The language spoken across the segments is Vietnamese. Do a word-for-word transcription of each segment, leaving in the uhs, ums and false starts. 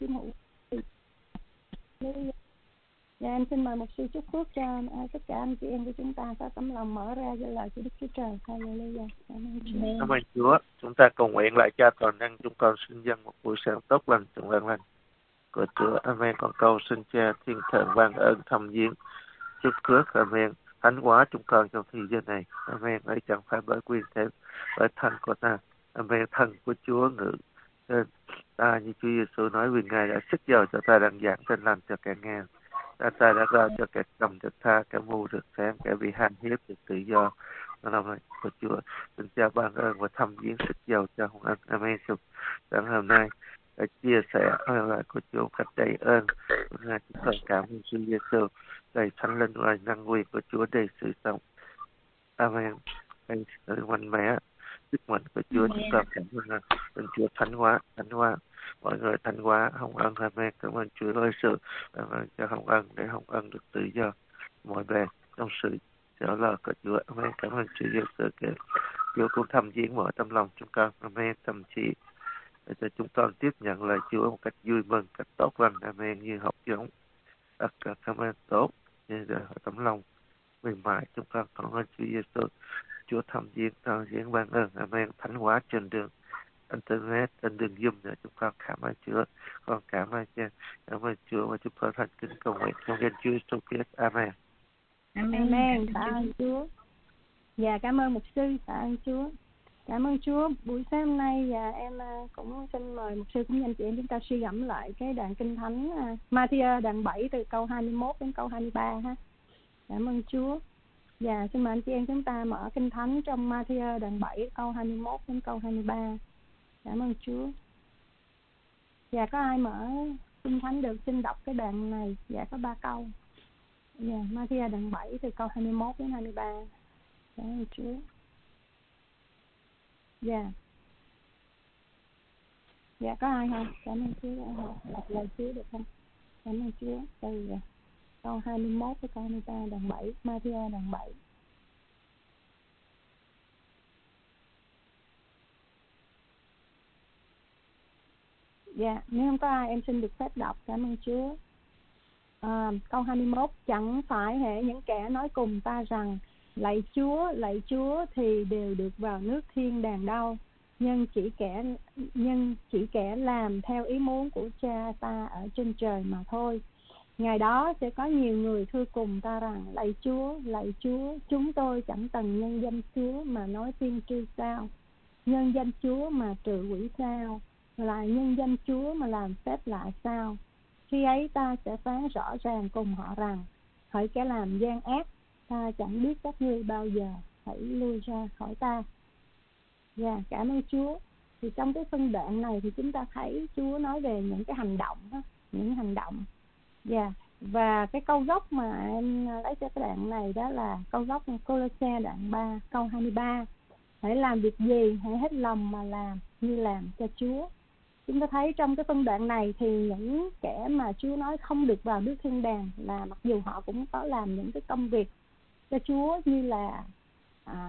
Chúa ngủ. Dạ, em xin mời một sư chúc phước cho uh, tất cả anh chị em của chúng ta có tấm lòng mở ra cho lời của Đức Chúa Trời. Hallelujah. Cảm ơn Chúa. Chúng ta cầu nguyện lại Cha toàn năng, chúng con xin dâng một buổi sáng tốt lành, trọn vẹn lành của Chúa. Amen. Con cầu xin Cha thiên thần ban ơn thăm viếng chúc phước. Amen. Thánh hóa chúng con trong thời gian này. Amen. Ấy chẳng phải bởi quyền thế, bởi thân của ta. Amen. Thân của Chúa ngự trên ta, như Chúa Giêsu nói, vì Ngài đã sức giàu cho ta đang giảng tin lành cho kẻ nghe. Ta, ta đã giao cho kẻ cầm được tha, kẻ mù được sáng, kẻ bị hành hiếp được tự do. Lòng này của Chúa, xin Cha ban ơn và thăm viếng sức giàu cho Hồng Anh. Amen. Sáng hôm nay đã chia sẻ lời của Chúa cách đầy ơn. Ngài chúng con cảm ơn Chúa Giêsu, đầy thánh linh và năng quyền của Chúa, đầy sự sống. Amen. Đầy sự mạnh mẽ, sức mạnh của Chúa. Chúng con cảm ơn ơn Chúa thánh hóa, thánh hóa mọi người, thánh hóa Hồng Ân. Amen. Cảm ơn Chúa ơi sự Amen cho Hồng Ân, để Hồng Ân được tự do mọi bề trong sự trở lời của Chúa. Amen. Cảm ơn Chúa Giêsu kìa. Chúa cũng thăm viếng mọi tâm lòng chúng con. Amen. Thậm chí để cho chúng con tiếp nhận lời Chúa một cách vui mừng, cách tốt lành. Amen. Như học giống tất cả cảm ơn tốt như là tấm lòng mềm mại. Chúng con cảm ơn Chúa Giêsu. Chúa thăm viếng, thăm viếng ban ơn. Amen. Thánh hóa trên đường internet, trên đường Zoom nữa. Chúng con cảm ơn Chúa. Con cảm ơn Cha. Cảm ơn Chúa và chúng con thành kính cầu nguyện trong danh Chúa Jesus Christ. Amen. Amen. Tạ ơn Chúa. Dạ, cảm ơn mục sư. Tạ ơn Chúa. Cảm ơn Chúa. Buổi sáng hôm nay và em cũng xin mời mục sư cũng như anh chị em chúng ta suy gẫm lại cái đoạn kinh thánh Ma-thi-ơ đoạn bảy từ câu hai mươi mốt đến câu hai mươi ba ha. Cảm ơn Chúa. Dạ, xin mời anh chị em chúng ta mở kinh thánh trong Ma-thi-ơ đoạn bảy câu hai mươi mốt đến câu hai mươi ba. Cảm ơn Chúa. Dạ, có ai mở kinh thánh được xin đọc cái đoạn này? Dạ, có ba câu. Dạ, Ma-thi-ơ đoạn bảy từ câu hai mươi mốt đến hai mươi ba. Cảm ơn Chúa. Dạ. Dạ, có ai không? Cảm ơn Chúa. Đọc lời Chúa được không? Cảm ơn Chúa. Từ câu hai mươi mốt tới câu hai mươi ba đoạn bảy, Ma-thi-ơ đoạn bảy. Dạ, nếu không có ai em xin được phép đọc. Cảm ơn Chúa. À, câu hai mươi mốt, chẳng phải hễ những kẻ nói cùng ta rằng lạy Chúa, lạy Chúa thì đều được vào nước thiên đàng đâu, nhưng chỉ kẻ nhưng chỉ kẻ làm theo ý muốn của Cha ta ở trên trời mà thôi. Ngày đó sẽ có nhiều người thưa cùng ta rằng lạy Chúa, lạy Chúa, chúng tôi chẳng từng nhân danh Chúa mà nói tiên tri sao, nhân danh Chúa mà trừ quỷ sao, lại nhân danh Chúa mà làm phép lạ sao. Khi ấy ta sẽ phán rõ ràng cùng họ rằng hỡi kẻ làm gian ác, ta chẳng biết các ngươi bao giờ, hãy lui ra khỏi ta. Dạ, yeah, cảm ơn Chúa. Thì trong cái phân đoạn này thì chúng ta thấy Chúa nói về những cái hành động đó, những hành động. Dạ, yeah. Và cái câu gốc mà em lấy cho cái đoạn này đó là câu gốc Cô-lô-se đoạn ba câu hai mươi ba. Hãy làm việc gì, hãy hết lòng mà làm như làm cho Chúa. Chúng ta thấy trong cái phân đoạn này thì những kẻ mà Chúa nói không được vào nước thiên đàng là mặc dù họ cũng có làm những cái công việc cho Chúa như là à,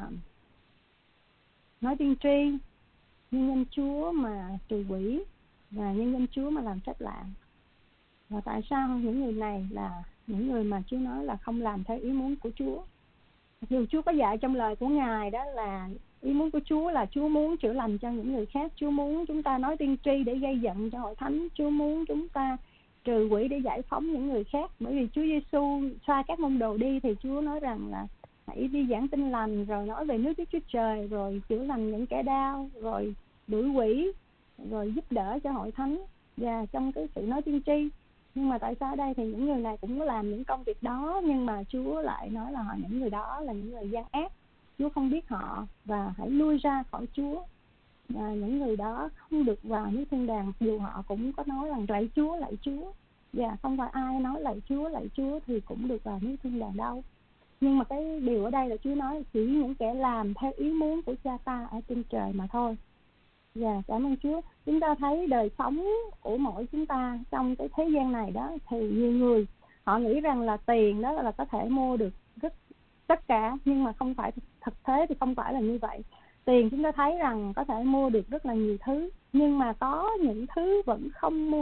nói tiên tri, nhân danh Chúa mà trừ quỷ và nhân danh Chúa mà làm phép lạ. Và tại sao những người này là những người mà Chúa nói là không làm theo ý muốn của Chúa? Mặc dù Chúa có dạy trong lời của Ngài đó là ý muốn của Chúa là Chúa muốn chữa lành cho những người khác, Chúa muốn chúng ta nói tiên tri để gây giận cho hội thánh, Chúa muốn chúng ta trừ quỷ để giải phóng những người khác. Bởi vì Chúa Giêsu sai các môn đồ đi thì Chúa nói rằng là hãy đi giảng tin lành, rồi nói về nước Đức Chúa Trời, rồi chữa lành những kẻ đau, rồi đuổi quỷ, rồi giúp đỡ cho hội thánh và trong cái sự nói tiên tri. Nhưng mà tại sao ở đây thì những người này cũng làm những công việc đó, nhưng mà Chúa lại nói là họ những người đó là những người gian ác, Chúa không biết họ và hãy lui ra khỏi Chúa. Và những người đó không được vào nước thiên đàng, dù họ cũng có nói rằng lạy Chúa, lạy Chúa. Và không phải ai nói lạy Chúa, lạy Chúa thì cũng được vào nước thiên đàng đâu. Nhưng mà cái điều ở đây là Chúa nói chỉ những kẻ làm theo ý muốn của Cha ta ở trên trời mà thôi. Dạ, cảm ơn Chúa. Chúng ta thấy đời sống của mỗi chúng ta trong cái thế gian này đó, thì nhiều người họ nghĩ rằng là tiền đó là có thể mua được rất tất cả, nhưng mà không phải, thực tế thì không phải là như vậy. Tiền chúng ta thấy rằng có thể mua được rất là nhiều thứ, nhưng mà có những thứ vẫn không mua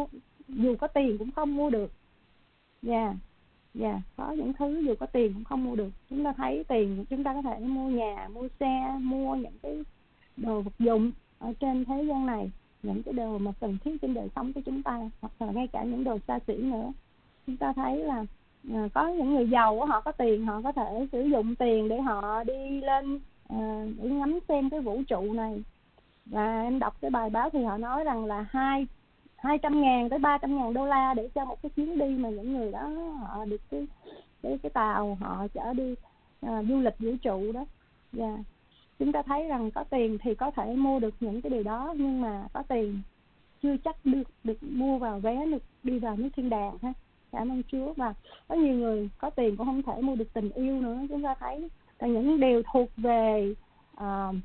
dù có tiền cũng không mua được. Dạ, yeah, dạ, yeah. Có những thứ dù có tiền cũng không mua được. Chúng ta thấy tiền chúng ta có thể mua nhà, mua xe, mua những cái đồ vật dụng ở trên thế gian này, những cái đồ mà cần thiết trên đời sống của chúng ta, hoặc là ngay cả những đồ xa xỉ nữa. Chúng ta thấy là à, có những người giàu họ có tiền, họ có thể sử dụng tiền để họ đi lên à, để ngắm xem cái vũ trụ này. Và em đọc cái bài báo thì họ nói rằng là hai hai trăm ngàn tới ba trăm ngàn đô la để cho một cái chuyến đi mà những người đó họ được cái cái, cái tàu họ chở đi à, du lịch vũ trụ đó. Và yeah. Chúng ta thấy rằng có tiền thì có thể mua được những cái điều đó, nhưng mà có tiền chưa chắc được được mua vào vé được đi vào nước thiên đàng ha. Cảm ơn Chúa. Và có nhiều người có tiền cũng không thể mua được tình yêu nữa. Chúng ta thấy là những điều thuộc về uh,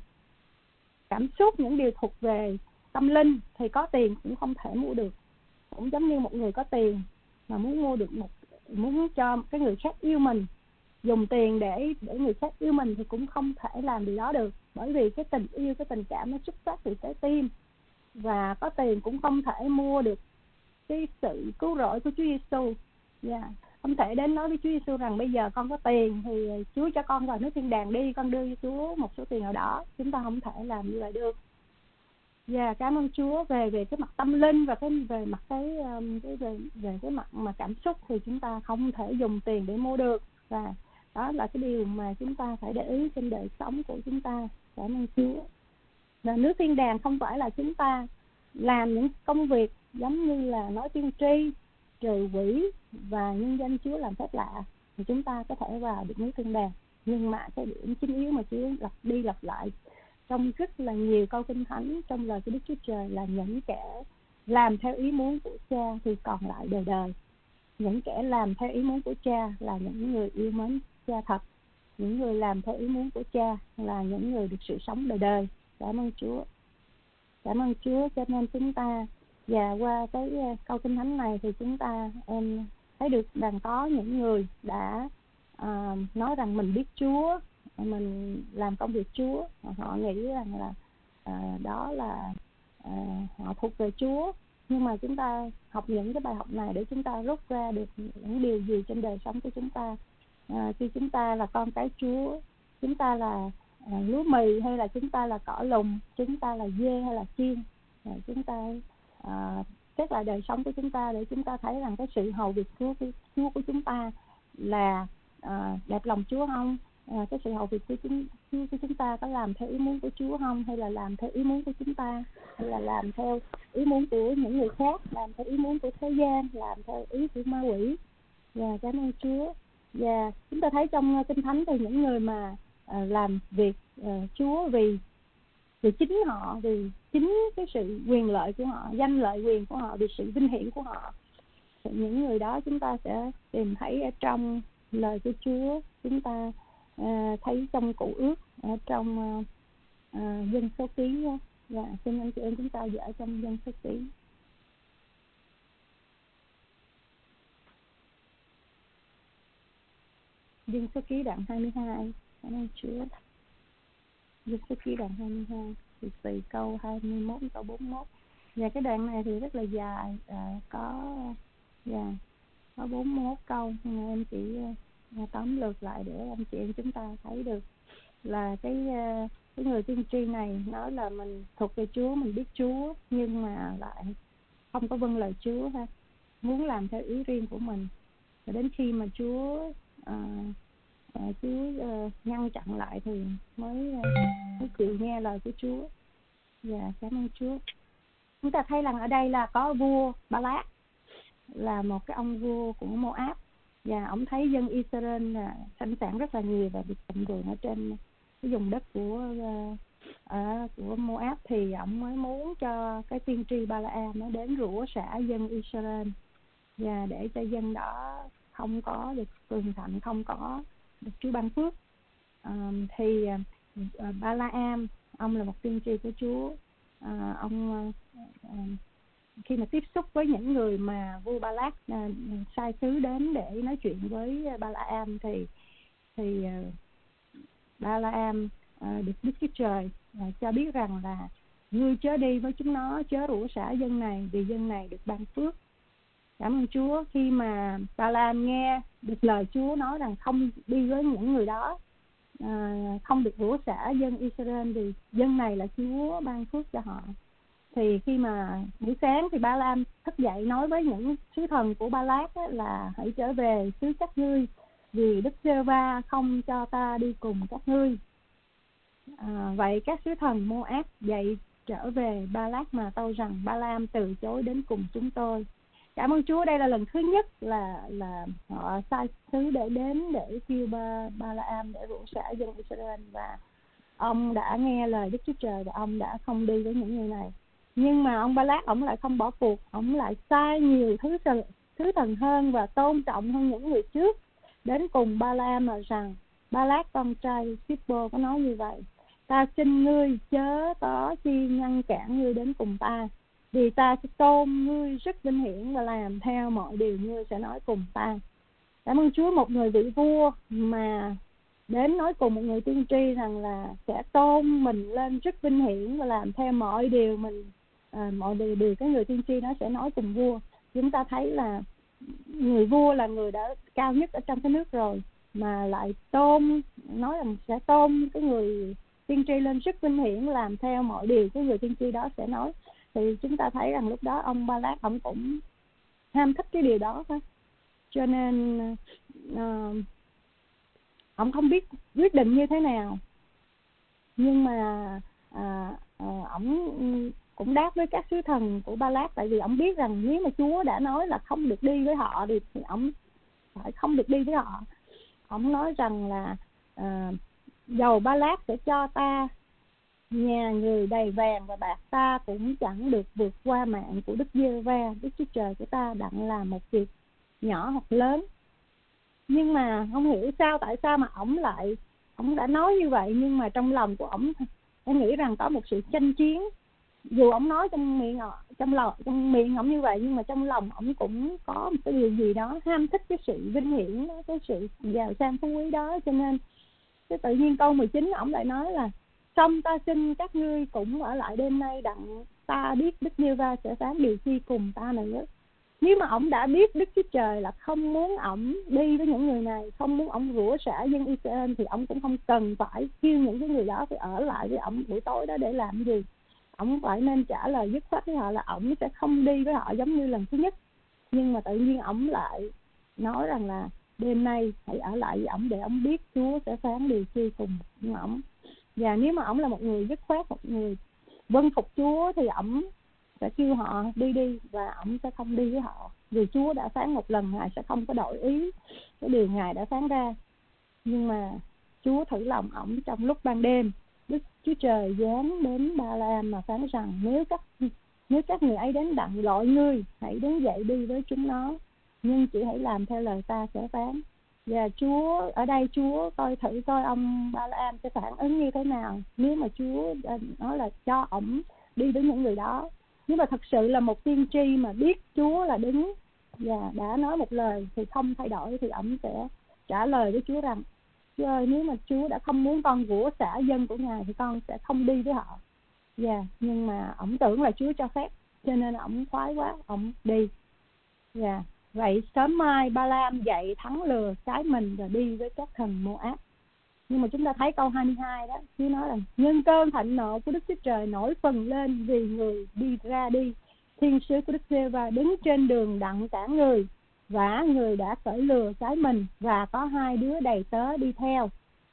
cảm xúc, những điều thuộc về tâm linh thì có tiền cũng không thể mua được. Cũng giống như một người có tiền mà muốn mua được một muốn cho cái người khác yêu mình, dùng tiền để để người khác yêu mình thì cũng không thể làm điều đó được, bởi vì cái tình yêu, cái tình cảm nó xuất phát từ trái tim. Và có tiền cũng không thể mua được cái sự cứu rỗi của Chúa Giêsu. Yeah. Không thể đến nói với Chúa Giêsu rằng bây giờ con có tiền thì Chúa cho con vào nước thiên đàng đi, con đưa cho Chúa một số tiền nào đó. Chúng ta không thể làm như vậy được. Dạ, yeah, cảm ơn Chúa. Về về cái mặt tâm linh và cái về mặt cái cái về về cái mặt mà cảm xúc thì chúng ta không thể dùng tiền để mua được. Và đó là cái điều mà chúng ta phải để ý trên đời sống của chúng ta. Cảm ơn Chúa. Và nước thiên đàng không phải là chúng ta làm những công việc giống như là nói tiên tri, trừ quỷ và nhân danh Chúa làm phép lạ thì chúng ta có thể vào được nước thiên đàng. Nhưng mà cái điểm chính yếu mà Chúa lặp đi lặp lại trong rất là nhiều câu kinh thánh trong lời của Đức Chúa Trời là những kẻ làm theo ý muốn của Cha thì còn lại đời đời. Những kẻ làm theo ý muốn của Cha là những người yêu mến Cha thật. Những người làm theo ý muốn của Cha là những người được sự sống đời đời. Cảm ơn Chúa. Cảm ơn Chúa. Cho nên chúng ta và qua cái câu kinh thánh này thì chúng ta em thấy được rằng có những người đã à, nói rằng mình biết Chúa, mình làm công việc Chúa, họ nghĩ rằng là à, đó là à, họ thuộc về Chúa. Nhưng mà chúng ta học những cái bài học này để chúng ta rút ra được những điều gì trên đời sống của chúng ta. À, khi chúng ta là con cái Chúa, chúng ta là à, lúa mì hay là chúng ta là cỏ lùng, chúng ta là dê hay là chiên, à, chúng ta à, xét lại đời sống của chúng ta để chúng ta thấy rằng cái sự hầu việc Chúa của, Chúa của chúng ta là à, đẹp lòng Chúa không, à, cái sự hầu việc của chúng Chúa của chúng ta có làm theo ý muốn của Chúa không, hay là làm theo ý muốn của chúng ta, hay là làm theo ý muốn của những người khác, làm theo ý muốn của thế gian, làm theo ý của ma quỷ. Và cảm ơn Chúa. Và chúng ta thấy trong Kinh Thánh thì những người mà à, làm việc à, Chúa vì vì chính họ, vì chính cái sự quyền lợi của họ, danh lợi quyền của họ, vì sự vinh hiển của họ, thì những người đó chúng ta sẽ tìm thấy ở trong lời của Chúa. Chúng ta à, thấy trong Cựu Ước, ở trong à, à, Dân Số Ký. Và xin anh chị em chúng ta dở trong Dân Số Ký. Dân Số Ký đoạn hai mươi hai. Cảm ơn Chúa. Dân Số Ký đoạn hai mươi hai thì từ câu hai mươi mốt đến câu bốn mươi mốt. Và cái đoạn này thì rất là dài, à, có dạ, có bốn mươi mốt câu, nhưng mà em chỉ à, tóm lược lại để anh chị em chúng ta thấy được là cái à, cái người tiên tri này nói là mình thuộc về Chúa, mình biết Chúa, nhưng mà lại không có vâng lời Chúa ha, muốn làm theo ý riêng của mình. Và đến khi mà Chúa à, à, Chúa à, ngăn chặn lại thì mới à, mới chịu nghe lời của Chúa. Dạ, cảm ơn Chúa. Chúng ta thấy rằng ở đây là có vua Ba-lát, là một cái ông vua của Moab, và ông thấy dân Israel là sanh sản rất là nhiều và được tận vượng ở trên cái vùng đất của ở của Moab, thì ông mới muốn cho cái tiên tri Ba-la-am nó đến rủa xả dân Israel, và để cho dân đó không có được cường thịnh, không có được Chúa ban phước. À, thì à, Ba-la-am ông là một tiên tri của Chúa. À, ông à, khi mà tiếp xúc với những người mà vua Ba-lát à, sai sứ đến để nói chuyện với Ba-la-am thì thì à, Ba-la-am à, được Đức Chúa Trời à, cho biết rằng là ngươi chớ đi với chúng nó, chớ rủa xả dân này, vì dân này được ban phước. Cảm ơn Chúa. Khi mà Ba-la-am nghe được lời Chúa nói rằng không đi với những người đó, à, không được rủa xả dân Israel vì dân này là Chúa ban phước cho họ, thì khi mà buổi sáng thì Ba-la-am thức dậy nói với những sứ thần của Ba-lát á, là hãy trở về xứ các ngươi vì Đức Giê-hô-va không cho ta đi cùng các ngươi. À, vậy các sứ thần Mô-áp dậy trở về Ba-lát mà tâu rằng Ba-la-am từ chối đến cùng chúng tôi. Cảm ơn Chúa, đây là lần thứ nhất là là họ sai sứ để đến để kêu ba Ba-la-am để rủa xả dân Israel, và ông đã nghe lời Đức Chúa Trời và ông đã không đi với những người này. Nhưng mà ông Ba-lát ông lại không bỏ cuộc, ông lại sai nhiều thứ thứ thần hơn và tôn trọng hơn những người trước đến cùng Ba-la-am, mà rằng Ba-lát con trai Sippo có nói như vậy: ta xin ngươi chớ có chi ngăn cản ngươi đến cùng ta, vì ta sẽ tôn ngươi rất vinh hiển và làm theo mọi điều ngươi sẽ nói cùng ta. Cảm ơn Chúa, một người vị vua mà đến nói cùng một người tiên tri rằng là sẽ tôn mình lên rất vinh hiển và làm theo mọi điều mình à, mọi điều điều cái người tiên tri nó sẽ nói cùng vua. Chúng ta thấy là người vua là người đã cao nhất ở trong cái nước rồi, mà lại tôn nói rằng sẽ tôn cái người tiên tri lên rất vinh hiển, làm theo mọi điều cái người tiên tri đó sẽ nói. Thì chúng ta thấy rằng lúc đó ông Ba-lát ông cũng ham thích cái điều đó thôi, cho nên uh, ông không biết quyết định như thế nào. Nhưng mà à, à, ông cũng đáp với các sứ thần của Ba-lát, tại vì ông biết rằng nếu mà Chúa đã nói là không được đi với họ thì, thì ông phải không được đi với họ. Ông nói rằng là à, dầu Ba-lát sẽ cho ta nhà người đầy vàng và bạc, ta cũng chẳng được vượt qua mạng của Đức Giê-hô-va Đức Chúa Trời của ta đặng làm một việc nhỏ hoặc lớn. Nhưng mà không hiểu sao, tại sao mà ổng lại ổng đã nói như vậy, nhưng mà trong lòng của ổng em nghĩ rằng có một sự tranh chiến. Dù ổng nói trong miệng trong lòng trong miệng ổng như vậy, nhưng mà trong lòng ổng cũng có một cái điều gì đó ham thích cái sự vinh hiển đó, cái sự giàu sang phú quý đó. Cho nên cái tự nhiên câu mười chín ổng lại nói là xong ta xin các ngươi cũng ở lại đêm nay đặng ta biết Đức Giê-hô-va sẽ phán điều chi cùng ta nữa. Nếu mà ổng đã biết Đức Chúa Trời là không muốn ổng đi với những người này, không muốn ổng rủa xả dân Israel, thì ổng cũng không cần phải kêu những cái người đó phải ở lại với ổng buổi tối đó để làm gì. Ổng phải nên trả lời dứt khoát với họ là ổng sẽ không đi với họ giống như lần thứ nhất. Nhưng mà tự nhiên ổng lại nói rằng là đêm nay hãy ở lại với ổng để ổng biết Chúa sẽ phán điều chi cùng với ổng. Và nếu mà ổng là một người dứt khoát, một người vâng phục Chúa, thì ổng sẽ kêu họ đi đi và ổng sẽ không đi với họ, vì Chúa đã phán một lần, Ngài sẽ không có đổi ý cái điều Ngài đã phán ra. Nhưng mà Chúa thử lòng ổng trong lúc ban đêm. Đức Chúa Trời giáng đến Ba-la-am mà phán rằng nếu các nếu các người ấy đến đặng gọi ngươi, hãy đứng dậy đi với chúng nó, nhưng chỉ hãy làm theo lời ta sẽ phán. Và Chúa ở đây Chúa coi thử coi ông Ba-la-am sẽ phản ứng như thế nào nếu mà Chúa nói là cho ổng đi với những người đó. Nhưng mà thật sự là một tiên tri mà biết Chúa là đứng và đã nói một lời thì không thay đổi, thì ổng sẽ trả lời với Chúa rằng Chúa ơi, nếu mà Chúa đã không muốn con rủa xả dân của Ngài thì con sẽ không đi với họ. Dạ, yeah, nhưng mà ổng tưởng là Chúa cho phép, cho nên ổng khoái quá, ổng đi. Dạ, yeah. Vậy sớm mai Ba-la-am dậy thắng lừa cái mình và đi với các thần Mô-áp. Nhưng mà chúng ta thấy câu hai mươi hai đó, Chúa nói rằng nhân cơn thạnh nộ của Đức Chúa Trời nổi phừng lên vì người đi ra đi. Thiên sứ của Đức Giê-hô-va đứng trên đường đặng cản người, và người đã cởi lừa cái mình, và có hai đứa đầy tớ đi theo.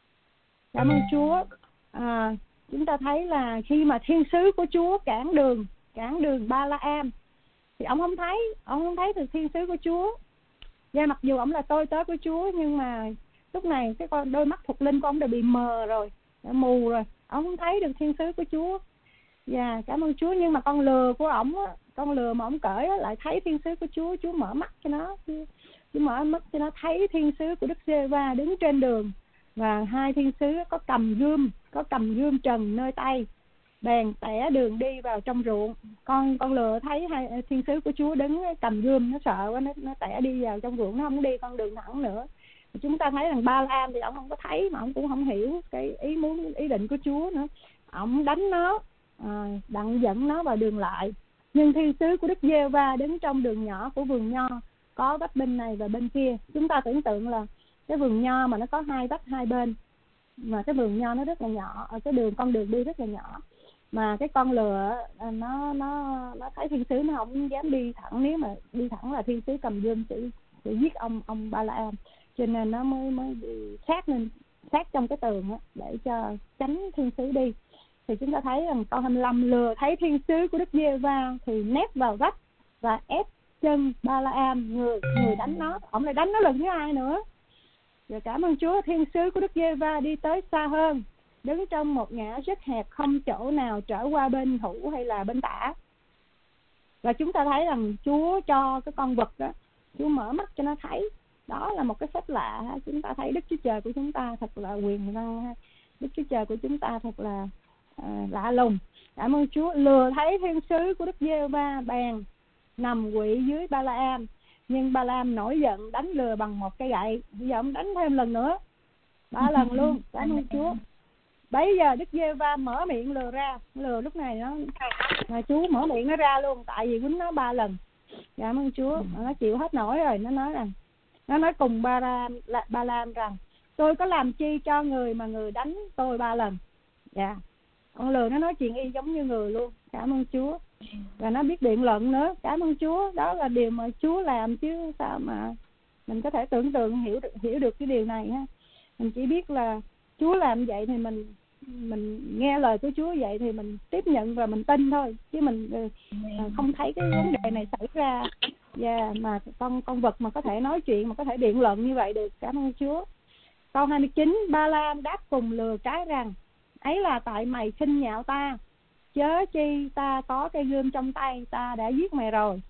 Cảm ơn Chúa. À, chúng ta thấy là khi mà thiên sứ của Chúa cản đường, cản đường Ba-la-am, thì ông không thấy, ông không thấy được thiên sứ của Chúa. Và mặc dù ông là tôi tớ của Chúa, nhưng mà lúc này cái con đôi mắt thuộc linh của ông đã bị mờ rồi, đã mù rồi, ông không thấy được thiên sứ của Chúa. Và cảm ơn Chúa, nhưng mà con lừa của ổng, con lừa mà ổng cởi lại thấy thiên sứ của Chúa. Chúa mở mắt cho nó, Chúa mở mắt cho nó thấy thiên sứ của Đức Giê-hô-va đứng trên đường, và hai thiên sứ có cầm gươm, có cầm gươm trần nơi tay, bèn tẻ đường đi vào trong ruộng. Con con lừa thấy hai thiên sứ của Chúa đứng cầm gươm, nó sợ quá, nó nó tẻ đi vào trong ruộng, nó không đi con đường thẳng nữa. Chúng ta thấy rằng Ba-la-am thì ông không có thấy, mà ông cũng không hiểu cái ý muốn ý định của Chúa nữa. Ông đánh nó, à, đặng dẫn nó vào đường lại. Nhưng thiên sứ của Đức Giê-hô-va đứng trong đường nhỏ của vườn nho, có vách bên này và bên kia. Chúng ta tưởng tượng là cái vườn nho mà nó có hai vách hai bên, mà cái vườn nho nó rất là nhỏ, ở cái đường con đường đi rất là nhỏ, mà cái con lừa nó nó nó thấy thiên sứ nó không dám đi thẳng, nếu mà đi thẳng là thiên sứ cầm gươm sẽ sẽ giết ông ông Ba-la-am, cho nên nó mới mới sát lên sát trong cái tường á, để cho tránh thiên sứ đi. Thì chúng ta thấy rằng câu hai mươi lăm, lừa thấy thiên sứ của Đức Giê-hô-va thì nép vào vách và ép chân Ba-la-am, người người đánh nó, ông lại đánh nó lần thứ hai nữa. Và cảm ơn Chúa, thiên sứ của Đức Giê-hô-va đi tới xa hơn, đứng trong một ngã rất hẹp, không chỗ nào trở qua bên hữu hay là bên tả. Và chúng ta thấy rằng Chúa cho cái con vật đó, Chúa mở mắt cho nó thấy. Đó là một cái phép lạ. Chúng ta thấy Đức Chúa Trời của chúng ta thật là quyền năng, Đức Chúa Trời của chúng ta thật là à, lạ lùng. Cảm ơn Chúa. Lừa thấy thiên sứ của Đức Giê-hô-va bèn nằm quỵ dưới Ba-la-am, nhưng Ba-la-am nổi giận đánh lừa bằng một cây gậy. Bây giờ ông đánh thêm lần nữa, ba lần luôn. Cảm ơn Chúa. Bây giờ Đức Giê-hô-va mở miệng lừa ra. Lừa lúc này nó mà Chúa mở miệng nó ra luôn, tại vì quýnh nó ba lần. Cảm ơn Chúa. Nó chịu hết nổi rồi. Nó nói rằng, nó nói cùng Ba-la-am rằng, tôi có làm chi cho người mà người đánh tôi ba lần. Dạ. Con lừa nó nói chuyện y giống như người luôn. Cảm ơn Chúa. Và nó biết biện luận nữa. Cảm ơn Chúa. Đó là điều mà Chúa làm, chứ sao mà mình có thể tưởng tượng hiểu được, hiểu được cái điều này ha. Mình chỉ biết là Chúa làm vậy thì mình mình nghe lời của Chúa vậy thì mình tiếp nhận và mình tin thôi, chứ mình uh, không thấy cái vấn đề này xảy ra. Và yeah, mà con con vật mà có thể nói chuyện, mà có thể biện luận như vậy được. Cảm ơn Chúa. Câu hai mươi chín, Ba-la-am đáp cùng lừa cái rằng, ấy là tại mày khinh nhạo ta, chớ chi ta có cây gươm trong tay, ta đã giết mày rồi.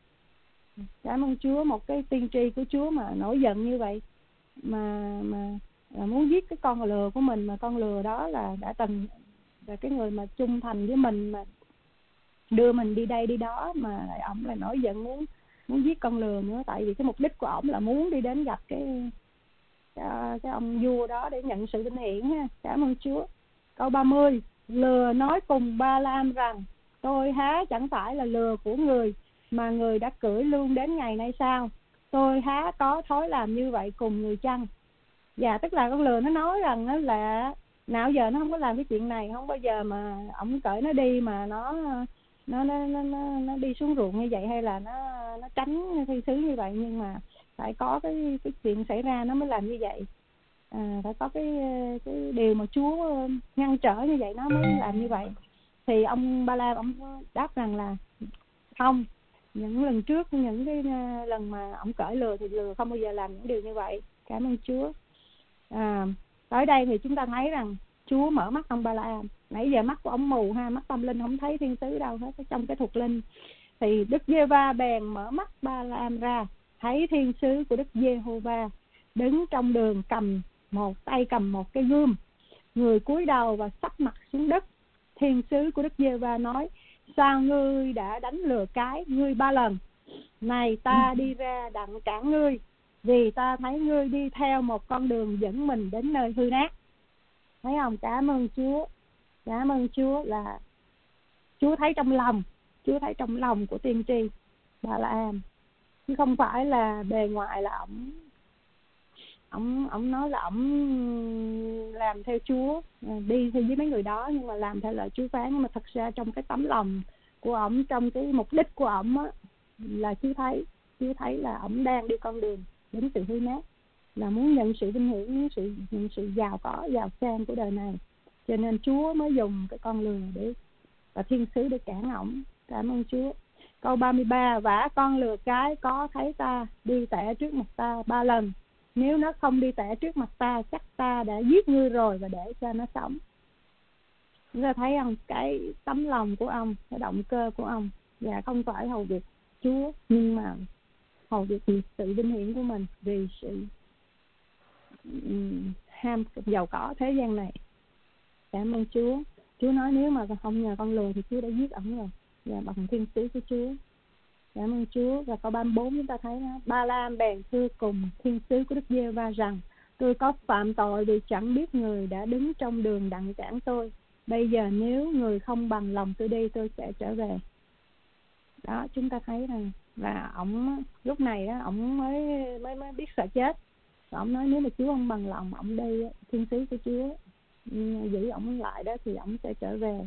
Cảm ơn Chúa. Một cái tiên tri của Chúa mà nổi giận như vậy, mà mà là muốn giết cái con lừa của mình, mà con lừa đó là đã từng là cái người mà trung thành với mình, mà đưa mình đi đây đi đó, mà lại ổng lại nổi giận muốn muốn giết con lừa nữa. Tại vì cái mục đích của ổng là muốn đi đến gặp cái cái, cái ông vua đó để nhận sự vinh hiển ha. Cảm ơn Chúa. Câu ba mươi, lừa nói cùng Ba-la-am rằng, tôi há chẳng phải là lừa của người mà người đã cưỡi luôn đến ngày nay sao? Tôi há có thói làm như vậy cùng người chăng? Dạ, tức là con lừa nó nói rằng nó là nào giờ nó không có làm cái chuyện này, không bao giờ mà ổng cởi nó đi mà nó nó nó nó nó, nó đi xuống ruộng như vậy, hay là nó nó tránh thiên sứ như vậy, nhưng mà phải có cái cái chuyện xảy ra nó mới làm như vậy. À, phải có cái cái điều mà Chúa ngăn trở như vậy nó mới làm như vậy. Thì ông Ba-la ông đáp rằng là không, những lần trước, những cái lần mà ông cởi lừa thì lừa không bao giờ làm những điều như vậy. Cảm ơn Chúa. À, tới đây thì chúng ta thấy rằng Chúa mở mắt ông Ba-la-am. Nãy giờ mắt của ông mù ha, mắt tâm linh không thấy thiên sứ đâu hết. Trong cái thuộc linh thì Đức Giê-hô-va bèn mở mắt Ba-la-am ra, thấy thiên sứ của Đức Giê-hô-va đứng trong đường, cầm một tay cầm một cái gươm, người cúi đầu và sắp mặt xuống đất. Thiên sứ của Đức Giê-hô-va nói, sao ngươi đã đánh lừa cái ngươi ba lần? Này, ta đi ra đặng cản ngươi, vì ta thấy ngươi đi theo một con đường dẫn mình đến nơi hư nát. Thấy không? Cảm ơn Chúa. Cảm ơn Chúa là Chúa thấy trong lòng, Chúa thấy trong lòng của tiên tri Ba-la-am, chứ không phải là bề ngoài là ổng ổng ổng nói là ổng làm theo Chúa, đi theo với mấy người đó, nhưng mà làm theo lời Chúa phán. Mà thật ra trong cái tấm lòng của ổng, trong cái mục đích của ổng á, là Chúa thấy, Chúa thấy là ổng đang đi con đường đến sự hư nát, là muốn nhận sự vinh hiển, muốn sự nhận sự giàu có, giàu sang của đời này. Cho nên Chúa mới dùng cái con lừa để và thiên sứ để cản ổng. Cảm ơn Chúa. Câu ba mươi ba, vả con lừa cái có thấy ta đi tẻ trước mặt ta ba lần, nếu nó không đi tẻ trước mặt ta, chắc ta đã giết ngươi rồi và để cho nó sống. Chúng ta thấy không, cái tấm lòng của ông, cái động cơ của ông, và không phải hầu việc Chúa, nhưng mà hầu việc vì sự vinh hiển của mình, vì sự um, ham giàu có thế gian này. Cảm ơn Chúa. Chúa nói nếu mà không nhờ con lừa thì Chúa đã giết ổng rồi, và bằng thiên sứ của Chúa. Cảm ơn Chúa. Và câu ba mươi bốn chúng ta thấy đó, Ba-la-am bèn thưa cùng thiên sứ của Đức Giê-hô-va rằng, tôi có phạm tội vì chẳng biết người đã đứng trong đường đặng cản tôi. Bây giờ nếu người không bằng lòng tôi đi, tôi sẽ trở về. Đó, chúng ta thấy rằng là ổng lúc này đó ổng mới mới mới biết sợ chết. Ổng nói nếu mà Chúa không bằng lòng ổng đi, thiên sứ của Chúa giữ ổng lại đó thì ổng sẽ trở về.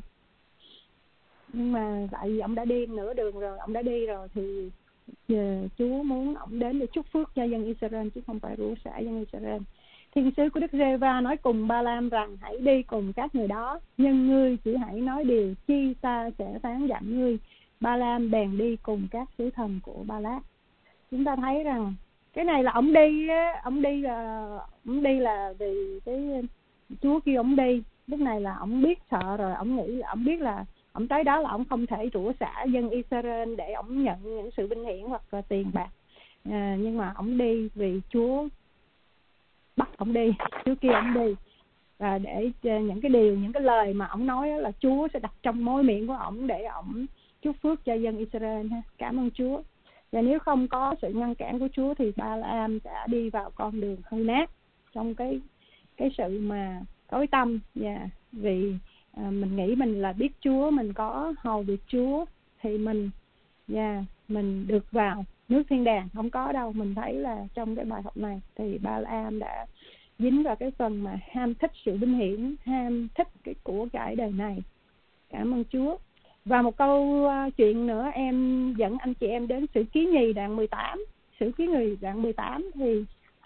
Nhưng mà tại vì ổng đã đi nửa đường rồi, ổng đã đi rồi thì giờ Chúa muốn ổng đến để chúc phước cho dân Israel chứ không phải rủa xả dân Israel. Thiên sứ của Đức Giê-va nói cùng Ba-lam rằng hãy đi cùng các người đó, nhưng ngươi chỉ hãy nói điều chi ta sẽ phán dặn ngươi. Ba-lam bèn đi cùng các sứ thần của Ba-lát. Chúng ta thấy rằng cái này là ổng đi á, ổng đi là ổng đi là vì cái Chúa kêu ổng đi. Lúc này là ổng biết sợ rồi, ổng nghĩ là ổng biết là ổng tới đó là ổng không thể rủa xả dân Israel để ổng nhận những sự vinh hiển hoặc là tiền bạc. À, nhưng mà ổng đi vì Chúa bắt ổng đi, Chúa kêu ổng đi, và để những cái điều, những cái lời mà ổng nói là Chúa sẽ đặt trong môi miệng của ổng để ổng chúc phước cho dân Israel. Cảm ơn Chúa. Và nếu không có sự ngăn cản của Chúa thì Ba-la-am đã đi vào con đường hư nát trong cái cái sự mà tối tăm. Và vì à, mình nghĩ mình là biết Chúa, mình có hầu việc Chúa thì mình và mình được vào nước thiên đàng. Không có đâu. Mình thấy là trong cái bài học này thì Ba-la-am đã dính vào cái phần mà ham thích sự vinh hiển, ham thích cái của cải đời này. Cảm ơn Chúa. Và một câu uh, chuyện nữa em dẫn anh chị em đến Sử Ký Nhì đoạn mười tám. Sử Ký Nhì đoạn mười tám thì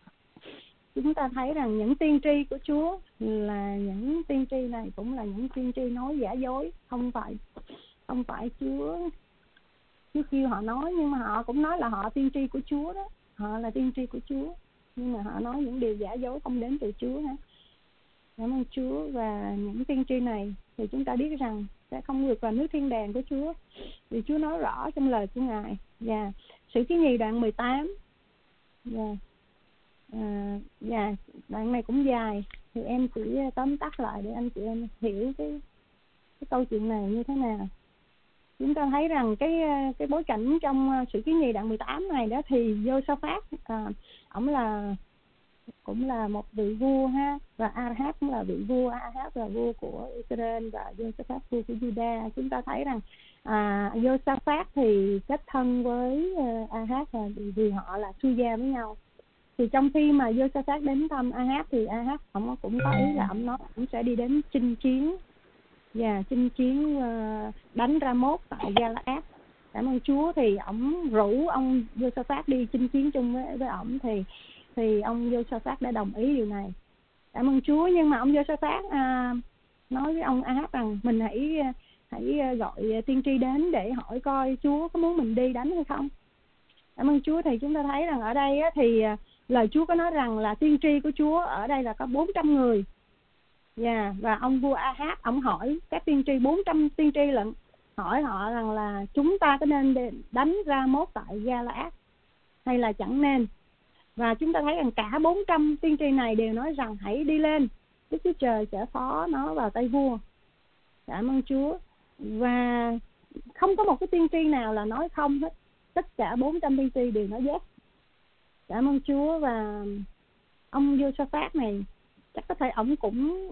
chúng ta thấy rằng những tiên tri của Chúa là những tiên tri này cũng là những tiên tri nói giả dối, không phải không phải Chúa Chúa kêu họ nói, nhưng mà họ cũng nói là họ tiên tri của Chúa đó, họ là tiên tri của Chúa, nhưng mà họ nói những điều giả dối không đến từ Chúa ha. Cảm ơn Chúa. Và những tiên tri này thì chúng ta biết rằng sẽ không được vào nước thiên đàng của Chúa, vì Chúa nói rõ trong lời của Ngài. Và Sử Ký Nhì đoạn mười tám, và à, và đoạn này cũng dài thì em chỉ tóm tắt lại để anh chị em hiểu cái cái câu chuyện này như thế nào. Chúng ta thấy rằng cái cái bối cảnh trong Sử Ký Nhì đoạn mười tám này đó thì Giô-sa-phát à, ổng là cũng là một vị vua ha, và A-hát cũng là vị vua. A-hát là vua của Israel và Giô-sa-phát vua của Juda. Chúng ta thấy rằng à, Giô-sa-phát thì kết thân với uh, A-hát là vì, vì họ là su gia với nhau. Thì trong khi mà Giô-sa-phát đến thăm A-hát thì A-hát ông cũng có ý là ông nói cũng sẽ đi đến chinh chiến và chinh chiến uh, đánh Ra-mốt tại Ga-la-át. Cảm ơn Chúa. Thì ông rủ ông Giô-sa-phát đi chinh chiến chung với với ông thì thì ông Giô-sa-phát đã đồng ý điều này. Cảm ơn Chúa. Nhưng mà ông Giô-sa-phát à, nói với ông A-hát rằng mình hãy hãy gọi tiên tri đến để hỏi coi Chúa có muốn mình đi đánh hay không. Cảm ơn Chúa. Thì chúng ta thấy rằng ở đây á, thì lời Chúa có nói rằng là tiên tri của Chúa ở đây là có bốn trăm người. Yeah, và ông vua A-hát ông hỏi các tiên tri, bốn trăm tiên tri lận, hỏi họ rằng là chúng ta có nên đánh Ra-mốt tại Ga-la-át hay là chẳng nên. Và chúng ta thấy rằng cả bốn trăm tiên tri này đều nói rằng hãy đi lên, Đức Chúa Trời sẽ phó nó vào tay vua. Cảm ơn Chúa. Và không có một cái tiên tri nào là nói không hết. Tất cả bốn trăm tiên tri đều nói yes. Cảm ơn Chúa. Và ông Giô-sa-phát này chắc có thể ổng cũng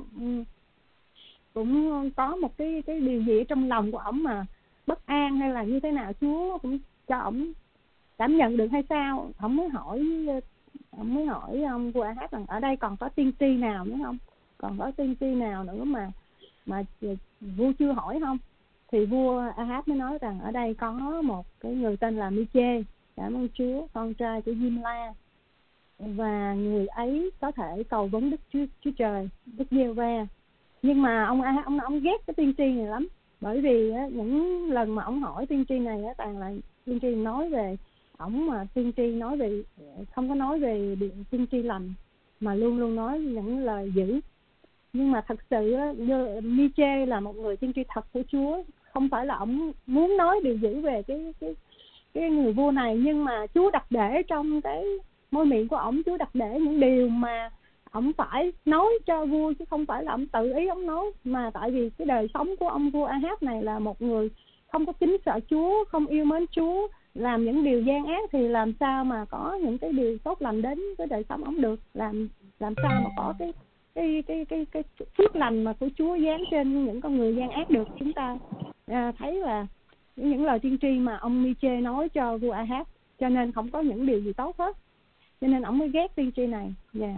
cũng có một cái cái điều gì ở trong lòng của ổng mà bất an hay là như thế nào, Chúa cũng cho ổng cảm nhận được hay sao. Ổng mới hỏi ông mới hỏi ông vua A-hát rằng ở đây còn có tiên tri nào nữa không, còn có tiên tri nào nữa mà mà vua chưa hỏi không. Thì vua A-hát mới nói rằng ở đây có một cái người tên là Mi-chê, cảm ơn Chúa, con trai của Diêm-la, và người ấy có thể cầu vấn Đức Chúa, Chúa Trời, Đức Giê-hô-va. Nhưng mà ông A-hát ông ông ghét cái tiên tri này lắm, bởi vì á, những lần mà ông hỏi tiên tri này á, toàn là tiên tri nói về ổng, mà tiên tri nói về không có nói về điện tiên tri lành, mà luôn luôn nói những lời dữ. Nhưng mà thật sự á, Mi-chê là một người tiên tri thật của Chúa, không phải là ổng muốn nói điều dữ về cái cái cái người vua này, nhưng mà Chúa đặt để trong cái môi miệng của ổng, Chúa đặt để những điều mà ổng phải nói cho vua, chứ không phải là ổng tự ý ổng nói. Mà tại vì cái đời sống của ông vua A-hát này là một người không có kính sợ Chúa, không yêu mến Chúa, làm những điều gian ác, thì làm sao mà có những cái điều tốt lành đến với đời sống ổng được. Làm làm sao mà có cái cái cái cái cái phước lành mà của Chúa giáng trên những con người gian ác được. Chúng ta à, thấy là những lời tiên tri mà ông Mi-chê nói cho vua A-háp, cho nên không có những điều gì tốt hết, cho nên ông mới ghét tiên tri này. Yeah.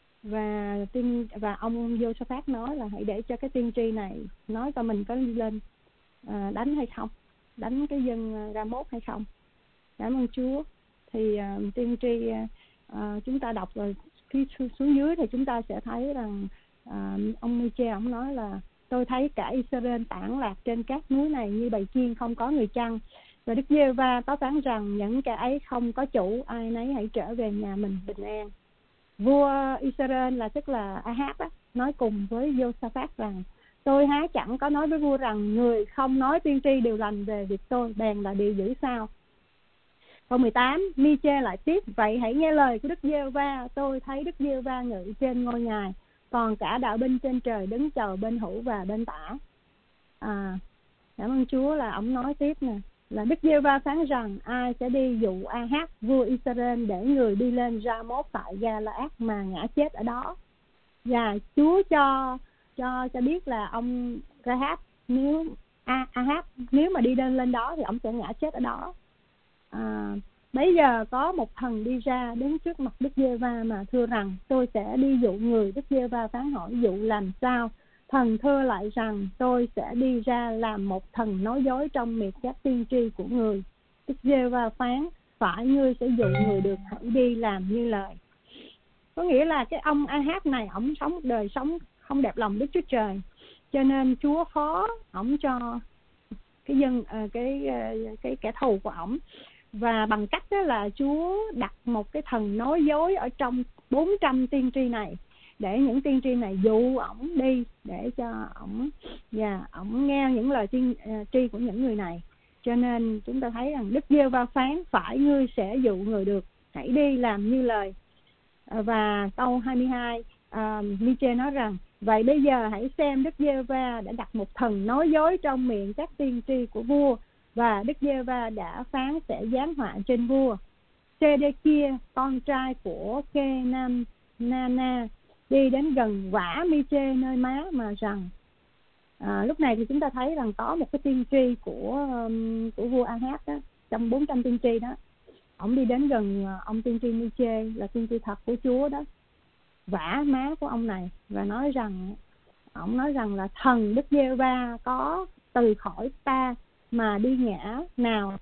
Và tiên và ông Josaphat nói là hãy để cho cái tiên tri này nói coi mình có lên à, đánh hay không, đánh cái dân Ra-mốt hay không. Cảm ơn Chúa. Thì uh, tiên tri uh, chúng ta đọc rồi khi xuống dưới thì chúng ta sẽ thấy rằng uh, ông Mi-chê ông nói là tôi thấy cả Israel tản lạc trên các núi này như bầy chiên không có người chăn. Và Đức Giê-hô-va có phán rằng những kẻ ấy không có chủ, ai nấy hãy trở về nhà mình bình an. Vua Israel là tức là A-háp á, nói cùng với Josaphat rằng tôi há chẳng có nói với vua rằng người không nói tiên tri điều lành về việc tôi, bèn là điều dữ sao? Câu mười tám, Mi-chê lại tiếp, vậy hãy nghe lời của Đức Giê-hô-va, tôi thấy Đức Giê-hô-va ngự trên ngôi ngài, còn cả đạo binh trên trời đứng chờ bên hữu và bên tả. À, cảm ơn Chúa là ông nói tiếp nè, là Đức Giê-hô-va phán rằng ai sẽ đi dụ A-háp vua Israel để người đi lên Ra-mốt tại Ga-la-át mà ngã chết ở đó. Và Chúa cho cho cho biết là ông Ra-háp nếu A, A-háp nếu mà đi lên lên đó thì ông sẽ ngã chết ở đó. À, bây giờ có một thần đi ra đến trước mặt Đức Giê-hô-va mà thưa rằng tôi sẽ đi dụ người. Đức Giê-hô-va phán hỏi dụ làm sao? Thần thưa lại rằng tôi sẽ đi ra làm một thần nói dối trong miệng các tiên tri của người. Đức Giê-hô-va phán phải ngươi sẽ dụ người được, hãy đi làm như lời. Có nghĩa là cái ông A-háp này ổng sống một đời sống không đẹp lòng Đức Chúa Trời, cho nên Chúa khó ổng cho cái dân cái cái kẻ thù của ổng. Và bằng cách đó là Chúa đặt một cái thần nói dối ở trong bốn trăm tiên tri này, để những tiên tri này dụ ổng đi, để cho ổng và ổng nghe những lời tiên uh, tri của những người này. Cho nên chúng ta thấy rằng Đức Giê-hô-va phán phải ngươi sẽ dụ người được, hãy đi làm như lời. Uh, và câu hai mươi hai, uh, Mi-chê nói rằng vậy bây giờ hãy xem Đức Giê-hô-va đã đặt một thần nói dối trong miệng các tiên tri của vua, và Đức Giê-hô-va đã phán sẽ giáng họa trên vua. Sê-đê-kia con trai của Kê-nam-na-na đi đến gần vả Mi-chê nơi má mà rằng à, lúc này thì chúng ta thấy rằng có một cái tiên tri của um, của vua A-háp đó, trong bốn trăm tiên tri đó, ông đi đến gần ông tiên tri Mi-chê là tiên tri thật của Chúa đó, vả má của ông này và nói rằng ông nói rằng là thần Đức Giê-hô-va có từ khỏi ta mà đi ngã nào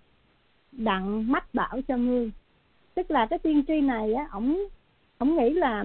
đặng mách bảo cho ngươi. Tức là cái tiên tri này á, ổng ổng nghĩ là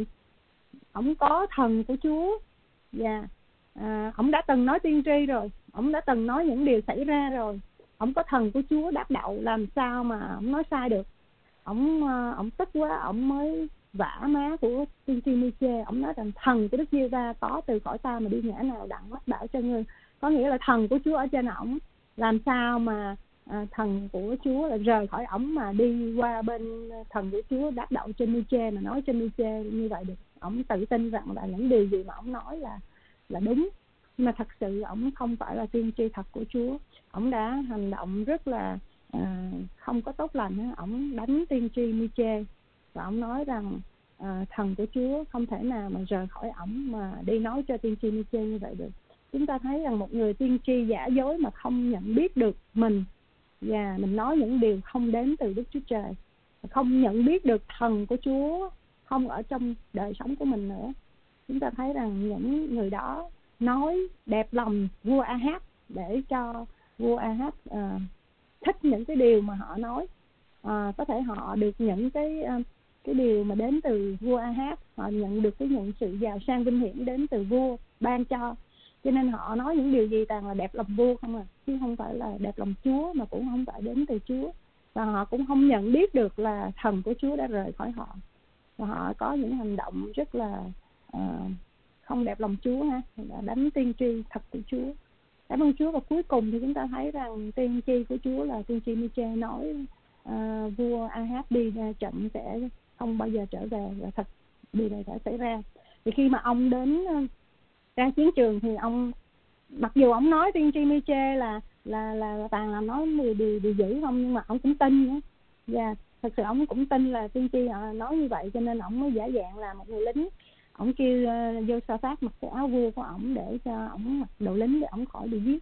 ổng có thần của Chúa và à, ổng đã từng nói tiên tri rồi, ổng đã từng nói những điều xảy ra rồi, ổng có thần của Chúa đáp đậu, làm sao mà ổng nói sai được. Ổng ổng tức quá, ổng mới vả má của tiên tri Mi-chê. Ổng nói rằng thần của Đức Giê-hô-va có từ khỏi ta mà đi ngã nào đặng mách bảo cho ngươi. Có nghĩa là thần của Chúa ở trên ổng, làm sao mà à, thần của Chúa là rời khỏi ổng mà đi qua bên thần của Chúa đáp đậu trên Mi-chê mà nói trên Mi-chê như vậy được. Ổng tự tin rằng là những điều gì mà ổng nói là là đúng, nhưng mà thật sự ổng không phải là tiên tri thật của Chúa. Ổng đã hành động rất là à, không có tốt lành. Ổng đánh tiên tri Mi-chê và ổng nói rằng à, thần của Chúa không thể nào mà rời khỏi ổng mà đi nói cho tiên tri Mi-chê như vậy được. Chúng ta thấy rằng một người tiên tri giả dối mà không nhận biết được mình và mình nói những điều không đến từ Đức Chúa Trời, không nhận biết được thần của Chúa không ở trong đời sống của mình nữa. Chúng ta thấy rằng những người đó nói đẹp lòng vua A-háp để cho vua A-háp uh, thích những cái điều mà họ nói. Uh, có thể họ được những cái uh, cái điều mà đến từ vua A-háp, họ nhận được cái những sự giàu sang vinh hiển đến từ vua ban cho, cho nên họ nói những điều gì toàn là đẹp lòng vua không à, chứ không phải là đẹp lòng Chúa, mà cũng không phải đến từ Chúa. Và họ cũng không nhận biết được là thần của Chúa đã rời khỏi họ, và họ có những hành động rất là uh, không đẹp lòng Chúa ha, đã đánh tiên tri thật của Chúa. Cảm ơn Chúa. Và cuối cùng thì chúng ta thấy rằng tiên tri của Chúa là tiên tri Mi-chê nói uh, vua A-háp đi ra trận sẽ không bao giờ trở về, và thật điều này đã xảy ra. Thì khi mà ông đến uh, ra chiến trường thì ông, mặc dù ông nói tiên tri Mi-chê là là là, là toàn là nói điều điều điều dữ không, nhưng mà ông cũng tin nữa. Và thật sự ông cũng tin là tiên tri nói như vậy, cho nên ông mới giả dạng là một người lính. Ông kêu uh, Josaphat mặc cái áo vua của ổng để cho ổng mặc đồ lính để ổng khỏi bị giết.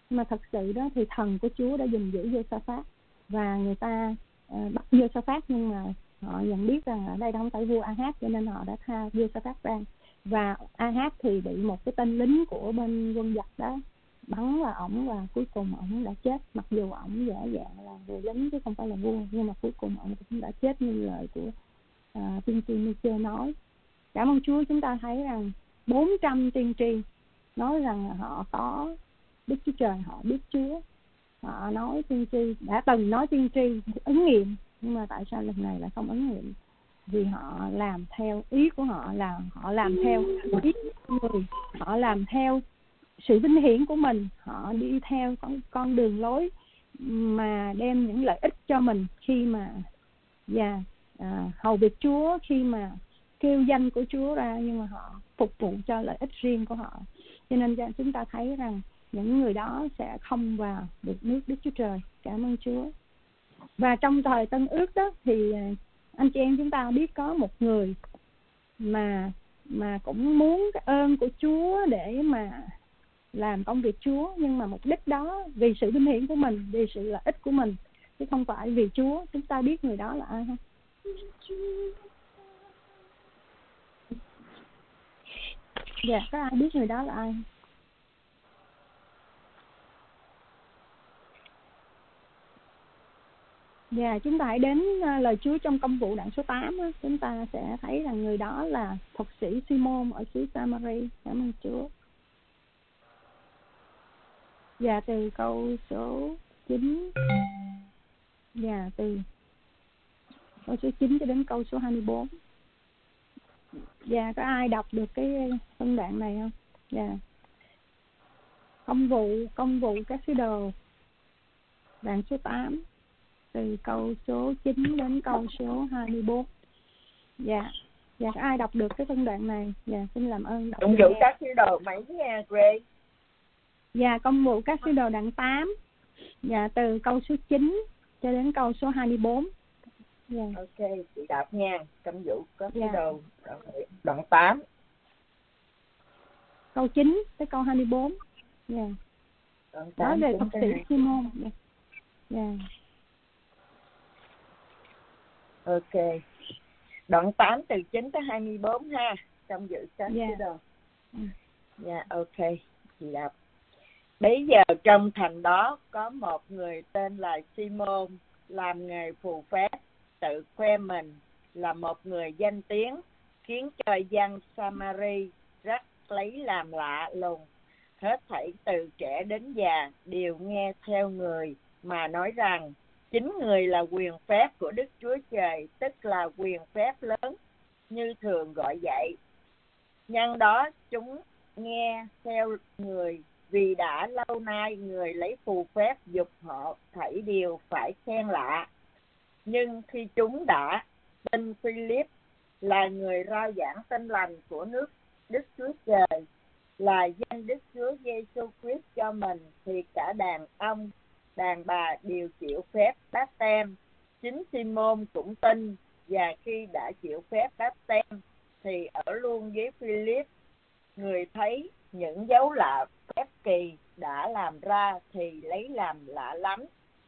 Nhưng mà thật sự đó thì thần của Chúa đã giùm giữ Giê-sa-phát, và người ta uh, bắt Giê-sa-phát, nhưng mà họ nhận biết rằng ở đây không phải vua A-hát, cho nên họ đã tha Giê-sa-phát ra. Và A-hát thì bị một cái tên lính của bên quân giặc đó bắn vào ổng, và cuối cùng ổng đã chết. Mặc dù ổng giả dạng là người lính chứ không phải là vua, nhưng mà cuối cùng ổng cũng đã chết như lời của uh, tiên tri Mi-chê nói. Cảm ơn Chúa, chúng ta thấy rằng bốn trăm tiên tri nói rằng họ có Đức Chúa Trời, họ biết Chúa, họ nói tiên tri, đã từng nói tiên tri ứng nghiệm, nhưng mà tại sao lần này lại không ứng nghiệm? Vì họ làm theo ý của họ, là họ làm theo ý của người, họ làm theo sự vinh hiển của mình, họ đi theo con, con đường lối mà đem những lợi ích cho mình khi mà và à, hầu việc Chúa, khi mà kêu danh của Chúa ra, nhưng mà họ phục vụ cho lợi ích riêng của họ. Cho nên chúng ta thấy rằng những người đó sẽ không vào được nước Đức Chúa Trời. Cảm ơn Chúa. Và trong thời Tân Ước đó thì anh chị em chúng ta biết có một người mà mà cũng muốn cái ơn của Chúa để mà làm công việc Chúa, nhưng mà mục đích đó vì sự vinh hiển của mình, vì sự lợi ích của mình, chứ không phải vì Chúa. Chúng ta biết người đó là ai không? Dạ, có ai biết người đó là ai? Dạ, chúng ta hãy đến lời Chúa trong Công vụ đoạn số tám đó. Chúng ta sẽ thấy rằng người đó là thuật sĩ Simon ở xứ Samari. Cảm ơn Chúa. Dạ, từ câu số chín. Dạ, từ câu số chín cho đến câu số hai mươi bốn. Dạ, có ai đọc được cái phân đoạn này không? Dạ. Công vụ, công vụ các sứ đồ đoạn số tám, từ câu số chín đến câu số hai mươi bốn. Dạ. Dạ, có ai đọc được cái phân đoạn này? Dạ, xin làm ơn đọc. Công vụ các sứ đồ mấy nha, Gray? Dạ, công vụ các sứ đồ đoạn tám. Dạ, từ câu số chín cho đến câu số hai mươi bốn. Dạ. Ok, chị đọc nha. Công vụ các sứ Dạ. đồ đoạn, đoạn tám. Câu chín tới câu hai mươi bốn. Dạ. Đoạn Nói về thuật sĩ Simon. Dạ. Dạ. Ok. Đoạn tám từ chín tới hai mươi bốn ha. Công vụ các Dạ. sứ đồ. Ừ. Dạ, ok. Chị đọc. Bây giờ trong thành đó có một người tên là Simon, làm nghề phù phép, tự khoe mình là một người danh tiếng, khiến cho dân Samari rất lấy làm lạ lùng. Hết thảy từ trẻ đến già đều nghe theo người mà nói rằng chính người là quyền phép của Đức Chúa Trời, tức là quyền phép lớn như thường gọi dạy. Nhân đó chúng nghe theo người, vì đã lâu nay người lấy phù phép giục họ thảy điều phải khen lạ. Nhưng khi chúng đã tin Philip là người rao giảng tin lành của nước Đức Chúa Trời, là danh Đức Chúa Giêsu Christ cho mình, thì cả đàn ông, đàn bà đều chịu phép báp têm. Chính Simon cũng tin, và khi đã chịu phép báp têm thì ở luôn với Philip. Người thấy những dấu lạ phép kỳ đã làm ra thì lấy làm lạ lắm.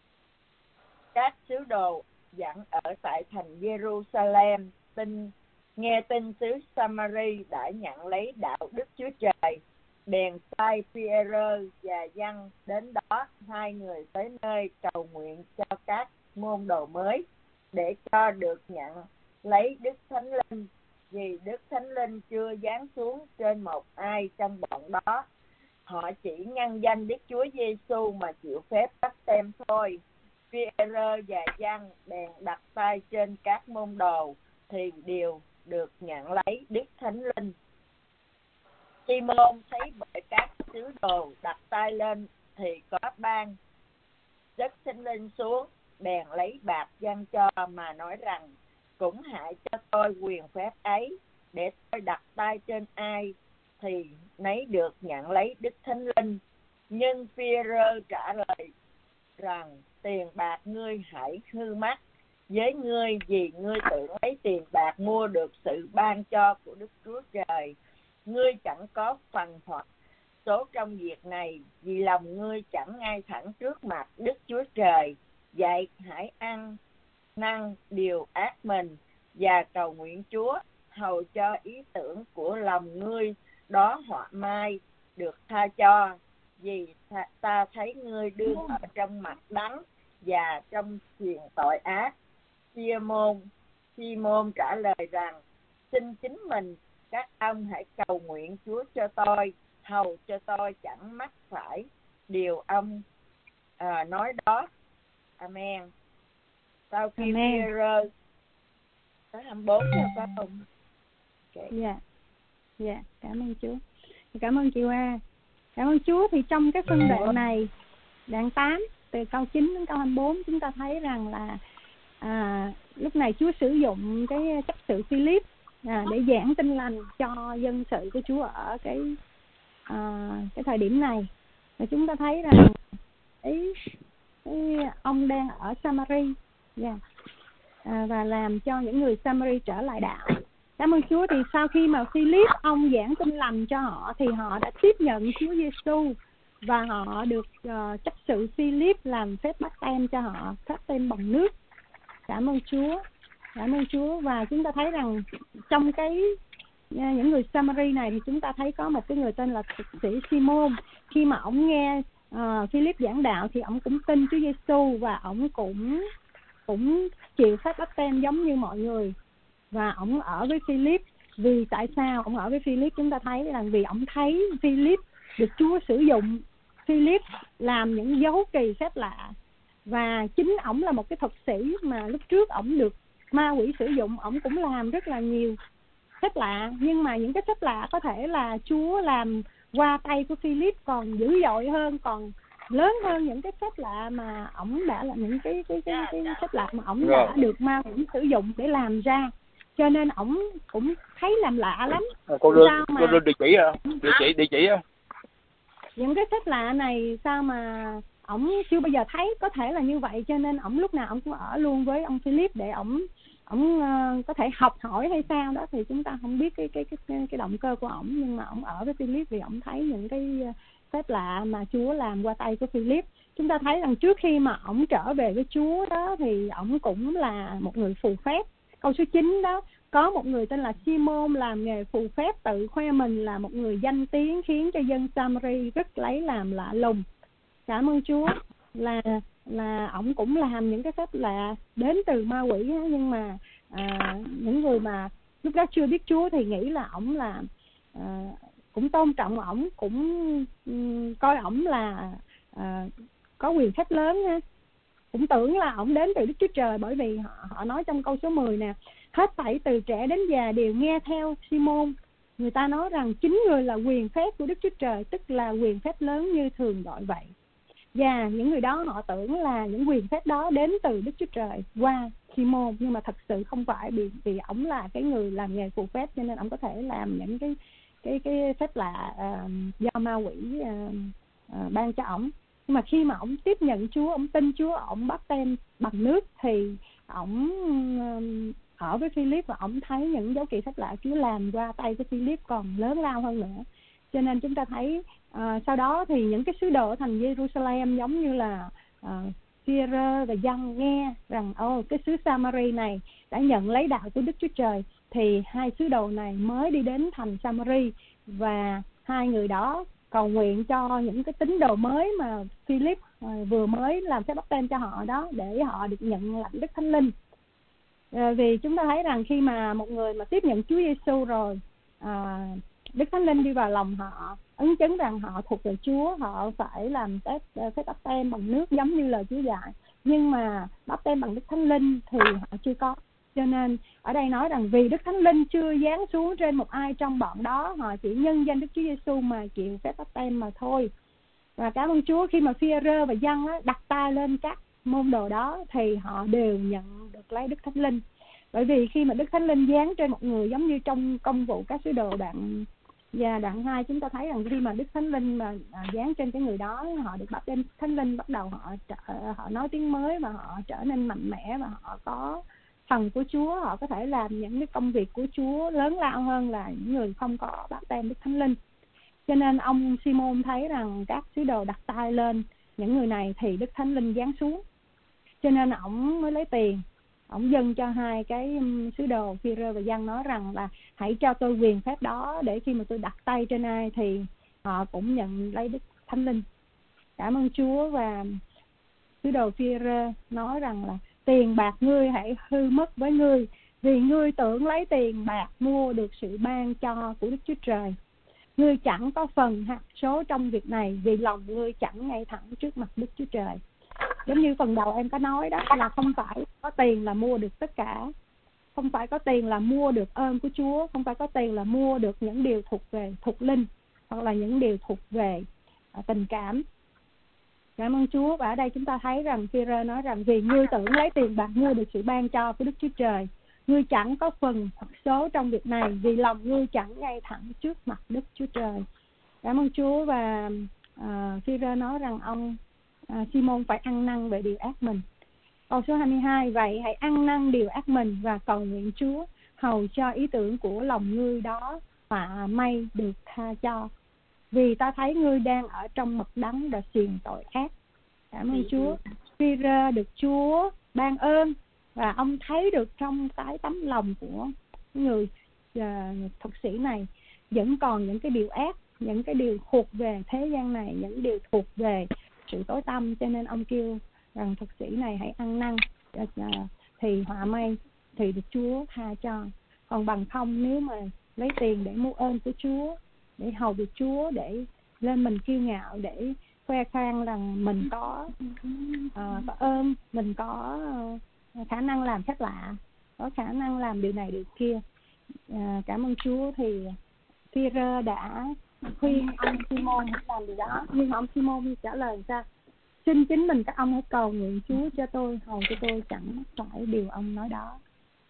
Các sứ đồ dẫn ở tại thành Jerusalem tin nghe tin xứ Samari đã nhận lấy đạo Đức Chúa Trời, bèn sai Phi-e-rơ và Giăng đến đó. Hai người tới nơi cầu nguyện cho các môn đồ mới để cho được nhận lấy Đức Thánh Linh, vì Đức Thánh Linh chưa giáng xuống trên một ai trong bọn đó. Họ chỉ nhân danh Đức Chúa Giêsu mà chịu phép báp têm thôi. Phi-e-rơ và Giăng bèn đặt tay trên các môn đồ thì đều được nhận lấy Đức Thánh Linh. Simon thấy bởi các sứ đồ đặt tay lên thì có ban Đức Thánh Linh xuống, bèn lấy bạc dâng cho mà nói rằng cũng hãy cho tôi quyền phép ấy, để tôi đặt tay trên ai thì nấy được nhận lấy Đức Thánh Linh. Nhưng Phi-e-rơ trả lời rằng tiền bạc ngươi hãy hư mất với ngươi, vì ngươi tự lấy tiền bạc mua được sự ban cho của Đức Chúa Trời. Ngươi chẳng có phần hoặc số trong việc này, vì lòng ngươi chẳng ngay thẳng trước mặt Đức Chúa Trời. Vậy hãy ăn năn điều ác mình và cầu nguyện Chúa hầu cho ý tưởng của lòng ngươi đó họa mai được tha cho, vì ta thấy ngươi đương ở trong mặt đắng và trong thuyền tội ác. Simon Simon trả lời rằng, xin chính mình các ông hãy cầu nguyện Chúa cho tôi, hầu cho tôi chẳng mắc phải điều ông à, nói đó. Amen. Sau khi Phi-e-rơ tới hai mươi bốn là phải không? Okay. Dạ, dạ, cảm ơn Chúa. Cảm ơn chị Hoa. Cảm ơn Chúa. Thì trong cái phân đoạn này, đoạn tám, từ câu chín đến câu hai mươi bốn, chúng ta thấy rằng là à, lúc này Chúa sử dụng cái chấp sự Philip à, để giảng tin lành cho dân sự của Chúa ở cái à, cái thời điểm này. Và chúng ta thấy rằng ý, ý ông đang ở Samari, yeah, à, và làm cho những người Samari trở lại đạo. Cảm ơn Chúa. Thì sau khi mà Philip ông giảng tin lành cho họ thì họ đã tiếp nhận Chúa Giêsu và họ được uh, chấp sự Philip làm phép báp têm cho họ, báp têm bằng nước. Cảm ơn Chúa. Cảm ơn Chúa. Và chúng ta thấy rằng trong cái những người Samari này thì chúng ta thấy có một cái người tên là thực sĩ Simon. Khi mà ông nghe uh, Philip giảng đạo thì ông cũng tin Chúa Giêsu và ông cũng cũng chịu phép báp têm giống như mọi người. Và ông ở với Philip. Vì tại sao ông ở với Philip? Chúng ta thấy là vì ông thấy Philip được Chúa sử dụng Philip làm những dấu kỳ phép lạ. Và chính ổng là một cái thuật sĩ mà lúc trước ổng được ma quỷ sử dụng, ổng cũng làm rất là nhiều phép lạ. Nhưng mà những cái phép lạ có thể là Chúa làm qua tay của Philip còn dữ dội hơn, còn lớn hơn những cái phép lạ mà ổng đã là những cái cái cái cái phép lạ mà ổng đã được ma quỷ sử dụng để làm ra. Cho nên ổng cũng thấy làm lạ lắm. Cô đưa, mà... cô đưa địa chỉ à? Địa chỉ, địa chỉ à? Những cái phép lạ này sao mà ổng chưa bao giờ thấy, có thể là như vậy. Cho nên ổng lúc nào ổng cũng ở luôn với ông Philip để ổng ổng uh, có thể học hỏi hay sao đó. Thì chúng ta không biết cái cái cái cái động cơ của ổng. Nhưng mà ổng ở với Philip vì ổng thấy những cái phép lạ mà Chúa làm qua tay của Philip. Chúng ta thấy rằng trước khi mà ổng trở về với Chúa đó thì ổng cũng là một người phù phép. Câu số chín đó, có một người tên là Simon làm nghề phù phép, tự khoe mình là một người danh tiếng, khiến cho dân Samari rất lấy làm lạ lùng. Cảm ơn Chúa là là ổng cũng làm những cái phép lạ đến từ ma quỷ. Nhưng mà à, những người mà lúc đó chưa biết Chúa thì nghĩ là ổng là à, cũng tôn trọng ổng, cũng um, coi ổng là à, có quyền phép lớn ha. Cũng tưởng là ổng đến từ Đức Chúa Trời, bởi vì họ, họ nói trong câu số mười nè, hết thảy từ trẻ đến già đều nghe theo Simon. Người ta nói rằng chính người là quyền phép của Đức Chúa Trời, tức là quyền phép lớn như thường gọi vậy. Và những người đó họ tưởng là những quyền phép đó đến từ Đức Chúa Trời qua Simon, nhưng mà thật sự không phải, vì vì ổng là cái người làm nghề phù phép, cho nên ổng có thể làm những cái cái cái phép lạ uh, do ma quỷ uh, uh, ban cho ổng. Nhưng mà khi mà ổng tiếp nhận Chúa, ổng tin Chúa, ổng báp têm bằng nước thì ổng uh, ở với Philip và ổng thấy những dấu kỳ phép lạ Chúa làm qua tay của Philip còn lớn lao hơn nữa. Cho nên chúng ta thấy uh, sau đó thì những cái sứ đồ ở thành Jerusalem giống như là uh, Phi-e-rơ và Giăng nghe rằng ô oh, cái xứ Samari này đã nhận lấy đạo của Đức Chúa Trời, thì hai sứ đồ này mới đi đến thành Samari và hai người đó cầu nguyện cho những cái tín đồ mới mà Philip uh, vừa mới làm phép báp têm cho họ đó, để họ được nhận lãnh Đức Thánh Linh. Uh, vì chúng ta thấy rằng khi mà một người mà tiếp nhận Chúa Giêsu rồi, uh, Đức Thánh Linh đi vào lòng họ, ấn chứng rằng họ thuộc về Chúa, họ phải làm phép phép báp têm bằng nước giống như lời Chúa dạy. Nhưng mà báp têm bằng Đức Thánh Linh thì họ chưa có. Cho nên ở đây nói rằng vì Đức Thánh Linh chưa giáng xuống trên một ai trong bọn đó, họ chỉ nhân danh Đức Chúa Giêsu mà chịu phép báp têm mà thôi. Và cảm ơn Chúa, khi mà Phi-e-rơ và Giăng đặt tay lên các môn đồ đó thì họ đều nhận được lấy Đức Thánh Linh. Bởi vì khi mà Đức Thánh Linh giáng trên một người, giống như trong công vụ các sứ đồ đoạn và đoạn hai, chúng ta thấy rằng khi mà Đức Thánh Linh mà giáng trên cái người đó, họ được báp têm Thánh Linh, bắt đầu họ họ nói tiếng mới và họ trở nên mạnh mẽ và họ có phần của Chúa, họ có thể làm những cái công việc của Chúa lớn lao hơn là những người không có báp têm Đức Thánh Linh. Cho nên ông Simon thấy rằng các sứ đồ đặt tay lên những người này thì Đức Thánh Linh giáng xuống. Cho nên ổng mới lấy tiền, ổng dâng cho hai cái sứ đồ Phi-rơ và Giăng, nói rằng là hãy cho tôi quyền phép đó, để khi mà tôi đặt tay trên ai thì họ cũng nhận lấy Đức Thánh Linh. Cảm ơn Chúa. Và sứ đồ Phi-rơ nói rằng là tiền bạc ngươi hãy hư mất với ngươi, vì ngươi tưởng lấy tiền bạc mua được sự ban cho của Đức Chúa Trời. Ngươi chẳng có phần hạt số trong việc này, vì lòng ngươi chẳng ngay thẳng trước mặt Đức Chúa Trời. Giống như phần đầu em có nói đó, là không phải có tiền là mua được tất cả. Không phải có tiền là mua được ơn của Chúa. Không phải có tiền là mua được những điều thuộc về thuộc linh, hoặc là những điều thuộc về à, tình cảm. Cảm ơn Chúa. Và ở đây chúng ta thấy rằng Phi-rơ nói rằng vì ngươi tưởng lấy tiền bạc mua được sự ban cho của Đức Chúa Trời, ngươi chẳng có phần hoặc số trong việc này, vì lòng ngươi chẳng ngay thẳng trước mặt Đức Chúa Trời. Cảm ơn Chúa. Và à, Phi-rơ nói rằng ông à, Simon phải ăn năn về điều ác mình. Câu số hai mươi hai: vậy hãy ăn năn điều ác mình và cầu nguyện Chúa, hầu cho ý tưởng của lòng ngươi đó họa may được tha cho, vì ta thấy ngươi đang ở trong mật đắng và xiềng tội ác. Cảm ơn Chúa. Phi-rơ được Chúa ban ơn, và ông thấy được trong cái tấm lòng của người uh, thuật sĩ này vẫn còn những cái điều ác, những cái điều thuộc về thế gian này, những điều thuộc về sự tối tăm. Cho nên ông kêu rằng thuật sĩ này hãy ăn năn, uh, thì họa may thì được Chúa tha cho. Còn bằng không, nếu mà lấy tiền để mua ơn của Chúa, để hầu việc Chúa, để lên mình kiêu ngạo, để khoe khoang rằng mình có uh, có ơn, mình có uh, khả năng làm phép lạ, có khả năng làm điều này điều kia. À, cảm ơn Chúa. Thì Phi-rơ đã khuyên ông Simon làm điều đó, nhưng ông Simon trả lời sao? Xin chính mình các ông hãy cầu nguyện Chúa cho tôi, hầu cho tôi chẳng phải điều ông nói đó.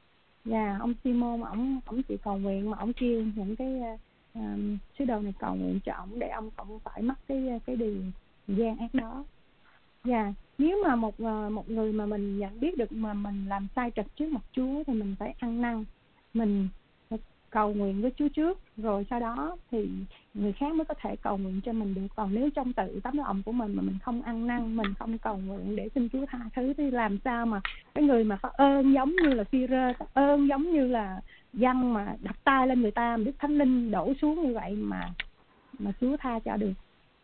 Và ông Simon ông ông chỉ cầu nguyện, mà ông kêu những cái uh, sứ đồ này cầu nguyện cho ông, để ông không phải mắc cái cái điều gian ác đó. Và nếu mà một một người mà mình nhận biết được mà mình làm sai trật trước mặt Chúa, thì mình phải ăn năn, mình cầu nguyện với Chúa trước, rồi sau đó thì người khác mới có thể cầu nguyện cho mình được. Còn nếu trong tự tấm lòng của mình mà mình không ăn năn, mình không cầu nguyện để xin Chúa tha thứ, thì làm sao mà cái người mà có ơn giống như là Phi-rơ, có ơn giống như là Giăng mà đặt tay lên người ta, Đức Thánh Linh đổ xuống như vậy mà mà Chúa tha cho được.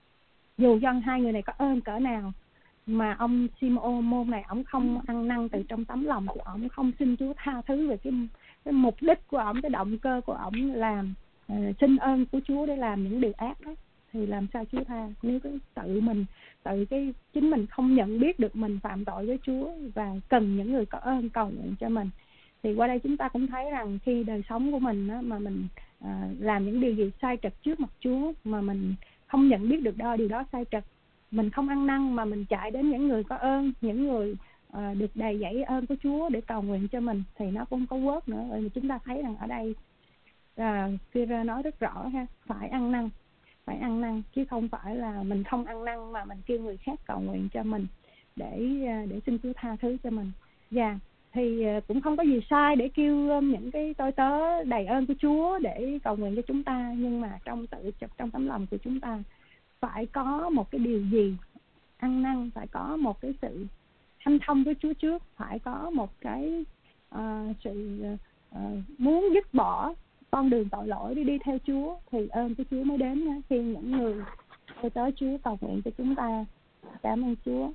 Dù dân hai người này có ơn cỡ nào, mà ông Simon này ông không ăn năn từ trong tấm lòng của ông, không xin Chúa tha thứ về cái cái mục đích của ông, cái động cơ của ông làm uh, xin ơn của Chúa để làm những điều ác đó, thì làm sao Chúa tha? Nếu cái tự mình tự cái chính mình không nhận biết được mình phạm tội với Chúa và cần những người có ơn cầu nguyện cho mình. Thì qua đây chúng ta cũng thấy rằng khi đời sống của mình đó, mà mình uh, làm những điều gì sai trật trước mặt Chúa mà mình không nhận biết được đó điều đó sai trật, mình không ăn năn mà mình chạy đến những người có ơn, những người À, được đầy dẫy ơn của Chúa để cầu nguyện cho mình, thì nó cũng không có quớt nữa. Rồi chúng ta thấy rằng ở đây à, Phi-rơ nói rất rõ ha, phải ăn năn, phải ăn năn, chứ không phải là mình không ăn năn mà mình kêu người khác cầu nguyện cho mình để để xin Chúa tha thứ cho mình. Và thì cũng không có gì sai để kêu những cái tôi tớ đầy ơn của Chúa để cầu nguyện cho chúng ta, nhưng mà trong tự trong tấm lòng của chúng ta phải có một cái điều gì ăn năn, phải có một cái sự hanh thông với Chúa trước, phải có một cái uh, sự uh, muốn dứt bỏ con đường tội lỗi đi đi theo Chúa, thì ơn của Chúa mới đến nha. Khi những người tôi tới Chúa cầu nguyện cho chúng ta. Cảm ơn Chúa.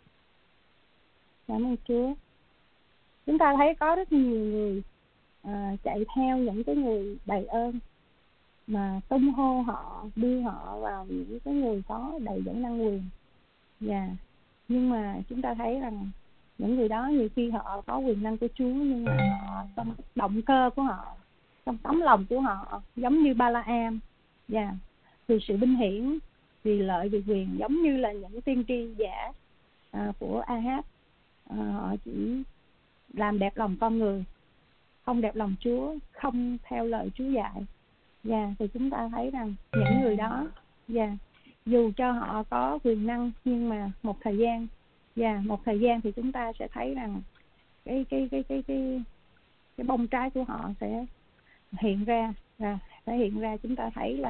Cảm ơn Chúa. Chúng ta thấy có rất nhiều người uh, chạy theo những cái người đầy ơn, mà tung hô họ, đưa họ vào những cái người có đầy dẫn năng quyền. Và yeah. Nhưng mà chúng ta thấy rằng những người đó nhiều khi họ có quyền năng của Chúa, nhưng mà họ trong động cơ của họ, trong tấm lòng của họ giống như Ba-la-am, và yeah. vì sự vinh hiển, vì lợi, vì quyền, giống như là những tiên tri giả à, của A-háp. À, họ chỉ làm đẹp lòng con người, không đẹp lòng Chúa, không theo lời Chúa dạy. Và yeah. thì chúng ta thấy rằng những người đó, và yeah. dù cho họ có quyền năng, nhưng mà một thời gian và yeah, một thời gian thì chúng ta sẽ thấy rằng cái cái cái cái cái cái bông trái của họ sẽ hiện ra, và sẽ hiện ra chúng ta thấy là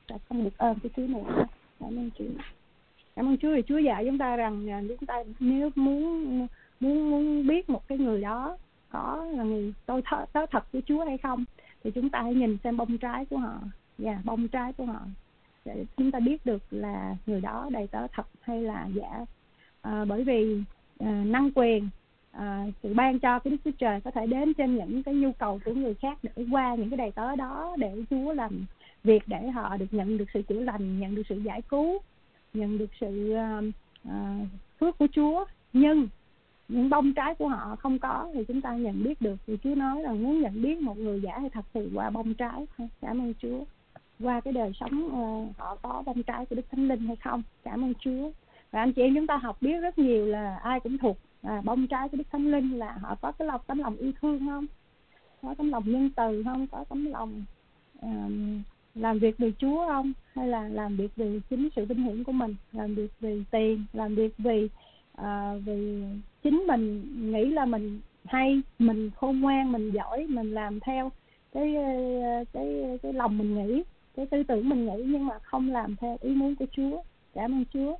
sẽ không được ơn cái thứ này nữa. Cảm ơn Chúa. Cảm ơn Chúa vì Chúa dạy chúng ta rằng chúng ta nếu muốn muốn muốn biết một cái người đó có là người tôi th- tớ thật với Chúa hay không, thì chúng ta hãy nhìn xem bông trái của họ, và yeah, bông trái của họ để chúng ta biết được là người đó đầy tớ thật hay là giả. À, bởi vì à, năng quyền, à, sự ban cho của Đức Chúa Trời có thể đến trên những cái nhu cầu của người khác, để qua những cái đầy tớ đó để Chúa làm việc, để họ được nhận được sự chữa lành, nhận được sự giải cứu, nhận được sự uh, uh, phước của Chúa. Nhưng những bông trái của họ không có thì chúng ta nhận biết được. Thì Chúa nói là muốn nhận biết một người giả hay thật thì qua bông trái. Cảm ơn Chúa. Qua cái đời sống uh, họ có bông trái của Đức Thánh Linh hay không. Cảm ơn Chúa. Và anh chị em chúng ta học biết rất nhiều là ai cũng thuộc à, bông trái của Đức Thánh Linh là họ có cái lòng tấm lòng yêu thương không, có tấm lòng nhân từ không, có tấm lòng uh, làm việc vì Chúa không, hay là làm việc vì chính sự vinh hiển của mình, làm việc vì tiền, làm việc vì uh, vì chính mình nghĩ là mình hay, mình khôn ngoan, mình giỏi, mình làm theo cái cái cái lòng mình nghĩ, cái tư tưởng mình nghĩ, nhưng mà không làm theo ý muốn của Chúa. Cảm ơn Chúa.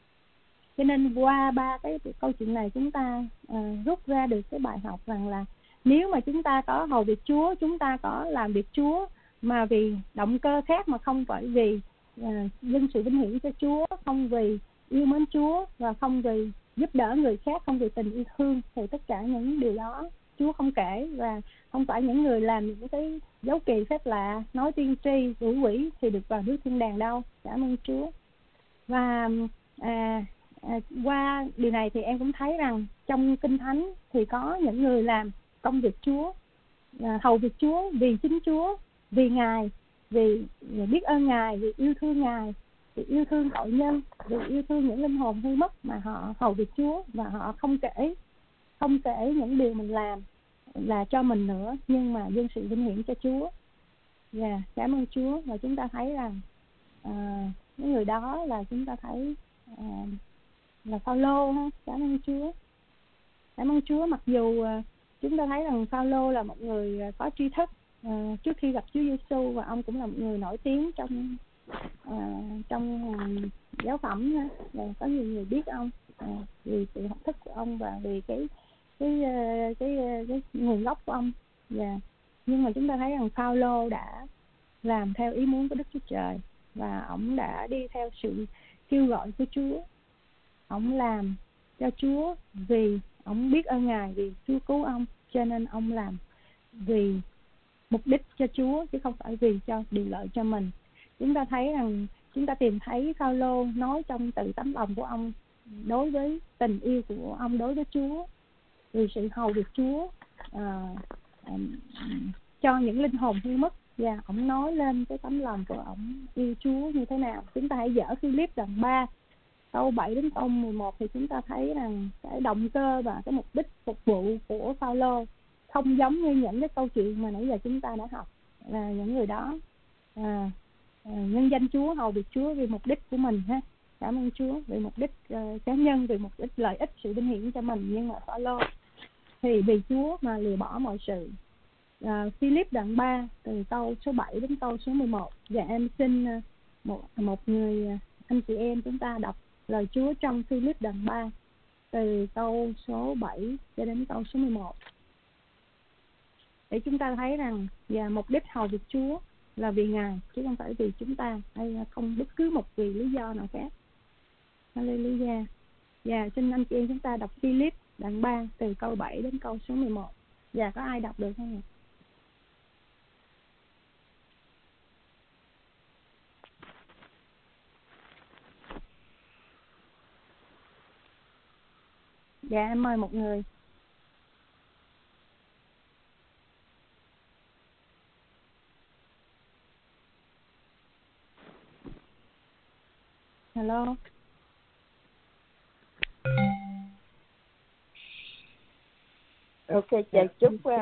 Cho nên qua ba cái câu chuyện này chúng ta uh, rút ra được cái bài học rằng là nếu mà chúng ta có hầu việc Chúa, chúng ta có làm việc Chúa mà vì động cơ khác, mà không phải vì uh, dân sự vinh hiển cho Chúa, không vì yêu mến Chúa, và không vì giúp đỡ người khác, không vì tình yêu thương, thì tất cả những điều đó Chúa không kể. Và không phải những người làm những cái dấu kỳ phép lạ, nói tiên tri, đuổi quỷ thì được vào nước thiên đàng đâu. Cảm ơn Chúa. Và à, à, qua điều này thì em cũng thấy rằng trong Kinh Thánh thì có những người làm công việc Chúa, à, hầu việc Chúa vì chính Chúa, vì Ngài, vì, vì biết ơn Ngài, vì yêu thương Ngài, vì yêu thương tội nhân, vì yêu thương những linh hồn hư mất mà họ hầu việc Chúa. Và họ không kể không kể những điều mình làm là cho mình nữa, nhưng mà dân sự vinh hiển cho Chúa. Dạ, yeah, cảm ơn Chúa. Và chúng ta thấy rằng à, những người đó là chúng ta thấy à, là Phaolô ha. Cảm ơn Chúa. Cảm ơn Chúa. Mặc dù à, chúng ta thấy rằng Phaolô là một người có tri thức à, trước khi gặp Chúa Giêsu, và ông cũng là một người nổi tiếng trong à, trong à, giáo phẩm ha. Và có nhiều người biết ông à, vì sự học thức của ông và vì cái cái cái cái, cái, cái nguồn gốc của ông. Và nhưng mà chúng ta thấy rằng Phaolô đã làm theo ý muốn của Đức Chúa Trời, và ông đã đi theo sự kêu gọi của Chúa. Ông làm cho Chúa vì ông biết ơn Ngài, vì Chúa cứu ông, cho nên ông làm vì mục đích cho Chúa, chứ không phải vì cho điều lợi cho mình. Chúng ta thấy rằng chúng ta tìm thấy Phaolô nói trong từ tấm lòng của ông đối với tình yêu của ông đối với Chúa, vì sự hầu việc Chúa à, à, cho những linh hồn hư mất. Và ông nói lên cái tấm lòng của ông yêu Chúa như thế nào. Chúng ta hãy dở Philip đoạn ba câu bảy đến câu mười một thì chúng ta thấy rằng cái động cơ và cái mục đích phục vụ của Phaolô không giống như những cái câu chuyện mà nãy giờ chúng ta đã học. Là những người đó à, à, nhân danh Chúa, hầu việc Chúa vì mục đích của mình ha. Cảm ơn Chúa, vì mục đích uh, cá nhân, vì mục đích lợi ích, sự vinh hiển cho mình. Nhưng mà Phaolô thì vì Chúa mà lìa bỏ mọi sự. À, Philip đoạn ba từ câu số bảy đến câu số mười một. Và em xin uh, một một người uh, anh chị em chúng ta đọc lời Chúa trong Philip đoạn ba từ câu số bảy cho đến câu số mười một, để chúng ta thấy rằng và mục đích hầu việc Chúa là vì Ngài, chứ không phải vì chúng ta, hay không bất cứ một vì lý do nào khác. Hallelujah. Và xin anh chị em chúng ta đọc Philip đoạn ba từ câu bảy đến câu số mười một. Và có ai đọc được không ạ? Dạ em mời một người. Hello. Ok, chào chúc uh...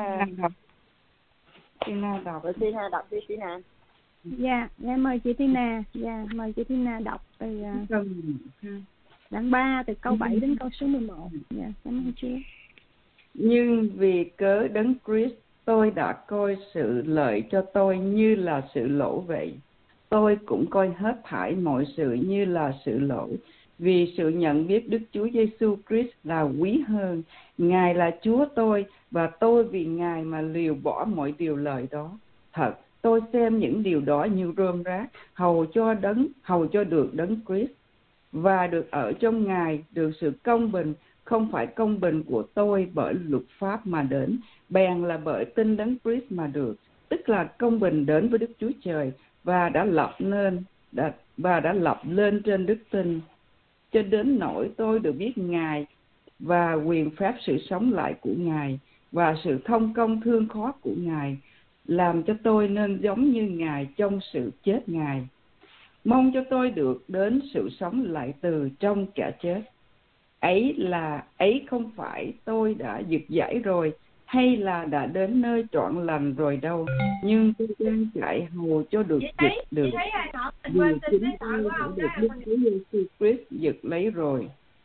Tina đọc. Rồi Tina đọc đi Tina. Dạ, em mời chị Tina. Dạ, mời chị Tina đọc từ uh, đoạn ba từ câu bảy đến câu số mười một. Dạ, cảm ơn Chúa. Nhưng vì cớ Đấng Christ, tôi đã coi sự lợi cho tôi như là sự lỗ vậy. tôi cũng coi hết thảy mọi sự như là sự lỗi, vì sự nhận biết Đức Chúa Giêsu Christ là quý hơn. Ngài là Chúa tôi, và tôi vì Ngài mà liều bỏ mọi điều lợi đó. Thật, tôi xem những điều đó như rơm rác, hầu cho đấng, hầu cho được đấng Christ, và được ở trong Ngài, được sự công bình, không phải công bình của tôi bởi luật pháp mà đến, bèn là bởi tin đấng Christ mà được, tức là công bình đến với Đức Chúa Trời, và đã lập nên đã, và đã lập lên trên đức tin, cho đến nỗi tôi được biết Ngài và quyền phép sự sống lại của Ngài và sự thông công thương khó của Ngài, làm cho tôi nên giống như Ngài trong sự chết Ngài. Mong cho tôi được đến sự sống lại từ trong kẻ chết. Ấy là ấy không phải tôi đã giật giải rồi, hay là đã đến nơi trọn lành rồi đâu, nhưng tôi đang chạy hầu cho được giật được, vì chính tôi đã được Đức Chúa Giêsu Christ giật lấy rồi.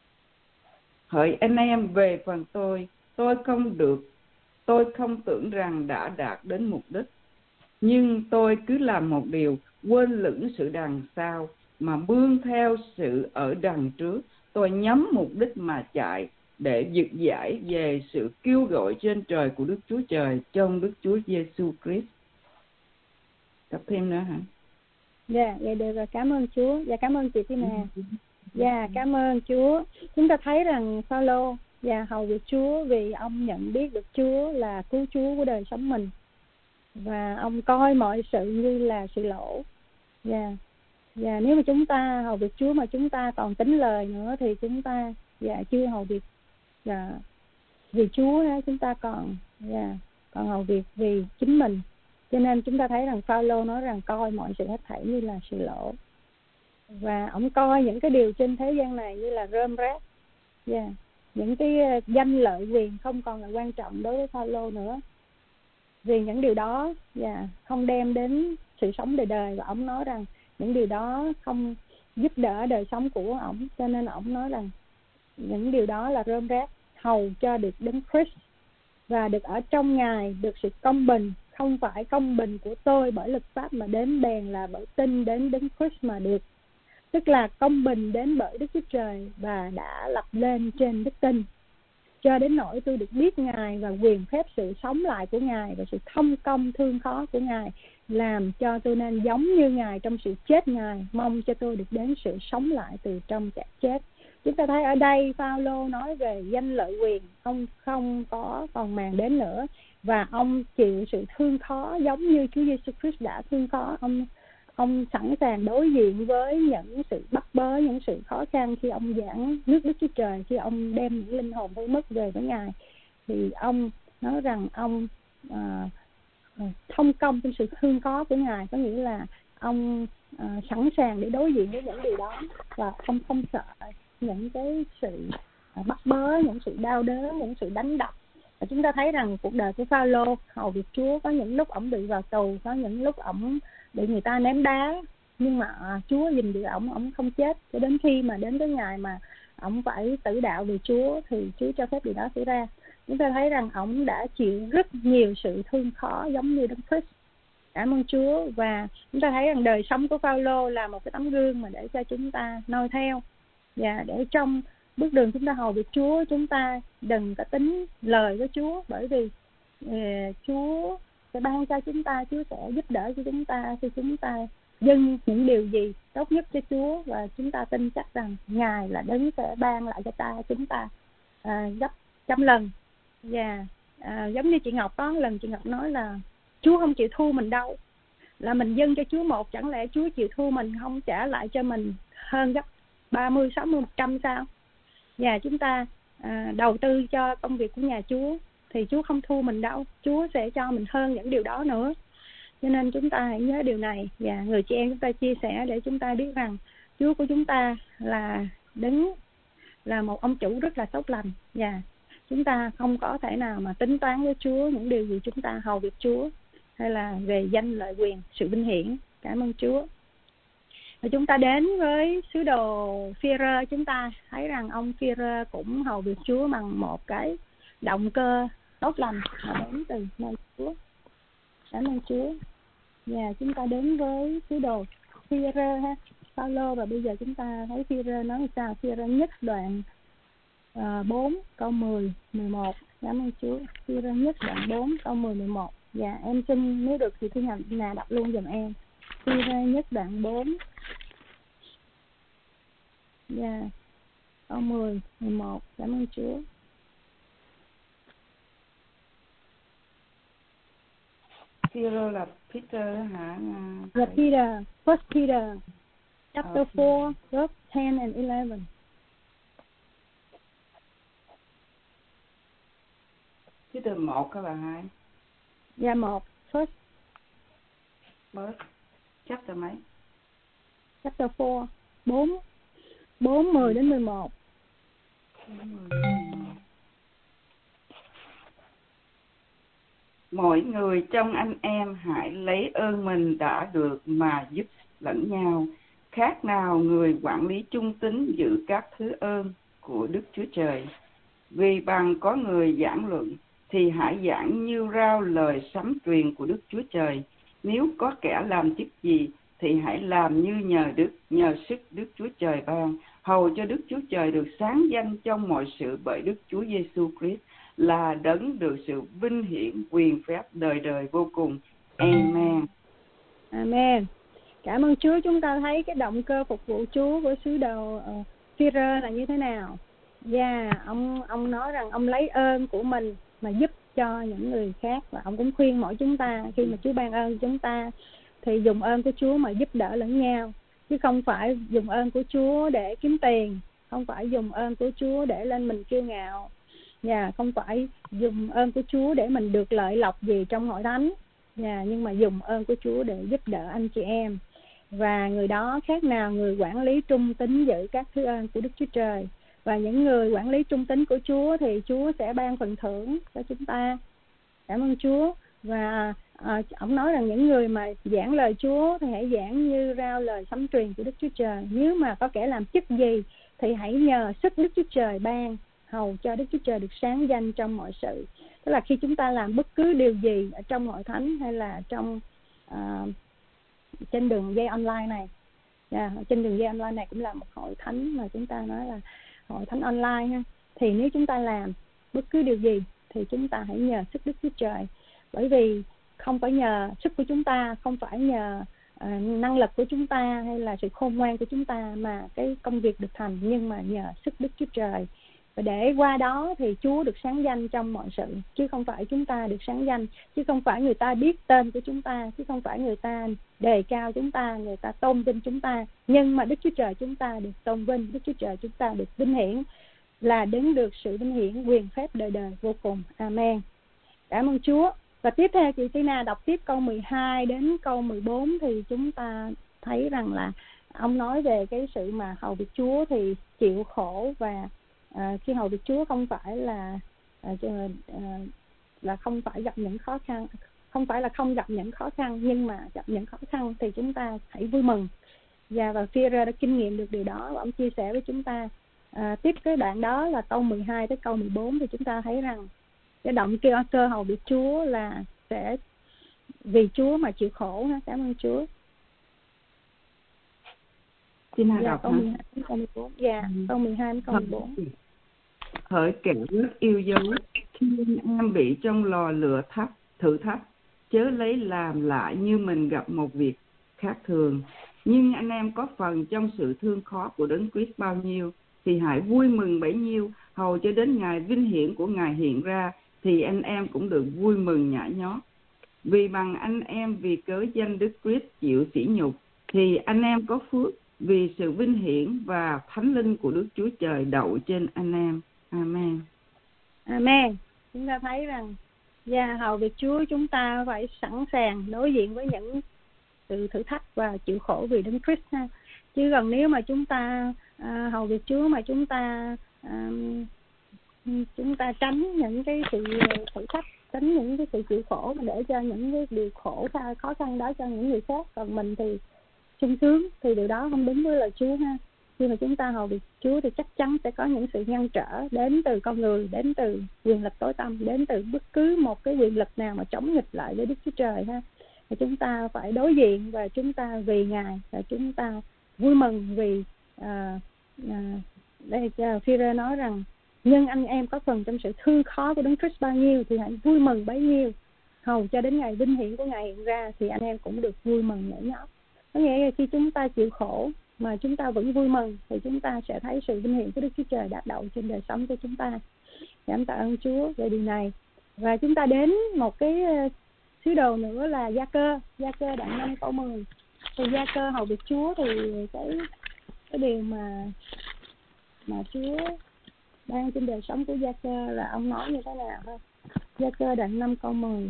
Hỡi anh em, về phần tôi, tôi không được, tôi không tưởng rằng đã đạt đến mục đích, nhưng tôi cứ làm một điều, quên lửng sự đằng sau, mà bươn theo sự ở đằng trước. Tôi nhắm mục đích mà chạy, để giật giải về sự kêu gọi trên trời của Đức Chúa Trời trong Đức Chúa Giêsu Christ. Đọc thêm nữa hả? Dạ, dạ được rồi, cảm ơn Chúa. Dạ, cảm ơn chị Tina. Dạ, cảm ơn Chúa. Chúng ta thấy rằng Phaolô và hầu việc Chúa vì ông nhận biết được Chúa là cứu Chúa của đời sống mình, và ông coi mọi sự như là sự lỗ. Dạ, dạ nếu mà chúng ta hầu việc Chúa mà chúng ta còn tính lời nữa thì chúng ta dạ chưa hầu việc dạ, vì Chúa đó, chúng ta còn dạ, còn hầu việc vì chính mình. Cho nên chúng ta thấy rằng Phaolô nói rằng coi mọi sự hết thảy như là sự lỗ, và ông coi những cái điều trên thế gian này như là rơm rác. Yeah. Những cái danh lợi quyền không còn là quan trọng đối với Phaolô nữa, vì những điều đó yeah, không đem đến sự sống đời đời. Và ông nói rằng những điều đó không giúp đỡ đời sống của ông, cho nên ông nói rằng những điều đó là rơm rác, hầu cho được đấng Christ và được ở trong Ngài, được sự công bình, không phải công bình của tôi bởi luật pháp mà đến, bèn là bởi tin đến đấng Christ mà được, tức là công bình đến bởi Đức Chúa Trời và đã lập lên trên đức tin, cho đến nỗi tôi được biết Ngài và quyền phép sự sống lại của Ngài và sự thông công thương khó của Ngài, làm cho tôi nên giống như Ngài trong sự chết Ngài, mong cho tôi được đến sự sống lại từ trong kẻ chết. Chúng ta thấy ở đây Phaolô nói về danh lợi quyền, ông không có còn màng đến nữa, và ông chịu sự thương khó giống như Chúa Giêsu Christ đã thương khó. Ông ông sẵn sàng đối diện với những sự bắt bớ, những sự khó khăn khi ông giảng nước Đức Chúa Trời, khi ông đem những linh hồn hư mất về với Ngài. Thì ông nói rằng ông à, thông công trong sự thương khó của Ngài, có nghĩa là ông à, sẵn sàng để đối diện với những điều đó, và ông không sợ những cái sự à, bắt bớ, những sự đau đớn, những sự đánh đập. Và chúng ta thấy rằng cuộc đời của Phaolô hầu việc Chúa, có những lúc ổng bị vào tù, có những lúc ổng bị người ta ném đá, nhưng mà à, Chúa gìn giữ ổng, ổng không chết, cho đến khi mà đến cái ngày mà ổng phải tử đạo vì Chúa thì Chúa cho phép điều đó xảy ra. Chúng ta thấy rằng ổng đã chịu rất nhiều sự thương khó giống như Đấng Christ. Cảm ơn Chúa. Và chúng ta thấy rằng đời sống của Phaolô là một cái tấm gương mà để cho chúng ta noi theo, và để trong bước đường chúng ta hầu việc Chúa, chúng ta đừng có tính lời với Chúa, bởi vì uh, Chúa sẽ ban cho chúng ta, Chúa sẽ giúp đỡ cho chúng ta khi chúng ta dâng những điều gì tốt nhất cho Chúa, và chúng ta tin chắc rằng Ngài là đấng sẽ ban lại cho ta chúng ta à, gấp trăm lần. Và à, giống như chị Ngọc có lần chị Ngọc nói là Chúa không chịu thua mình đâu, là mình dâng cho Chúa một, chẳng lẽ Chúa chịu thua mình, không trả lại cho mình hơn gấp ba mươi, sáu mươi, một trăm sao? Và chúng ta à, đầu tư cho công việc của nhà Chúa thì Chúa không thua mình đâu, Chúa sẽ cho mình hơn những điều đó nữa. Cho nên chúng ta hãy nhớ điều này, và người chị em chúng ta chia sẻ để chúng ta biết rằng Chúa của chúng ta là đứng là một ông chủ rất là tốt lành, và chúng ta không có thể nào mà tính toán với Chúa những điều gì chúng ta hầu việc Chúa, hay là về danh lợi quyền, sự vinh hiển. Cảm ơn Chúa. Và chúng ta đến với sứ đồ Phi-e-rơ, chúng ta thấy rằng ông Phi-e-rơ cũng hầu việc Chúa bằng một cái động cơ tốt lành mà đến từ nơi Chúa. Cảm ơn Chúa. Và chúng ta đến với sứ đồ Phi-e-rơ ha, Phaolô, và bây giờ chúng ta thấy Phi-e-rơ nói sao. Phi-e-rơ nhất đoạn uh, bốn câu mười, mười một. Cảm ơn Chúa. Phi-e-rơ nhất đoạn bốn câu mười, mười một. Dạ em xin, nếu được thì Thiên Hà đọc luôn giùm em. Phi-e-rơ nhất đoạn bốn. Dạ câu mười, mười một. Cảm ơn Chúa. Peter là Peter hả? Là Peter, First Peter, chapter okay. four, verse ten and eleven. Peter một các bạn hai. Dạ một, first. First, chapter mấy? Chapter four, bốn, bốn, mười đến mười một. Mỗi người trong anh em hãy lấy ơn mình đã được mà giúp lẫn nhau. Khác nào người quản lý trung tín giữ các thứ ơn của Đức Chúa Trời. Vì bằng có người giảng luận thì hãy giảng như rao lời sấm truyền của Đức Chúa Trời. Nếu có kẻ làm chức gì thì hãy làm như nhờ đức, nhờ sức Đức Chúa Trời ban, hầu cho Đức Chúa Trời được sáng danh trong mọi sự bởi Đức Chúa Giêsu Christ, là đấng được sự vinh hiển quyền phép đời đời vô cùng. Amen. Amen. Cảm ơn Chúa. Chúng ta thấy cái động cơ phục vụ Chúa của sứ đồ uh, Phi-e-rơ là như thế nào. Dạ, yeah, ông ông nói rằng ông lấy ơn của mình mà giúp cho những người khác, và ông cũng khuyên mỗi chúng ta khi mà Chúa ban ơn cho chúng ta thì dùng ơn của Chúa mà giúp đỡ lẫn nhau, chứ không phải dùng ơn của Chúa để kiếm tiền, không phải dùng ơn của Chúa để lên mình kiêu ngạo. Dạ, yeah, không phải dùng ơn của Chúa để mình được lợi lộc gì trong hội thánh. Dạ, yeah, nhưng mà dùng ơn của Chúa để giúp đỡ anh chị em. Và người đó khác nào người quản lý trung tín giữ các thứ ơn của Đức Chúa Trời. Và những người quản lý trung tín của Chúa thì Chúa sẽ ban phần thưởng cho chúng ta. Cảm ơn Chúa. Và à, ông nói rằng những người mà giảng lời Chúa thì hãy giảng như rao lời sấm truyền của Đức Chúa Trời. Nếu mà có kẻ làm chức gì thì hãy nhờ sức Đức Chúa Trời ban, hầu cho Đức Chúa Trời được sáng danh trong mọi sự. Tức là khi chúng ta làm bất cứ điều gì ở trong hội thánh hay là trong uh, trên đường dây online này, yeah, trên đường dây online này cũng là một hội thánh mà chúng ta nói là hội thánh online ha. Thì nếu chúng ta làm bất cứ điều gì thì chúng ta hãy nhờ sức Đức Chúa Trời, bởi vì không phải nhờ sức của chúng ta, không phải nhờ uh, năng lực của chúng ta hay là sự khôn ngoan của chúng ta mà cái công việc được thành, nhưng mà nhờ sức Đức Chúa Trời. Và để qua đó thì Chúa được sáng danh trong mọi sự, chứ không phải chúng ta được sáng danh, chứ không phải người ta biết tên của chúng ta, chứ không phải người ta đề cao chúng ta, người ta tôn vinh chúng ta, nhưng mà Đức Chúa Trời chúng ta được tôn vinh, Đức Chúa Trời chúng ta được vinh hiển, là đứng được sự vinh hiển quyền phép đời đời vô cùng. Amen. Cảm ơn Chúa. Và tiếp theo chị Tina đọc tiếp câu mười hai đến câu mười bốn thì chúng ta thấy rằng là ông nói về cái sự mà hầu việc Chúa thì chịu khổ, và À, khi hầu việc Chúa không phải là à, à, là không phải gặp những khó khăn, không phải là không gặp những khó khăn, nhưng mà gặp những khó khăn thì chúng ta hãy vui mừng. Và và Phi-e-rơ đã kinh nghiệm được điều đó, và ông chia sẻ với chúng ta. À, tiếp cái đoạn đó là câu mười hai tới câu mười bốn thì chúng ta thấy rằng cái động cơ cơ hầu việc Chúa là sẽ vì Chúa mà chịu khổ ha. Cảm ơn Chúa. Xin dạ, đọc câu mười hai đến câu mười bốn. Dạ, ừ. câu mười hai đến câu mười bốn. Hỡi kẻ rất yêu dấu, khi em bị trong lò lửa thách, thử thách, chớ lấy làm lại như mình gặp một việc khác thường. Nhưng anh em có phần trong sự thương khó của Đấng Christ bao nhiêu, thì hãy vui mừng bấy nhiêu, hầu cho đến ngày vinh hiển của Ngài hiện ra, thì anh em cũng được vui mừng nhảy nhót. Vì bằng anh em vì cớ danh Đức Christ chịu sỉ nhục, thì anh em có phước vì sự vinh hiển và thánh linh của Đức Chúa Trời đậu trên anh em. Amen. Amen. Chúng ta thấy rằng gia hầu việc Chúa chúng ta phải sẵn sàng đối diện với những sự thử thách và chịu khổ vì Đấng Christ ha. Chứ còn nếu mà chúng ta à, hầu việc Chúa mà chúng ta à, chúng ta tránh những cái sự thử thách, tránh những cái sự chịu khổ mà để cho những cái điều khổ khó khăn đó cho những người khác, còn mình thì sung sướng, thì điều đó không đúng với lời Chúa ha. Khi mà chúng ta hầu việc Chúa thì chắc chắn sẽ có những sự ngăn trở đến từ con người, đến từ quyền lực tối tăm, đến từ bất cứ một cái quyền lực nào mà chống nghịch lại với Đức Chúa Trời ha. và chúng ta phải đối diện, và chúng ta vì Ngài, và chúng ta vui mừng vì à, à, đây Phi-rơ nói rằng nhưng anh em có phần trong sự thương khó của Đấng Christ bao nhiêu thì hãy vui mừng bấy nhiêu, hầu cho đến ngày vinh hiển của Ngài hiện ra thì anh em cũng được vui mừng nhảy nhót. Có nghĩa là khi chúng ta chịu khổ mà chúng ta vẫn vui mừng thì chúng ta sẽ thấy sự vinh hiển của Đức Chúa Trời đạt đậu trên đời sống của chúng ta. Cảm tạ ơn Chúa về điều này. Và chúng ta đến một cái sứ đồ nữa là Gia Cơ. Gia Cơ đoạn năm câu mười. Thì Gia Cơ hầu việc Chúa thì cái cái điều mà mà Chúa đang trên đời sống của Gia Cơ là ông nói như thế nào không? Gia Cơ đoạn năm câu mười.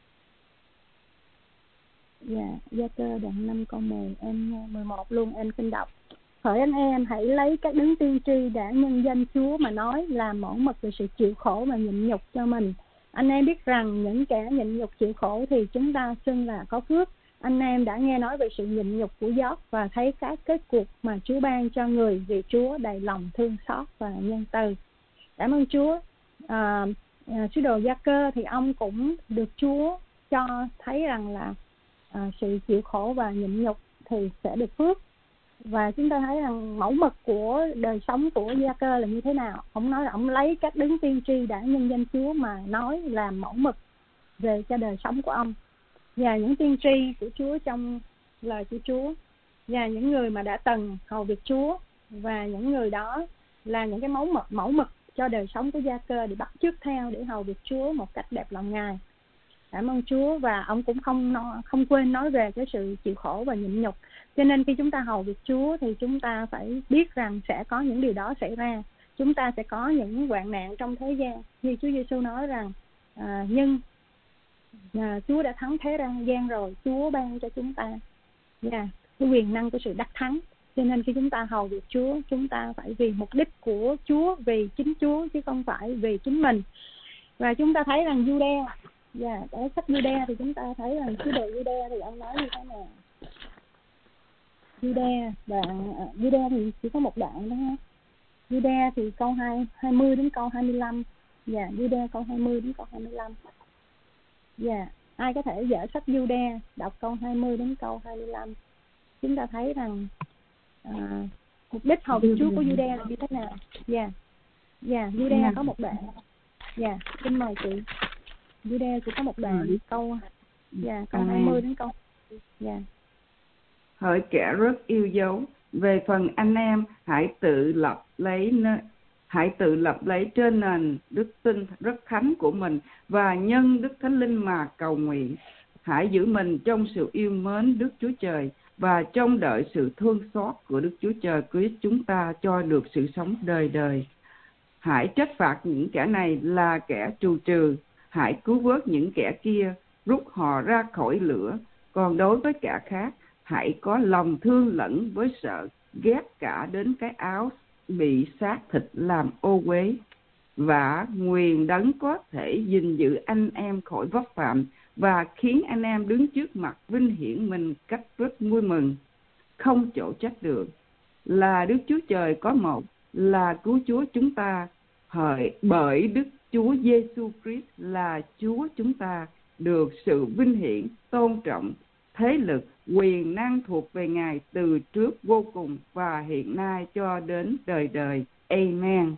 Dạ, Gia Cơ đoạn năm câu mười, em mười một luôn, em xin đọc. Hỡi anh em, hãy lấy các đấng tiên tri đã nhân danh Chúa mà nói, làm mẫu mực về sự chịu khổ và nhịn nhục cho mình. Anh em biết rằng những kẻ nhịn nhục chịu khổ thì chúng ta xưng là có phước. Anh em đã nghe nói về sự nhịn nhục của Gióp và thấy các kết cuộc mà Chúa ban cho người vì Chúa đầy lòng thương xót và nhân từ. Cảm ơn Chúa. À, à, sứ đồ Gia Cơ thì ông cũng được Chúa cho thấy rằng là à, sự chịu khổ và nhịn nhục thì sẽ được phước. Và chúng ta thấy rằng mẫu mực của đời sống của Gia Cơ là như thế nào. Ông nói là ông lấy các đấng tiên tri đã nhân danh Chúa mà nói làm mẫu mực về cho đời sống của ông. Và những tiên tri của Chúa trong lời của Chúa, và những người mà đã từng hầu việc Chúa, và những người đó là những cái mẫu mực, mẫu mực cho đời sống của Gia Cơ để bắt chước theo để hầu việc Chúa một cách đẹp lòng Ngài. Cảm ơn Chúa. Và ông cũng không không quên nói về cái sự chịu khổ và nhịn nhục. Cho nên khi chúng ta hầu việc Chúa thì chúng ta phải biết rằng sẽ có những điều đó xảy ra. Chúng ta sẽ có những hoạn nạn trong thế gian. Như Chúa Giêsu nói rằng à, nhưng à, Chúa đã thắng thế gian rồi, Chúa ban cho chúng ta yeah, cái quyền năng của sự đắc thắng. Cho nên khi chúng ta hầu việc Chúa, chúng ta phải vì mục đích của Chúa, vì chính Chúa chứ không phải vì chính mình. Và chúng ta thấy rằng Giu-đa, dạ, ở sách Giu-đa thì chúng ta thấy rằng sứ đồ Giu-đa thì ông nói như thế nào? Giu-đa đoạn Giu-đa thì chỉ có một đoạn đó ha. Giu-đa thì câu hai hai mươi đến câu hai mươi lăm. Dạ, Giu-đa câu hai mươi đến câu hai mươi lăm. Dạ, ai có thể dở sách Giu-đa đọc câu hai mươi đến câu hai mươi lăm. Chúng ta thấy rằng à, mục đích hầu việc Chúa của Giu-đa là như thế nào? Dạ. Dạ, Giu-đa có một đoạn. Dạ, xin mời chị. Giu-đa chỉ có một đoạn câu dạ, câu hai mươi đến câu. Dạ. Hỡi kẻ rất yêu dấu, về phần anh em hãy tự lập lấy hãy tự lập lấy trên nền đức tin rất thánh của mình và nhân Đức Thánh Linh mà cầu nguyện. Hãy giữ mình trong sự yêu mến Đức Chúa Trời và trông đợi sự thương xót của Đức Chúa Trời Christ chúng ta cho được sự sống đời đời. Hãy trách phạt những kẻ này là kẻ trù trừ, hãy cứu vớt những kẻ kia, rút họ ra khỏi lửa. Còn đối với kẻ khác, hãy có lòng thương lẫn với sợ, ghét cả đến cái áo bị xác thịt làm ô uế. Và nguyền đấng có thể gìn giữ anh em khỏi vấp phạm và khiến anh em đứng trước mặt vinh hiển mình cách rất vui mừng. Không chỗ trách được là Đức Chúa Trời có một, là cứu Chúa chúng ta, hỡi bởi Đức Chúa Giêsu Christ là Chúa chúng ta, được sự vinh hiển, tôn trọng, thế lực, quyền năng thuộc về Ngài từ trước vô cùng và hiện nay cho đến đời đời. Amen.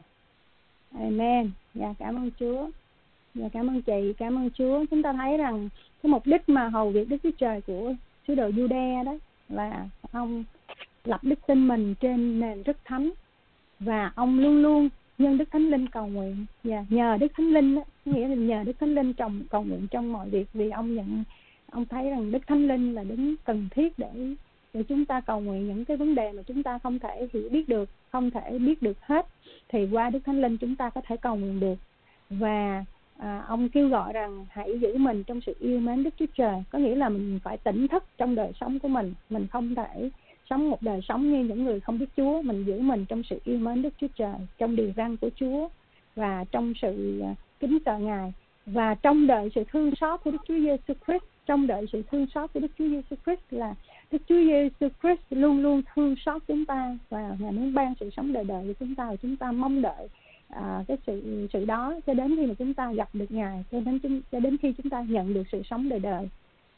Amen. Dạ, cảm ơn Chúa. Dạ, cảm ơn chị, cảm ơn Chúa. Chúng ta thấy rằng cái mục đích mà hầu việc Đức Chúa Trời của sứ đồ Giu-đa đó là ông lập đức tin mình trên nền rất thánh, và ông luôn luôn nhân Đức Thánh Linh cầu nguyện. Dạ, nhờ Đức Thánh Linh đó, nghĩa là nhờ Đức Thánh Linh trong cầu nguyện trong mọi việc, vì ông nhận ông thấy rằng Đức Thánh Linh là đứng cần thiết để để chúng ta cầu nguyện những cái vấn đề mà chúng ta không thể hiểu biết được, không thể biết được hết, thì qua Đức Thánh Linh chúng ta có thể cầu nguyện được. Và à, ông kêu gọi rằng hãy giữ mình trong sự yêu mến Đức Chúa Trời, có nghĩa là mình phải tỉnh thức trong đời sống của mình, mình không thể sống một đời sống như những người không biết Chúa. Mình giữ mình trong sự yêu mến Đức Chúa Trời, trong điều răn của Chúa, và trong sự kính sợ Ngài, và trong đợi sự thương xót của Đức Chúa Giêsu Christ. Trong đợi sự thương xót của Đức Chúa Giêsu Christ là Đức Chúa Giêsu Christ luôn luôn thương xót chúng ta, và Ngài muốn ban sự sống đời đời cho chúng ta, và chúng ta mong đợi à, cái sự sự đó cho đến khi mà chúng ta gặp được Ngài, cho đến cho đến khi chúng ta nhận được sự sống đời đời.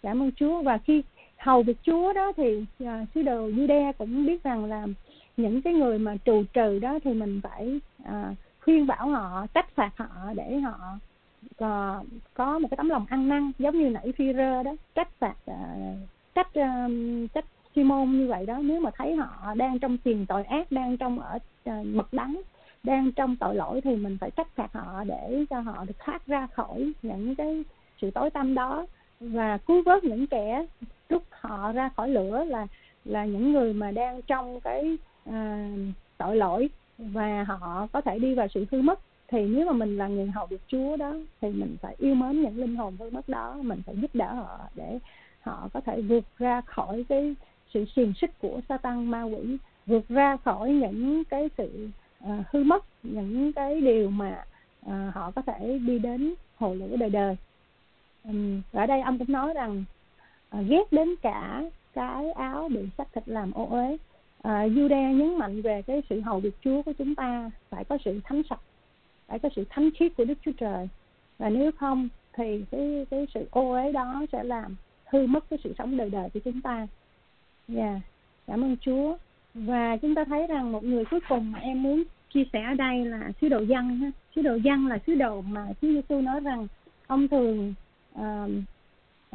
Cảm ơn Chúa. Và khi hầu việc Chúa đó thì à, sứ đồ Giu-đa cũng biết rằng là những cái người mà trù trừ đó thì mình phải à, khuyên bảo họ, trách phạt họ để họ có, có một cái tấm lòng ăn năn, giống như nãy Phi-rơ đó trách phạt à, trách uh, trách Simôn như vậy đó. Nếu mà thấy họ đang trong tiền tội ác, đang trong ở uh, mật đắng, đang trong tội lỗi thì mình phải trách phạt họ để cho họ được thoát ra khỏi những cái sự tối tăm đó và cứu vớt những kẻ rút họ ra khỏi lửa, là là những người mà đang trong cái à, tội lỗi và họ có thể đi vào sự hư mất. Thì nếu mà mình là người hầu việc Chúa đó thì mình phải yêu mến những linh hồn hư mất đó, mình phải giúp đỡ họ để họ có thể vượt ra khỏi cái sự xiềng xích của Sa-tan ma quỷ, vượt ra khỏi những cái sự à, hư mất, những cái điều mà à, họ có thể đi đến hồ lửa đời đời. Um, ở đây ông cũng nói rằng à, ghét đến cả cái áo bị xác thịt làm ô uế. à, Giu-đa nhấn mạnh về cái sự hầu việc Chúa của chúng ta phải có sự thánh sạch, phải có sự thánh khiết của Đức Chúa Trời, và nếu không thì cái cái sự ô uế đó sẽ làm hư mất cái sự sống đời đời của chúng ta. Dạ, yeah. Cảm ơn Chúa. Và chúng ta thấy rằng một người cuối cùng mà em muốn chia sẻ ở đây là sứ đồ Giăng ha. Sứ đồ Giăng là sứ đồ mà Chúa Giêsu nói rằng ông thường uh, uh,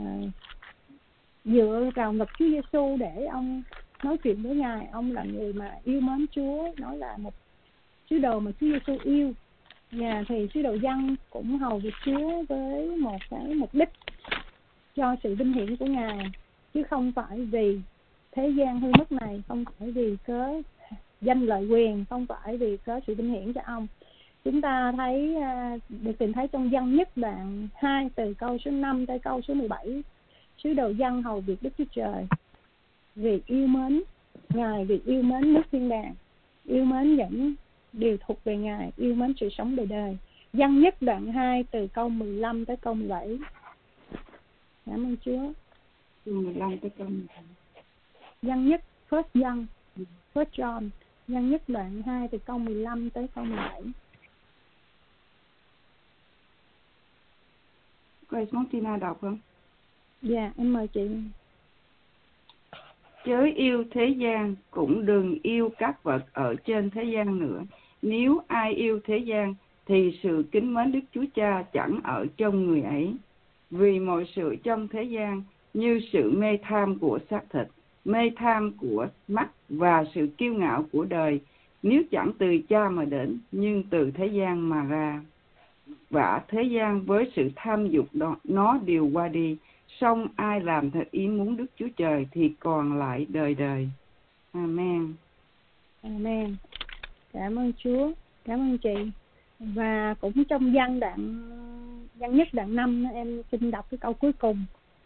dựa vào ngực Chúa Giêsu để ông nói chuyện với Ngài. Ông là người mà yêu mến Chúa, nói là một sứ đồ mà Chúa Giêsu yêu. Nhà thì sứ đồ Giăng cũng hầu việc Chúa với một cái mục đích cho sự vinh hiển của Ngài, chứ không phải vì thế gian hư mất này, không phải vì cớ danh lợi quyền, không phải vì cớ sự vinh hiển cho ông. Chúng ta thấy được tìm thấy trong Giăng nhất đoạn hai từ câu số năm tới câu số mười bảy. Sứ đồ Giăng hầu việc Đức Chúa Trời vì yêu mến Ngài, vì yêu mến nước thiên đàng, yêu mến những điều thuộc về Ngài, yêu mến sự sống đời đời. Giăng nhất đoạn hai từ câu mười lăm tới câu mười bảy. Cảm ơn Chúa. mười lăm tới câu mười bảy. Giăng nhất First John, First John, Giăng nhất đoạn hai từ câu mười lăm tới câu mười bảy. Cô muốn Tina đọc không? Dạ, yeah, em mời chị. Chớ yêu thế gian, cũng đừng yêu các vật ở trên thế gian nữa. Nếu ai yêu thế gian, thì sự kính mến Đức Chúa Cha chẳng ở trong người ấy. Vì mọi sự trong thế gian, như sự mê tham của xác thịt, mê tham của mắt và sự kiêu ngạo của đời, nếu chẳng từ Cha mà đến, nhưng từ thế gian mà ra. Và thế gian với sự tham dục đó, nó đều qua đi. Song ai làm theo ý muốn Đức Chúa Trời thì còn lại đời đời. Amen. Amen. Cảm ơn Chúa, cảm ơn chị. Và cũng trong Giăng đoạn Giăng nhất đoạn năm, em xin đọc cái câu cuối cùng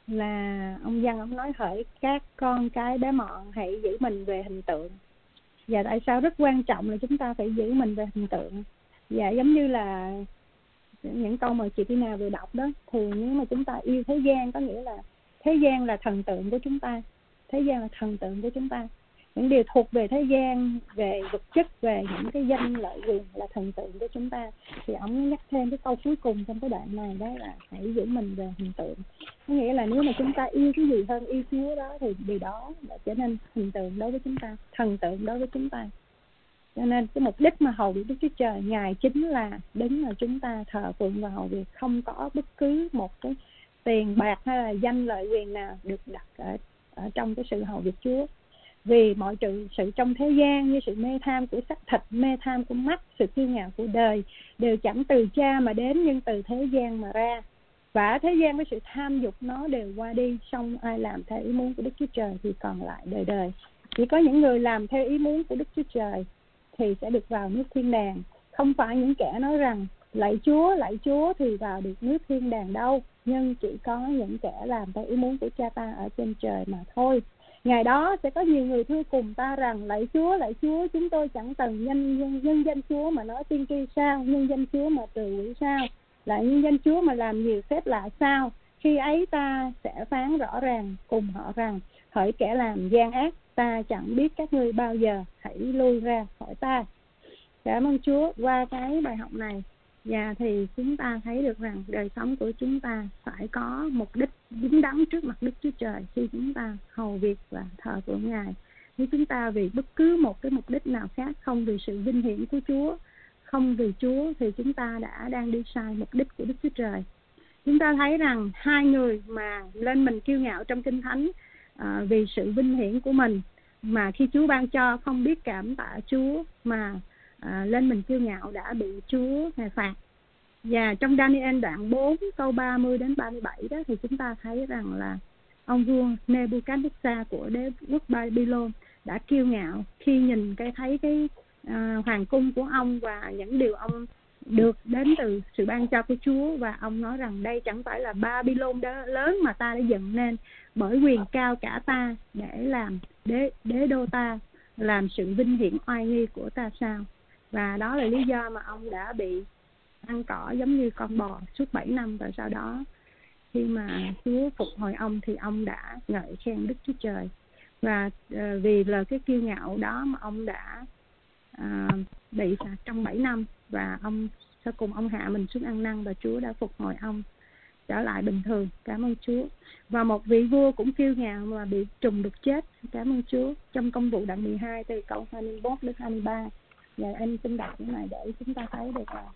là ông Giăng ông nói: hỡi các con cái bé mọn, hãy giữ mình về hình tượng. Và tại sao rất quan trọng là chúng ta phải giữ mình về hình tượng? Và giống như là những câu mà chị Tina vừa đọc đó, thì nếu mà chúng ta yêu thế gian, có nghĩa là thế gian là thần tượng của chúng ta, thế gian là thần tượng của chúng ta, những điều thuộc về thế gian, về vật chất, về những cái danh lợi quyền là thần tượng của chúng ta. Thì ông nhắc thêm cái câu cuối cùng trong cái đoạn này, đó là hãy giữ mình về hình tượng. Có nghĩa là nếu mà chúng ta yêu cái gì hơn yêu Chúa đó, thì điều đó đã trở nên hình tượng đối với chúng ta, thần tượng đối với chúng ta. Cho nên cái mục đích mà hầu việc Đức Chúa Trời, Ngài chính là đứng mà chúng ta thờ phượng và hầu việc, không có bất cứ một cái tiền bạc hay là danh lợi quyền nào được đặt ở, ở trong cái sự hầu việc Chúa. Vì mọi sự, sự trong thế gian như sự mê tham của xác thịt, mê tham của mắt, sự kiêu ngạo của đời đều chẳng từ Cha mà đến, nhưng từ thế gian mà ra. Và thế gian với sự tham dục nó đều qua đi, song ai làm theo ý muốn của Đức Chúa Trời thì còn lại đời đời. Chỉ có những người làm theo ý muốn của Đức Chúa Trời thì sẽ được vào nước thiên đàng. Không phải những kẻ nói rằng lạy Chúa, lạy Chúa thì vào được nước thiên đàng đâu, nhưng chỉ có những kẻ làm theo ý muốn của Cha ta ở trên trời mà thôi. Ngày đó sẽ có nhiều người thưa cùng ta rằng: lạy Chúa, lạy Chúa, chúng tôi chẳng từng nhân, nhân, nhân danh Chúa mà nói tiên tri sao, nhân danh Chúa mà trừ quỷ sao, lại nhân danh Chúa mà làm nhiều phép lạ sao. Khi ấy ta sẽ phán rõ ràng cùng họ rằng: hỡi kẻ làm gian ác, ta chẳng biết các ngươi bao giờ, hãy lui ra khỏi ta. Cảm ơn Chúa. Qua cái bài học này Và thì chúng ta thấy được rằng đời sống của chúng ta phải có mục đích đúng đắn trước mặt Đức Chúa Trời khi chúng ta hầu việc và thờ phượng Ngài. Nếu chúng ta vì bất cứ một cái mục đích nào khác, không vì sự vinh hiển của Chúa, không vì Chúa, thì chúng ta đã đang đi sai mục đích của Đức Chúa Trời. Chúng ta thấy rằng hai người mà lên mình kiêu ngạo trong Kinh Thánh à, vì sự vinh hiển của mình, mà khi Chúa ban cho không biết cảm tạ Chúa mà à, lên mình kiêu ngạo đã bị Chúa Ngài phạt. Và trong Daniel đoạn bốn câu ba mươi đến ba mươi bảy đó thì chúng ta thấy rằng là ông vua Nebuchadnezzar của đế quốc Babylon đã kiêu ngạo khi nhìn cái thấy cái à, hoàng cung của ông và những điều ông được đến từ sự ban cho của Chúa, và ông nói rằng đây chẳng phải là Babylon đó lớn mà ta đã dựng nên bởi quyền cao cả ta để làm đế đế đô ta, làm sự vinh hiển oai nghi của ta sao. Và đó là lý do mà ông đã bị ăn cỏ giống như con bò suốt bảy năm. Và sau đó khi mà Chúa phục hồi ông thì ông đã ngợi khen Đức Chúa Trời. Và uh, vì là cái kiêu ngạo đó mà ông đã uh, bị phạt trong bảy năm, và ông sau cùng ông hạ mình xuống ăn năn, và Chúa đã phục hồi ông trở lại bình thường. Cảm ơn Chúa. Và một vị vua cũng kiêu ngạo mà bị trùng đục chết. Cảm ơn Chúa. Trong Công vụ đoạn mười hai từ câu hai mươi mốt đến hai mươi ba. Và em xin đọc cái này để chúng ta thấy được là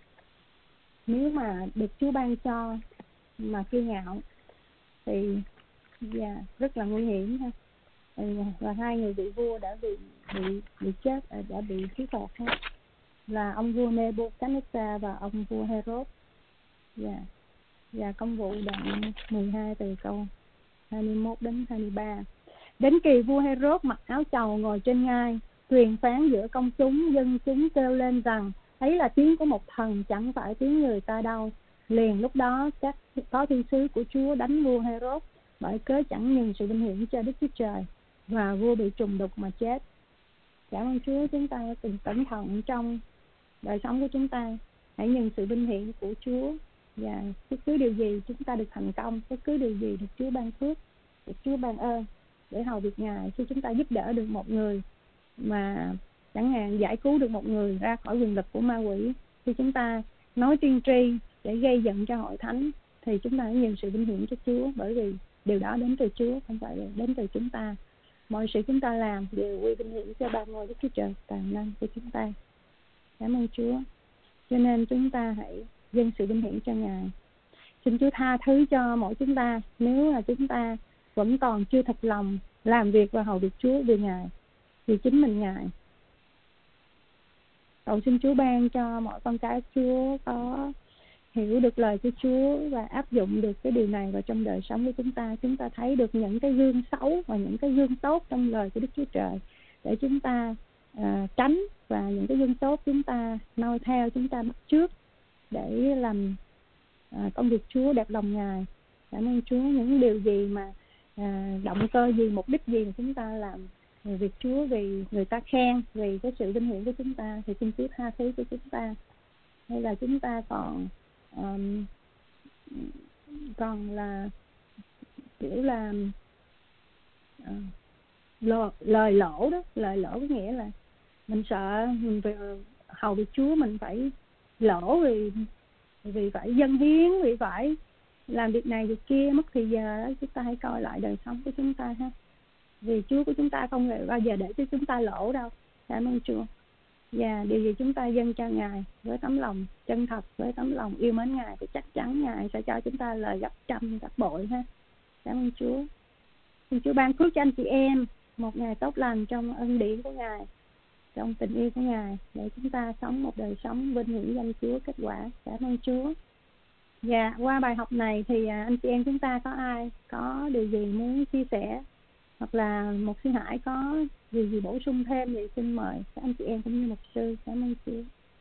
nếu mà được Chúa ban cho mà kiêu ngạo thì yeah, rất là nguy hiểm ha. Và hai người vị vua đã bị bị bị chết, đã bị thí phạt ha, là ông vua Nebuchadnezzar và ông vua Herod. Yeah. Và Công vụ đoạn mười hai từ câu hai mươi mốt đến hai mươi ba. Đến kỳ vua Herod mặc áo trầu ngồi trên ngai, truyền phán giữa công chúng, dân chúng kêu lên rằng ấy là tiếng của một thần, chẳng phải tiếng người ta đâu. Liền lúc đó các có thiên sứ của Chúa đánh vua Herod bởi cớ chẳng nhìn sự vinh hiển cho Đức Chúa Trời, và vua bị trùng đục mà chết. Cảm ơn Chúa. Chúng ta cần cẩn thận trong đời sống của chúng ta, hãy nhìn sự vinh hiển của Chúa, và bất cứ điều gì chúng ta được thành công, bất cứ điều gì được Chúa ban phước, được Chúa ban ơn để hầu việc Ngài. Khi chúng ta giúp đỡ được một người, mà chẳng hạn giải cứu được một người ra khỏi quyền lực của ma quỷ, khi chúng ta nói tiên tri để gây giận cho hội thánh, thì chúng ta hãy nhìn sự vinh hiển cho Chúa, bởi vì điều đó đến từ Chúa, không phải đến từ chúng ta. Mọi sự chúng ta làm đều quy vinh hiển cho ba ngôi Đức Chúa Trời toàn năng của chúng ta. Cảm ơn Chúa. Cho nên chúng ta hãy dâng sự vinh hiển cho Ngài. Xin Chúa tha thứ cho mỗi chúng ta nếu là chúng ta vẫn còn chưa thật lòng làm việc và hầu việc Chúa vì Ngài, vì chính mình Ngài. Cầu xin Chúa ban cho mọi con cái Chúa có hiểu được lời của Chúa và áp dụng được cái điều này vào trong đời sống của chúng ta. Chúng ta thấy được những cái gương xấu và những cái gương tốt trong lời của Đức Chúa Trời để chúng ta à, tránh, và những cái gương tốt chúng ta noi theo, chúng ta bắt chước để làm à, công việc Chúa đẹp lòng Ngài. Cảm ơn Chúa. Những điều gì mà à, động cơ gì, mục đích gì mà chúng ta làm việc Chúa vì người ta khen, vì cái sự vinh hiển của chúng ta, thì xin Chúa tha thứ cho chúng ta. Hay là chúng ta còn um, còn là kiểu là uh, lo, lời lỗ đó. Lời lỗ có nghĩa là mình sợ mình về hầu việc Chúa mình phải lỗ, vì vì phải dâng hiến, vì phải làm việc này việc kia, mất thì giờ. Chúng ta hãy coi lại đời sống của chúng ta ha, vì Chúa của chúng ta không bao giờ để cho chúng ta lỗ đâu. Cảm ơn Chúa. Và điều gì chúng ta dâng cho Ngài với tấm lòng chân thật, với tấm lòng yêu mến Ngài, thì chắc chắn Ngài sẽ cho chúng ta lời gấp trăm gấp bội ha. Cảm ơn Chúa. Xin Chúa ban phước cho anh chị em một ngày tốt lành trong ân điển của Ngài, trong tình yêu của Ngài, để chúng ta sống một đời sống vinh hiển danh Chúa kết quả. Cảm ơn Chúa. Và qua bài học này thì anh chị em chúng ta có ai có điều gì muốn chia sẻ, hoặc là một sư Hải có điều gì bổ sung thêm thì xin mời các anh chị em cũng như mục sư. Cảm ơn Chúa.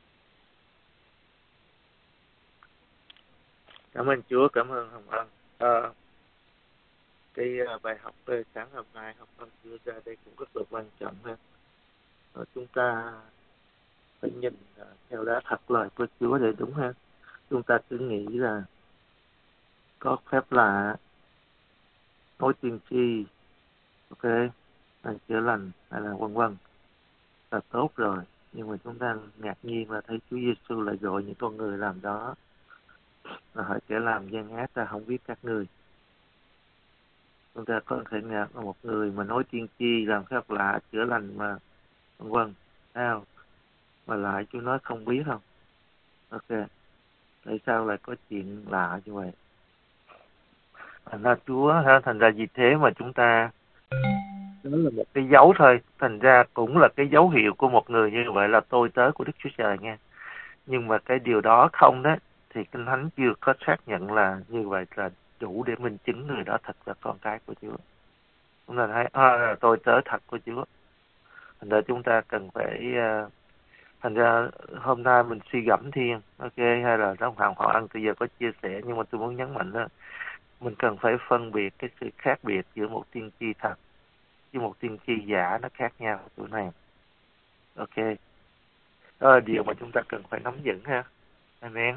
Cảm ơn Chúa, cảm ơn Hồng Ân. À, cái bài học sáng hôm nay Hồng Ân đưa ra đây cũng rất là quan trọng ha. À, chúng ta phải nhìn theo đó thật lời của Chúa để đúng ha. Chúng ta cứ nghĩ là có phép lạ, nói tiên tri, ok, là chữa lành hay là vân vân là tốt rồi, Nhưng mà chúng ta ngạc nhiên là thấy Chúa Giêsu lại gọi những con người làm đó, là họ kẻ làm gian ác ta không biết các ngươi. Chúng ta có thể ngạc là một người mà nói tiên tri, làm phép lạ, chữa lành mà vân vân, sao mà lại Chúa nói không biết không? Ok, tại sao lại có chuyện lạ như vậy? Thành ra Chúa ha, thành ra vì thế mà chúng ta, đó là một cái dấu thôi, thành ra cũng là cái dấu hiệu của một người như vậy là tôi tớ của Đức Chúa Trời nha. Nhưng mà cái điều đó không đó, thì Kinh Thánh chưa có xác nhận là như vậy là đủ để minh chứng người đó thật là con cái của Chúa. Chúng ta thấy à, là tôi tớ thật của Chúa. Thành ra chúng ta cần phải uh, thành ra hôm nay mình suy gẫm thiên, ok, hay là trong hàng họ ăn từ giờ có chia sẻ, nhưng mà tôi muốn nhấn mạnh đó, mình cần phải phân biệt cái sự khác biệt giữa một tiên tri thật với một tiên tri giả, nó khác nhau ở chỗ này. Ok, đó là điều mà chúng ta cần phải nắm vững ha. Amen.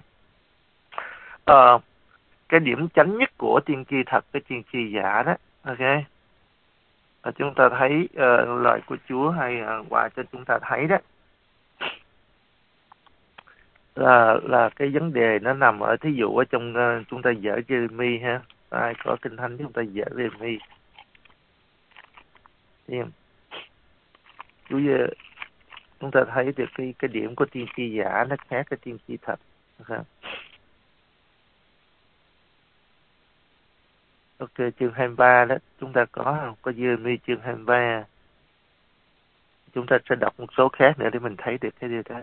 à, cái điểm chánh nhất của tiên tri thật với tiên tri giả đó, ok, à, chúng ta thấy uh, lời của Chúa hay uh, qua cho chúng ta thấy đó là là cái vấn đề nó nằm ở, thí dụ ở trong uh, chúng ta dở Jeremy ha, ai có Kinh Thánh chúng ta dở Jeremy. Yeah. Chúa uh, chúng ta thấy được cái cái điểm của tiên tri giả nó khác cái tiên tri thật. Okay. Ok, chương hai mươi ba đó, chúng ta có không? Có Jeremy chương hai mươi ba. Chúng ta sẽ đọc một số khác nữa để mình thấy được cái điều đó.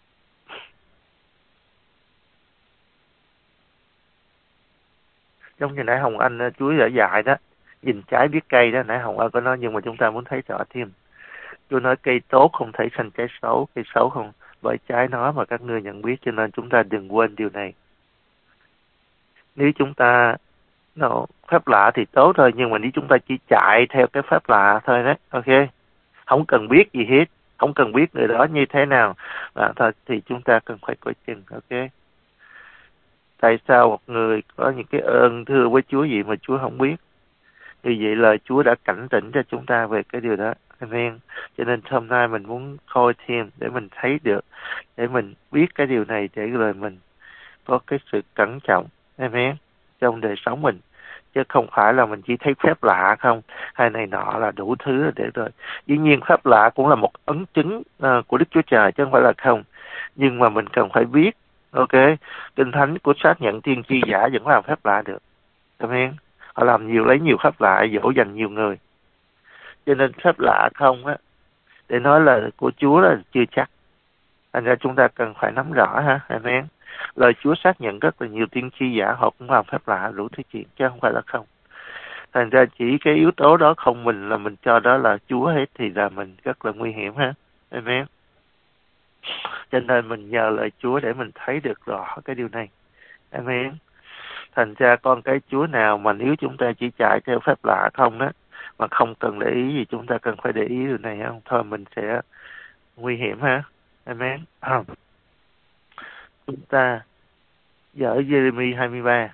Giống như nãy Hồng Anh, Chúa đã dạy đó, nhìn trái biết cây đó, nãy Hồng Anh có nói, nhưng mà chúng ta muốn thấy rõ thêm. Chúa nói cây tốt không thể sanh trái xấu, cây xấu không bởi trái nó mà các ngươi nhận biết, cho nên chúng ta đừng quên điều này. Nếu chúng ta no, phép lạ thì tốt thôi, nhưng mà nếu chúng ta chỉ chạy theo cái phép lạ thôi đấy, ok, không cần biết gì hết, không cần biết người đó như thế nào, và thôi thì chúng ta cần phải coi chừng, ok. Tại sao một người có những cái ơn thưa với Chúa gì mà Chúa không biết? Vì vậy lời Chúa đã cảnh tỉnh cho chúng ta về cái điều đó. Amen. Cho nên hôm nay mình muốn coi thêm để mình thấy được, để mình biết cái điều này, để rồi mình có cái sự cẩn trọng. Amen. Trong đời sống mình. Chứ không phải là mình chỉ thấy phép lạ không, hay này nọ là đủ thứ để rồi. Dĩ nhiên phép lạ cũng là một ấn chứng uh, của Đức Chúa Trời, chứ không phải là không. Nhưng mà mình cần phải biết, ok, Kinh Thánh của xác nhận tiên tri giả vẫn làm phép lạ được. Amen. Họ làm nhiều, lấy nhiều phép lạ dỗ dành nhiều người. Cho nên phép lạ không á, để nói là của Chúa là chưa chắc. Thành ra chúng ta cần phải nắm rõ ha. Amen. Lời Chúa xác nhận rất là nhiều tiên tri giả họ cũng làm phép lạ đủ thứ chuyện, chứ không phải là không. Thành ra chỉ cái yếu tố đó không mình là mình cho đó là Chúa hết thì là mình rất là nguy hiểm ha. Amen. Cho nên mình nhờ lời Chúa để mình thấy được rõ cái điều này. Amen. Thành ra con cái Chúa nào mà nếu chúng ta chỉ chạy theo phép lạ không đó, mà không cần để ý gì, chúng ta cần phải để ý điều này không? Thôi mình sẽ nguy hiểm ha. Amen. À. Chúng ta dở Jeremy hai mươi ba.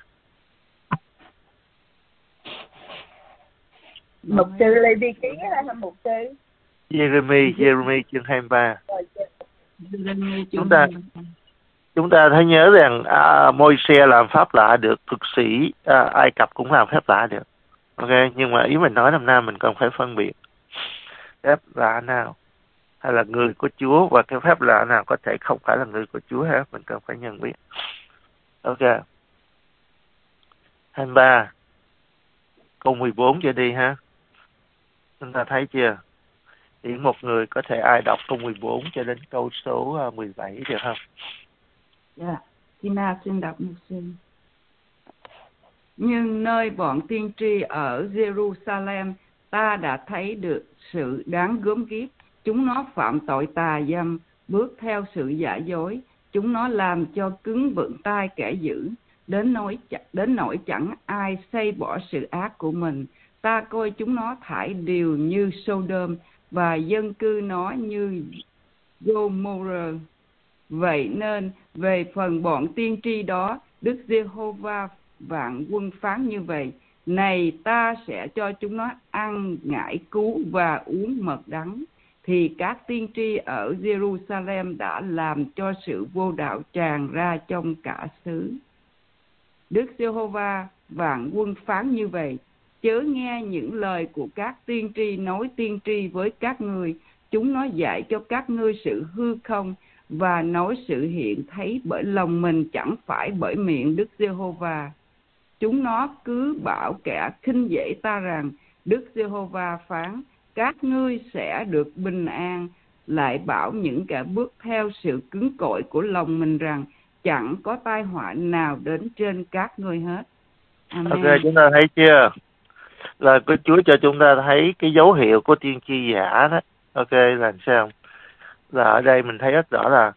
Mục sư Lê Vi Ký hay là mục sư? Jeremy, Jeremy chương hai mươi ba. Chúng ta chúng ta thấy nhớ rằng à, Môi-se làm pháp lạ được, thuật sĩ à, Ai Cập cũng làm phép lạ được. Ok, nhưng mà ý mình nói năm nay mình cần phải phân biệt phép lạ nào hay là người của Chúa, và cái phép lạ nào có thể không phải là người của Chúa ha, mình cần phải nhận biết. Ok, hai mươi ba câu mười bốn trở đi ha. Chúng ta thấy chưa? Chỉ một người có thể ai đọc câu mười bốn cho đến câu số mười bảy được không? Dạ, yeah. Tina xin đọc một xin. Nhưng nơi bọn tiên tri ở Jerusalem, ta đã thấy được sự đáng gớm ghiếc. Chúng nó phạm tội tà dâm, bước theo sự giả dối. Chúng nó làm cho cứng vững tay kẻ dữ, đến nỗi đến nỗi chẳng ai xây bỏ sự ác của mình. Ta coi chúng nó thải đều như Sodom và dân cư nó như Gomorrah. Vậy nên về phần bọn tiên tri đó, Đức Giê-hô-va vạn quân phán như vậy: này, ta sẽ cho chúng nó ăn ngải cứu và uống mật đắng. thì các tiên tri ở Jerusalem đã làm cho sự vô đạo tràn ra trong cả xứ. Đức Giê-hô-va vạn quân phán như vậy: chớ nghe những lời của các tiên tri nói tiên tri với các ngươi, chúng nó dạy cho các ngươi sự hư không và nói sự hiện thấy bởi lòng mình, chẳng phải bởi miệng Đức Giê-hô-va. Chúng nó cứ bảo kẻ khinh dễ ta rằng: Đức Giê-hô-va phán, các ngươi sẽ được bình an, lại bảo những kẻ bước theo sự cứng cỏi của lòng mình rằng: chẳng có tai họa nào đến trên các ngươi hết. Amen. Ok, chúng ta thấy chưa? Là cái Chúa cho chúng ta thấy cái dấu hiệu của tiên tri giả đó. Ok, là sao? Là ở đây mình thấy rất rõ là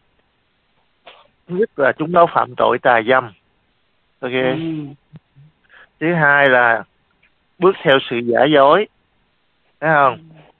thứ nhất là chúng nó phạm tội tà dâm. Ok. Ừ. Thứ hai là bước theo sự giả dối, thấy không?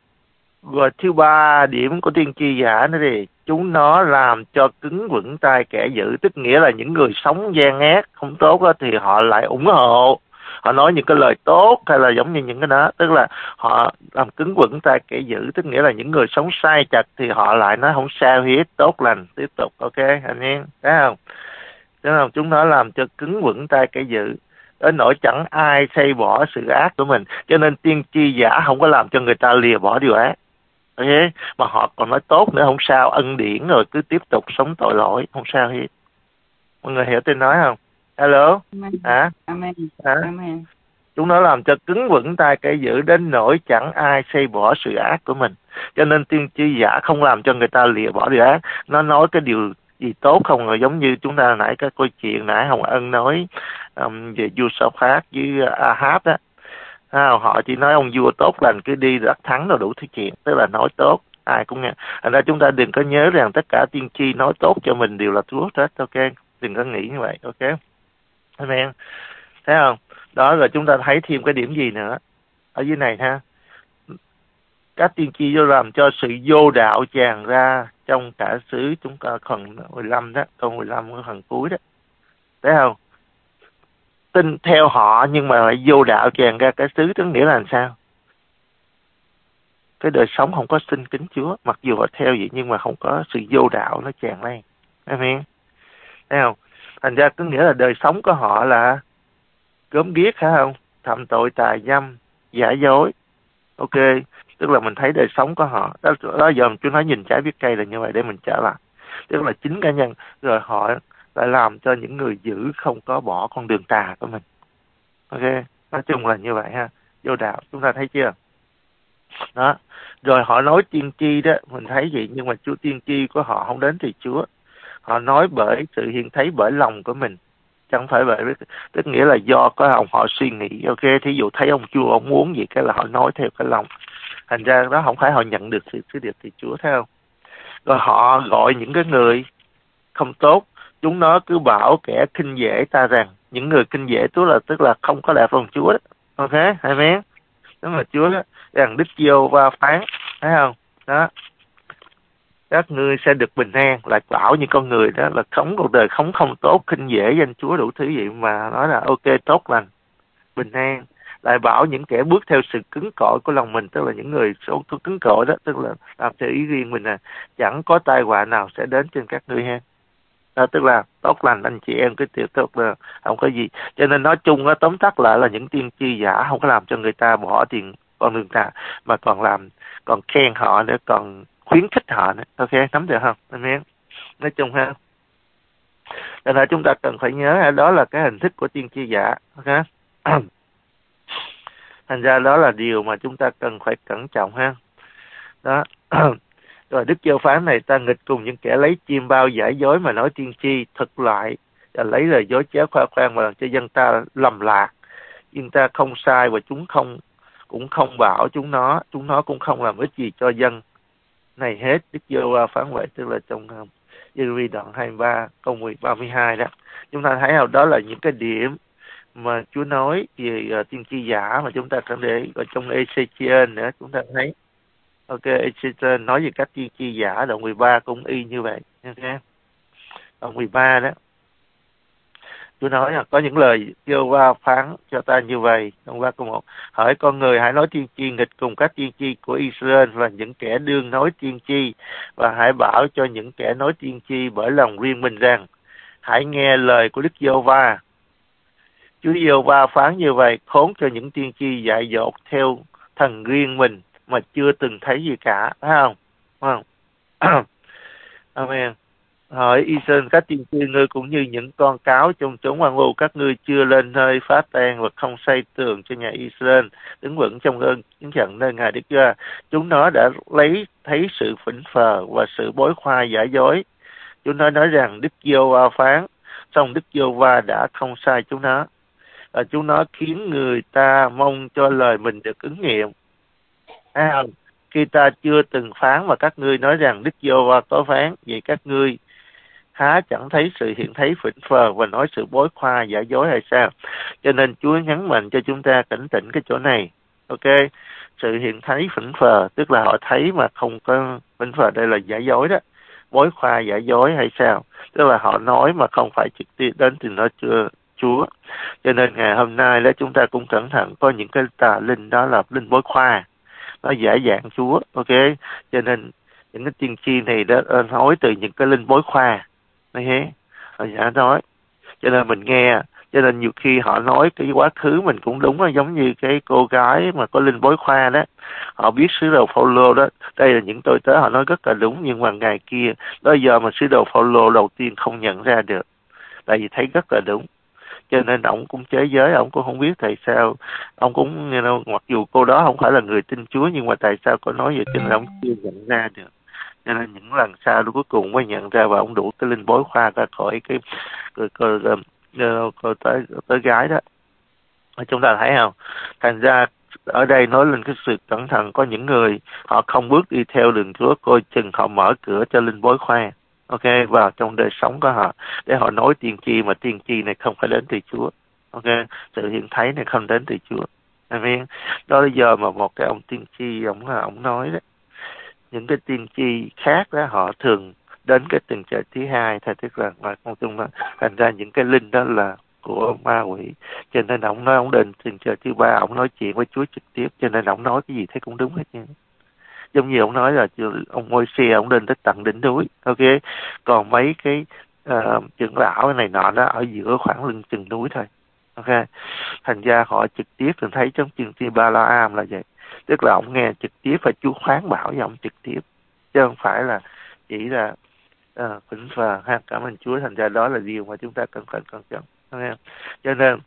Rồi thứ ba điểm của tiên tri giả nữa thì chúng nó làm cho cứng vững tay kẻ dữ, tức nghĩa là những người sống gian ác không tốt đó, thì họ lại ủng hộ, họ nói những cái lời tốt hay là giống như những cái đó, tức là họ làm cứng vững tay kẻ dữ, tức nghĩa là những người sống sai chặt thì họ lại nói không sao hết, tốt lành tiếp tục. Ok anh em, thấy không? Thấy không? Chúng nó làm cho cứng vững tay kẻ dữ đến nỗi chẳng ai xây bỏ sự ác của mình, cho nên tiên tri giả không có làm cho người ta lìa bỏ điều ác. Ok, mà họ còn nói tốt nữa, không sao, ân điển rồi cứ tiếp tục sống tội lỗi, không sao hết. Mọi người hiểu tôi nói không? Hello? Amen. Hả? Amen. Hả? Amen. Chúng nó làm cho cứng vững tay kẻ dữ đến nỗi chẳng ai xây bỏ sự ác của mình. Cho nên tiên tri giả không làm cho người ta lìa bỏ điều ác. Nó nói cái điều gì tốt không, rồi giống như chúng ta nãy cái câu chuyện nãy Hồng Ân nói um, về Giô-sa-phát với A-háp đó. À, họ chỉ nói ông vua tốt lành cứ đi đắc thắng rồi đủ thứ chuyện, tức là nói tốt ai cũng nghe. Thành ra chúng ta đừng có nhớ rằng tất cả tiên tri nói tốt cho mình đều là Chúa hết. Ok, đừng có nghĩ như vậy. Ok, amen. Thấy không? Đó, rồi chúng ta thấy thêm cái điểm gì nữa ở dưới này ha? Các tiên tri vô làm cho sự vô đạo tràn ra trong cả xứ. Chúng ta phần mười lăm đó, câu mười lăm cái phần cuối đó, thấy không? Tin theo họ nhưng mà lại vô đạo tràn ra cái xứ, tức nghĩa là làm sao? Cái đời sống không có xin kính Chúa, mặc dù họ theo vậy nhưng mà không có sự vô đạo nó tràn lên. Amen. Thấy không? Thành ra có nghĩa là đời sống của họ là gớm ghiếc, phải không? Phạm tội tà dâm, giả dối. Ok, tức là mình thấy đời sống của họ. Đó, đó giờ chúng nói nhìn trái biết cây là như vậy để mình trả lại. Tức là chính cá nhân, rồi họ lại làm cho những người dữ không có bỏ con đường tà của mình. Ok, nói chung là như vậy ha. Vô đạo, chúng ta thấy chưa? Đó, rồi họ nói tiên tri đó, mình thấy vậy, nhưng mà Chúa tiên tri của họ không đến từ Chúa. Họ nói bởi sự hiện thấy bởi lòng của mình, chẳng phải bởi, tức nghĩa là do có ông họ suy nghĩ. Ok, thí dụ thấy ông Chúa ông muốn gì cái là họ nói theo cái lòng, thành ra đó không phải họ nhận được sự sứ điệp từ Chúa, thấy không? Rồi họ gọi những cái người không tốt, chúng nó cứ bảo kẻ khinh dễ ta rằng, những người khinh dễ Chúa là tức là không có đẹp lòng Chúa đó. Ok, amen. Đó là Chúa đó, rằng Đức Giê-hô-va phán, thấy không? Đó, các ngươi sẽ được bình an, lại bảo như con người đó là sống cuộc đời không không tốt, khinh dễ danh Chúa đủ thứ gì mà nói là ok, tốt lành, bình an. Lại bảo những kẻ bước theo sự cứng cỏi của lòng mình, tức là những người số cứng cỏi đó, tức là làm theo ý riêng mình, là chẳng có tai họa nào sẽ đến trên các ngươi ha. Đó, tức là tốt lành, anh chị em cứ tiếp tục là không có gì. Cho nên nói chung, nó tóm tắt lại là những tiên tri giả không có làm cho người ta bỏ tiền con đường tà, mà còn làm, còn khen họ nữa, còn khuyến khích họ nữa. Ok, nắm được không? Amen. Nói chung ha, cho nên chúng ta cần phải nhớ đó là cái hình thức của tiên tri giả. Ok. Thành ra đó là điều mà chúng ta cần phải cẩn trọng ha. Đó. Rồi Đức Giê-hô phán này, ta nghịch cùng những kẻ lấy chiêm bao giả dối mà nói tiên tri thực lại, và lấy lời dối chéo khoe khoang mà làm cho dân ta lầm lạc. Nhưng ta không sai và chúng không cũng không bảo chúng nó, chúng nó cũng không làm ích gì cho dân này hết. Đức Giê-hô phán vậy, tức là trong um, Giê-ri đoạn hai mươi ba câu ba mươi hai đó. Chúng ta thấy không, đó là những cái điểm mà Chúa nói về uh, tiên tri giả mà chúng ta cần để ở trong Ê-xê-chi-ên nữa, chúng ta thấy. Ok, Ê-xê-chi-ên nói về các tiên tri giả, đoạn mười ba cũng y như vậy. Ok, đoạn mười ba đó Chúa nói là có những lời Giê-hô-va phán cho ta như vậy. Trong ba câu một, hỏi con người hãy nói tiên tri nghịch cùng các tiên tri của Israel và những kẻ đương nói tiên tri, và hãy bảo cho những kẻ nói tiên tri bởi lòng riêng mình rằng, hãy nghe lời của Đức Giê-hô-va. Chúa Giê-hô-va phán như vậy, khốn cho những tiên tri dại dột theo thần riêng mình mà chưa từng thấy gì cả, phải không? Phải không? Amen. Hỏi Israel các tiên tri ngươi cũng như những con cáo trong chốn hoang vu, các ngươi chưa lên nơi phá tan và không xây tường cho nhà Israel đứng vững trong ơn chứng nhận nơi Ngài Đức Giê-hô-va. Chúng nó đã lấy thấy sự phỉnh phờ và sự bối khoa giả dối. Chúng nó nói rằng Đức Giê-hô-va phán, song Đức Giê-hô-va đã không sai chúng nó. Và chúng nó khiến người ta mong cho lời mình được ứng nghiệm. À, khi ta chưa từng phán và các ngươi nói rằng Đức Giê-hô-va có phán, vậy các ngươi há chẳng thấy sự hiện thấy phỉnh phờ và nói sự bối khoa giả dối hay sao? Cho nên Chúa nhấn mạnh cho chúng ta cảnh tỉnh cái chỗ này. Ok, sự hiện thấy phỉnh phờ tức là họ thấy mà không có phỉnh phờ, đây là giả dối đó, bối khoa giả dối hay sao? Tức là họ nói mà không phải trực tiếp đến từ nó chưa Chúa. Cho nên ngày hôm nay đó chúng ta cũng cẩn thận, có những cái tà linh đó là linh bối khoa, nó giả dạng Chúa. Ok, cho nên những cái tiên tri này đó nói từ những cái linh bối khoa, thấy họ giả nói, cho nên mình nghe, cho nên nhiều khi họ nói cái quá khứ mình cũng đúng, là giống như cái cô gái mà có linh bối khoa đó, họ biết sứ đồ Phao-lô đó, đây là những tôi tớ họ nói rất là đúng, nhưng mà ngày kia đó giờ mà sứ đồ Phao-lô đầu tiên không nhận ra được, tại vì thấy rất là đúng. Cho nên ông cũng chế giới, ông cũng không biết tại sao, ông cũng you know, mặc dù cô đó không phải là người tin Chúa, nhưng mà tại sao cô nói vậy, cho nên ông chưa nhận ra được. Cho nên những lần sau cuối cùng mới nhận ra, và ông đủ cái linh bối khoa ra khỏi cái cái cái, cái, cái tới tới gái đó. Chúng ta thấy không? Thành ra ở đây nói lên cái sự cẩn thận, có những người họ không bước đi theo đường Chúa, coi chừng họ mở cửa cho linh bối khoa, ok, vào trong đời sống của họ để họ nói tiên tri, mà tiên tri này không phải đến từ Chúa. Ok, sự hiện thấy này không đến từ Chúa. Amen. Đó là giờ mà một cái ông tiên tri ông ông nói đó, những cái tiên tri khác đó họ thường đến cái tầng trời thứ hai, theo tức là mà con chung là thành ra những cái linh đó là của ma quỷ, cho nên ông nói ông đến tầng trời thứ ba, ông nói chuyện với Chúa trực tiếp, cho nên ông nói cái gì thấy cũng đúng hết nha. Giống như ông nói là ông Môi-se ông lên tới tận đỉnh núi, ok, còn mấy cái uh, trưởng lão này nọ đó ở giữa khoảng lưng chừng núi thôi, ok. Thành ra họ trực tiếp thường thấy trong chương trình Ba-la-am là vậy, tức là ông nghe trực tiếp và Chúa khoán bảo với ông trực tiếp, chứ không phải là chỉ là uh, phỉnh phờ ha. Cảm ơn Chúa. Thành ra đó là điều mà chúng ta cần phải cẩn trọng, okay. Cho nên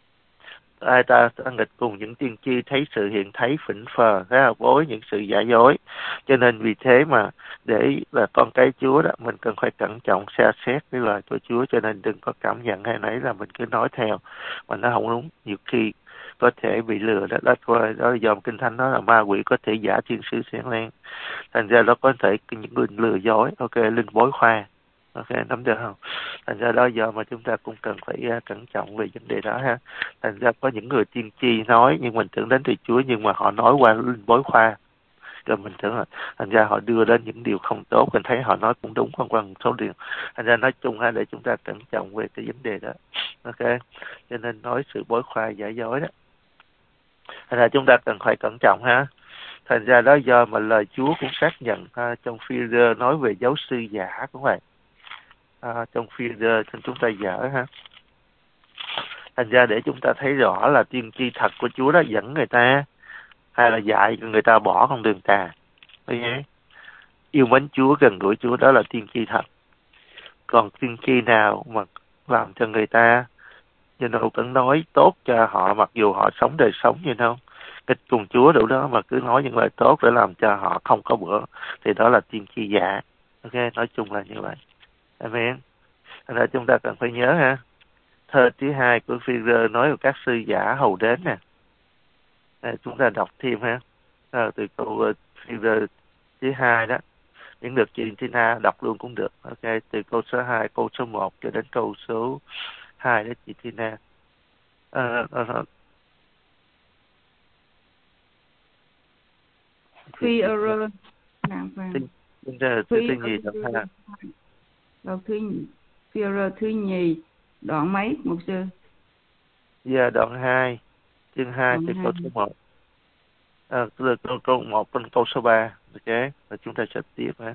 ai ta nghịch cùng những tiên tri thấy sự hiện thấy phỉnh phờ, thấy không? Bối những sự giả dối. Cho nên vì thế mà để là con cái Chúa đó, mình cần phải cẩn trọng xem xét cái lời của Chúa, cho nên đừng có cảm nhận hay nấy là mình cứ nói theo mà nó không đúng. Nhiều khi có thể bị lừa đó, đó, đó, đó là do Kinh Thánh đó là ma quỷ có thể giả thiên sứ sáng lên, thành ra nó có thể những người lừa dối, ok, linh bối khoa, ok, nắm được không? Thành ra đó giờ mà chúng ta cũng cần phải uh, cẩn trọng về vấn đề đó ha. Thành ra có những người tiên tri nói nhưng mình tưởng đến từ Chúa, nhưng mà họ nói qua linh bối khoa, rồi mình tưởng là thành ra họ đưa đến những điều không tốt, mình thấy họ nói cũng đúng không qua một số điều. Thành ra nói chung ha, để chúng ta cẩn trọng về cái vấn đề đó, ok. Cho nên nói sự bối khoa giả dối đó, thành ra chúng ta cần phải cẩn trọng ha. Thành ra đó do mà lời Chúa cũng xác nhận ha, trong Phi-rơ nói về giáo sư giả cũng vậy, à, trong Phi-rơ cho chúng ta dở ha. Thành ra để chúng ta thấy rõ là tiên tri thật của Chúa đó dẫn người ta hay là dạy người ta bỏ con đường tà, okay. Yêu mến Chúa, gần gũi Chúa, đó là tiên tri thật. Còn tiên tri nào mà làm cho người ta như đâu vẫn nói tốt cho họ, mặc dù họ sống đời sống như đâu nghịch cùng Chúa đủ đó, mà cứ nói những lời tốt để làm cho họ không có bữa, thì đó là tiên tri giả, ok. Nói chung là như vậy, amen. Thành ra chúng ta cần phải nhớ ha. Thơ thứ hai của Phi-rơ nói về các sư giả hầu đến nè. À, chúng ta đọc thêm ha, à, từ câu Phi-rơ thứ hai đó, những được chị Tina đọc luôn cũng được, ok, từ câu số hai, câu số một cho đến câu số hai đó chị Tina. À, à, à. Phi-rơ Thứ nhì đó ha. Câu thứ Phi-rơ thứ nhì Đoạn mấy mục sư? Dạ đoạn hai, chương hai từ câu số một. À, từ câu, câu một đến câu số ba. Ok, và chúng ta sẽ tiếp ha.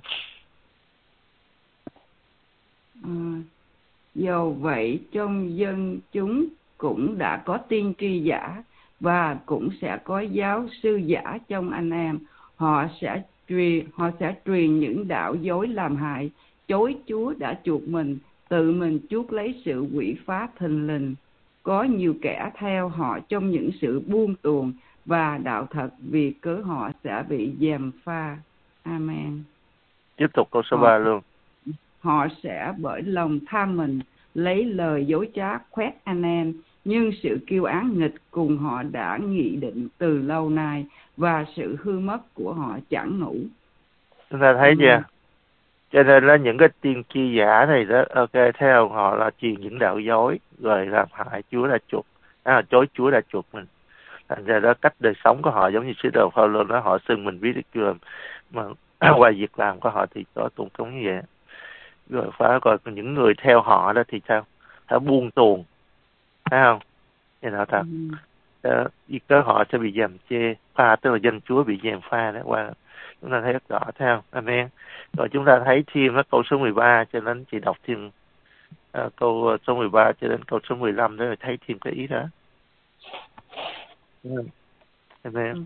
À, dầu vậy trong dân chúng cũng đã có tiên tri giả và cũng sẽ có giáo sư giả trong anh em. Họ sẽ truyền họ sẽ truyền những đạo dối làm hại, chối Chúa đã chuộc mình, tự mình chuốc lấy sự quỷ phá thình lình. Có nhiều kẻ theo họ trong những sự buông tuồng và đạo thật, vì cớ họ sẽ bị gièm pha. Amen. Tiếp tục câu số họ, ba luôn. Họ sẽ bởi lòng tham mình lấy lời dối trá khoét anh em, nhưng sự kiêu án nghịch cùng họ đã nghị định từ lâu nay, và sự hư mất của họ chẳng ngủ. Chúng ta thấy chưa? Cho nên là những cái tiên tri giả này đó, ok, theo họ là truyền những đạo dối, rồi làm hại Chúa đã chuộc, à, chối Chúa đã chuộc mình. Thành ra đó cách đời sống của họ giống như sứ đồ Phaolô đó, họ xưng mình biết Đức Chúa, mà qua việc làm của họ thì có tụng cống như vậy. Rồi phải còn những người theo họ đó thì sao? Phải buông tuồng, thấy không? Như nào thật? Đó, cơ họ sẽ bị gièm chê, pha tức là dân Chúa bị gièm pha đó qua. Chúng ta thấy rất rõ, thấy không? Amen. Rồi chúng ta thấy thêm nó câu số mười ba cho đến chị đọc thêm à, câu số mười ba cho đến câu số mười lăm để thấy thêm cái ý đó. Amen.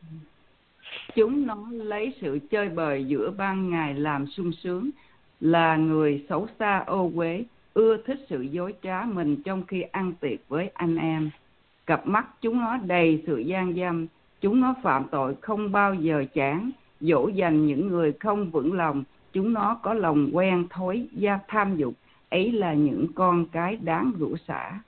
Chúng nó lấy sự chơi bời giữa ban ngày làm sung sướng, là người xấu xa ô uế, ưa thích sự dối trá mình trong khi ăn tiệc với anh em. Cặp mắt chúng nó đầy sự gian dâm, chúng nó phạm tội không bao giờ chán, dỗ dành những người không vững lòng, chúng nó có lòng quen thói gia tham dục, ấy là những con cái đáng rủa xả.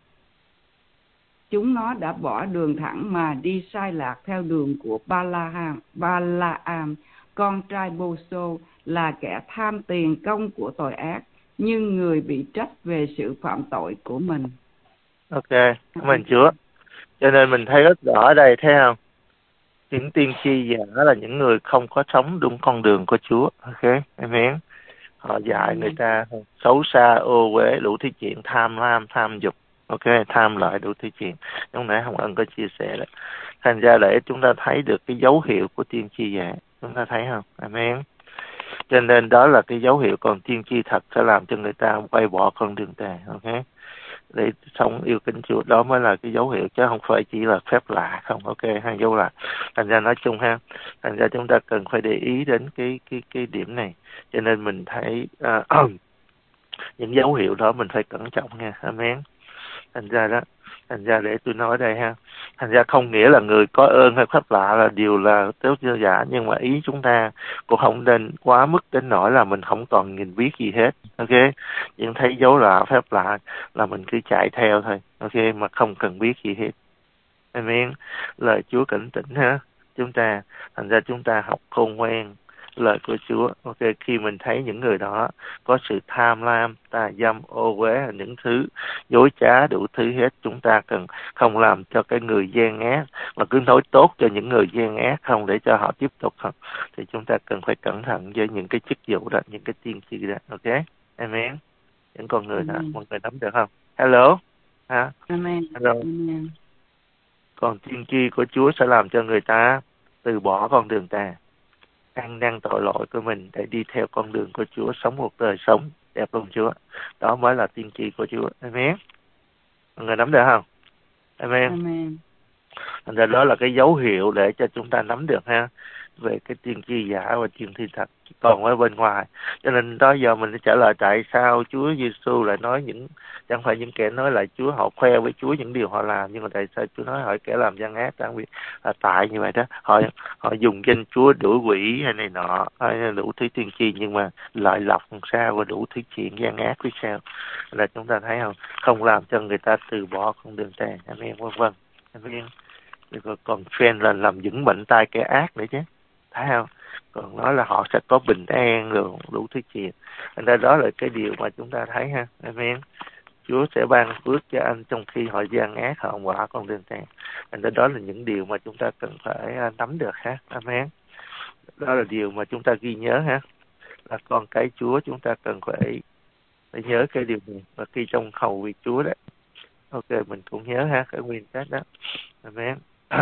Chúng nó đã bỏ đường thẳng mà đi sai lạc theo đường của Balaam, Balaam, con trai Bô-sô, là kẻ tham tiền công của tội ác, nhưng người bị trách về sự phạm tội của mình. Ok, cảm ơn Chúa. Cho nên mình thấy rất rõ ở đây, thấy không? Những tiên tri giả là những người không có sống đúng con đường của Chúa. Ok, amen. Họ dạy người ta xấu xa, ô uế, đủ thứ chuyện, tham lam, tham dục. Ok, tham lợi đủ thứ chuyện. Lúc nãy Hồng Ân có chia sẻ đó. Thành ra để chúng ta thấy được cái dấu hiệu của tiên tri giả. Chúng ta thấy không? Amen. Cho nên đó là cái dấu hiệu, còn tiên tri thật sẽ làm cho người ta quay bỏ con đường tà. Ok, để sống yêu kính Chúa, đó mới là cái dấu hiệu, chứ không phải chỉ là phép lạ không. Ok, hay dấu lạ. Thành ra nói chung ha, thành ra chúng ta cần phải để ý đến cái cái cái điểm này. Cho nên mình thấy uh, những dấu hiệu đó mình phải cẩn trọng nha. Amen. Thành ra đó, thành ra để tôi nói ở đây ha, thành ra không nghĩa là người có ơn hay phép lạ là điều là tốt cho giả, nhưng mà ý chúng ta cũng không nên quá mức đến nỗi là mình không còn nhìn biết gì hết. Ok, nhưng thấy dấu lạ phép lạ là mình cứ chạy theo thôi. Ok, mà không cần biết gì hết. Amen. Lời Chúa cảnh tỉnh ha chúng ta, thành ra chúng ta học khôn ngoan lời của Chúa. Ok, khi mình thấy những người đó có sự tham lam, tà dâm, ô uế, những thứ dối trá đủ thứ hết, chúng ta cần không làm cho cái người gian ác, mà cứ nói tốt cho những người gian ác không, để cho họ tiếp tục không. Thì chúng ta cần phải cẩn thận với những cái chức vụ đó, những cái tiên tri đó. Ok, amen. Những con người đó, mọi người nắm được không? Hello, ha? Amen. Hello. Amen. Còn tiên tri của Chúa sẽ làm cho người ta từ bỏ con đường tà, ăn năn tội lỗi của mình để đi theo con đường của Chúa, sống một đời sống đẹp lòng Chúa. Đó mới là tiên tri của Chúa. Amen. Mọi người nắm được không? Amen. Amen. Thành ra đó là cái dấu hiệu để cho chúng ta nắm được ha, về cái tiên tri giả và tiên tri thật còn ở bên ngoài. Cho nên đó giờ mình sẽ trả lời tại sao Chúa Giêsu lại nói những, chẳng phải những kẻ nói lại Chúa, họ khoe với Chúa những điều họ làm, nhưng mà tại sao Chúa nói hỏi kẻ làm gian ác đáng việc là tại như vậy đó. Họ họ dùng danh Chúa đuổi quỷ hay này nọ, hay đủ thứ tiên tri, nhưng mà lợi lộc làm sao và đủ thứ chuyện gian ác với sao, là chúng ta thấy không, không làm cho người ta từ bỏ con đường tà. Amen, vân vân. Amen. Còn trend là làm vững mạnh tay kẻ ác nữa chứ, thấy không? Còn nói là họ sẽ có bình an rồi đủ thứ chuyện. Thành ra đó là cái điều mà chúng ta thấy ha. Amen. Chúa sẽ ban phước cho anh trong khi họ gian ác, họ quả con đường tà. Thành ra đó là những điều mà chúng ta cần phải nắm được ha. Amen. Đó là điều mà chúng ta ghi nhớ ha. Là con cái Chúa chúng ta cần phải phải nhớ cái điều này, và khi trong hầu vị Chúa đấy. Ok, mình cũng nhớ ha cái nguyên tắc đó. Amen.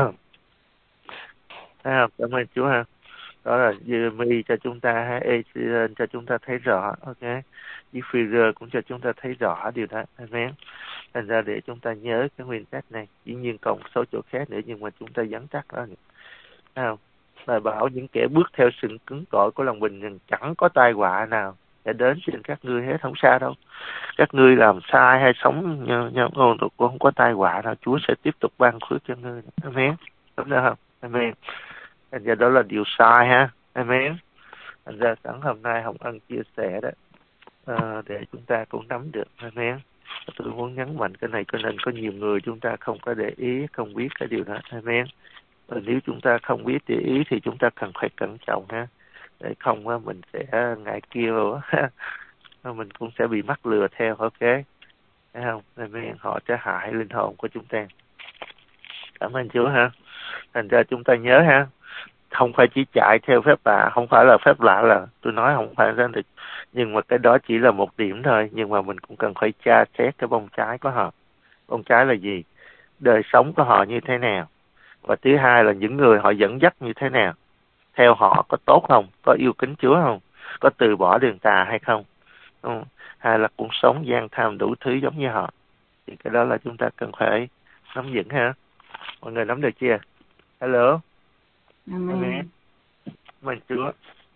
À, cảm ơn Chúa ha. Đó là Jeremy cho chúng ta ha, Ê-xi-rên cho chúng ta thấy rõ. Ok, với Phi-rơ cũng cho chúng ta thấy rõ điều đó. Amen. Thành ra để chúng ta nhớ cái nguyên tắc này, dĩ nhiên còn một số chỗ khác nữa, nhưng mà chúng ta dẫn chắc đó. À, Bài bảo những kẻ bước theo sự cứng cỏi của lòng bình rằng chẳng có tai họa nào sẽ đến trên các ngươi hết, không sao đâu. Các ngươi làm sai hay sống nhau cũng không có tai họa nào, Chúa sẽ tiếp tục ban phước cho ngươi. Amen. Đúng không? Amen. Thành ra đó là điều sai ha. Amen. Thành ra sẵn hôm nay Hồng Ân chia sẻ đó, à, để chúng ta cũng nắm được. Amen. Tôi muốn nhấn mạnh cái này, cho nên có nhiều người chúng ta không có để ý, không biết cái điều đó. Amen. Và nếu chúng ta không biết để ý thì chúng ta cần phải cẩn trọng ha, để không á mình sẽ ngại kêu mình cũng sẽ bị mắc lừa theo. Ok, thấy không? Amen. Họ sẽ hại linh hồn của chúng ta. Cảm ơn Chúa ha. Thành ra chúng ta nhớ ha, không phải chỉ chạy theo phép lạ, không phải là phép lạ là tôi nói không phải ra được, nhưng mà cái đó chỉ là một điểm thôi. Nhưng mà mình cũng cần phải tra xét cái bông trái của họ. Bông trái là gì? Đời sống của họ như thế nào? Và thứ hai là những người họ dẫn dắt như thế nào? Theo họ có tốt không? Có yêu kính Chúa không? Có từ bỏ đường tà hay không? Ừ. Hay là cũng sống gian tham đủ thứ giống như họ? Thì cái đó là chúng ta cần phải nắm vững ha. Mọi người nắm được chưa? Hello. Amen. Amen. Cảm ơn Chúa.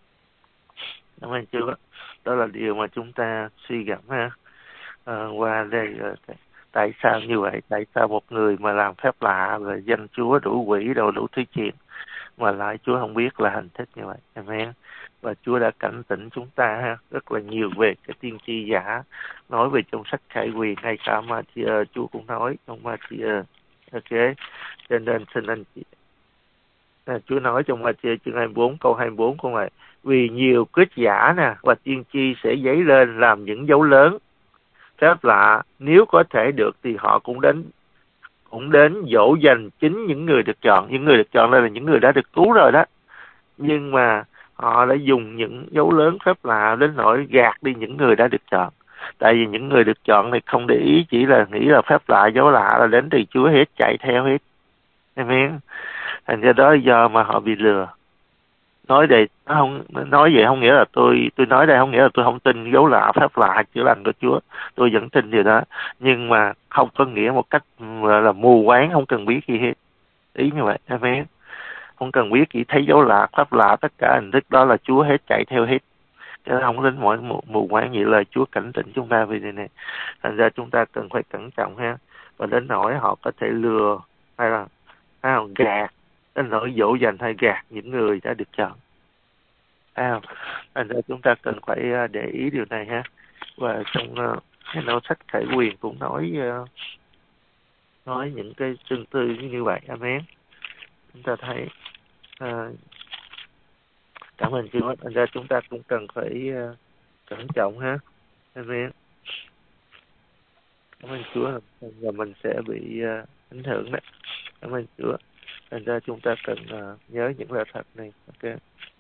Cảm ơn Chúa. Đó là điều mà chúng ta suy gẫm ha. À, qua đây tại sao như vậy? Tại sao một người mà làm phép lạ rồi danh Chúa đủ quỷ đồ đủ thứ chuyện mà lại Chúa không biết là hình thức như vậy? Amen. Và Chúa đã cảnh tỉnh chúng ta ha, rất là nhiều về cái tiên tri giả, nói về trong sách Khải Huyền, ngay cả Ma-thi-ơ Chúa cũng nói trong Ma-thi-ơ. Ok, cho nên xin anh chị, à, Chúa nói trong Ma-thi-ơ chương hai mươi bốn câu hai mươi bốn câu này: vì nhiều cướp giả nè và tiên tri sẽ dấy lên làm những dấu lớn phép lạ, nếu có thể được thì họ cũng đến cũng đến dỗ dành chính những người được chọn. Những người được chọn đây là những người đã được cứu rồi đó, nhưng mà họ đã dùng những dấu lớn phép lạ đến nỗi gạt đi những người đã được chọn. Tại vì những người được chọn này không để ý, chỉ là nghĩ là phép lạ dấu lạ là đến từ Chúa hết, chạy theo hết. Amen. Thành ra đó do mà họ bị lừa. Nói đây không nói vậy không nghĩa là tôi tôi nói đây không nghĩa là tôi không tin dấu lạ phép lạ chữa lành của Chúa. Tôi vẫn tin điều đó, nhưng mà không có nghĩa một cách là mù quáng, không cần biết gì hết. Ý như vậy. Amen. Không cần biết, chỉ thấy dấu lạ pháp lạ tất cả hình thức đó là Chúa hết, chạy theo hết, chứ không đến mọi mù, mù quáng vậy. Lời Chúa cảnh tỉnh chúng ta về điều này. Thành ra chúng ta cần phải cẩn trọng ha. Và đến nỗi họ có thể lừa hay là hay là gạt, đến nỗi dỗ dành hay gạt những người đã được chọn. À, thành ra chúng ta cần phải để ý điều này ha. Và trong uh, cái nô sách Khải Huyền cũng nói uh, nói những cái tương tư như vậy. Amen. Chúng ta thấy uh, cảm ơn Chúa. Thành ra chúng ta cũng cần phải uh, cẩn trọng ha. Amen. Cảm ơn Chúa. Và mình sẽ bị uh, ảnh hưởng đấy. Cảm ơn Chúa. Thành ra chúng ta cần uh, nhớ những lời thật này. Ok.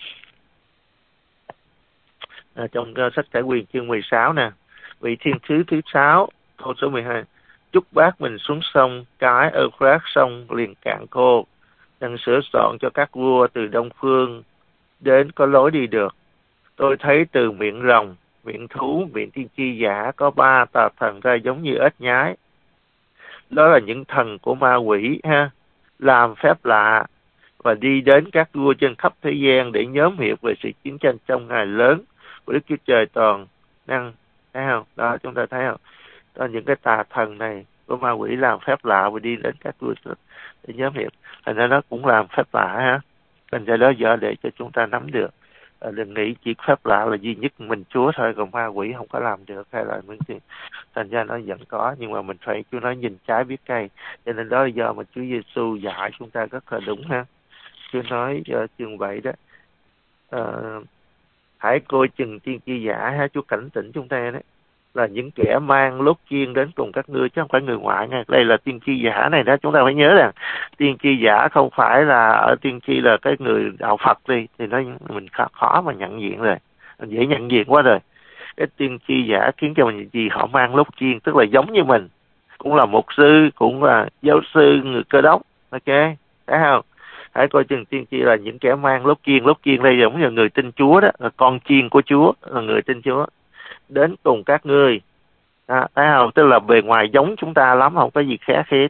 À, trong uh, sách Khải Huyền chương mười sáu nè, vị thiên sứ thứ sáu câu số mười hai: chúc bác mình xuống sông cái Euphrates, sông liền cạn khô, đang sửa soạn cho các vua từ đông phương đến có lối đi được. Tôi thấy từ miệng rồng, miệng thú, miệng tiên tri giả có ba tà thần ra giống như ếch nhái. Đó là những thần của ma quỷ ha, làm phép lạ và đi đến các vua trên khắp thế gian để nhóm hiệp về sự chiến tranh trong ngày lớn của Đức Chúa Trời toàn năng. Thấy không? Đó, chúng ta thấy không? Đó, những cái tà thần này của ma quỷ làm phép lạ và đi đến các vua để nhóm hiệp. Thành ra nó cũng làm phép lạ ha. Thành ra đó giờ để cho chúng ta nắm được. À, đừng nghĩ chỉ phép lạ là duy nhất mình Chúa thôi, còn ma quỷ không có làm được hay là những gì. Thành ra nó vẫn có, nhưng mà mình phải, Chúa nói nhìn trái biết cây. Cho nên đó là do mà Chúa Giêsu dạy chúng ta rất là đúng ha. Chúa nói uh, chương bảy đó, uh, hãy coi chừng tiên tri giả ha. Chúa cảnh tỉnh chúng ta đấy, là những kẻ mang lốt chiên đến cùng các ngươi, chứ không phải người ngoại nha. Đây là tiên tri giả này đó, chúng ta phải nhớ rằng tiên tri giả không phải là ở tiên tri là cái người đạo Phật đi, thì nó mình khó, khó mà nhận diện rồi, dễ nhận diện quá rồi. cái tiên tri giả khiến cho mình gì họ mang lốt chiên, tức là giống như mình, cũng là mục sư, cũng là giáo sư, người Cơ Đốc. Ok, thấy không? Hãy coi chừng tiên tri là những kẻ mang lốt chiên. Lốt chiên đây giống như người tin Chúa đó, là con chiên của Chúa, là người tin Chúa đến cùng các ngươi. À, thấy không? Tức là bề ngoài giống chúng ta lắm, không có gì khác hết.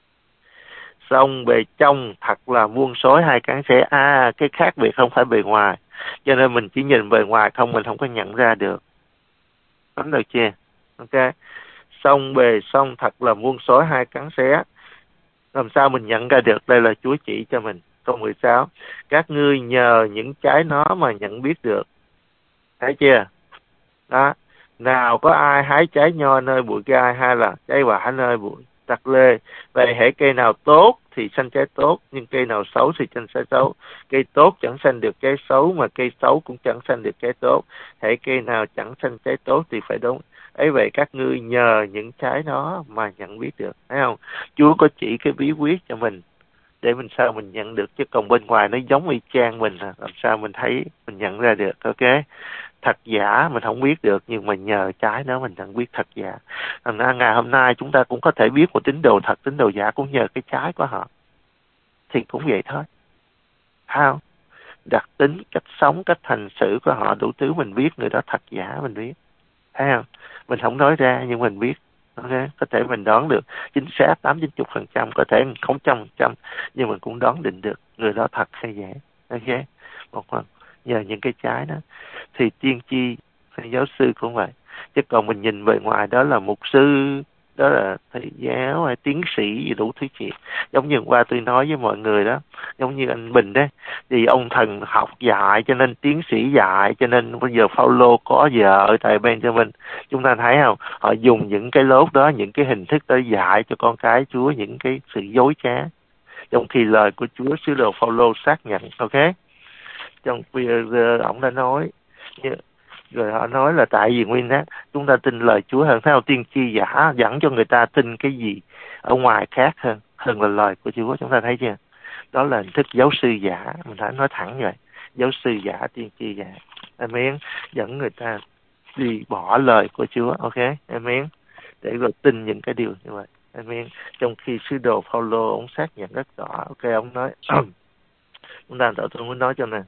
Xong bề trong thật là muôn sói hai cắn xé. À, cái khác biệt không phải bề ngoài, cho nên mình chỉ nhìn bề ngoài không, mình không có nhận ra được. Nắm được chưa? Ok. Xong bề xong thật là muôn sói hai cắn xé. Làm sao mình nhận ra được? Đây là Chúa chỉ cho mình. Câu mười sáu, các ngươi nhờ những trái nó mà nhận biết được. Thấy chưa? Đó. Nào có ai hái trái nho nơi bụi gai, hay là trái quả nơi bụi tặc lê. Vậy hễ cây nào tốt thì sanh trái tốt, nhưng cây nào xấu thì sanh trái xấu. Cây tốt chẳng sanh được trái xấu, mà cây xấu cũng chẳng sanh được trái tốt. Hễ cây nào chẳng sanh trái tốt thì phải đúng. Ấy vậy các ngươi nhờ những trái đó mà nhận biết được. Thấy không? Chúa có chỉ cái bí quyết cho mình để mình sao mình nhận được, chứ còn bên ngoài nó giống y chang mình, làm sao mình thấy, mình nhận ra được. Ok, thật giả mình không biết được, nhưng mà nhờ trái đó mình nhận biết thật giả. Thành ra ngày hôm nay chúng ta cũng có thể biết một tín đồ thật, tín đồ giả cũng nhờ cái trái của họ. Thì cũng vậy thôi, thấy không? Đặc tính, cách sống, cách hành xử của họ, đủ thứ mình biết người đó thật giả, mình biết. Thấy không? Mình không nói ra nhưng mình biết. Ok, có thể mình đoán được chính xác tám chín chục phần trăm, có thể không trăm phần trăm, nhưng mình cũng đoán định được người đó thật hay giả. Ok, một phần nhờ những cái trái đó. Thì tiên tri hay giáo sư cũng vậy, chứ còn mình nhìn bề ngoài đó là mục sư, đó là thầy giáo hay tiến sĩ gì đủ thứ chuyện. Giống như qua tôi nói với mọi người đó, giống như anh Bình đấy, thì ông thần học dạy cho nên tiến sĩ dạy cho nên bây giờ Phaolô có vợ tại Benjamin. Chúng ta thấy không? Họ dùng những cái lốt đó, những cái hình thức đó dạy cho con cái Chúa những cái sự dối trá, trong khi lời của Chúa sứ đồ Phaolô xác nhận. Ok, trong Peter ông đã nói, rồi họ nói là tại vì nguyên tắc chúng ta tin lời Chúa hơn. Thấy không? Tiên tri giả dẫn cho người ta tin cái gì ở ngoài khác hơn hơn là lời của Chúa. Chúng ta thấy chưa? Đó là hình thức giáo sư giả, mình đã nói thẳng rồi. Giáo sư giả, tiên tri giả. Amen. Dẫn người ta đi bỏ lời của Chúa. Ok, amen. Để rồi tin những cái điều như vậy. Amen. Trong khi sứ đồ Phaolô ông xác nhận rất rõ. Ok, ông nói chúng ta tôi muốn nói cho nè.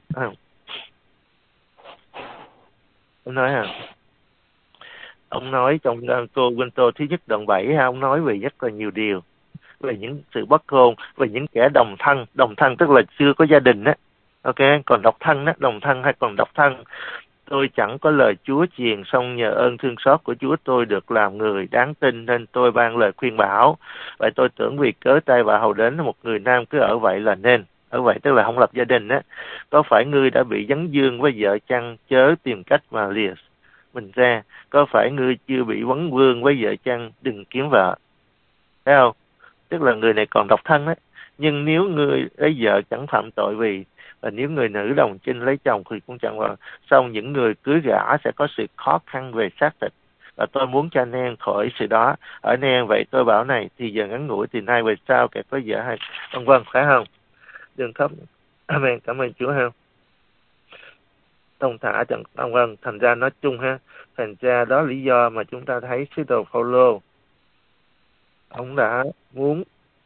Ông nói à, ông nói trong uh, cô Quinto thứ nhất đoạn bảy, ông nói về rất là nhiều điều, về những sự bất hôn, về những kẻ đồng thân. Đồng thân tức là chưa có gia đình á. Ok, còn độc thân á, đồng thân hay còn độc thân. Tôi chẳng có lời Chúa truyền, song nhờ ơn thương xót của Chúa tôi được làm người đáng tin, nên tôi ban lời khuyên bảo. Vậy tôi tưởng vì cớ tay và hầu đến một người nam cứ ở vậy là nên. Ở vậy tức là không lập gia đình á. Có phải ngươi đã bị vấn dương với vợ chăng, chớ tìm cách mà lìa mình ra. Có phải ngươi chưa bị vấn vương với vợ chăng, đừng kiếm vợ. Thấy không? Tức là người này còn độc thân á. Nhưng nếu ngươi lấy vợ chẳng phạm tội vì, và nếu người nữ đồng trinh lấy chồng thì cũng chẳng vào. Xong những người cưới gả sẽ có sự khó khăn về xác thịt, và tôi muốn cho anh em khỏi sự đó. Ở anh em vậy tôi bảo này, thì giờ ngắn ngủi thì nay về sau kẻ có vợ hay vân vân, phải không? Đừng khóc. Amen. Cảm ơn Chúa ha. Thông thả chẳng vân vân. Thành ra nói chung ha, thành ra đó lý do mà chúng ta thấy sứ đồ Phaolô ông đã muốn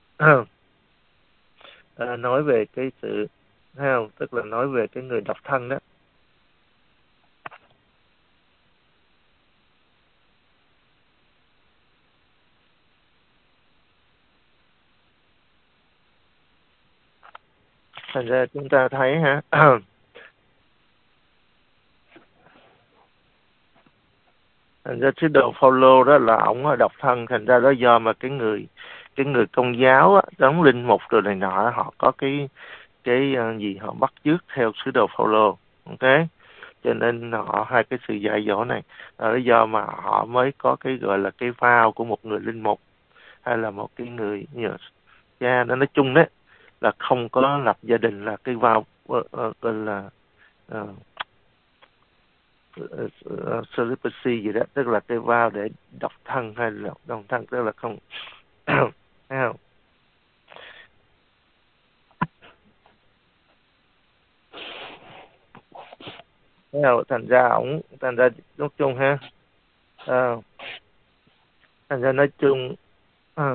à, nói về cái sự, thấy không? Tức là nói về cái người độc thân đó. Thành ra chúng ta thấy ha, thành ra sứ đồ Phaolô đó là ổng là độc thân. Thành ra đó do mà cái người cái người công giáo á, đóng linh mục rồi này nọ, họ có cái cái uh, gì họ bắt chước theo sứ đồ Phaolô. Ok, cho nên họ hai cái sự dạy dỗ này là lý do mà họ mới có cái gọi là cái vow của một người linh mục hay là một cái người như là cha. Nó nói chung đấy là không có lập gia đình, là cái vow gọi uh, uh, là uh, uh, celibacy gì đó, tức là cái vow để độc thân hay là đồng thân, tức là không thấy không? Thế nào, thành ra ổng thành ra nói chung ha, à, thành ra nói chung à,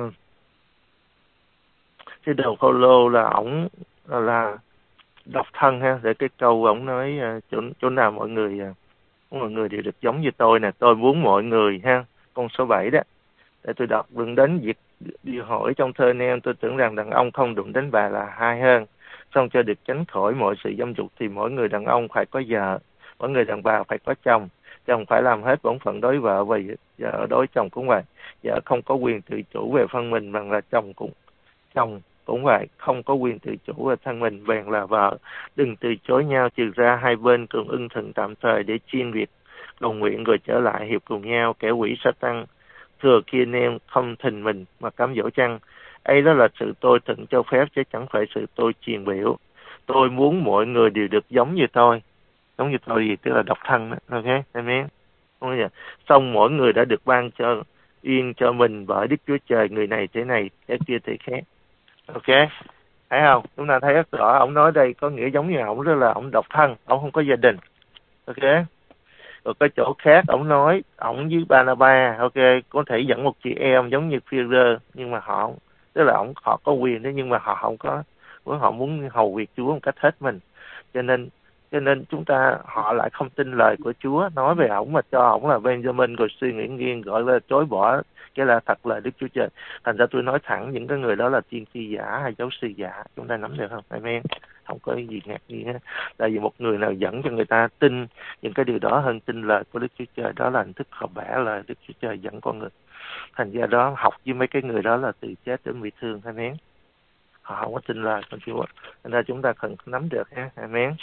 cái đồ Phaolô là ổng là, là độc thân ha, để cái câu ổng nói à, chỗ chỗ nào mọi người à, mọi người đều được giống như tôi nè, tôi muốn mọi người ha, con số bảy đó, để tôi đọc đừng đến việc điều hỏi trong thơ nem, tôi tưởng rằng đàn ông không đụng đến bà là hay hơn, xong cho được tránh khỏi mọi sự dâm dục thì mỗi người đàn ông phải có vợ, mỗi người đàn bà phải có chồng, chồng phải làm hết bổn phận đối vợ và vợ đối chồng cũng vậy, vợ không có quyền tự chủ về thân mình bằng là chồng cũng chồng cũng vậy, không có quyền tự chủ về thân mình bèn là vợ, đừng từ chối nhau, trừ ra hai bên cùng ưng thuận tạm thời để chiên việc cầu nguyện rồi trở lại hiệp cùng nhau, kẻ quỷ Satan thừa kia nem không thình mình mà cám dỗ chăng, ấy đó là sự tôi thuận cho phép chứ chẳng phải sự tôi truyền biểu. Tôi muốn mọi người đều được giống như tôi, giống như tôi gì tức là độc thân đó. Ok, amen. Không vậy. Xong mỗi người đã được ban cho yên cho mình bởi Đức Chúa Trời, người này thế này, cái kia thế khác. Ok, thấy không? Chúng ta thấy rất rõ, ông nói đây có nghĩa giống như ông đó là ông độc thân, ông không có gia đình. Ok. Rồi cái chỗ khác ông nói ông với Ba-na-ba, ok, có thể dẫn một chị em giống như Phi-rơ, nhưng mà họ tức là ông họ có quyền đấy, nhưng mà họ không có, họ muốn hầu việc Chúa một cách hết mình, cho nên cho nên chúng ta họ lại không tin lời của Chúa nói về ổng, mà cho ổng là Benjamin, rồi suy nghĩ nghiêng gọi là chối bỏ cái là thật lời Đức Chúa Trời. Thành ra tôi nói thẳng những cái người đó là tiên tri giả hay giáo sư giả, chúng ta nắm được không? Amen. Không có gì ngạc nhiên hết. Tại vì một người nào dẫn cho người ta tin những cái điều đó hơn tin lời của Đức Chúa Trời, đó là hình thức họ bẻ lời Đức Chúa Trời dẫn con người. Thành ra đó học với mấy cái người đó là từ chết đến bị thương. Amen. Họ không có tin lời của Chúa. Thành ra chúng ta cần nắm được ha. Amen.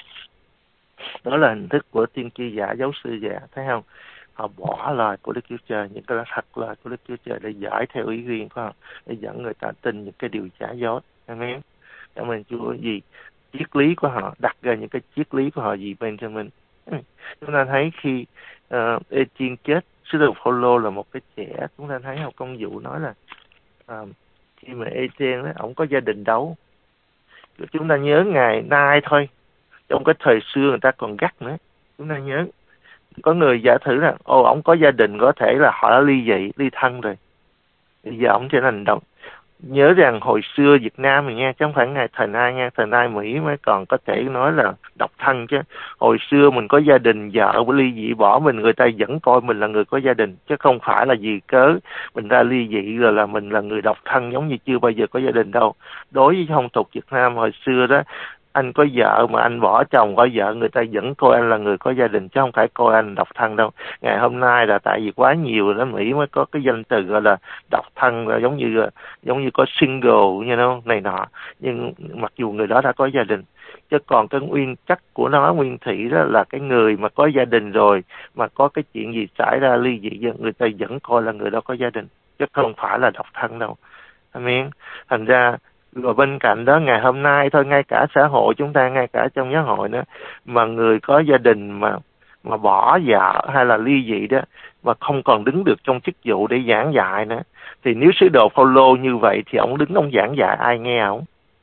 Đó là hình thức của tiên tri giả, giáo sư giả, thấy không? Họ bỏ lời của Đức Chúa Trời, những cái thật lời của Đức Chúa Trời để giải theo ý riêng của họ, để dẫn người ta tin những cái điều giả dối. Amen. Cảm ơn Chúa. Gì triết lý của họ, đặt ra những cái triết lý của họ gì bên cho mình. Chúng ta thấy khi uh, Ê-chiên chết, sứ đồ Phao-lô là một cái trẻ, chúng ta thấy học công vụ nói là uh, khi mà Ê-chiên đó, ổng có gia đình đâu. Chúng ta nhớ ngày nay thôi, trong cái thời xưa người ta còn gắt nữa. Chúng ta nhớ có người giả thử là ô ổng có gia đình, có thể là họ đã ly dị, ly thân rồi, bây giờ ổng trở thành đồng. Nhớ rằng hồi xưa Việt Nam mình nghe, chứ không phải ngày thời nay nghe, thời nay Mỹ mới còn có thể nói là độc thân, chứ hồi xưa mình có gia đình, vợ ly dị bỏ mình, người ta vẫn coi mình là người có gia đình, chứ không phải là vì cớ mình ra ly dị rồi là mình là người độc thân, giống như chưa bao giờ có gia đình đâu. Đối với phong tục Việt Nam hồi xưa đó, anh có vợ mà anh bỏ chồng có vợ, người ta vẫn coi anh là người có gia đình, chứ không phải coi anh độc thân đâu. Ngày hôm nay là tại vì quá nhiều ở Mỹ mới có cái danh từ gọi là độc thân, là giống như giống như có single như nó này nọ, nhưng mặc dù người đó đã có gia đình. Chứ còn cái nguyên chất của nó, nguyên thủy đó là cái người mà có gia đình rồi mà có cái chuyện gì xảy ra ly dị, người ta vẫn coi là người đó có gia đình, chứ không phải là độc thân đâu. Amen. Thành ra rồi bên cạnh đó, ngày hôm nay thôi, ngay cả xã hội chúng ta, ngay cả trong giáo hội nữa, mà người có gia đình mà mà bỏ vợ hay là ly dị đó, mà không còn đứng được trong chức vụ để giảng dạy nữa, thì nếu sứ đồ Phaolô như vậy thì ông đứng ông giảng dạy ai nghe ông?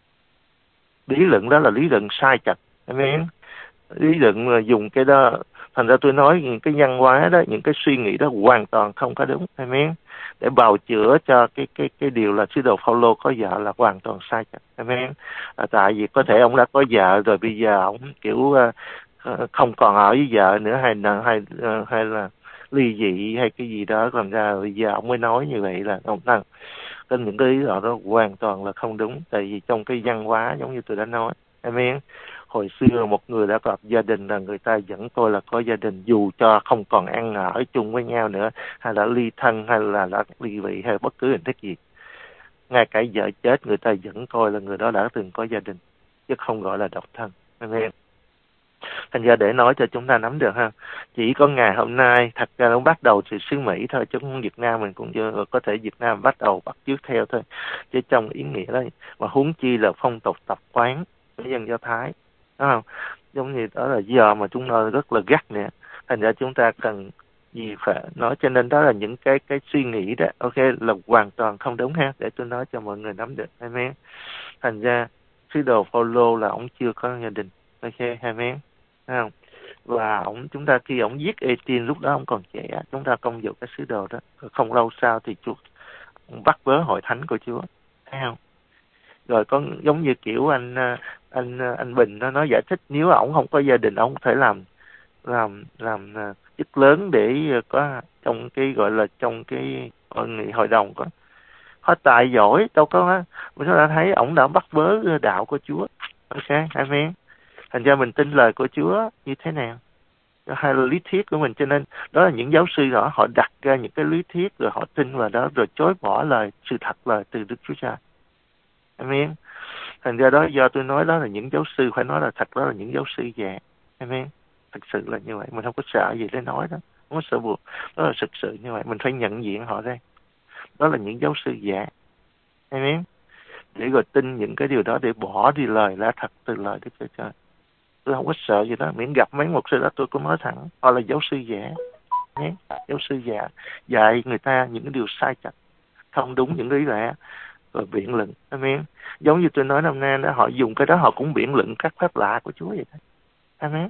Lý luận đó là lý luận sai chặt. Amen. Lý luận là dùng cái đó. Thành ra tôi nói những cái văn hóa đó, những cái suy nghĩ đó hoàn toàn không có đúng. Amen. Để bào chữa cho cái cái cái điều là sứ đồ Phaolô có vợ là hoàn toàn sai chặt. Amen. À, tại vì có thể ông đã có vợ rồi, bây giờ ông kiểu uh, không còn ở với vợ nữa, hay là hay uh, hay là ly dị hay cái gì đó, còn ra bây giờ ông mới nói như vậy là ông năng. Nên những cái lý do đó hoàn toàn là không đúng, tại vì trong cái văn hóa giống như tôi đã nói. Amen. Hồi xưa một người đã có gia đình là người ta vẫn coi là có gia đình, dù cho không còn ăn ở chung với nhau nữa, hay là ly thân, hay là đã ly dị, hay bất cứ hình thức gì. Ngay cả vợ chết người ta vẫn coi là người đó đã từng có gia đình, chứ không gọi là độc thân. Amen. Thành ra để nói cho chúng ta nắm được ha, chỉ có ngày hôm nay thật ra nó bắt đầu từ xứ Mỹ thôi, chứ không Việt Nam mình cũng chưa, có thể Việt Nam bắt đầu bắt chước theo thôi, chứ trong ý nghĩa đó mà huống chi là phong tục tập quán của dân Do Thái, đúng không? Giống như đó là giờ mà chúng ta rất là gắt nè, thành ra chúng ta cần gì phải nói, cho nên đó là những cái cái suy nghĩ đó, ok, là hoàn toàn không đúng ha, để tôi nói cho mọi người nắm được. Amen. Thành ra sứ đồ Phaolô là ông chưa có gia đình, ok, amen. Không? Và ông chúng ta khi ông giết Ê-tiên lúc đó ông còn trẻ, chúng ta công dụ cái sứ đồ đó. Không lâu sau thì Chúa bắt vớ hội thánh của Chúa, thấy không? Rồi có giống như kiểu anh anh anh Bình nó nói giải thích, nếu ổng không có gia đình, ổng có thể làm làm làm chức lớn để có trong cái gọi là trong cái hội nghị hội đồng có có tài giỏi đâu có. Mình đã thấy ổng đã bắt vớ đạo của Chúa. Ok, amen. Thành ra mình tin lời của Chúa như thế nào, hay là lý thuyết của mình. Cho nên đó là những giáo sư đó, họ đặt ra những cái lý thuyết rồi họ tin vào đó, rồi chối bỏ lời sự thật lời từ Đức Chúa Trời. Amen. Thành ra đó, do tôi nói đó là những giáo sư, phải nói là thật, đó là những giáo sư già. Amen. Thật sự là như vậy, mình không có sợ gì để nói đó, không có sợ buộc, đó là thực sự như vậy. Mình phải nhận diện họ đây, đó là những giáo sư già. Amen. Để rồi tin những cái điều đó, để bỏ đi lời lá thật từ lời Đức Chúa Trời. Tôi không có sợ gì đó, miễn gặp mấy mục sư đó tôi cũng nói thẳng, họ là giáo sư giả nhé. Giáo sư giả dạy người ta những cái điều sai chạch, không đúng những lý lẽ, rồi biện luận. Amen. Giống như tôi nói năm nay đó, họ dùng cái đó họ cũng biện luận các phép lạ của Chúa vậy đó. Amen.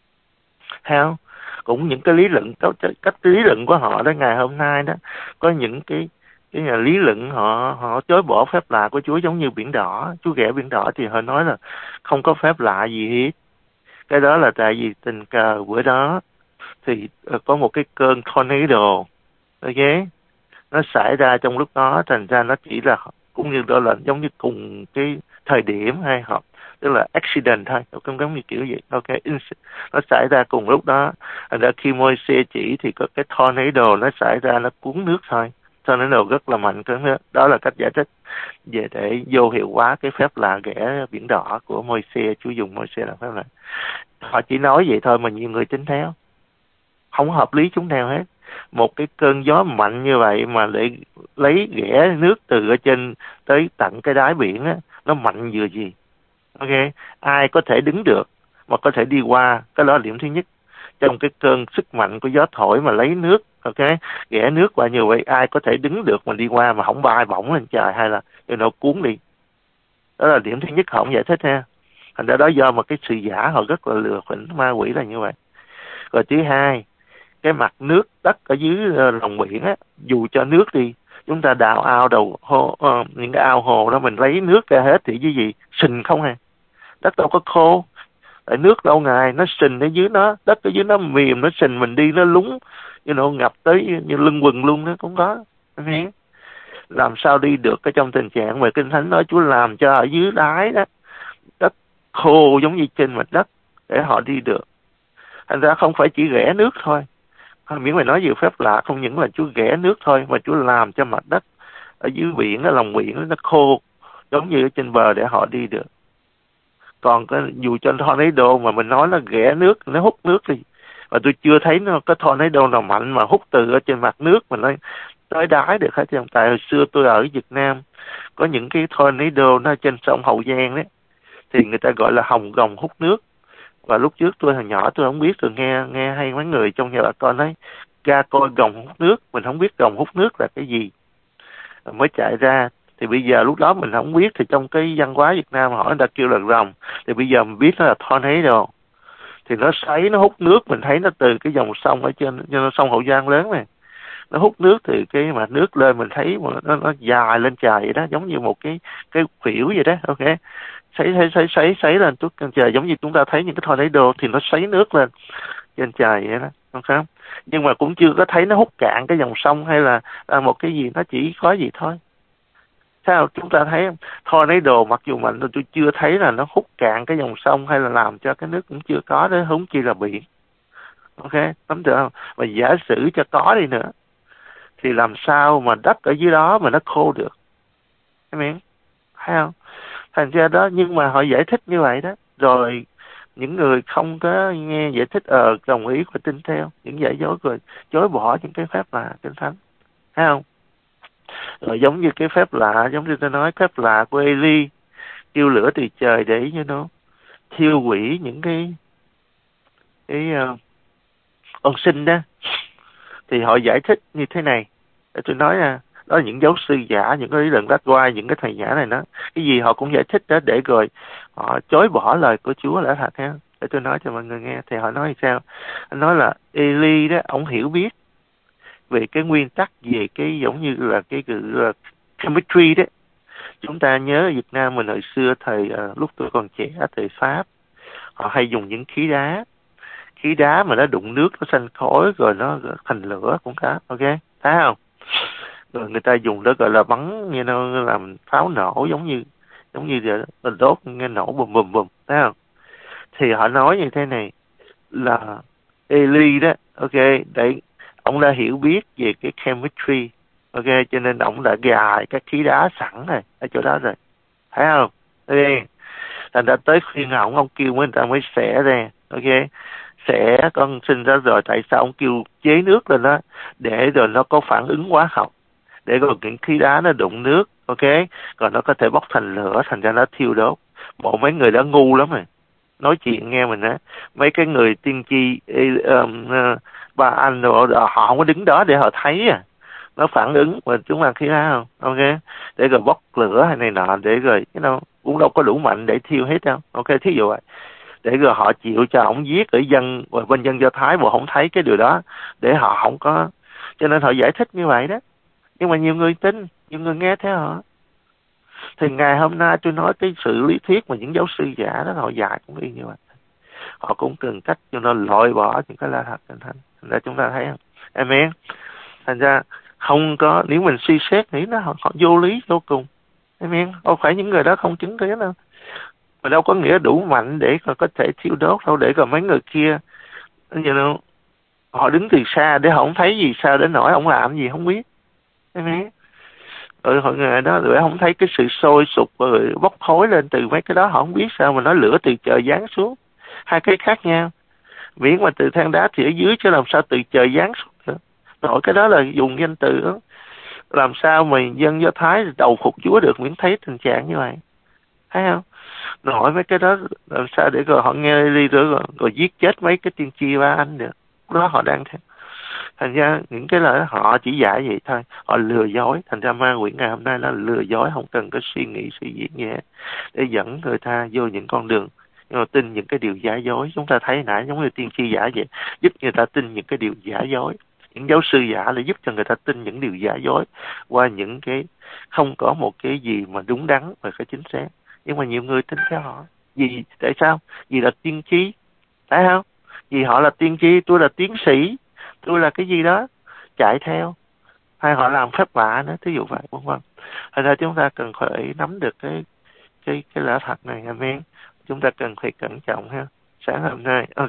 Thấy không? Cũng những cái lý luận, cách lý luận của họ đó ngày hôm nay đó, có những cái cái nhà lý luận họ họ chối bỏ phép lạ của Chúa, giống như biển đỏ. Chúa ghẻ biển đỏ thì họ nói là không có phép lạ gì hết. Cái đó là tại vì tình cờ bữa đó thì có một cái cơn tornado, ok, nó xảy ra trong lúc đó, thành ra nó chỉ là cũng như đó là giống như cùng cái thời điểm hay họ, tức là accident thôi, không giống như kiểu vậy. Ok, nó xảy ra cùng lúc đó. Thành ra khi Môi-se chỉ thì có cái tornado nó xảy ra, nó cuốn nước thôi. Tornado rất là mạnh cỡ nước. Đó là cách giải thích về để vô hiệu hóa cái phép lạ ghẻ biển đỏ của Môi-se. Chúa dùng Môi-se làm phép lạ. Họ chỉ nói vậy thôi mà nhiều người tin theo, không hợp lý chúng nào hết. Một cái cơn gió mạnh như vậy mà để lấy ghẻ nước từ ở trên tới tận cái đáy biển á, nó mạnh vừa gì. Ok, ai có thể đứng được mà có thể đi qua, cái đó là điểm thứ nhất. Trong cái cơn sức mạnh của gió thổi mà lấy nước, ok, ghẻ nước qua như vậy, ai có thể đứng được mà đi qua mà không bay bổng lên trời hay là nó cuốn đi. Đó là điểm thứ nhất, họ không giải thích ha. Thành ra đó do mà cái sự giả họ rất là lừa phỉnh ma quỷ là như vậy. Rồi thứ hai, cái mặt nước đất ở dưới lòng biển á, dù cho nước đi, chúng ta đào ao đầu hồ, uh, những cái ao hồ đó mình lấy nước ra hết thì cái gì sình không hả? Đất đâu có khô, tại nước lâu ngày nó sình ở dưới nó, đất ở dưới nó mềm, nó sình, mình đi nó lúng, như nó ngập tới như lưng quần luôn, nó cũng có. Làm sao đi được cái trong tình trạng mà Kinh Thánh nói Chúa làm cho ở dưới đáy đó đất khô giống như trên mặt đất để họ đi được. Thành ra không phải chỉ ghẻ nước thôi, miễn mày nói về phép lạ, không những là Chúa ghẻ nước thôi mà Chúa làm cho mặt đất ở dưới biển, ở lòng biển nó khô giống như ở trên bờ để họ đi được. Còn cái, dù cho tornado mà mình nói là ghẻ nước, nó hút nước đi, mà tôi chưa thấy nó có tornado nào mạnh mà hút từ ở trên mặt nước mà nó tới đáy được hết. Tại hồi xưa tôi ở Việt Nam có những cái tornado nó trên sông Hậu Giang đấy, thì người ta gọi là hồng gồng hút nước. Và lúc trước tôi hồi nhỏ tôi không biết, tôi nghe nghe hay mấy người trong nhà bà con nói ra coi gồng hút nước, mình không biết gồng hút nước là cái gì, mới chạy ra. Thì bây giờ lúc đó mình không biết, thì trong cái văn hóa Việt Nam hỏi người ta kêu là rồng, thì bây giờ mình biết nó là tornado. Thì nó xoáy, nó hút nước, mình thấy nó từ cái dòng sông ở trên, trên sông Hậu Giang lớn này, nó hút nước từ cái mặt nước lên, mình thấy nó, nó dài lên trời vậy đó, giống như một cái cái khuỷu vậy đó. Ok, xoáy xoáy xoáy xoáy xoáy lên tuốt trên trời, giống như chúng ta thấy những cái tornado thì nó xoáy nước lên trên trời vậy đó, không không? Nhưng mà cũng chưa có thấy nó hút cạn cái dòng sông hay là, là một cái gì, nó chỉ có gì thôi. Sao chúng ta thấy tornado mặc dù mạnh, tôi chưa thấy là nó hút cạn cái dòng sông hay là làm cho cái nước cũng chưa có đó, không chỉ là biển. Ok, nắm được không? Mà giả sử cho có đi nữa thì làm sao mà đất ở dưới đó mà nó khô được, thấy miễn, thấy không? Thành ra đó, nhưng mà họ giải thích như vậy đó, rồi những người không có nghe giải thích ờ đồng ý và tin theo những giải dối, rồi chối bỏ những cái phép lạ Kinh Thánh, thấy không? Rồi giống như cái phép lạ, giống như tôi nói, phép lạ của Eli kêu lửa từ trời để như nó thiêu hủy những cái cái uh, con sinh đó, thì họ giải thích như thế này. Để tôi nói à, đó là những giáo sư giả, những cái lý luận đắc quay, những cái thầy giả này đó, cái gì họ cũng giải thích đó để rồi họ chối bỏ lời của Chúa đã thật ha. để tôi nói cho mọi người nghe. Thì họ nói sao? Anh nói là Eli đó, ông hiểu biết về cái nguyên tắc, về cái giống như là cái là chemistry đó. Chúng ta nhớ ở Việt Nam mình hồi xưa thời uh, lúc tôi còn trẻ, thời Pháp, họ hay dùng những khí đá, khí đá mà nó đụng nước nó xanh khói rồi nó thành lửa cũng có, ok, thấy không? Rồi người ta dùng đó gọi là bắn như nó làm pháo nổ, giống như giống như là đốt nghe nổ bùm bùm bùm, thấy không? Thì họ nói như thế này là Eli đó, ok, để ông đã hiểu biết về cái chemistry, ok, cho nên ông đã gài các khí đá sẵn này ở chỗ đó rồi, thấy không? Ok, thành ra tới khuyên ông ông kêu mới người ta mới xẻ ra, ok, xẻ con sinh ra rồi, tại sao ông kêu chế nước lên đó để rồi nó có phản ứng hóa học, để rồi những khí đá nó đụng nước, ok, còn nó có thể bốc thành lửa, thành ra nó thiêu đốt. Bộ mấy người đó ngu lắm rồi, nói chuyện nghe mình á, mấy cái người tiên tri um, uh, ba anh rồi họ không có đứng đó để họ thấy à, nó phản ứng mà chúng ta khí đá không, ok, để rồi bốc lửa hay này nọ, để rồi cái đâu cũng đâu có đủ mạnh để thiêu hết đâu, ok, thí dụ vậy. Để rồi họ chịu cho ổng giết ở dân và bên dân Do Thái mà không thấy cái điều đó, để họ không có, cho nên họ giải thích như vậy đó. Nhưng mà nhiều người tin, nhiều người nghe theo họ. Thì ngày hôm nay tôi nói cái sự lý thuyết mà những giáo sư giả đó họ dạy cũng y như vậy. Họ cũng cần cách cho nó loại bỏ những cái la thật thành thánh. Thành ra chúng ta thấy không? Amen. Thành ra không có, nếu mình suy xét nghĩ nó họ, họ vô lý vô cùng. Amen. Không phải những người đó không chứng kiến đâu. Mà đâu có nghĩa đủ mạnh để có thể thiêu đốt đâu, để còn mấy người kia you know, họ đứng từ xa để họ không thấy gì sao để nổi, ông làm gì không biết. Amen. Rồi họ người đó rồi không thấy cái sự sôi sục rồi bốc khói lên từ mấy cái đó, họ không biết sao mà nói lửa từ trời giáng xuống. Hai cái khác nhau. Miễn mà từ than đá thì ở dưới chứ làm sao từ trời giáng xuống nữa. Nội cái đó là dùng danh từ đó. Làm sao mà dân Do Thái đầu phục Chúa được miễn thấy tình trạng như vậy. Thấy không? Nội mấy cái đó làm sao để rồi họ nghe đi rồi, rồi, rồi giết chết mấy cái tiên tri ba anh được. Đó họ đang theo. Thành ra những cái lời họ chỉ dạy vậy thôi, họ lừa dối. Thành ra ma quỷ ngày hôm nay nó lừa dối, không cần có suy nghĩ suy diễn gì hết, để dẫn người ta vô những con đường nhưng mà tin những cái điều giả dối. Chúng ta thấy nãy giống như tiên tri giả vậy, giúp người ta tin những cái điều giả dối. Những giáo sư giả là giúp cho người ta tin những điều giả dối qua những cái không có một cái gì mà đúng đắn và cái chính xác. Nhưng mà nhiều người tin theo họ. Vì tại sao? Vì là tiên tri, phải không? Vì họ là tiên tri, tôi là tiến sĩ, tôi là cái gì đó, chạy theo. Hay họ làm phép lạ nữa, thí dụ vậy, vân vân. Thành ra chúng ta cần phải nắm được cái cái cái lẽ thật này, amen. Chúng ta cần phải cẩn trọng ha. Sáng hôm nay, ok.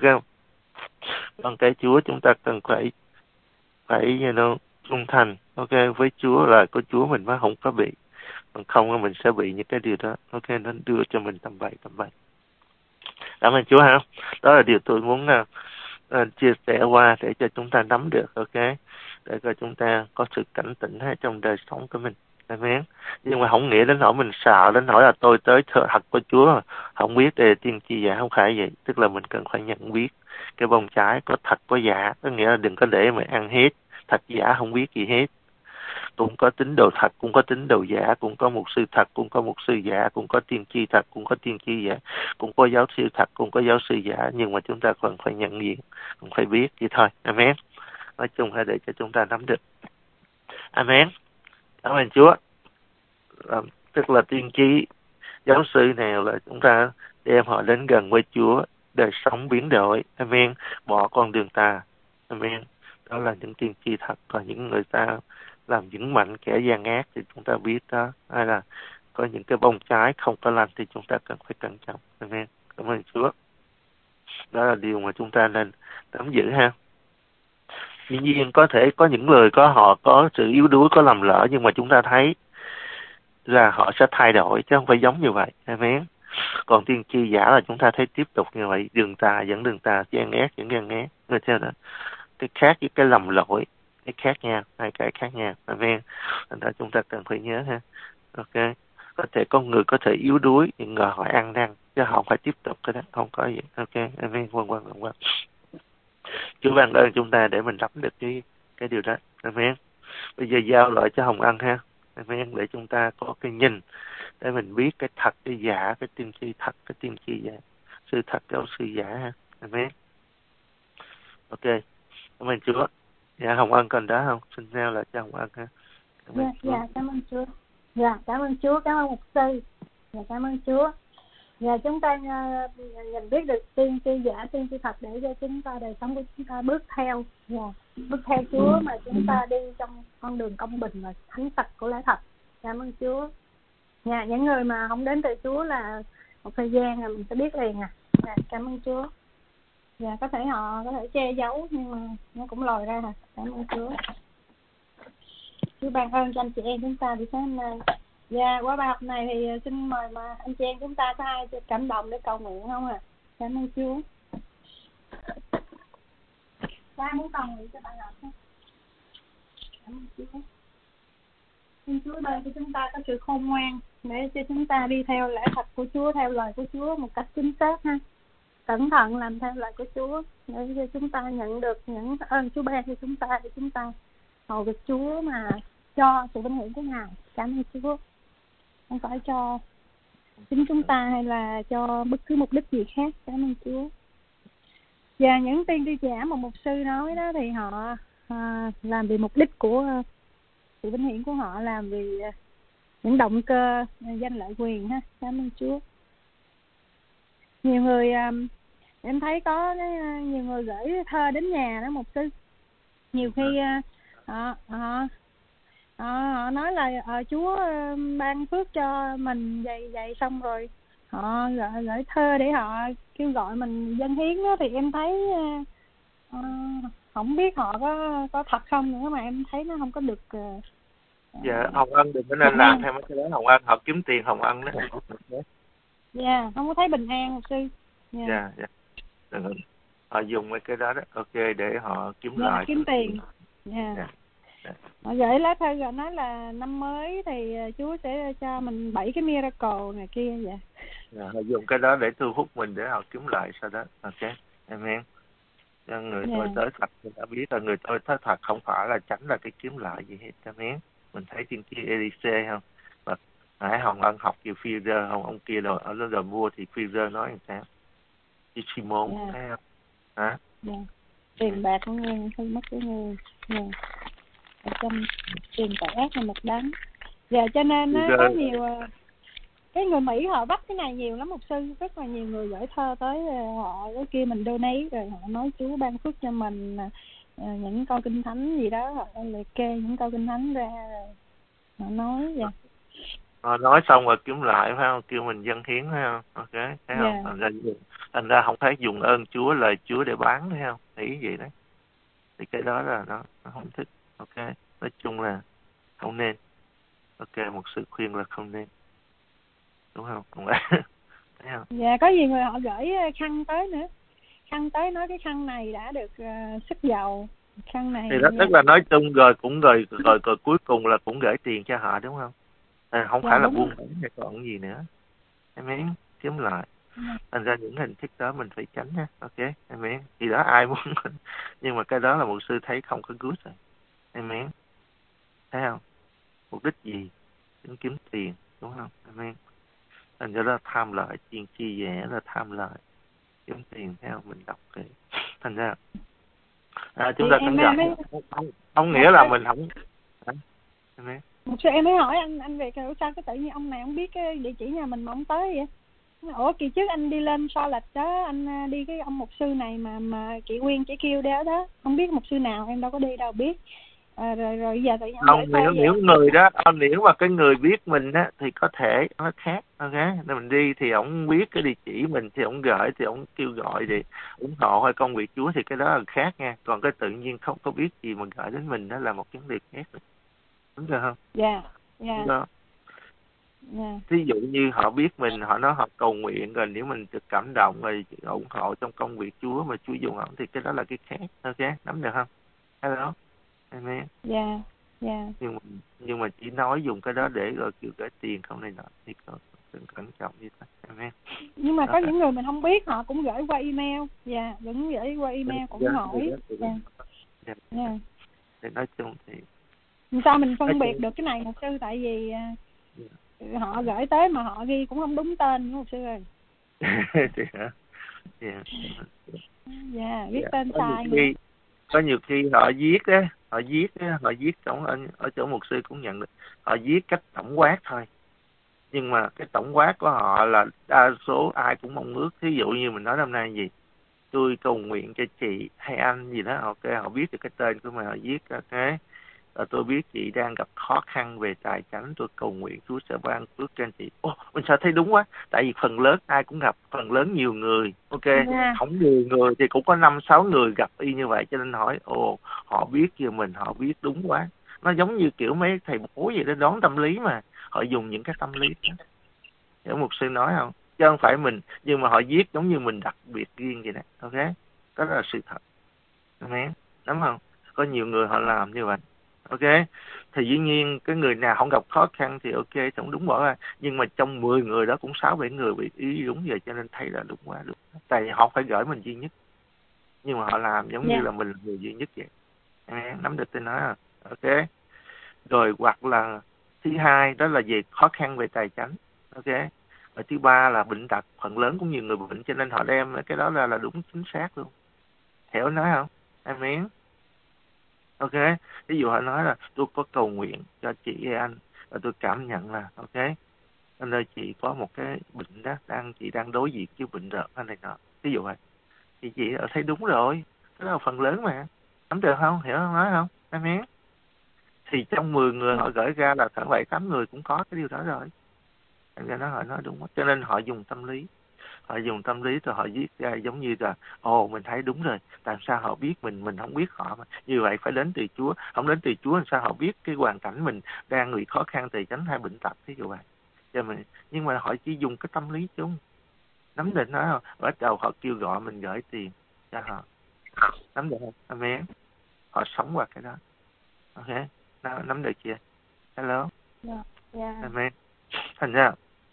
Còn cái Chúa chúng ta cần phải phải you know, trung thành, ok, với Chúa, là của Chúa mình mới không có bị. Còn không mình sẽ bị những cái điều đó, ok, nó đưa cho mình tầm bậy tầm bậy. Cảm ơn Chúa ha. Đó là điều tôi muốn uh, uh, chia sẻ qua để cho chúng ta nắm được, ok, để cho chúng ta có sự cảnh tỉnh hay trong đời sống của mình. Amen. Nhưng mà không nghĩa đến nỗi mình sợ đến nỗi là tôi tới thờ thật của Chúa không biết để tiên tri giả, không phải vậy. Tức là mình cần phải nhận biết cái bông trái có thật có giả, có nghĩa là đừng có để mà ăn hết thật giả không biết gì hết. Cũng có tín đồ thật, cũng có tín đồ giả, cũng có mục sư thật, cũng có mục sư giả, cũng có tiên tri thật, cũng có tiên tri giả, cũng có giáo sư thật, cũng có giáo sư giả. Nhưng mà chúng ta còn phải nhận diện, cũng phải biết vậy thôi. Amen. Nói chung là để cho chúng ta nắm được. Amen. Cảm ơn Chúa. À, tức là tiên tri, giáo sư nào là chúng ta đem họ đến gần với Chúa, đời sống biến đổi. Amen. Bỏ con đường tà. Amen. Đó là những tiên tri thật. Còn những người ta làm những mạnh kẻ gian ác thì chúng ta biết đó. Hay là có những cái bông trái không có lành thì chúng ta cần phải cẩn trọng. Amen. Cảm ơn Chúa. Đó là điều mà chúng ta nên nắm giữ ha. Dĩ nhiên có thể có những người có họ có sự yếu đuối, có lầm lỡ, nhưng mà chúng ta thấy là họ sẽ thay đổi chứ không phải giống như vậy. Amen. Còn tiên tri giả là chúng ta thấy tiếp tục như vậy, đường tà dẫn đường tà, gian ác dẫn gian ác. Người theo đó. Cái khác với cái lầm lỗi, cái khác nhau, hai cái khác nhau. Amen. Thành ra chúng ta cần phải nhớ ha. Ok. Có thể con người có thể yếu đuối, nhưng ngờ họ ăn năn, chứ họ không phải tiếp tục cái đó, không có gì. Ok. Amen. Vân vân vân vân. Chúa ban ơn chúng ta để mình nắm được cái cái điều đó. Amen. Bây giờ giao lại cho Hồng Ân ha. Amen. Để chúng ta có cái nhìn để mình biết cái thật, cái giả, cái tiên tri thật, cái tiên tri giả. sư thật giáo sư giả ha. Amen. Ok, cảm ơn Chúa. Dạ, Hồng Ân còn đó không? Xin nêu lại cho Hồng Ân ha. Dạ, dạ, cảm ơn Chúa. Dạ, cảm ơn Chúa, cảm ơn mục sư. Dạ, cảm ơn Chúa. Dạ, chúng ta uh, nhận biết được tiên tri giả, tiên tri thật để cho chúng ta đời sống của chúng ta bước theo. Dạ, bước theo Chúa mà chúng ta đi trong con đường công bình và thánh thật của lẽ thật. Cảm ơn Chúa. Dạ, những người mà không đến từ Chúa là một thời gian là mình sẽ biết liền à. Dạ, cảm ơn Chúa. Dạ, có thể họ có thể che giấu nhưng mà nó cũng lòi ra hả. Cảm ơn Chúa. Chúa ban ơn cho anh chị em chúng ta buổi sáng hôm nay. Dạ, qua bài học này thì xin mời mà anh chị em chúng ta có ai cảm động để cầu nguyện không ạ? À? Cảm ơn Chúa. Ba muốn cầu nguyện cho bài học không? Cảm ơn Chúa. Xin Chúa ban cho chúng ta có sự khôn ngoan để cho chúng ta đi theo lẽ thật của Chúa, theo lời của Chúa một cách chính xác ha. Cẩn thận làm theo lời của Chúa để cho chúng ta nhận được những ơn Chúa ban cho chúng ta để chúng ta hầu việc Chúa mà cho sự vinh hiển của Ngài. Cảm ơn Chúa. Không phải cho chính chúng ta hay là cho bất cứ mục đích gì khác. Cảm ơn Chúa. Và những tiên tri giả mà mục sư nói đó thì họ à, làm vì mục đích của uh, sự vinh hiển của họ, làm vì uh, những động cơ uh, danh lợi quyền ha. Cảm ơn Chúa. Nhiều người um, em thấy có uh, nhiều người gửi thơ đến nhà đó mục sư. Nhiều khi uh, họ họ họ họ nói là uh, Chúa uh, ban phước cho mình vậy vậy xong rồi họ gửi, gửi thơ để họ kêu gọi mình dâng hiến đó, thì em thấy uh, uh, không biết họ có có thật không nữa mà em thấy nó không có được. Uh, dạ, Hồng Ân đừng có nên làm theo mấy cái đó. Hồng Ân họ kiếm tiền Hồng Ân đó. Dạ, yeah, không có thấy bình an một sư. Dạ, yeah. dạ. Yeah. Họ dùng mấy cái đó đó, ok, để họ kiếm yeah, lại. kiếm tiền. Dạ. Yeah. Yeah. Yeah. Họ gửi lá thư rồi nói là năm mới thì Chúa sẽ cho mình bảy cái miracle này kia vậy. Yeah, họ dùng cái đó để thu hút mình để họ kiếm lại sau đó. Ok, amen. Cho người yeah. tôi tới thật mình đã biết là người tôi tới thật không phải là tránh là cái kiếm lại gì hết. Amen. Mình thấy trên kia Elise không? Và Hải Hồng Ân học kiểu Phi-rơ, Hồng ông kia rồi ở đó rồi mua thì Phi-rơ nói làm sao? Đi Simon yeah. thấy không? Hả? Yeah. Tiền bạc của người không mất của người. Yeah. Ở trong tiền tội ác là một đám. Dạ cho nên nó có nhiều cái người Mỹ họ bắt cái này nhiều lắm mục sư, rất là nhiều người gửi thơ tới họ cái kia mình donate rồi họ nói Chúa ban phước cho mình những câu kinh thánh gì đó, họ liệt kê những câu kinh thánh ra rồi họ nói vậy. Họ nói xong rồi kiếm lại phải không, kêu mình dâng hiến phải không? Ok, thấy không? Yeah. Thành ra thành ra không thấy dùng ơn Chúa lời Chúa để bán thấy không? Ý vậy đấy. Thì cái đó là nó, nó không thích. Ok, nói chung là không nên. Ok, một sự khuyên là không nên, đúng không? Không phải. Thấy không? Dạ, có nhiều người họ gửi khăn tới nữa, khăn tới nói cái khăn này đã được uh, sức dầu, khăn này thì đó tức là nói chung rồi cũng rồi, rồi rồi rồi cuối cùng là cũng gửi tiền cho họ đúng không? À, không dạ, phải là buôn bán hay còn gì nữa, em ấy kiếm lại. Dạ. Thành ra những hình thức đó mình phải tránh ha. Ok, em ấy thì đó ai muốn nhưng mà cái đó là một sư thấy không có good rồi, em ấy thấy không? Mục đích gì? Đến kiếm tiền đúng không? Em ấy thành ra đó tham lợi, tiền chi vẽ là tham lợi, kiếm tiền theo mình đọc kỹ. Thành ra à, chúng ta cẩn thận mới... không, không, không nghĩa là mình không em ấy. Một số em mới hỏi anh anh về sao cái tự nhiên ông này không biết cái địa chỉ nhà mình mà ông tới vậy. Ủa kỳ trước anh đi lên so lịch đó, anh đi cái ông mục sư này mà mà chị Nguyên chị kêu đó đó, không biết mục sư nào em đâu có đi đâu biết. À, rồi rồi giờ tự nhiên không, nếu nếu người đó nếu mà cái người biết mình á thì có thể nó khác. Ok, nên mình đi thì ổng biết cái địa chỉ mình thì ổng gửi thì ổng kêu gọi để ủng hộ hay công việc Chúa thì cái đó là khác nha. Còn cái tự nhiên không có biết gì mà gửi đến mình đó là một vấn đề khác, đúng rồi không? Dạ, dạ. Yeah. Ví dụ như họ biết mình, họ nói họ cầu nguyện rồi nếu mình được cảm động rồi ủng hộ trong công việc Chúa mà Chúa dùng ổng thì cái đó là cái khác. Ok, nắm được không? Hello, amen. Dạ, dạ. Nhưng mà, nhưng mà chỉ nói dùng cái đó để rồi kêu gửi tiền không này nọ thì có đừng cẩn trọng như thế, amen. Nhưng mà có những người mình không biết họ cũng gửi qua email, dạ, vẫn gửi qua email cũng yeah, hỏi. Dạ. Dạ. Yeah. Để nói chung thì sao mình phân biệt được cái này một sư, tại vì yeah. họ gửi tới mà họ ghi cũng không đúng tên của một sư rồi. Thì hả? Yeah. Dạ, viết Yeah. tên Có sai nhiều khi, có nhiều khi họ viết á, họ viết á, họ viết trong ở, ở chỗ mục sư cũng nhận được, họ viết cách tổng quát thôi, nhưng mà cái tổng quát của họ là đa số ai cũng mong ước. Ví dụ như mình nói năm nay gì, tôi cầu nguyện cho chị hay anh gì đó, ok, họ viết được cái tên của mình, họ viết cái Ờ, tôi biết chị đang gặp khó khăn về tài chánh, tôi cầu nguyện Chúa sẽ ban phước cho anh chị. Ồ, mình sao thấy đúng quá, tại vì phần lớn ai cũng gặp, phần lớn nhiều người, ok, yeah. không mười người thì cũng có năm sáu người gặp y như vậy, cho nên hỏi, ồ, họ biết cho mình, họ biết đúng quá. Nó giống như kiểu mấy thầy bố vậy đó, đón tâm lý mà, họ dùng những cái tâm lý đó. Hiểu mục sư nói không? Chứ không phải mình, nhưng mà họ viết giống như mình đặc biệt riêng vậy đó, ok, đó là sự thật. Amen, đúng không? Có nhiều người họ làm như vậy. Ok, thì dĩ nhiên cái người nào không gặp khó khăn thì ok, cũng đúng bỏ ra. Nhưng mà trong mười người đó cũng sáu bảy người bị ý đúng vậy, cho nên thấy là đúng quá đúng. Tại vì họ phải gửi mình duy nhất, nhưng mà họ làm giống Yeah. như là mình là người duy nhất vậy. À, nắm được tôi nói không? Ok. Rồi hoặc là thứ hai đó là về khó khăn về tài chánh. Ok. Và thứ ba là bệnh tật, phần lớn cũng nhiều người bệnh, cho nên họ đem cái đó ra là đúng chính xác luôn. Hiểu nói không? Amen. Ok, ví dụ họ nói là tôi có cầu nguyện cho chị hay anh, và tôi cảm nhận là ok, anh ơi chị có một cái bệnh đó, đang chị đang đối diện với bệnh rợn anh này nọ, ví dụ vậy, thì chị đã thấy đúng rồi, đó là phần lớn mà, nắm được không, hiểu không, nói không, em biết, thì trong mười người họ gửi ra là khoảng bảy tám người cũng có cái điều đó rồi, anh ra nó họ nói đúng, cho nên họ dùng tâm lý. Họ dùng tâm lý rồi họ viết ra giống như là ồ mình thấy đúng rồi, làm sao họ biết mình, mình không biết họ mà. Như vậy phải đến từ Chúa, không đến từ Chúa làm sao họ biết cái hoàn cảnh mình đang bị khó khăn tài chánh hay bệnh tật, ví dụ vậy. Cho mình, nhưng mà họ chỉ dùng cái tâm lý chung, nắm định nói không, bắt đầu họ kêu gọi mình gửi tiền cho họ, nắm được không, amen, họ sống qua cái đó, ok, nắm được chưa, hello, Yeah. Yeah. amen, thành ra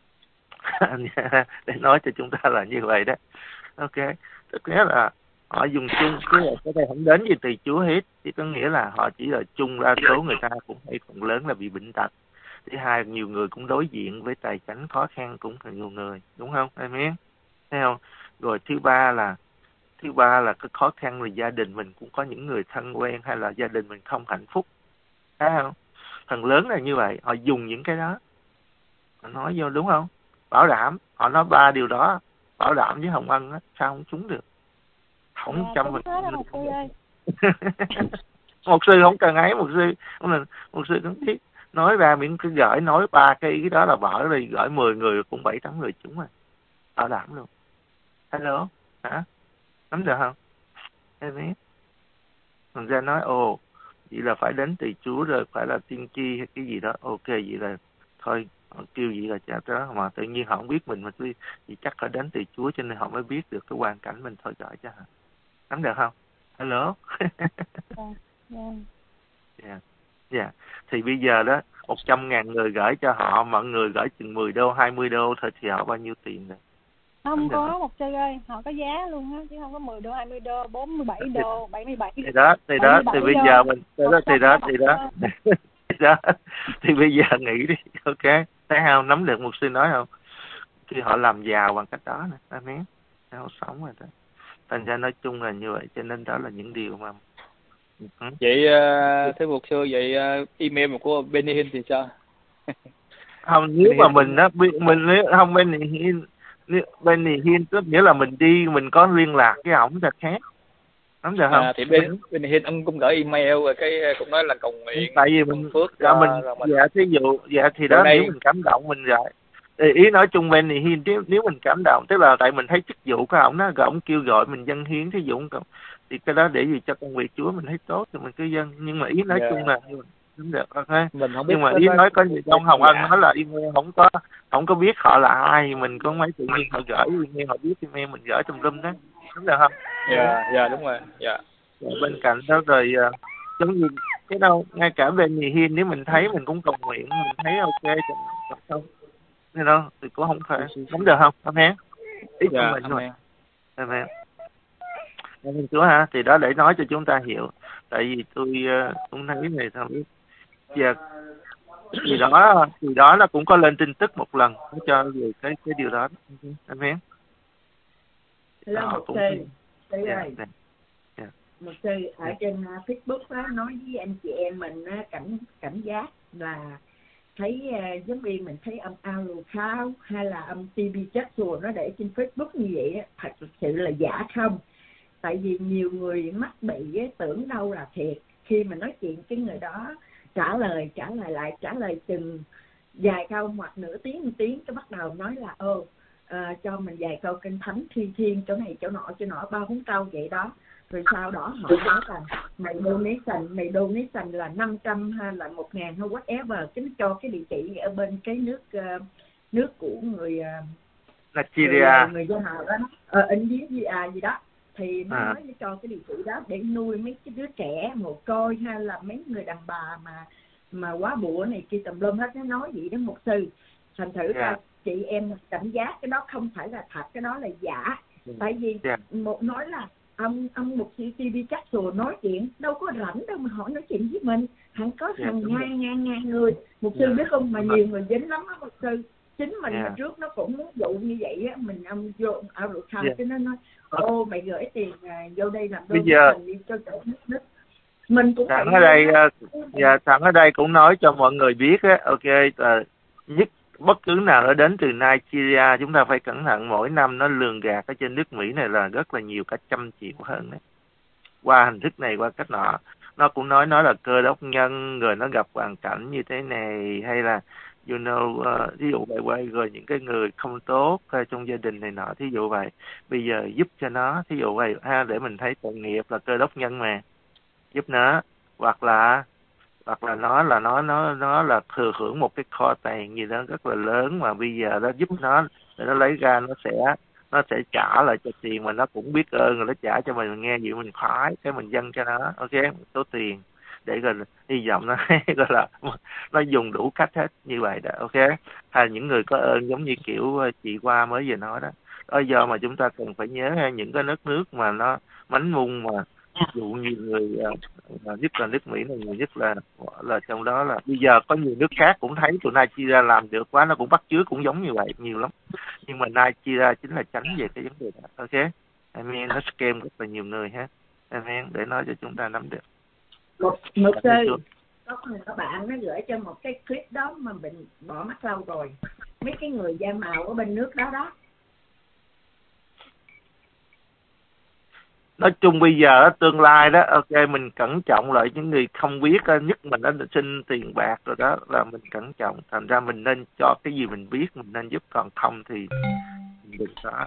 để nói cho chúng ta là như vậy đó, ok, tức nghĩa là họ dùng chung, cái là cái này không đến gì từ Chúa hết, chỉ có nghĩa là họ chỉ là chung, đa số người ta cũng hay phần lớn là bị bệnh tật. Thứ hai, nhiều người cũng đối diện với tài chánh khó khăn, cũng là nhiều người, đúng không, amen, thấy không? Rồi thứ ba là thứ ba là cái khó khăn về gia đình mình, cũng có những người thân quen hay là gia đình mình không hạnh phúc, thấy không? Phần lớn là như vậy, họ dùng những cái đó, họ nói vô, đúng không? Bảo đảm, họ nói ba điều đó, bảo đảm với Hồng Ân á, sao không trúng được? Không Yeah, trăm đúng phần hết rồi, mục sư ơi. một sư không cần ấy, một sư không là một sư cũng biết, nói ra miễn cứ gửi nói ba cái ý đó là bỏ đi, gửi mười người cũng bảy tám người trúng rồi, bảo đảm luôn. Hello, hả? Nắm được không? Em biết. Mình ra nói ồ, vậy là phải đến từ Chúa rồi, phải là tiên tri hay cái gì đó, ok, vậy là thôi, họ kêu vậy là chả đó, mà tự nhiên họ không biết mình, mà tôi thì chắc phải đến từ Chúa, cho nên họ mới biết được cái hoàn cảnh mình, thôi gọi cho họ. Nắm được không? Hello. Yeah. Yeah. Dạ. Dạ. Thì bây giờ đó, một trăm ngàn người gửi cho họ, mọi người gửi chừng mười đô, hai mươi đô thôi, thì họ bao nhiêu tiền rồi? Không có, mục sư ơi, họ có giá luôn á, chứ không có mười đô, hai mươi đô, bốn mươi bảy đô, bảy mươi bảy. Thì đó, thì đó, thì bây giờ mình, thì đó, thì đó, thì đó, thì đó, thì bây giờ nghĩ đi, ok, thấy không, nắm được mục sư nói không? Khi họ làm giàu bằng cách đó nè, amen, họ sống rồi đó. Thành ra nói chung là như vậy, cho nên đó là những điều mà. Ừ. Vậy uh, thưa mục sư, vậy uh, email của Benny Hinn thì sao? Không, nếu mà mình đó, mình nếu không bên này Hiên, bên này Hiên tức nghĩa là mình đi, mình có liên lạc với ổng là khác, nắm được không? À, thì bên bên Hinn ông cũng gửi email rồi cái cũng nói là cầu nguyện tại vì mình phước dạ cho mình rồi mình. dạ thí dụ dạ thì đó, Đây, nếu mình cảm động mình gọi, ý nói chung bên này Hiên, nếu nếu mình cảm động, tức là tại mình thấy chức vụ của ổng đó, rồi ổng kêu gọi mình dâng hiến, thí dụ thì cái đó để gì cho công việc Chúa mình thấy tốt thì mình cứ dâng, nhưng mà ý nói yeah. chung là đúng được, ok. Mình không biết, Nhưng mà ý nó, nói có gì trong Hồng Ân dạ. nói là email không có không có biết họ là ai, mình có mấy tự nhiên họ gửi email, họ biết email mình gửi tùm lum đó, đúng được không? Dạ, dạ đúng rồi, dạ. Rồi bên cạnh đó rồi uh, giống như cái đâu, ngay cả bên nhì hiên, nếu mình thấy mình cũng cầu nguyện, mình thấy ok thì không, thế đó thì cũng không phải, đúng được không, amen, ý của Dạ, mình rồi, amen. amen. Amen Chúa ha, thì đó để nói cho chúng ta hiểu, tại vì tôi uh, cũng thấy này sao biết giờ thì đó thì đó nó cũng có lên tin tức một lần nó cho về cái cái điều đó, amen. Hello họ một cũng sư sư dạ, ơi, dạ, dạ, một sư ở dạ. trên uh, Facebook á, nói với anh chị em mình uh, cảnh cảnh giác là thấy uh, giống như mình thấy âm Alucard hay là âm tê bê Jackson nó để trên Facebook như vậy á, thật sự là giả không? Tại vì nhiều người mắc bị á, tưởng đâu là thiệt, khi mà nói chuyện cái người đó trả lời trả lời lại trả lời chừng vài câu hoặc nửa tiếng một tiếng cái bắt đầu nói là ô à, cho mình vài câu kinh thánh thi thiên chỗ này chỗ nọ chỗ nọ ba bốn câu vậy đó, rồi sau đó họ nói rằng mày donation mày donation là năm trăm hay là một ngàn hay whatever, cái nó cho cái địa chỉ ở bên cái nước uh, nước của người uh, Nigeria. người, người dân nào đó ở India à, gì đó thì nó À. nói nó cho cái địa chỉ đó để nuôi mấy cái đứa trẻ mồ côi hay là mấy người đàn bà mà mà quá bụa này kia tùm lum hết. Nó nói vậy đó một sư, thành thử Yeah. ra chị em cảnh giác, cái đó không phải là thật, cái đó là giả. Ừ. Tại vì Yeah. một nói là ông ông một sĩ tê bê chắc rồi nói chuyện đâu có rảnh đâu mà hỏi nói chuyện với mình, hẳn có Yeah, hàng đúng rồi. ngàn ngàn ngàn người một sư Yeah. biết không, mà Đúng nhiều rồi. người dính lắm á một sư. Chính mình Yeah. mà trước nó cũng muốn dụ như vậy á, mình ông vô ao được không Yeah. cái nó nói ô mày gửi tiền à, vô đây làm Bây đôi giờ- mình đi cho chỗ nước nước mình cũng Sẵn bị ở đây, luôn á. uh, dạ, sẵn ở đây cũng nói cho mọi người biết á, ok, uh, nhất bất cứ nào nó đến từ Nigeria chúng ta phải cẩn thận, mỗi năm nó lường gạt ở trên nước Mỹ này là rất là nhiều, cả trăm triệu hơn đấy, qua hình thức này qua cách nọ. Nó cũng nói nói là cơ đốc nhân rồi nó gặp hoàn cảnh như thế này, hay là you know uh, ví dụ vậy quay rồi những cái người không tốt uh, trong gia đình này nọ, thí dụ vậy bây giờ giúp cho nó, thí dụ vậy ha, để mình thấy tội nghiệp là cơ đốc nhân mà giúp nó, hoặc là hoặc là nó là nó nó nó là thừa hưởng một cái kho tiền gì đó rất là lớn mà bây giờ nó giúp nó để nó lấy ra, nó sẽ nó sẽ trả lại cho tiền mà nó cũng biết ơn rồi nó trả cho mình, mình nghe vậy mình khoái cái mình dâng cho nó, ok, một số tiền để rồi hy vọng nó gọi là nó dùng đủ cách hết như vậy đó, ok. Hay những người có ơn giống như kiểu chị Qua mới vừa nói đó, đó do mà chúng ta cần phải nhớ những cái đất nước mà nó mánh mung, mà ví dụ nhiều người uh, nhất là nước Mỹ này nhiều nhất là là trong đó là bây giờ có nhiều nước khác cũng thấy tụi Nigeria làm được quá, nó cũng bắt chước cũng giống như vậy nhiều lắm, nhưng mà Nigeria chính là tránh về cái vấn đề đó, ok. Amen, nó scam rất là nhiều người ha, amen, để nói cho chúng ta nắm được. một một sư có người các bạn nó gửi cho một cái clip đó mà mình bỏ mắt lâu rồi, mấy cái người da màu ở bên nước đó đó. Nói chung bây giờ tương lai đó, ok, mình cẩn trọng lại những người không biết đó, nhất mình đã xin tiền bạc rồi đó là mình cẩn trọng, thành ra mình nên cho cái gì mình biết mình nên giúp, còn không thì mình đừng có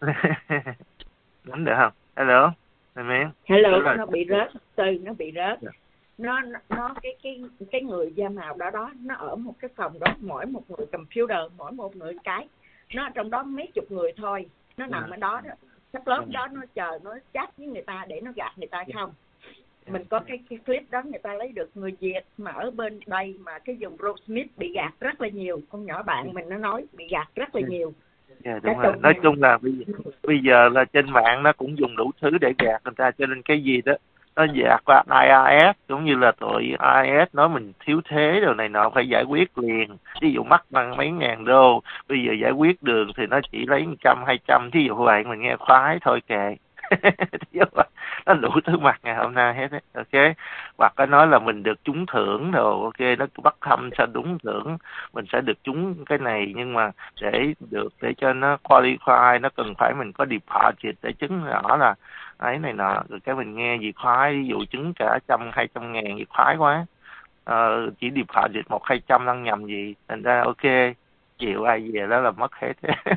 nắm được không? Hello, amen. Hello, nó bị rớt từ nó bị rớt. Yeah. nó nó cái cái cái người da màu đó đó nó ở một cái phòng đó, mỗi một người computer, mỗi một người cái, nó trong đó mấy chục người thôi, nó nằm Yeah. ở đó đó, sắp lớp đó nó chờ nó chat với người ta để nó gạt người ta không. Mình có cái, cái clip đó, người ta lấy được người Việt mà ở bên đây mà cái vùng Rosemith bị gạt rất là nhiều, con nhỏ bạn mình nó nói bị gạt rất là nhiều. Yeah, đúng rồi. Nói chung là bây giờ, bây giờ là trên mạng nó cũng dùng đủ thứ để gạt người ta, cho nên cái gì đó nó gạt qua i rờ ét, cũng như là tụi i rờ ét nói mình thiếu thế rồi này nọ phải giải quyết liền, ví dụ mắc bằng mấy ngàn đô, bây giờ giải quyết đường thì nó chỉ lấy một trăm hai trăm, thí dụ vậy mình nghe khoái thôi kệ. Nó đủ thứ mặt ngày hôm nay hết đấy, ok. Hoặc có nói là mình được trúng thưởng rồi, ok, nó bắt thăm sao đúng thưởng mình sẽ được trúng cái này, nhưng mà để được để cho nó qualify nó cần phải mình có deposit để chứng rõ là ấy này nọ, rồi cái mình nghe gì khoái, ví dụ chứng cả trăm hai trăm ngàn gì khoái quá, ờ, chỉ deposit một hai trăm đang nhầm gì, thành ra ok chịu ai về đó là mất hết.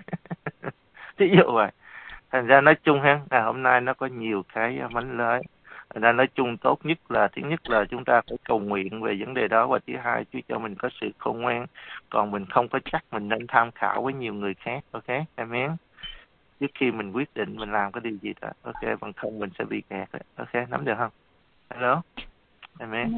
Ví dụ vậy. Thành ra nói chung ha, à, hôm nay nó có nhiều cái mánh lới. Thành ra nói chung tốt nhất là thứ nhất là chúng ta phải cầu nguyện về vấn đề đó, và thứ hai Chúa cho mình có sự khôn ngoan. Còn mình không có chắc mình nên tham khảo với nhiều người khác, ok, amen. Trước khi mình quyết định mình làm cái điều gì đó, ok, bằng không mình sẽ bị kẹt, ok, nắm được không? Hello, amen.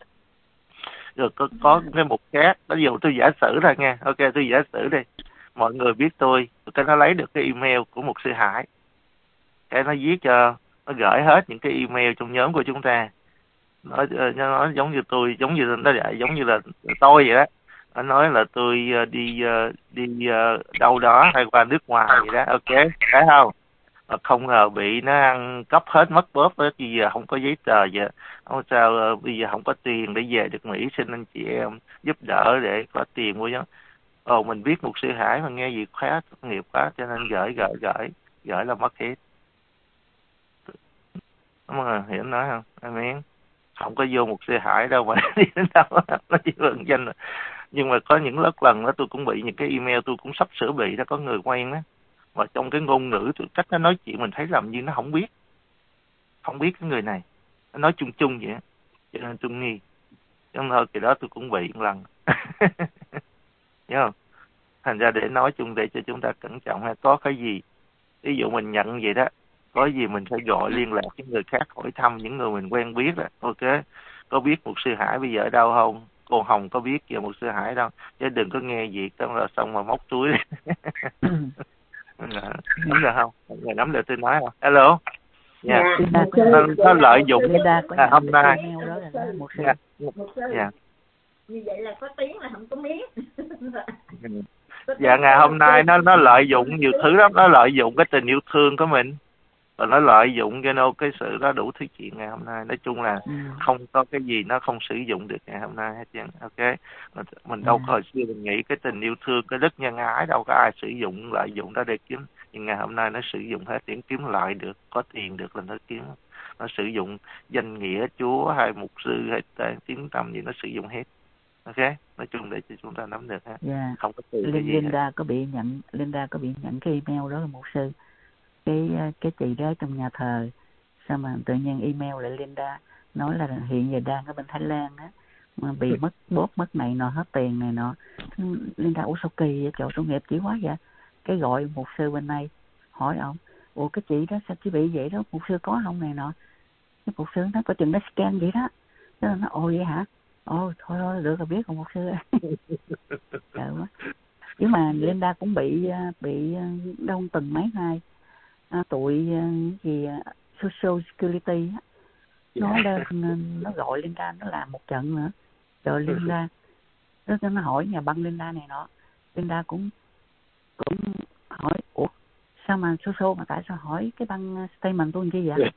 Rồi có có cái mục khác, ví dụ tôi giả sử ra nha, ok, tôi giả sử đây. Mọi người biết tôi, cái nó lấy được cái email của một sư Hải, cái nó viết cho, nó gửi hết những cái email trong nhóm của chúng ta, nó nó giống như tôi, giống như nó giống như là tôi vậy đó, nó nói là tôi đi đi đâu đó hay qua nước ngoài vậy đó, ok, thấy không? Mà không ngờ bị nó ăn cắp hết mất bóp hết, bây giờ không có giấy tờ vậy. Không sao, ờ, bây giờ không có tiền để về được Mỹ, xin anh chị em giúp đỡ để có tiền mua chứ. Ồ, mình biết một sư Hải mà nghe việc khá tốt nghiệp quá, cho nên gửi gửi gửi gửi là mất hết. Đúng rồi, hiểu nói không? Amen. Không có vô một sư Hải đâu mà đi đến đâu nó chỉ vượng danh. Nhưng mà có những lớp lần đó tôi cũng bị những cái email tôi cũng sắp sửa bị đó, có người quen đó mà trong cái ngôn ngữ cách nó nói chuyện mình thấy làm như nó không biết không biết cái người này, nó nói chung chung vậy, cho nên tôi nghi. Trong thời kỳ đó tôi cũng bị một lần. Nhớ không? Thành ra để nói chung để cho chúng ta cẩn trọng, hay có cái gì ví dụ mình nhận vậy đó, có gì mình phải gọi liên lạc với người khác, hỏi thăm những người mình quen biết là ok, có biết một sư Hải bây giờ ở đâu không, cô Hồng có biết về một sư Hải đâu, chứ đừng có nghe việc đó là xong mà móc túi. Nắm được không? Người nắm được tôi nói không? Hello. Dạ. Dạ. Yeah. Nó, nó lợi dụng à, hôm nay. Dạ. Dạ. Như vậy là có tiếng là không có miếng. Dạ, ngày hôm nay nó nó lợi dụng nhiều thứ lắm, nó lợi dụng cái tình yêu thương của mình, và nó lợi dụng cái nô cái sự đó đủ thứ chuyện ngày hôm nay. Nói chung là ừ. không có cái gì nó không sử dụng được ngày hôm nay hết trơn. Ok, mình đâu có hồi xưa mình nghĩ cái tình yêu thương, cái đức nhân ái đâu có ai sử dụng lợi dụng đó để kiếm, nhưng ngày hôm nay nó sử dụng hết, tiếng kiếm lại được, có tiền được là nó kiếm, nó sử dụng danh nghĩa Chúa hay mục sư hay tên tiếng tăm gì nó sử dụng hết. Ok, nói chung để cho chúng ta nắm được ha. Yeah. Không có từ cái gì Linda hết. có bị nhận Linda có bị nhận cái email đó là mục sư, cái cái chị đó trong nhà thờ, sao mà tự nhiên email lại Linda nói là hiện giờ đang ở bên Thái Lan á, mà bị mất bóp mất này nọ, hết tiền này nọ. Linda ủa sao kỳ vậy, trời, tội nghiệp chỉ quá vậy. Cái gọi mục sư bên này hỏi ông, ủa cái chị đó sao chị bị vậy đó, mục sư có không này nọ. Cái mục sư nói có chừng nó scan vậy đó. Thế là nó ồ vậy hả? Ồ thôi thôi được rồi, biết rồi mục sư. Trời quá. Nhưng mà Linda cũng bị bị đông từng mấy ngày. À, tụi gì Social Security á, nó lên nó gọi Linda nó làm một trận nữa. Rồi Linda nó nó hỏi nhà băng Linda này nọ, Linda cũng cũng hỏi ủa sao mà Social mà tại sao hỏi cái băng statement tôi chi vậy?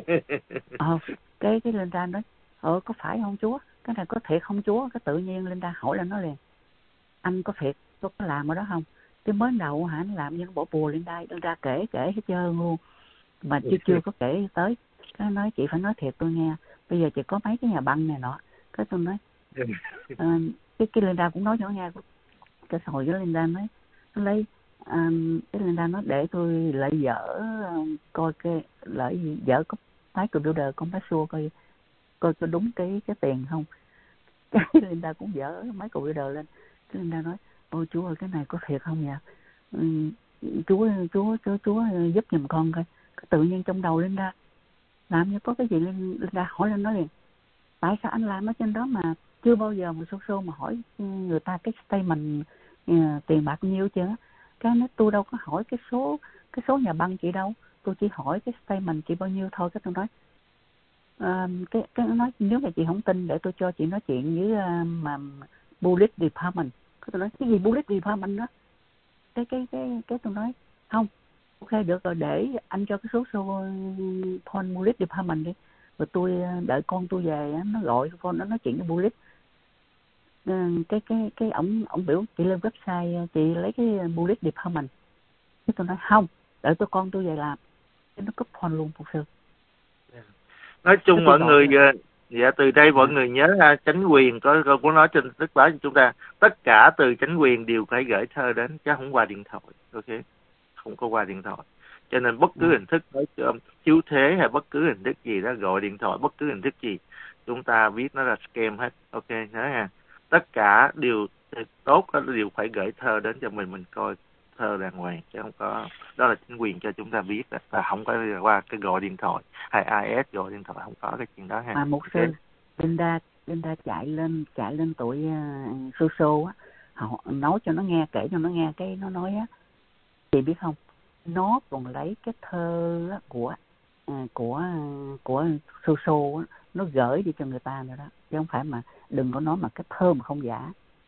Ờ cái cái Linda nói ờ có phải không Chúa, cái này có thiệt không Chúa? Cái tự nhiên Linda hỏi là nó liền, anh có thiệt tôi có làm ở đó không? Cái mới đầu hả nó làm nhưng bỏ bùa Linda, Linda kể kể hết trơn luôn mà chưa chưa có kể tới. Cái nói chị phải nói thiệt tôi nghe, bây giờ chị có mấy cái nhà băng này nọ. Cái tôi nói uh, cái cái Linda cũng nói cho nghe. Cái hồi đó Linda nói nó lấy um, cái Linda nói để tôi lại dở um, coi cái lại dở có máy computer con bác xua coi coi có đúng cái cái tiền không. Cái Linda cũng dở máy computer lên. Cái Linda nói ôi Chúa ơi cái này có thiệt không vậy? Ừ, Chúa Chúa Chúa Chúa giúp giùm con coi. Cái tự nhiên trong đầu Linda làm như có cái gì, Linda hỏi lên nó liền, tại sao anh làm ở trên đó mà chưa bao giờ một số số mà hỏi người ta cái statement uh, tiền bạc nhiêu chứ? Cái nói tôi đâu có hỏi cái số cái số nhà băng chị đâu, tôi chỉ hỏi cái statement chị bao nhiêu thôi. Cái tôi nói uh, cái cái nói nếu mà chị không tin để tôi cho chị nói chuyện với uh, mà Police Department. Cái tôi nói cái gì Police Department đó? Cái cái cái cái tôi nói không, ok được rồi, để anh cho cái số số phone Police Department đi, rồi tôi đợi con tôi về nó gọi phone nó nói chuyện với Police. Cái cái cái ổng ổng biểu chị lên website chị lấy cái Police Department. Cái tôi nói không, đợi tôi con tôi về làm. Cái nó cúp phone luôn một sự. Nói chung mọi người rồi. Dạ từ đây mọi người nhớ ha, chánh quyền có có có nói trên tức báo cho chúng ta, tất cả từ chánh quyền đều phải gửi thơ đến chứ không qua điện thoại. Ok, không có qua điện thoại. Cho nên bất cứ hình thức nói chiếu thế hay bất cứ hình thức gì đó, gọi điện thoại bất cứ hình thức gì chúng ta biết nó là scam hết. Ok nhớ ha, tất cả đều tốt đó đều phải gửi thơ đến cho mình mình coi thơ đàng hoàng, chứ không có, đó là chính quyền cho chúng ta biết là không có qua cái gọi điện thoại hay i ét gọi điện thoại, không có cái chuyện đó ha. Mà một sư Linda Linda chạy lên chạy lên tuổi uh, social á, họ nói cho nó nghe, kể cho nó nghe cái nó nói á, chị biết không, nó còn lấy cái thơ á, của uh, của uh, của social á, nó gửi đi cho người ta nữa đó, chứ không phải mà đừng có nói mà cái thơ mà không giả.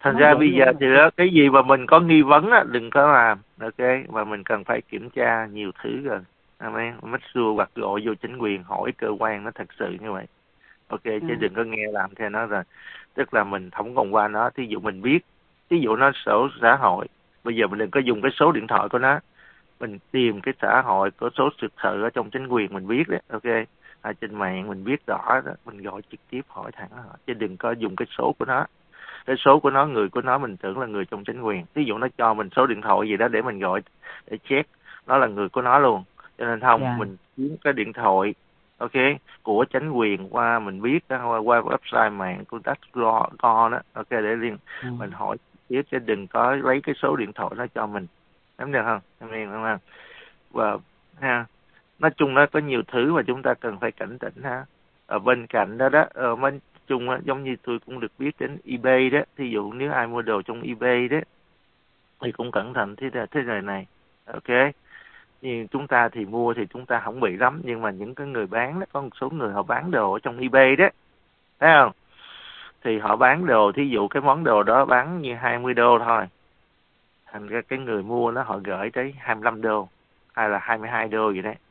Thành Nó ra vậy bây giờ luôn thì mà. đó, cái gì mà mình có nghi vấn á, đừng có làm, ok? Mà mình cần phải kiểm tra nhiều thứ rồi. Amen. Make sure hoặc gọi vô chính quyền hỏi cơ quan nó thật sự như vậy. Ok, chứ Ừ. đừng có nghe làm theo nó rồi. Tức là mình không còn qua nó, thí dụ mình biết, thí dụ nó sổ xã hội, bây giờ mình đừng có dùng cái số điện thoại của nó. Mình tìm cái xã hội có số thực sự ở trong chính quyền mình biết đấy, ok? À, trên mạng mình biết rõ đó, mình gọi trực tiếp hỏi thẳng họ, chứ đừng có dùng cái số của nó. Cái số của nó, người của nó mình tưởng là người trong chính quyền. Ví dụ nó cho mình số điện thoại gì đó để mình gọi, để check nó là người của nó luôn. Cho nên không, Dạ. mình kiếm cái điện thoại, ok, của chính quyền qua mình biết đó, qua, qua website mạng của Datgo đó, ok, để liên Ừ. mình hỏi tiếp, chứ đừng có lấy cái số điện thoại nó cho mình. Nắm được không? Em hiểu không? Và ha, nói chung nó có nhiều thứ mà chúng ta cần phải cảnh tỉnh ha. Ở bên cạnh đó đó, ở bên chung á, giống như tôi cũng được biết đến eBay đó, thí dụ nếu ai mua đồ trong eBay đó thì cũng cẩn thận thế thế này này, ok? Nhưng chúng ta thì mua thì chúng ta không bị lắm, nhưng mà những cái người bán đó, có một số người họ bán đồ ở trong eBay đó, thấy không? Thì họ bán đồ, thí dụ cái món đồ đó bán như hai mươi đô thôi, thành ra cái người mua nó họ gửi tới hai mươi lăm đô hay là hai mươi hai đô vậy đấy,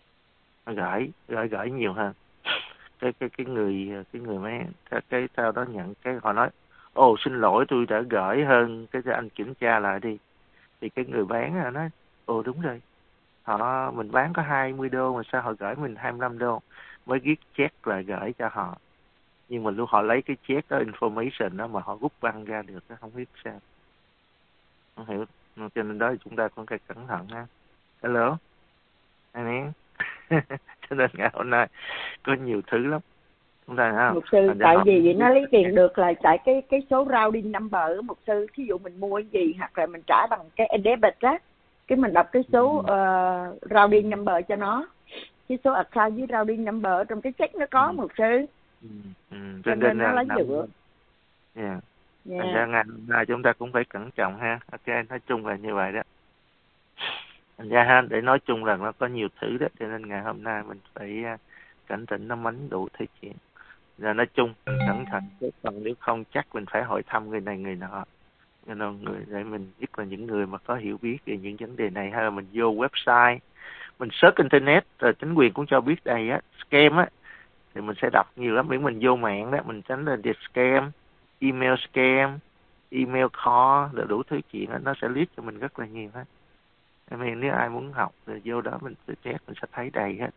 nó gửi gửi gửi nhiều hơn. cái cái cái người cái người mấy cái, cái sau đó nhận cái họ nói ồ xin lỗi tôi đã gửi hơn, cái anh kiểm tra lại đi. Thì cái người bán là nói ồ đúng rồi, họ mình bán có hai mươi đô mà sao họ gửi mình hai mươi lăm đô, mới viết check lại gửi cho họ. Nhưng mà lúc họ lấy cái check đó, information đó mà họ rút băng ra được, nó không biết sao, không hiểu. Cho nên đó chúng ta cũng phải cẩn thận ha. Hello anh em. Cho nên ngày hôm nay có nhiều thứ lắm chúng ta thấy không? Mục sư, Thành ra tại họ vì không vậy nó biết. lấy tiền được là tại cái cái số routing number của mục sư. Thí dụ mình mua cái gì hoặc là mình trả bằng cái debit á, cái mình đọc cái số uh, routing number cho nó, cái số account với routing number trong cái check nó có, Ừ. mục sư. Ừ. Ừ. Cho Cho nên nên nó là lấy nằm- được. yeah. Yeah. Thành ra ngày hôm nay chúng ta cũng phải cẩn trọng ha. Ok, nói chung là như vậy đó. Thành ra ha, để nói chung là nó có nhiều thứ đó, cho nên ngày hôm nay mình phải uh, cảnh tỉnh nó mánh đủ thứ chuyện. Rồi nói chung mình cẩn thận, chứ còn nếu không chắc mình phải hỏi thăm người này người nọ. Cho nên người để mình biết là những người mà có hiểu biết về những vấn đề này, hay là mình vô website, mình search internet rồi chính quyền cũng cho biết đây á, scam á, thì mình sẽ đọc nhiều lắm. Miễn mình vô mạng đó, mình tránh là được scam, email scam, email call, rồi đủ thứ chuyện đó, nó sẽ list cho mình rất là nhiều hết. Nên nếu ai muốn học thì vô đó mình sẽ check, mình sẽ thấy đầy hết.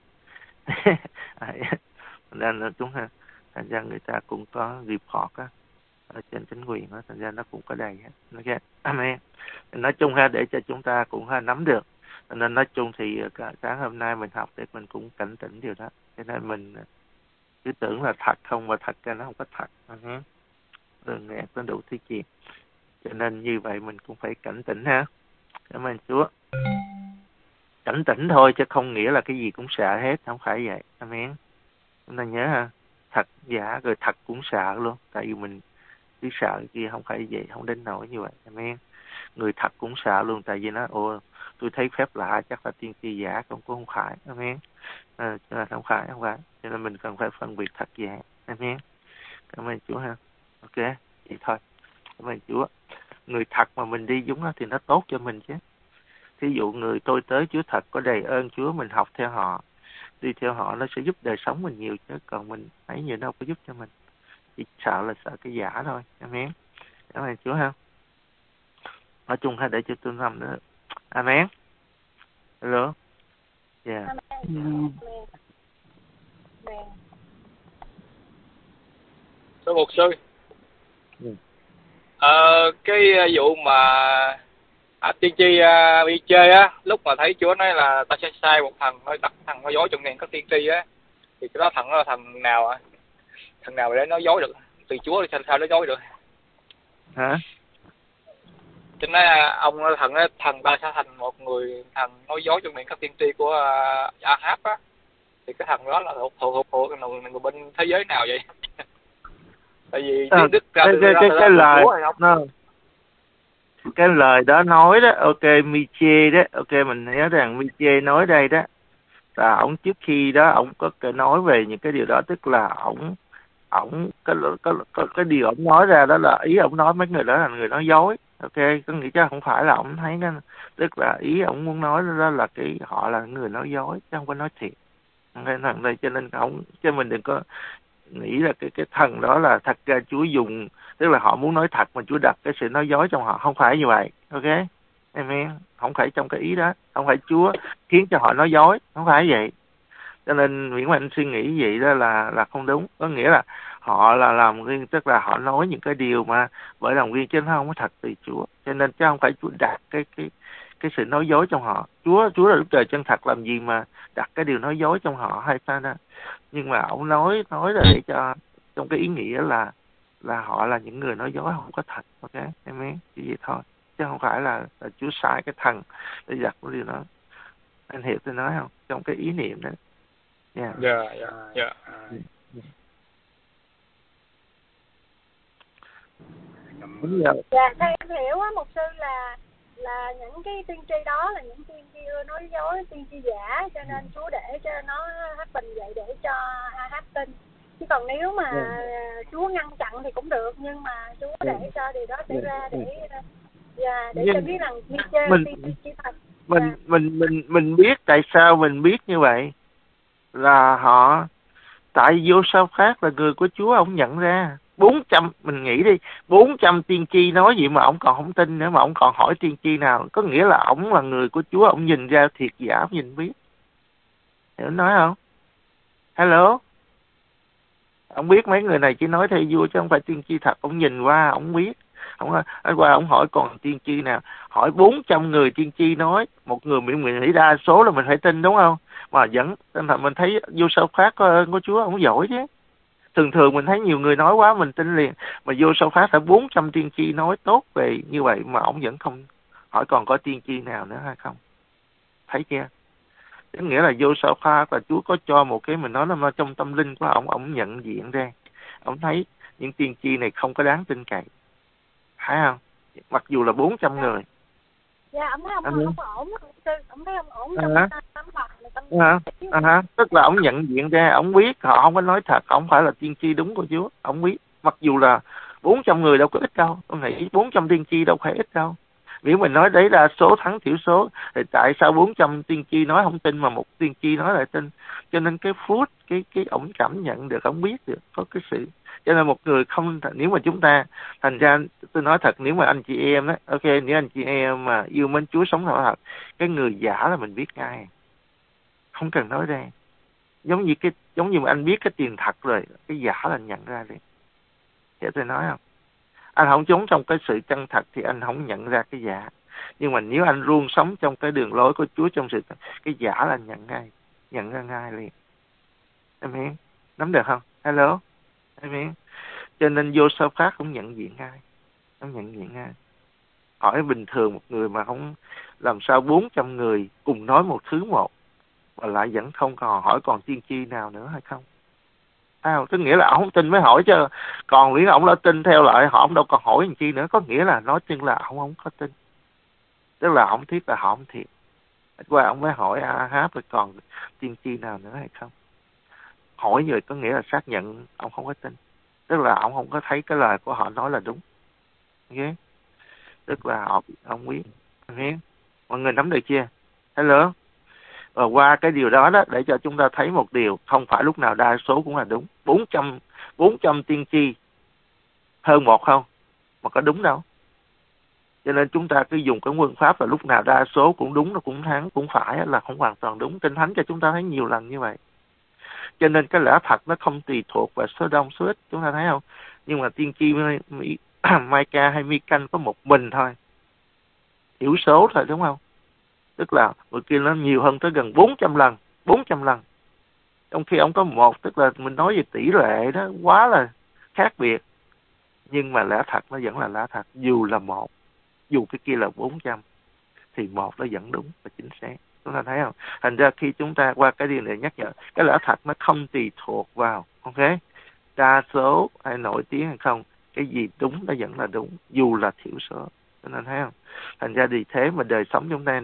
Nên là chúng ha, thành ra người ta cũng có report á ở trên chính quyền đó, thành ra nó cũng có đầy hết. Ok, amen. Nói chung ha, để cho chúng ta cũng ha nắm được. Nên nói chung thì cả sáng hôm nay mình học thì mình cũng cảnh tỉnh điều đó. Cho nên mình cứ tưởng là thật không, mà thật ra nó không có thật. Uh-huh. Rồi nghe có đủ thứ chuyện. Cho nên như vậy mình cũng phải cảnh tỉnh ha. Cảm ơn Chúa. Cảnh tỉnh thôi chứ không nghĩa là cái gì cũng sợ hết, không phải vậy. Amen. Chúng ta nhớ ha, thật giả rồi thật cũng sợ luôn. Tại vì mình cứ sợ kia, không phải vậy, không đến nỗi như vậy. Amen. Người thật cũng sợ luôn, tại vì nó ồ tôi thấy phép lạ chắc là tiên tri giả, cũng cũng không phải. Amen. À, không phải, không phải. Cho nên mình cần phải phân biệt thật giả. Amen. Cảm ơn Chúa ha. Ok, vậy thôi. Cảm ơn Chúa. Người thật mà mình đi giống nó thì nó tốt cho mình chứ. Thí dụ người tôi tới Chúa thật có đầy ơn Chúa, mình học theo họ, đi theo họ, nó sẽ giúp đời sống mình nhiều, chứ còn mình thấy nhiều đâu có giúp cho mình. Chỉ sợ là sợ cái giả thôi. Amen. Cảm ơn Chúa ha. Nói chung ha, để cho tôi nằm nữa. Amen. Hello. Yeah. Amen. Thưa mục sư, Ừ. ờ, cái vụ mà à, tiên tri à, đi chơi á, lúc mà thấy Chúa nói là ta sẽ sai một thằng, nói đặt thằng nói dối trong ngàn các tiên tri á, thì cái đó thằng đó là thằng nào ạ? À? Thằng nào để nói dối được? Từ Chúa thì sao, sao nói dối được? Hả? Cho nên ông thằng thằng ta sẽ thành một người thằng nói dối trong miệng các tiên tri của uh, Ahab á, thì cái thằng đó là thuộc thuộc thuộc người bên thế giới nào vậy? Tại vì à, Đức ra cái từ cái ra cái, từ cái lời không? nó, cái lời đó nói đó, ok, Miche đó, ok, mình nhớ rằng Miche nói đây đó là ổng trước khi đó ổng có cái nói về những cái điều đó, tức là ổng ổng cái cái cái, cái điều ổng nói ra đó là ý ổng nói mấy người đó là người nói dối. Ok, có nghĩa chứ không phải là ổng thấy nó, tức là ý ổng muốn nói đó là cái họ là người nói dối chứ không có nói thiệt. Cái thằng đây cho nên ổng, cho mình đừng có nghĩ là cái cái thần đó là thật ra Chúa dùng, tức là họ muốn nói thật mà Chúa đặt cái sự nói dối trong họ, không phải như vậy. Ok, amen, không phải trong cái ý đó, không phải Chúa khiến cho họ nói dối, không phải vậy. Cho nên Nguyễn Mạnh suy nghĩ vậy đó là là không đúng. Có nghĩa là họ là làm riêng, tức là họ nói những cái điều mà bởi lòng riêng chứ nó không có thật từ Chúa. Cho nên chứ không phải Chúa đặt cái cái cái sự nói dối trong họ. Chúa Chúa là Đức Trời chân thật, làm gì mà đặt cái điều nói dối trong họ hay sao đó. Nhưng mà ông nói nói là để cho trong cái ý nghĩa là là họ là những người nói dối không có thật. Ok, amen, chỉ vậy thôi, chứ không phải là, là Chúa sai cái thần để đặt cái điều đó. Anh hiểu tôi nói không? Trong cái ý niệm đó. Dạ, dạ, dạ. Dạ, theo em hiểu á, mục sư là là những cái tiên tri đó là những tiên tri nói dối, tiên tri giả, cho nên Chúa để cho nó happen vậy để cho A-háp tin. Chứ còn nếu mà yeah. Chúa ngăn chặn thì cũng được, nhưng mà Chúa để yeah. cho điều đó xảy yeah. ra để dạ, để cho biết rằng tiên tri tiên tri thật. Mình yeah. mình mình mình biết tại sao mình biết như vậy là họ, tại vô sao khác là người của Chúa, ông nhận ra bốn trăm, mình nghĩ đi, bốn trăm tiên tri nói gì mà ông còn không tin nữa, mà ông còn hỏi tiên tri nào, có nghĩa là ông là người của Chúa, ông nhìn ra thiệt giả, ông nhìn biết. Hiểu nói không? Hello, ông biết mấy người này chỉ nói theo vua chứ không phải tiên tri thật, ông nhìn qua ông biết. Ông anh qua ông hỏi còn tiên tri nào, hỏi bốn trăm người tiên tri nói, một người mình mình nghĩ đa số là mình phải tin, đúng không? Mà vẫn mình thấy vô sao khác có, có Chúa ông giỏi chứ. Thường thường mình thấy nhiều người nói quá mình tin liền, mà vô sao phát phải bốn trăm tiên tri nói tốt về như vậy mà ông vẫn không hỏi còn có tiên tri nào nữa hay không. Thấy chưa? Tức nghĩa là vô sao phát là Chúa có cho một cái mình nói là trong tâm linh của ông, ông nhận diện ra, ông thấy những tiên tri này không có đáng tin cậy, phải không? Mặc dù là bốn trăm người. Dạ, ông thấy ông, ông, ông ổn, ông thấy ông ổn trong à. tâm Phật. À, à, tức là ông nhận diện ra, ông biết họ không có nói thật, ông phải là tiên tri đúng của Chúa, ông biết. Mặc dù là bốn trăm người đâu có ít đâu, tôi nghĩ bốn trăm tiên tri đâu phải ít đâu. Nếu mình nói đấy là số thắng thiểu số, thì tại sao bốn trăm tiên tri nói không tin mà một tiên tri nói lại tin? Cho nên cái phút, cái cái ông cảm nhận được, ông biết được, có cái sự. Cho nên một người không, nếu mà chúng ta, thành ra tôi nói thật, nếu mà anh chị em á, ok, nếu anh chị em mà yêu mến Chúa, sống thật, cái người giả là mình biết ngay, không cần nói ra. Giống như cái giống như mà anh biết cái tiền thật rồi, cái giả là anh nhận ra đi. Hiểu tôi nói không? Anh không trốn trong cái sự chân thật thì anh không nhận ra cái giả. Nhưng mà nếu anh luôn sống trong cái đường lối của Chúa, trong sự cái giả là anh nhận ngay, nhận ra ngay liền. Amen. Nắm được không? Hello. Amen. Cho nên vô sao phát cũng nhận diện ngay, không nhận diện ngay. Hỏi bình thường một người mà không, làm sao bốn trăm người cùng nói một thứ một mà lại vẫn không còn hỏi còn tiên tri nào nữa hay không? À, tức nghĩa là ông không tin mới hỏi chứ, còn nếu ông đã tin theo lại họ, ông đâu còn hỏi làm chi nữa. Có nghĩa là nói chung là ông không có tin, tức là ông thiết là họ không thiệt. Qua ông mới hỏi A-háp rồi còn tiên tri nào nữa hay không? Hỏi rồi có nghĩa là xác nhận ông không có tin, tức là ông không có thấy cái lời của họ nói là đúng. Okay? Tức là họ ông biết. Okay? Mọi người nắm được chưa? Hello. Và qua cái điều đó đó, để cho chúng ta thấy một điều, không phải lúc nào đa số cũng là đúng. bốn trăm, bốn trăm tiên tri hơn một không? Mà có đúng đâu. Cho nên chúng ta cứ dùng cái quân pháp là lúc nào đa số cũng đúng, nó cũng thắng, cũng phải, là không hoàn toàn đúng. Kinh Thánh cho chúng ta thấy nhiều lần như vậy. Cho nên cái lẽ thật nó không tùy thuộc vào số đông số ít, chúng ta thấy không? Nhưng mà tiên tri Micah hay Mi-canh có một mình thôi, thiểu số thôi, đúng không? Tức là người kia nó nhiều hơn tới gần bốn trăm lần, bốn trăm lần. Trong khi ông có một, tức là mình nói về tỷ lệ đó quá là khác biệt. Nhưng mà lẽ thật nó vẫn là lẽ thật, dù là một, dù cái kia là bốn trăm, thì một nó vẫn đúng và chính xác. Chúng ta thấy không? Thành ra khi chúng ta qua cái điều này nhắc nhở, cái lẽ thật nó không tùy thuộc vào, ok, đa số hay nổi tiếng hay không, cái gì đúng nó vẫn là đúng, dù là thiểu số. Chúng ta thấy không? Thành ra vì thế mà đời sống chúng ta đó,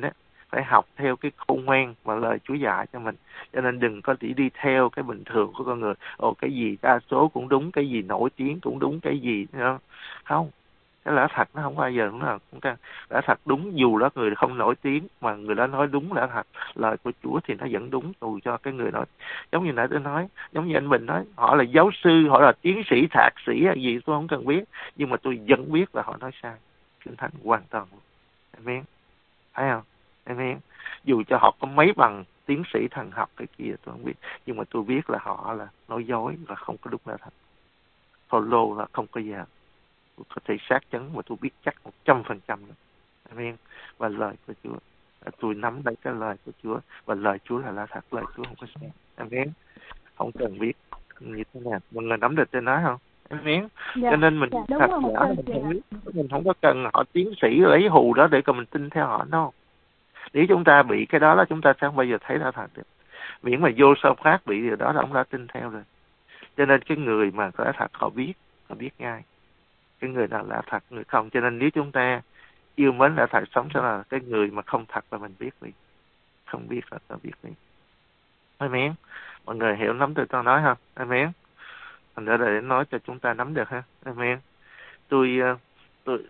phải học theo cái khôn ngoan mà lời Chúa dạy cho mình. Cho nên đừng có chỉ đi theo cái bình thường của con người. Ồ, cái gì đa số cũng đúng, cái gì nổi tiếng cũng đúng, cái gì đó. Không, cái lẽ thật nó không bao giờ đúng nào cũng ra. Lẽ thật đúng, dù đó người không nổi tiếng mà người đó nói đúng lẽ thật, lời của Chúa thì nó vẫn đúng, dù cho cái người nói. Giống như nãy tôi nói, giống như anh Bình nói, họ là giáo sư, họ là tiến sĩ, thạc sĩ hay gì tôi không cần biết, nhưng mà tôi vẫn biết là họ nói sai. Kinh Thánh hoàn toàn. Amen. Thấy không? Amen. Dù cho họ có mấy bằng tiến sĩ thần học cái kia tôi không biết, nhưng mà tôi biết là họ là nói dối và không có đúng lẽ thật. Follow là không có gì hết. Tôi có thể xác chấn mà tôi biết chắc một trăm phần trăm. Amen. Và lời của Chúa, tôi nắm lấy cái lời của Chúa, và lời Chúa là là thật, lời Chúa không có sai. Amen. Không cần biết như thế nào, mọi người nắm được tôi nói không? Amen. Dạ, cho nên mình dạ, đúng thật rồi, giả dạ, mình dạ. không biết, mình không có cần họ tiến sĩ lấy hù đó để còn mình tin theo họ đâu. Nếu chúng ta bị cái đó là chúng ta sẽ không bao giờ thấy ra thật được. Miễn mà vô sau phát bị điều đó là ông đã tin theo rồi. Cho nên cái người mà có thật họ biết, họ biết ngay cái người nào là thật, người không. Cho nên nếu chúng ta yêu mến là thật, sống sẽ là cái người mà không thật là mình biết đi, không biết là ta biết đi. Amen. Mọi người hiểu nắm từ tôi nói không? Amen. Thành ra là để nói cho chúng ta nắm được ha. Amen. Tôi tôi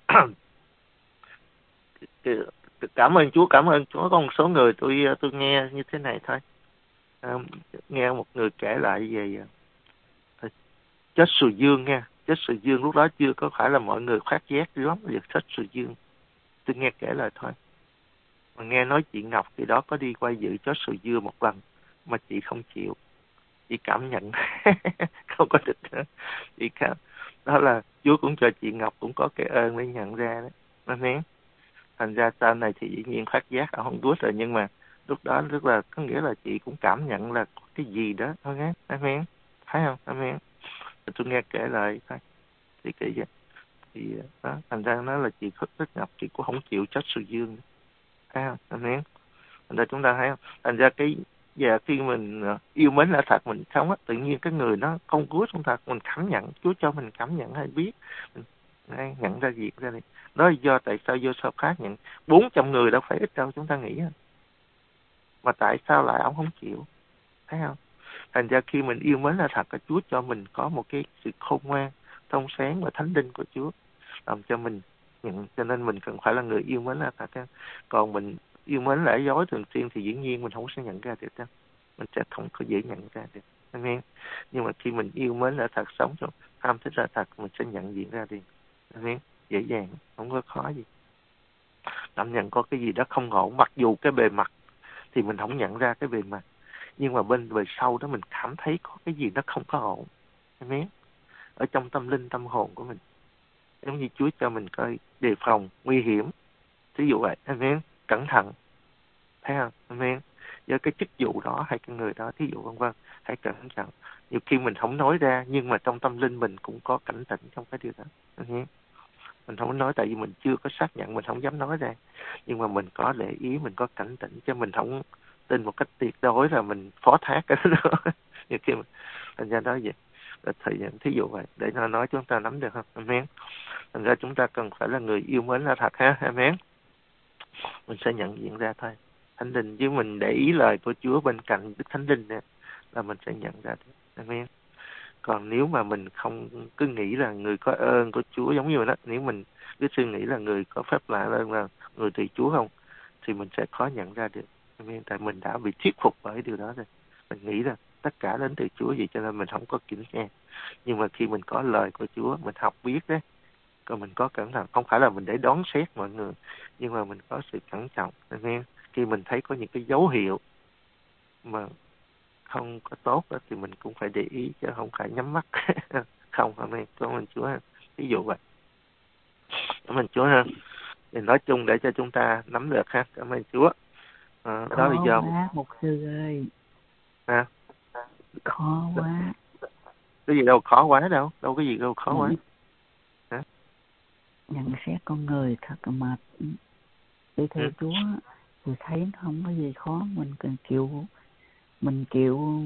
cảm ơn Chúa, cảm ơn Chúa. Có một số người tôi tôi nghe như thế này thôi. À, nghe một người kể lại về chết sùi dương nha. Chết sùi dương lúc đó chưa có phải là mọi người phát giác lắm về chết sùi dương. Tôi nghe kể lại thôi. Mà nghe nói chị Ngọc thì đó có đi qua dự chết sùi dương một lần mà chị không chịu. Chị cảm nhận không có được nữa. Chị cảm đó là Chúa cũng cho chị Ngọc cũng có cái ơn để nhận ra đó. Amen. Thành ra sau này thì dĩ nhiên phát giác ở Honduras rồi, nhưng mà lúc đó rất là có nghĩa là chị cũng cảm nhận là có cái gì đó thôi nghe. Amen. Thấy không? Amen. Tôi nghe kể lại thôi thì kể vậy thì đó, thành ra nó là chị khất rất Ngọc, chị cũng không chịu chết sùi dương. Thấy không? Amen. Thành ra chúng ta thấy không? Thành ra cái giờ khi mình yêu mến là thật, mình sống á, tự nhiên cái người nó không cứu chúng ta, mình cảm nhận, Chúa cho mình cảm nhận hay biết, mình nhận ra việc ra này. Đó là do tại sao vô sao khác nhận bốn trăm người đâu phải ít đâu chúng ta nghĩ. Mà tại sao lại ông không chịu? Thấy không? Thành ra khi mình yêu mến là thật, cái Chúa cho mình có một cái sự khôn ngoan, thông sáng và thánh linh của Chúa làm cho mình nhận. Cho nên mình cần phải là người yêu mến là thật. Còn mình yêu mến lẽ dối thường xuyên thì dĩ nhiên mình không sẽ nhận ra được đâu. Mình sẽ không có dễ nhận ra được. Amen. Nhưng mà khi mình yêu mến là thật, sống trong tham thích là thật, mình sẽ nhận diện ra đi. Amen. Dễ dàng, không có khó gì. Cảm nhận có cái gì đó không ổn, mặc dù cái bề mặt thì mình không nhận ra cái bề mặt, nhưng mà bên bề sau đó mình cảm thấy có cái gì nó không có ổn. Amen. Ở trong tâm linh, tâm hồn của mình, giống như Chúa cho mình coi đề phòng nguy hiểm, ví dụ vậy. Amen. Cẩn thận. Thấy không? Amen. Với cái chức vụ đó hay cái người đó, thí dụ vân vân, hãy cẩn thận. Nhiều khi mình không nói ra, nhưng mà trong tâm linh mình cũng có cảnh tỉnh trong cái điều đó. Amen. Mình không nói tại vì mình chưa có xác nhận, mình không dám nói ra, nhưng mà mình có để ý, mình có cảnh tỉnh, chứ mình không tin một cách tuyệt đối là mình phó thác cái đó. Nhiều khi mình thành ra đó vậy. Thời gian thí dụ vậy để nó nói chúng ta nắm được không? Amen. Thành ra chúng ta cần phải là người yêu mến là thật ha. Amen. Mình sẽ nhận diện ra thôi. Thánh linh với mình để ý lời của Chúa bên cạnh Đức Thánh Linh nè, là mình sẽ nhận ra được. Amen. Còn nếu mà mình không cứ nghĩ là người có ơn của Chúa, giống như đó, nếu mình cứ suy nghĩ là người có phép lạ ơn là người tùy Chúa không, thì mình sẽ khó nhận ra được. Amen. Tại mình đã bị thuyết phục bởi điều đó rồi. Mình nghĩ là tất cả đến từ Chúa, vậy cho nên mình không có kiểm nghe. Nhưng mà khi mình có lời của Chúa, mình học biết đấy, còn mình có cẩn thận, không phải là mình để đoán xét mọi người, nhưng mà mình có sự cẩn trọng. Amen. Khi mình thấy có những cái dấu hiệu mà không có tốt đó, thì mình cũng phải để ý, chứ không phải nhắm mắt. Không, amen. Cảm ơn Chúa. Ví dụ vậy. Cảm ơn Chúa ha. Thì nói chung để cho chúng ta nắm được ha. Cảm ơn Chúa. À, đó là do quá, mục sư ơi. À, khó quá. Cái gì đâu khó quá đâu. Đâu có gì đâu khó quá. Hả? Nhận xét con người thật là mệt. Đi theo ừ. Chúa thì thấy nó không có gì khó. Mình cần chịu, mình chịu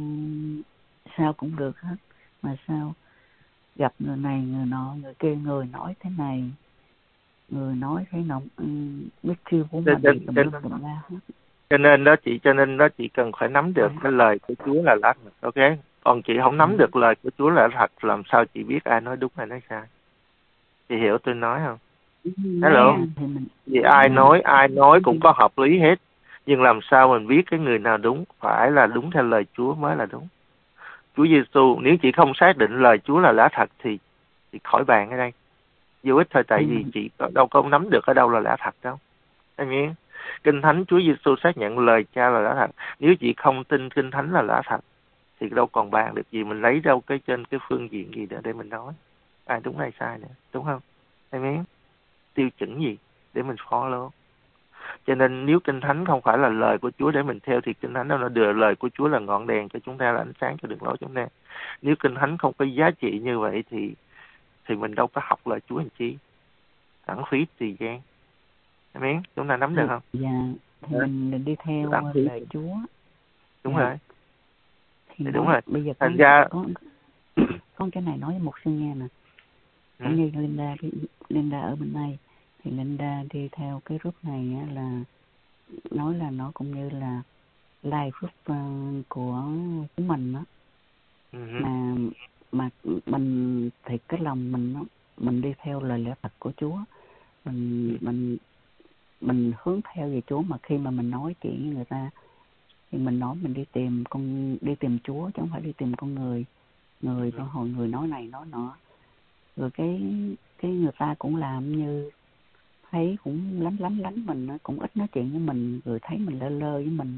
sao cũng được hết. Mà sao gặp người này, người nọ, người kia, người nói thế này, người nói thế nọ, biết kêu của mình thì mình ra hết. Cho nên đó chị, cho nên đó chị cần phải nắm được cái lời của Chúa là lá thật, ok? Còn chị không nắm được lời của Chúa là thật, làm sao chị biết ai nói đúng hay nói sai? Chị hiểu tôi nói không? Hello. Vì ai nói, ai nói cũng có hợp lý hết. Nhưng làm sao mình biết cái người nào đúng? Phải là đúng theo lời Chúa mới là đúng. Chúa Giêsu, nếu chị không xác định lời Chúa là lá thật thì chị khỏi bàn ở đây. Vô ích thôi, tại vì chị đâu có nắm được ở đâu là lá thật đâu. Em nghe? Kinh Thánh Chúa Giêsu xác nhận lời Cha là lá thật. Nếu chị không tin Kinh Thánh là lá thật thì đâu còn bàn được gì, mình lấy đâu cái trên cái phương diện gì để để mình nói ai đúng hay sai nữa, đúng không? Em nghe? Tiêu chuẩn gì để mình follow? Cho nên nếu Kinh Thánh không phải là lời của Chúa để mình theo thì Kinh Thánh đó nó đưa lời của Chúa là ngọn đèn cho chúng ta, là ánh sáng cho đường lối chúng ta. Nếu Kinh Thánh không có giá trị như vậy thì thì mình đâu có học lời Chúa làm chi, lãng phí thời gian. Em biết chúng ta nắm được không? Dạ, thì mình, mình đi theo lời Chúa. Đúng dạ. rồi. Thì, thì đúng nói, rồi. Bây giờ Thành con, ra con, con cái này nói với một sư nghe nè. Cũng ừ. như Linda, Linda ở bên đây thì Linda đi theo cái group này á, là nói là nó cũng như là live group uh, của của mình đó. Uh-huh. mà mà mình thì cái lòng mình nó mình đi theo lời lẽ thật của Chúa, mình uh-huh. mình mình hướng theo về Chúa, mà khi mà mình nói chuyện với người ta thì mình nói mình đi tìm con đi tìm Chúa chứ không phải đi tìm con người người uh-huh. hồi người nói này nói nọ, rồi cái cái người ta cũng làm như thấy cũng lánh lánh lánh mình, cũng ít nói chuyện với mình, rồi thấy mình lơ lơ với mình.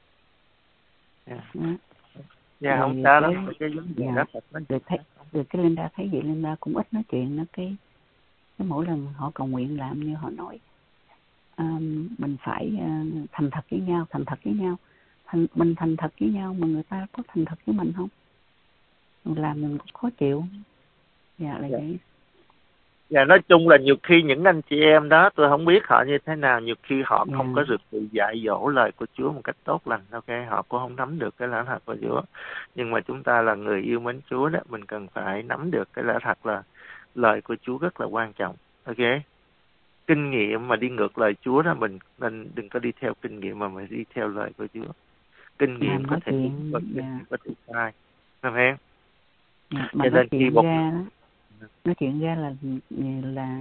Dạ, yeah. yeah, không sao đâu. Cái dạ. Rồi thấy, rồi cái Linda thấy vậy, Linda cũng ít nói chuyện. Nó cái, cái mỗi lần họ cầu nguyện làm như họ nói, um, mình phải uh, thành thật với nhau, thành thật với nhau, thành, mình thành thật với nhau, mà người ta có thành thật với mình không? Mình làm mình cũng khó chịu. Dạ là dạ. vậy. Dạ, nói chung là nhiều khi những anh chị em đó, tôi không biết họ như thế nào, nhiều khi họ dạ. không có được sự dạy dỗ lời của Chúa một cách tốt lành, ok, họ cũng không nắm được cái lẽ thật của Chúa. Nhưng mà chúng ta là người yêu mến Chúa đó, mình cần phải nắm được cái lẽ thật là lời của Chúa rất là quan trọng, ok. Kinh nghiệm mà đi ngược lời Chúa đó, mình nên đừng có đi theo kinh nghiệm mà mình đi theo lời của Chúa. Kinh nghiệm mà có thể chuyện, có, dạ. có thể sai, không em? Dạ, mà nói chuyện một... ra đó, nói chuyện ra là là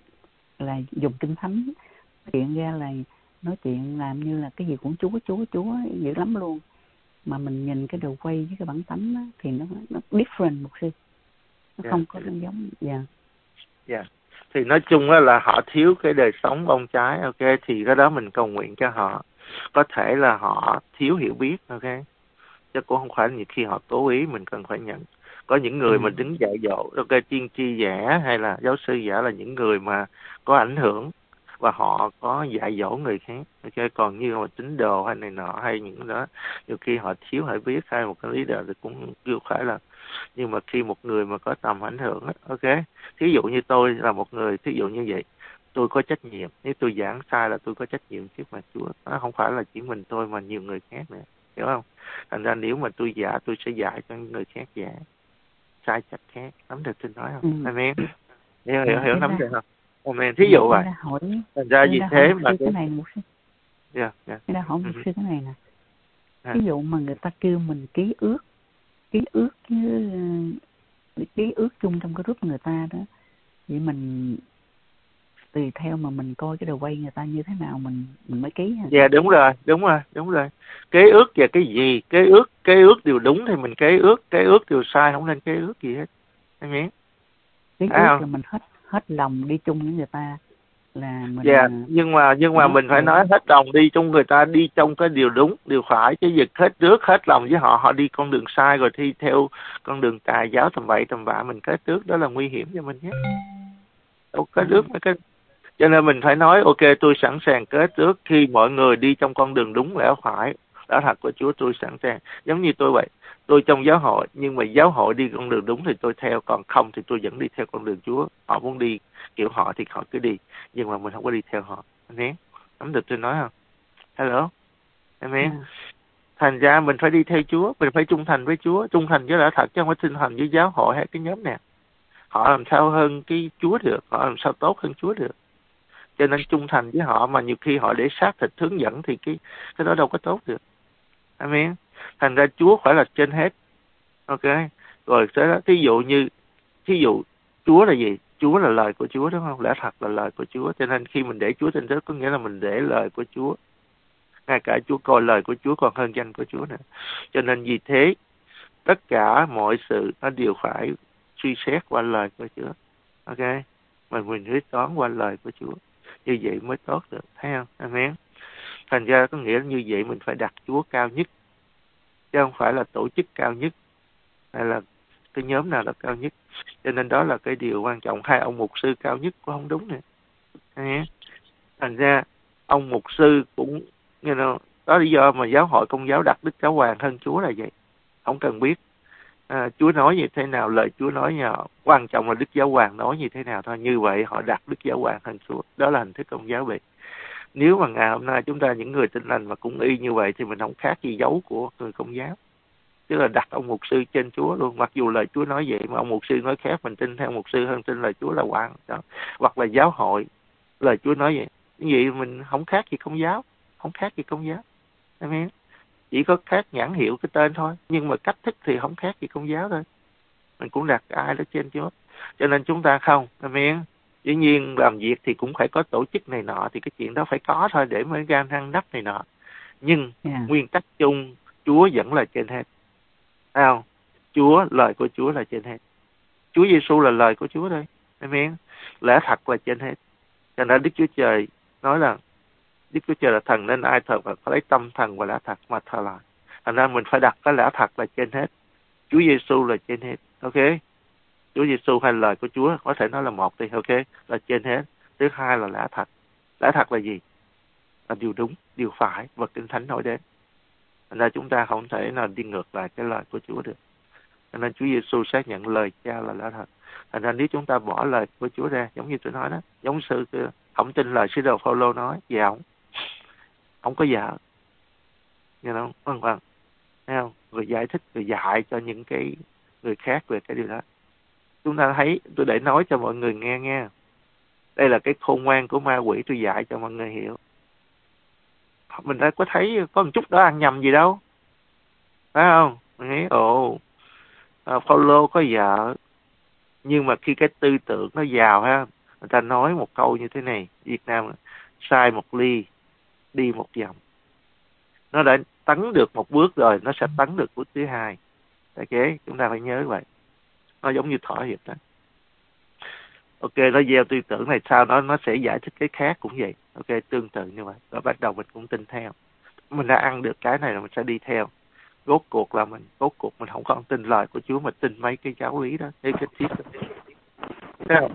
là dùng Kinh Thánh, nói chuyện ra là nói chuyện làm như là cái gì cũng Chúa Chúa Chúa dữ lắm luôn, mà mình nhìn cái đồ quay với cái bản tánh đó, thì nó nó different một xíu, nó yeah. không có nó giống. Dạ. Yeah. Dạ. Yeah. Thì nói chung là họ thiếu cái đời sống bông trái, ok, thì cái đó mình cầu nguyện cho họ. Có thể là họ thiếu hiểu biết, ok, chứ cũng không phải nhiều khi họ cố ý, mình cần phải nhận. Có những người ừ. mà đứng dạy dỗ, ok, tiên tri giả hay là giáo sư giả là những người mà có ảnh hưởng và họ có dạy dỗ người khác, ok. Còn như mà tín đồ hay này nọ hay những đó, nhiều khi họ thiếu hiểu biết hay một cái lý do thì cũng chưa phải là. Nhưng mà khi một người mà có tầm ảnh hưởng, ok, thí dụ như tôi là một người, thí dụ như vậy, tôi có trách nhiệm. Nếu tôi giảng sai là tôi có trách nhiệm trước mặt Chúa. Nó không phải là chỉ mình tôi mà nhiều người khác nữa, hiểu không? Thành ra nếu mà tôi giả, tôi sẽ dạy cho người khác giả, sai chắc khác. Nắm được tôi nói không? Ừ. Amen. Hiểu, hiểu, hiểu, nắm được không? Amen. Thí dụ vậy. Thành ra vì thế mà cái này một cái yeah, yeah. Cái hỏi một sư cái này nè. Ví dụ mà người ta kêu mình ký ước, ký ước với ký ước chung trong cái group người ta đó, vậy mình tùy theo mà mình coi cái đầu quay người ta như thế nào mình mình mới ký hả? Dạ yeah, đúng rồi, đúng rồi, đúng rồi. Kế ước về cái gì? Kế ước, kế ước điều đúng thì mình kế ước, kế ước điều sai không nên kế ước gì hết. Em biết? Kế ước là mình hết hết lòng đi chung với người ta là mình. Dạ, yeah, nhưng mà nhưng mà mình phải rồi. Nói hết lòng đi chung người ta, đi trong cái điều đúng, điều phải, chứ việc hết trước hết lòng với họ, họ đi con đường sai rồi thi theo con đường tà giáo tầm bậy tầm bạ, mình kết ước đó là nguy hiểm cho mình nhé. Đâu kết ước mấy cái. Cho nên mình phải nói ok, tôi sẵn sàng kết ước khi mọi người đi trong con đường đúng lẽ phải, lẽ thật của Chúa, tôi sẵn sàng. Giống như tôi vậy, tôi trong giáo hội nhưng mà giáo hội đi con đường đúng thì tôi theo, còn không thì tôi vẫn đi theo con đường Chúa. Họ muốn đi kiểu họ thì họ cứ đi, nhưng mà mình không có đi theo họ. Anh em nắm được tôi nói không? Hello, em em. Thành ra mình phải đi theo Chúa, mình phải trung thành với Chúa, trung thành với lẽ thật chứ không phải trung thành với giáo hội hay cái nhóm nào. Họ làm sao hơn cái Chúa được, họ làm sao tốt hơn Chúa được. cho nên trung thành với họ, mà nhiều khi họ để xác thịt hướng dẫn thì cái cái đó đâu có tốt được. Amen. Thành ra Chúa phải là trên hết. Ok. Rồi tới đó, thí dụ như thí dụ Chúa là gì? Chúa là lời của Chúa, đúng không? Lẽ thật là lời của Chúa. Cho nên khi mình để Chúa trên đất có nghĩa là mình để lời của Chúa. Ngay cả Chúa coi lời của Chúa còn hơn danh của Chúa nữa. Cho nên vì thế tất cả mọi sự nó đều phải suy xét qua lời của Chúa. Ok. Mà mình quyết toán qua lời của Chúa. Như vậy mới tốt được. Thấy không? Amen. Thành ra có nghĩa như vậy mình phải đặt Chúa cao nhất, chứ không phải là tổ chức cao nhất hay là cái nhóm nào là cao nhất. Cho nên đó là cái điều quan trọng. Hai ông mục sư cao nhất cũng không đúng nữa. Amen. Thành ra ông mục sư cũng you know, đó lý do mà giáo hội Công giáo đặt Đức Giáo Hoàng hơn Chúa là vậy. Không cần biết à, Chúa nói như thế nào, lời Chúa nói như nào, quan trọng là Đức Giáo Hoàng nói như thế nào thôi. Như vậy họ đặt Đức Giáo Hoàng hơn Chúa. Đó là hình thức Công giáo vậy. Nếu mà ngày hôm nay chúng ta những người tin lành mà cũng y như vậy thì mình không khác gì dấu của người Công giáo. Tức là đặt ông mục sư trên Chúa luôn. Mặc dù lời Chúa nói vậy mà ông mục sư nói khác, mình tin theo mục sư hơn tin lời Chúa là quan đó. Hoặc là giáo hội lời Chúa nói vậy, như vậy mình không khác gì Công giáo, không khác gì Công giáo. Amen. Chỉ có khác nhãn hiệu cái tên thôi, nhưng mà cách thức thì không khác gì Công giáo thôi. Mình cũng đặt ai đó trên Chúa. Cho nên chúng ta không. Amen. Dĩ nhiên làm việc thì cũng phải có tổ chức này nọ, thì cái chuyện đó phải có thôi để mới gan hăng nắp này nọ. Nhưng yeah. nguyên tắc chung Chúa vẫn là trên hết. Thấy không? Chúa, lời của Chúa là trên hết. Chúa Giêsu là lời của Chúa đây. Amen. Lẽ thật là trên hết. Cho nên Đức Chúa Trời nói là Đức Chúa Trời là thần nên ai thờ và lấy tâm thần và lẽ thật mà thờ lại. Thành ra mình phải đặt cái lẽ thật là trên hết. Chúa Giêsu là trên hết. Ok. Chúa Giêsu hay lời của Chúa có thể nói là một thì ok, là trên hết. Thứ hai là lẽ thật. Lẽ thật là gì? Là điều đúng, điều phải và Kinh Thánh nói đến. Thành ra chúng ta không thể nào đi ngược lại cái lời của Chúa được. Cho nên Chúa Giêsu xác nhận lời Cha là lẽ thật. Thành ra nếu chúng ta bỏ lời của Chúa ra, giống như tôi nói đó, giống sư không tin lời sứ đồ Phao-lô nói về ông, ông có vợ, nghe không? Vâng vâng, thấy không? Người giải thích, người dạy cho những cái người khác về cái điều đó. Chúng ta thấy, tôi để nói cho mọi người nghe nghe. Đây là cái khôn ngoan của ma quỷ, tôi dạy cho mọi người hiểu. Mình đã có thấy có một chút đó ăn nhầm gì đâu, phải không? Mình nghĩ ồ, à, Phao-lô có vợ, nhưng mà khi cái tư tưởng nó vào ha, người ta nói một câu như thế này, Việt Nam sai một ly đi một vòng. Nó đã tấn được một bước rồi, nó sẽ tấn được bước thứ hai. Ok, chúng ta phải nhớ vậy. Nó giống như thỏa hiệp đó. Ok, nó gieo tư tưởng này, sau đó nó sẽ giải thích cái khác cũng vậy. Ok, tương tự như vậy. Rồi bắt đầu mình cũng tin theo. Mình đã ăn được cái này là mình sẽ đi theo. Rốt cuộc là mình, rốt cuộc mình không còn tin lời của Chúa, mà tin mấy cái giáo lý đó, cái cái thiết đó. Thấy không?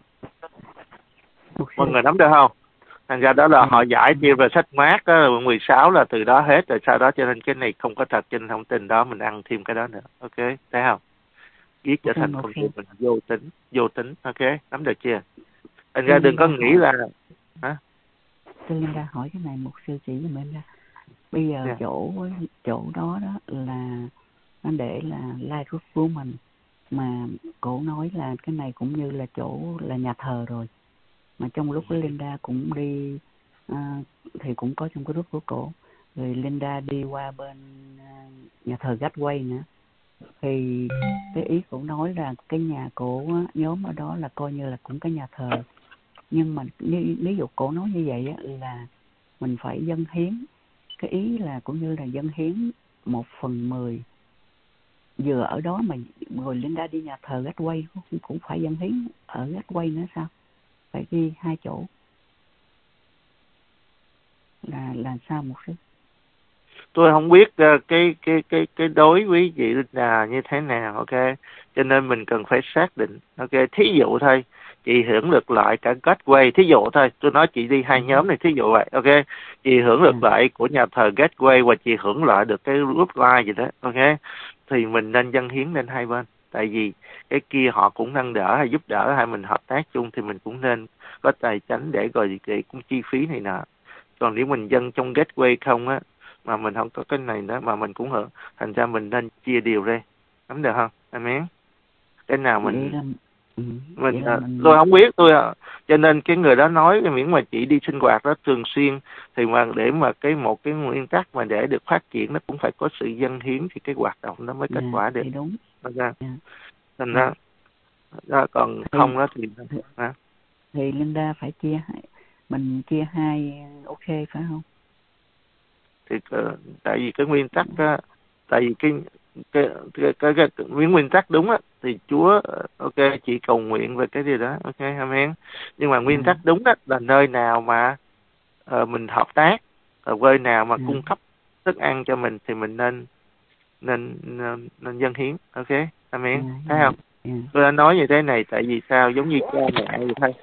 Mọi người nắm được không? Thành ra đó là họ giải chia về sách Mát đó, mười sáu là từ đó hết rồi, sau đó cho nên cái này không có thật, cho nên không tin đó, mình ăn thêm cái đó nữa. Ok, thấy không? Giết trở thành con người mình vô tính, vô tính. Ok, nắm được chưa? Thành ra đừng có nghĩ là hả? Tôi Linh ra hỏi cái này một sư chỉ giùm em ra. Bây giờ yeah. chỗ chỗ đó đó là nó để là Light Root Woman, mà cổ nói là cái này cũng như là chỗ là nhà thờ rồi. Mà trong lúc với Linda cũng đi à, thì cũng có trong cái group của cổ, rồi Linda đi qua bên à, nhà thờ Gateway nữa, thì cái ý cổ nói là cái nhà cổ á, nhóm ở đó là coi như là cũng cái nhà thờ, nhưng mà như ví dụ cổ nói như vậy á, là mình phải dâng hiến, cái ý là cũng như là dâng hiến một phần mười, vừa ở đó mà rồi Linda đi nhà thờ Gateway cũng, cũng phải dâng hiến ở Gateway nữa sao? Phải đi hai chỗ là là sao một sư? Tôi không biết uh, cái cái cái cái đối với chị Linda như thế nào. Ok, cho nên mình cần phải xác định. Ok, thí dụ thôi, chị hưởng được lại cả Gateway, thí dụ thôi, tôi nói chị đi hai nhóm này, thí dụ vậy. Ok, chị hưởng được ừ. lại của nhà thờ Gateway và chị hưởng lại được cái group live gì đó. Ok, thì mình nên dâng hiến lên hai bên, tại vì cái kia họ cũng nâng đỡ hay giúp đỡ hay mình hợp tác chung, thì mình cũng nên có tài chính để rồi để cũng chi phí này nọ. Còn nếu mình dâng trong Gateway không á, mà mình không có cái này nữa mà mình cũng hưởng, thành ra mình nên chia đều ra, nắm được không? Amen. Cái nào mình là, ừ, mình, là mình tôi không biết, tôi Cho nên cái người đó nói miễn mà chị đi sinh hoạt đó thường xuyên thì mà để mà cái một cái nguyên tắc mà để được phát triển nó cũng phải có sự dâng hiến thì cái hoạt động nó mới kết yeah, quả được. thì đúng. Okay. Yeah. Nên Yeah. đó, đó còn thì, không đó thì thì, hả? Thì Linda phải chia mình chia hai, ok phải không? Thì uh, tại vì cái nguyên tắc uh, tại vì cái cái cái cái, cái, cái nguyên tắc đúng á thì Chúa ok chị cầu nguyện về cái gì đó, ok amen. Nhưng mà nguyên yeah. tắc đúng á là nơi nào mà uh, mình hợp tác, ở nơi nào mà yeah. cung cấp thức ăn cho mình thì mình nên nên nên, nên dâng hiến, ok amen. yeah, Thấy yeah, không? yeah. Tôi đã nói như thế này tại vì sao, giống như cha mẹ vậy thôi,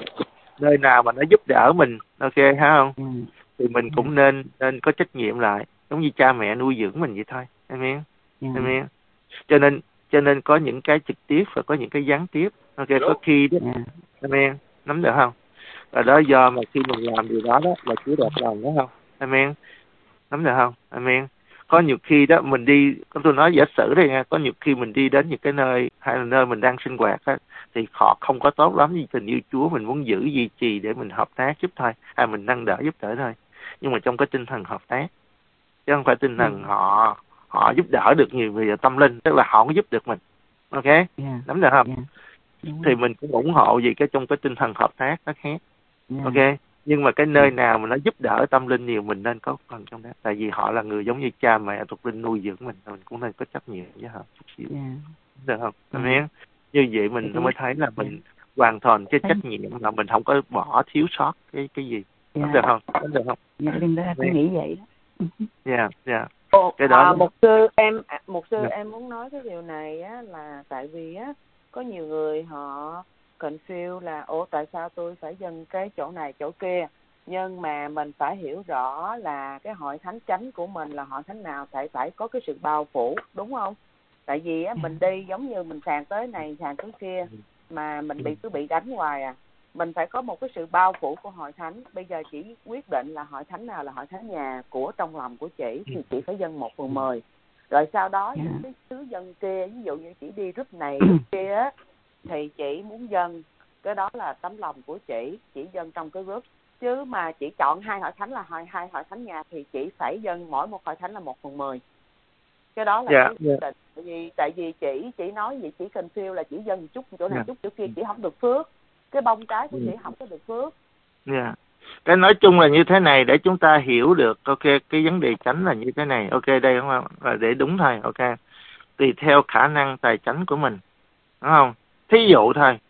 nơi nào mà nó giúp đỡ mình, ok thấy không? Yeah. Thì mình yeah. cũng nên nên có trách nhiệm lại, giống như cha mẹ nuôi dưỡng mình vậy thôi, amen. yeah. Amen. Cho nên cho nên có những cái trực tiếp và có những cái gián tiếp, ok có khi đó, yeah. amen, nắm được không? Và đó do mà khi mình làm điều đó đó là Chúa đẹp lòng, đúng không? Amen, nắm được không? Amen. Có nhiều khi đó mình đi, tôi nói giả sử đây nha, có nhiều khi mình đi đến những cái nơi hay là nơi mình đang sinh hoạt á, thì họ không có tốt lắm, vì tình yêu Chúa mình muốn giữ duy trì để mình hợp tác giúp thôi, hay mình nâng đỡ giúp đỡ thôi, nhưng mà trong cái tinh thần hợp tác, chứ không phải tinh thần ừ. họ họ giúp đỡ được nhiều về tâm linh, tức là họ không giúp được mình, ok yeah. nắm được không? yeah. Thì mình cũng ủng hộ gì cái trong cái tinh thần hợp tác nó khác, yeah. ok. Nhưng mà cái nơi nào mà nó giúp đỡ tâm linh nhiều mình nên có phần trong đó, tại vì họ là người giống như cha mẹ thuộc linh nuôi dưỡng mình, mình cũng nên có trách nhiệm với họ chút xíu, yeah. được không? yeah. Amen. Như vậy mình Thì, mới thấy là mình yeah. hoàn toàn cái trách nhiệm là mình không có bỏ thiếu sót cái cái gì, yeah. được không? Được không? Dạ, Linda cũng nghĩ vậy đó. Dạ, dạ. Ồ, Cái đó à, là... mục sư em mục sư yeah. em muốn nói cái điều này á, là tại vì á có nhiều người họ confuse là ủa tại sao tôi phải dâng cái chỗ này chỗ kia, nhưng mà mình phải hiểu rõ là cái hội thánh chánh của mình là hội thánh nào, phải phải có cái sự bao phủ, đúng không? Tại vì á mình đi giống như mình sàn tới này sàn tới kia mà mình bị cứ bị đánh hoài à. Mình phải có một cái sự bao phủ của hội thánh. Bây giờ chỉ quyết định là hội thánh nào là hội thánh nhà của trong lòng của chị thì chị phải dâng một phần mười. Rồi sau đó yeah. những cái sứ dân kia, ví dụ như chị đi group này group kia á, thì chị muốn dâng, cái đó là tấm lòng của chị, chị dâng trong cái group. Chứ mà chị chọn hai hội thánh là hai hai hội thánh nhà thì chị phải dâng mỗi một hội thánh là một phần mười. Cái đó là yeah. cái quyết định. Tại vì tại vì chị chị nói vậy, chị confuse là chỉ dâng chút chỗ này yeah. chút chỗ kia, chị không được phước. Cái bông trái của chị yeah. không có được phước. Yeah. Cái nói chung là như thế này để chúng ta hiểu được, ok cái vấn đề chánh là như thế này, ok đây đúng không? Là để đúng thôi, ok. Tùy theo khả năng tài chánh của mình, đúng không? Thí dụ thôi,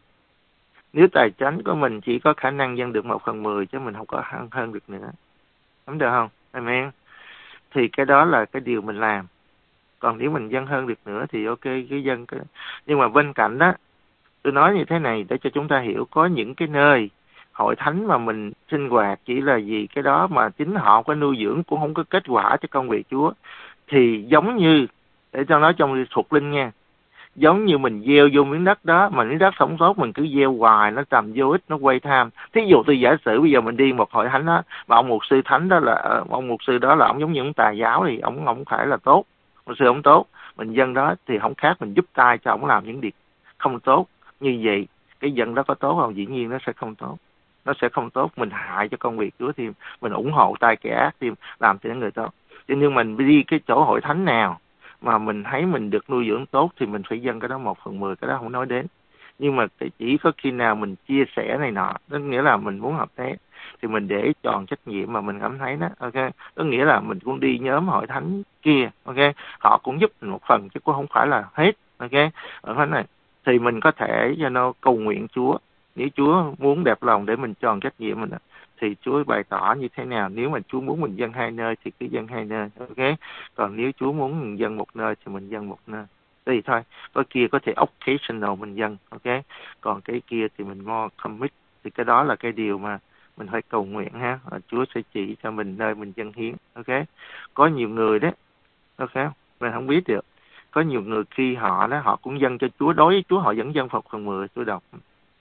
nếu tài chánh của mình chỉ có khả năng dâng được một phần mười chứ mình không có hơn hơn được nữa, đúng được không? Amen. Thì cái đó là cái điều mình làm. Còn nếu mình dâng hơn được nữa thì ok cái dâng cái. Nhưng mà bên cạnh đó, tôi nói như thế này để cho chúng ta hiểu, có những cái nơi hội thánh mà mình sinh hoạt chỉ là vì cái đó mà chính họ có nuôi dưỡng cũng không có kết quả cho công việc Chúa, thì giống như, để cho nói trong thuộc linh nha, giống như mình gieo vô miếng đất đó mà miếng đất không tốt mình cứ gieo hoài, nó trầm vô ích, nó quay tham. Thí dụ tôi giả sử bây giờ mình đi một hội thánh đó mà ông mục sư thánh đó là ông mục sư đó là ông giống như ông tà giáo thì ông không phải là tốt, mục sư không tốt, mình dân đó thì không khác mình giúp tay cho ông làm những việc không tốt. Như vậy cái dân đó có tốt không? Dĩ nhiên nó sẽ không tốt, nó sẽ không tốt, mình hại cho công việc Chúa thêm, mình ủng hộ tay kẻ ác thêm, làm cho những người tốt. Cho nên mình đi cái chỗ hội thánh nào mà mình thấy mình được nuôi dưỡng tốt thì mình phải dâng cái đó một phần mười, cái đó không nói đến. Nhưng mà chỉ có khi nào mình chia sẻ này nọ, đó nghĩa là mình muốn hợp tác thì mình để tròn trách nhiệm mà mình cảm thấy đó, ok. Có nghĩa là mình cũng đi nhóm hội thánh kia, ok, họ cũng giúp mình một phần chứ cũng không phải là hết, ok. Ở thế này thì mình có thể cho nó cầu nguyện Chúa, nếu Chúa muốn đẹp lòng để mình tròn trách nhiệm mình thì Chúa bày tỏ như thế nào. Nếu mà Chúa muốn mình dâng hai nơi thì cứ dâng hai nơi, ok. Còn nếu Chúa muốn mình dâng một nơi thì mình dâng một nơi, tùy thôi. Có kia có thể occasional mình dâng, ok. Còn cái kia thì mình more commit, thì cái đó là cái điều mà mình phải cầu nguyện ha. Chúa sẽ chỉ cho mình nơi mình dâng hiến, ok. Có nhiều người đó, ok, mình không biết được. Có nhiều người khi họ đó họ cũng dâng cho Chúa, đối với Chúa họ vẫn dâng một phần mười. Tôi đọc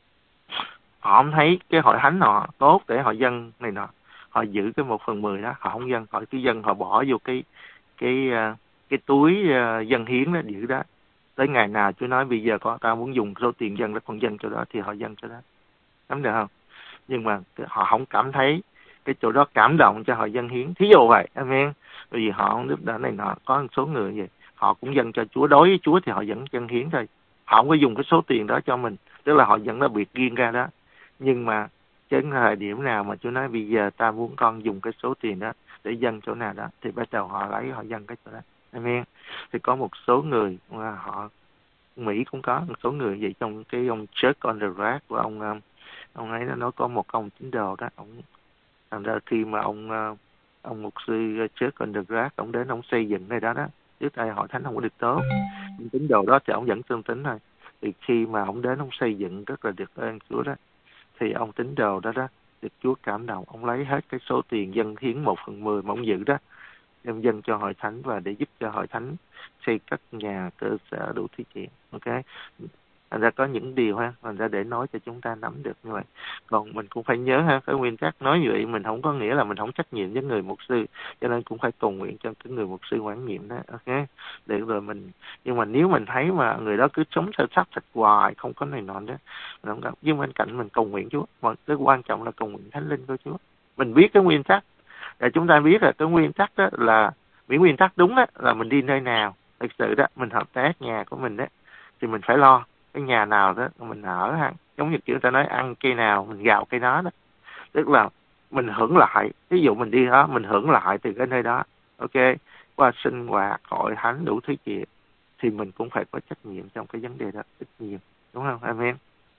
họ không thấy cái hội thánh họ tốt để họ dâng này nọ, họ giữ cái một phần mười đó, họ không dâng, họ cứ dâng, họ bỏ vô cái cái cái túi uh, dâng hiến đó, giữ đó. Tới ngày nào Chúa nói bây giờ có tao muốn dùng số tiền dâng đó, con dâng cho đó thì họ dâng cho đó, nắm được không? nhưng mà họ không cảm thấy cái chỗ đó cảm động cho họ dâng hiến, thí dụ vậy, amen. Bởi vì họ không giúp đỡ này nọ, có một số người vậy họ cũng dâng cho Chúa, đối với Chúa thì họ vẫn dâng hiến thôi, họ không có dùng cái số tiền đó cho mình, tức là họ vẫn là biệt riêng ra đó. Nhưng mà đến thời điểm nào mà Chúa nói bây giờ ta muốn con dùng cái số tiền đó để dâng chỗ nào đó, thì bắt đầu họ lấy họ dâng cái chỗ đó, amen. Thì có một số người mà họ Mỹ cũng có một số người vậy, trong cái ông Church on the Rock của ông ông ấy nó có một ông tín đồ đó, ông thành ra khi mà ông ông mục sư Church on the Rock ông đến ông xây dựng nơi đó đó, trước đây hội thánh không có được tốt, nhưng tín đồ đó thì ông vẫn tương tín thôi. Thì khi mà ông đến ông xây dựng rất là được ơn Chúa đó, thì ông tín đồ đó đó được Chúa cảm động, ông lấy hết cái số tiền dâng hiến một phần mười mà ông giữ đó, đem dâng cho hội thánh và để giúp cho hội thánh xây các nhà cơ sở đủ thứ chuyện. Ok, thành ra có những điều ha, thành ra để nói cho chúng ta nắm được như vậy. Còn mình cũng phải nhớ ha, cái nguyên tắc nói như vậy mình không có nghĩa là mình không trách nhiệm với người mục sư, cho nên cũng phải cầu nguyện cho cái người mục sư quản nhiệm đó. Ok, để rồi mình, nhưng mà nếu mình thấy mà người đó cứ sống theo sắc thịt hoài, không có này nọ đó, mình không, nhưng bên cạnh mình cầu nguyện Chúa, mà cái quan trọng là cầu nguyện Thánh Linh của Chúa. Mình biết cái nguyên tắc, để chúng ta biết là cái nguyên tắc đó là, những nguyên tắc đúng đó là mình đi nơi nào thực sự đó mình hợp tác nhà của mình đó, thì mình phải lo cái nhà nào đó mình ở ha, giống như kiểu ta nói ăn cây nào mình gạo cây đó đó, tức là mình hưởng lại, ví dụ mình đi đó mình hưởng lại từ cái nơi đó, ok, qua sinh hoạt hội thánh đủ thứ chuyện, thì mình cũng phải có trách nhiệm trong cái vấn đề đó ít nhiều, đúng không, amen.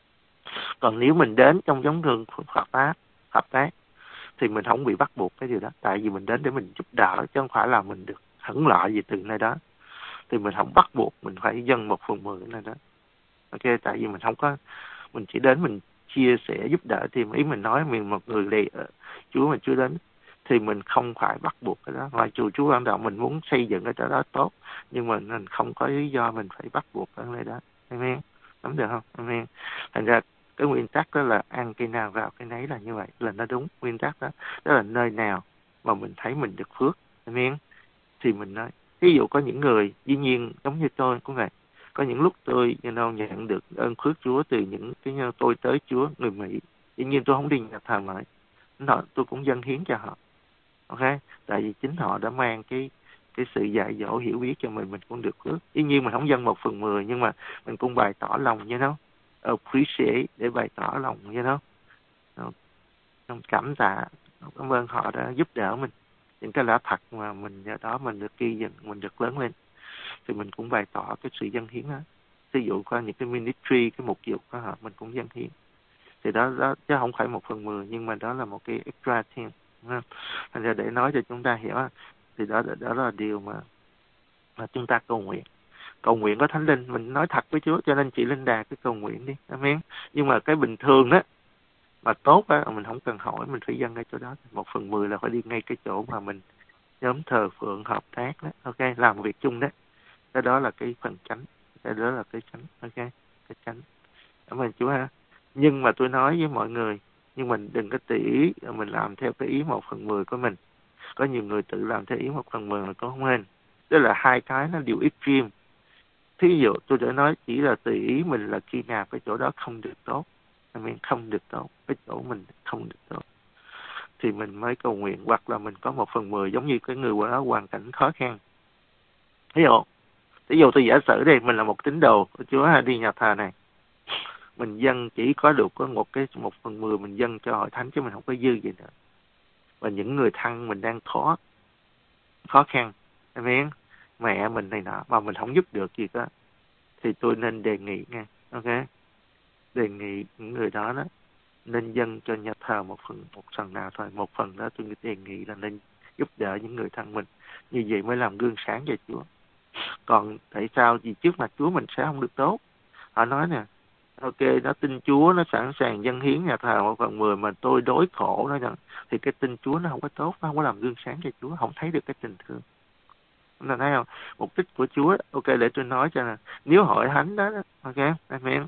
Còn nếu mình đến trong giống thường hợp tác hợp tác thì mình không bị bắt buộc cái điều đó, tại vì mình đến để mình giúp đỡ chứ không phải là mình được hưởng lợi gì từ nơi đó, thì mình không bắt buộc mình phải dâng một phần mười nơi đó. Ok, tại vì mình không có, mình chỉ đến mình chia sẻ giúp đỡ, thì ý mình nói mình một người lì Chúa mà Chúa đến thì mình không phải bắt buộc cái đó, ngoài dù Chúa ban đầu mình muốn xây dựng cái đó, đó tốt, nhưng mà mình không có lý do mình phải bắt buộc cái nơi đó, amen, nắm được không, amen. Thành ra cái nguyên tắc đó là ăn cái nào vào cái nấy là như vậy, là nó đúng nguyên tắc đó, đó là nơi nào mà mình thấy mình được phước, amen, thì mình nói. Ví dụ có những người, dĩ nhiên giống như tôi cũng vậy, có những lúc tôi you know, nhận được ơn phước Chúa từ những cái you know, tôi tới Chúa người Mỹ, dĩ nhiên tôi không đi nhà thờ lại, tôi cũng dâng hiến cho họ, ok, tại vì chính họ đã mang cái cái sự dạy dỗ hiểu biết cho mình, mình cũng được phước. Dĩ nhiên mình không dâng một phần mười, nhưng mà mình cũng bày tỏ lòng như nó appreciate, để bày tỏ lòng như nó cảm tạ, cảm ơn họ đã giúp đỡ mình, những cái lẽ thật mà mình ở đó mình được ghi nhận, mình được lớn lên, thì mình cũng bày tỏ cái sự dâng hiến đó. Ví dụ qua những cái ministry, cái mục dục của họ mình cũng dâng hiến, thì đó, đó chứ không phải một phần mười, nhưng mà đó là một cái extra thing. Thành ra để nói cho chúng ta hiểu, thì đó, đó là điều mà, mà chúng ta cầu nguyện. Cầu nguyện có Thánh Linh, mình nói thật với Chúa, cho nên chị Linh Đà cứ cầu nguyện đi, amen. Nhưng mà cái bình thường đó mà tốt á, mình không cần hỏi, mình phải dâng ngay chỗ đó. Một phần mười là phải đi ngay cái chỗ mà mình nhóm thờ phượng hợp tác đó, ok, làm việc chung đó. Cái đó là cái phần chánh, cái đó là cái chánh, ok, cái chánh. Cảm ơn Chúa ha. Nhưng mà tôi nói với mọi người, nhưng mình đừng có tùy ý mình làm theo cái ý một phần mười của mình. Có nhiều người tự làm theo ý một phần mười mà có không nên. Tức là hai cái nó đều extreme. Thí dụ tôi đã nói chỉ là tùy ý mình là khi nào cái chỗ đó không được tốt, mình không được tốt, cái chỗ mình không được tốt, thì mình mới cầu nguyện, hoặc là mình có một phần mười, giống như cái người qua đó hoàn cảnh khó khăn. Ví dụ, ví dụ tôi giả sử đây, mình là một tín đồ của Chúa hay đi nhà thờ này, mình dâng chỉ có được có một cái một phần mười mình dâng cho hội thánh, chứ mình không có dư gì nữa. Và những người thân mình đang khó khó khăn, amen, mẹ mình này nọ mà mình không giúp được gì đó, thì tôi nên đề nghị nha, ok, đề nghị những người đó đó nên dâng cho nhà thờ một phần một phần nào thôi, một phần đó tôi đề nghị là nên giúp đỡ những người thân mình, như vậy mới làm gương sáng cho Chúa. Còn tại sao vì trước mặt Chúa mình sẽ không được tốt? Họ nói nè, ok, nó tin Chúa, nó sẵn sàng dâng hiến nhà thờ một phần mười, mà tôi đối khổ nó rằng thì cái tin Chúa nó không có tốt, nó không có làm gương sáng cho Chúa, không thấy được cái tình thương. Là thấy không? Mục đích của Chúa, ok, để tôi nói cho nè, nếu hội thánh đó, ok, amen,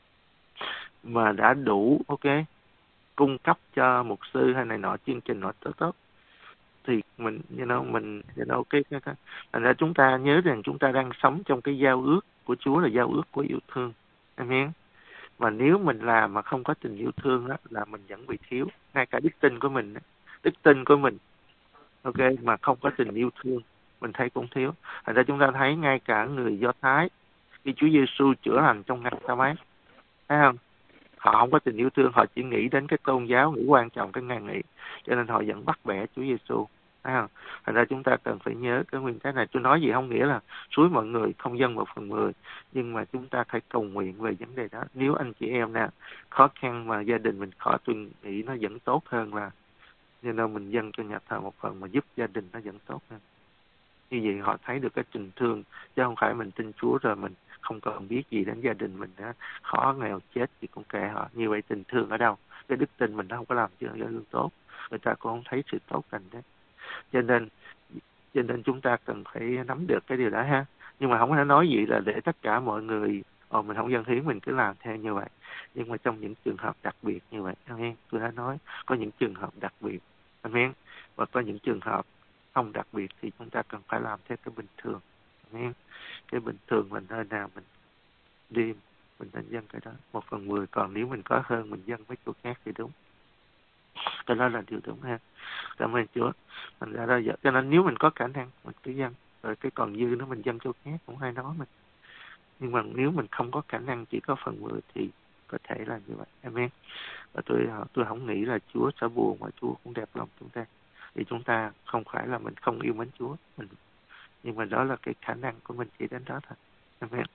mà đã đủ, ok, cung cấp cho mục sư hay này nọ chương trình nọ tốt tốt, thì mình, you know, mình, you know, cái, cái, cái, thành ra chúng ta nhớ rằng chúng ta đang sống trong cái giao ước của Chúa, là giao ước của yêu thương, amen. Mà nếu mình làm mà không có tình yêu thương đó, là mình vẫn bị thiếu. Ngay cả đức tin của mình, đức tin của mình, ok, mà không có tình yêu thương, mình thấy cũng thiếu. Thành ra chúng ta thấy ngay cả người Do Thái, khi Chúa Giêsu chữa lành trong ngày sa bát, thấy không? Họ không có tình yêu thương, họ chỉ nghĩ đến cái tôn giáo, nghĩ quan trọng cái ngày nghỉ, cho nên họ vẫn bắt bẻ Chúa Giêsu. Thấy không? Thành ra chúng ta cần phải nhớ cái nguyên tắc này. Tôi nói gì không nghĩa là suối mọi người không dâng một phần mười, nhưng mà chúng ta phải cầu nguyện về vấn đề đó. Nếu anh chị em nè khó khăn mà gia đình mình khó, tôi nghĩ nó vẫn tốt hơn là như nào mình dâng cho nhà thờ một phần mà giúp gia đình nó vẫn tốt hơn. Như vậy họ thấy được cái tình thương, chứ không phải mình tin Chúa rồi mình không còn biết gì đến gia đình mình nữa, khó nghèo chết thì cũng kệ họ. Như vậy tình thương ở đâu? Cái đức tin mình nó không có làm cho gia đình tốt, người ta cũng không thấy sự tốt lành đấy. Cho nên cho nên chúng ta cần phải nắm được cái điều đó ha. Nhưng mà không có nói gì là để tất cả mọi người ồ mình không dâng hiến mình cứ làm theo như vậy. Nhưng mà trong những trường hợp đặc biệt như vậy, amen, tôi đã nói có những trường hợp đặc biệt, amen, và có những trường hợp không đặc biệt thì chúng ta cần phải làm theo cái bình thường, amen. Cái bình thường là nơi nào mình đi mình nên dâng cái đó một phần mười, còn nếu mình có hơn mình dâng mấy chỗ khác thì đúng, cái đó là điều đúng ha. Cảm ơn Chúa. Mình ra đó giờ cho nên nếu mình có khả năng mình cứ dâng, rồi cái còn dư nó mình dâng chỗ khác cũng hay nói mình. Nhưng mà nếu mình không có khả năng chỉ có phần mười thì có thể là như vậy, amen. Và tôi tôi không nghĩ là Chúa sẽ buồn, mà Chúa cũng đẹp lòng chúng ta. Vì chúng ta không phải là mình không yêu mến Chúa, mình nhưng mà đó là cái khả năng của mình chỉ đến đó thôi, amen.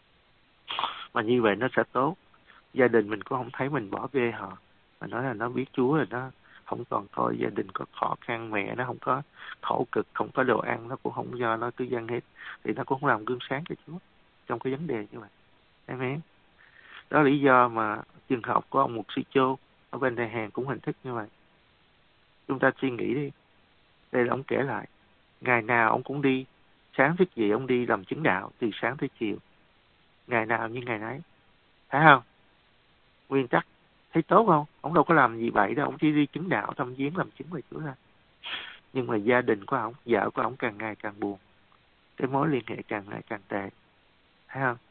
Mà như vậy nó sẽ tốt. Gia đình mình cũng không thấy mình bỏ bê họ, mà nói là nó biết Chúa rồi, nó không còn coi gia đình có khó khăn, mẹ nó không có khổ cực, không có đồ ăn, nó cũng không do nó cứ dâng hết, thì nó cũng không làm gương sáng cho Chúa trong cái vấn đề như vậy, amen. Đó là lý do mà trường học của ông mục sư Châu ở bên Đài Hàn cũng hình thức như vậy. Chúng ta suy nghĩ đi, đây là ông kể lại, ngày nào ông cũng đi, sáng thức dậy ông đi làm chứng đạo từ sáng tới chiều, ngày nào như ngày nấy, thấy không? Nguyên tắc thấy tốt không? Ông đâu có làm gì bậy đâu, ông chỉ đi chứng đạo thăm viếng làm chứng về Chúa ra. Nhưng mà gia đình của ông, vợ của ông càng ngày càng buồn, cái mối liên hệ càng ngày càng tệ, thấy không?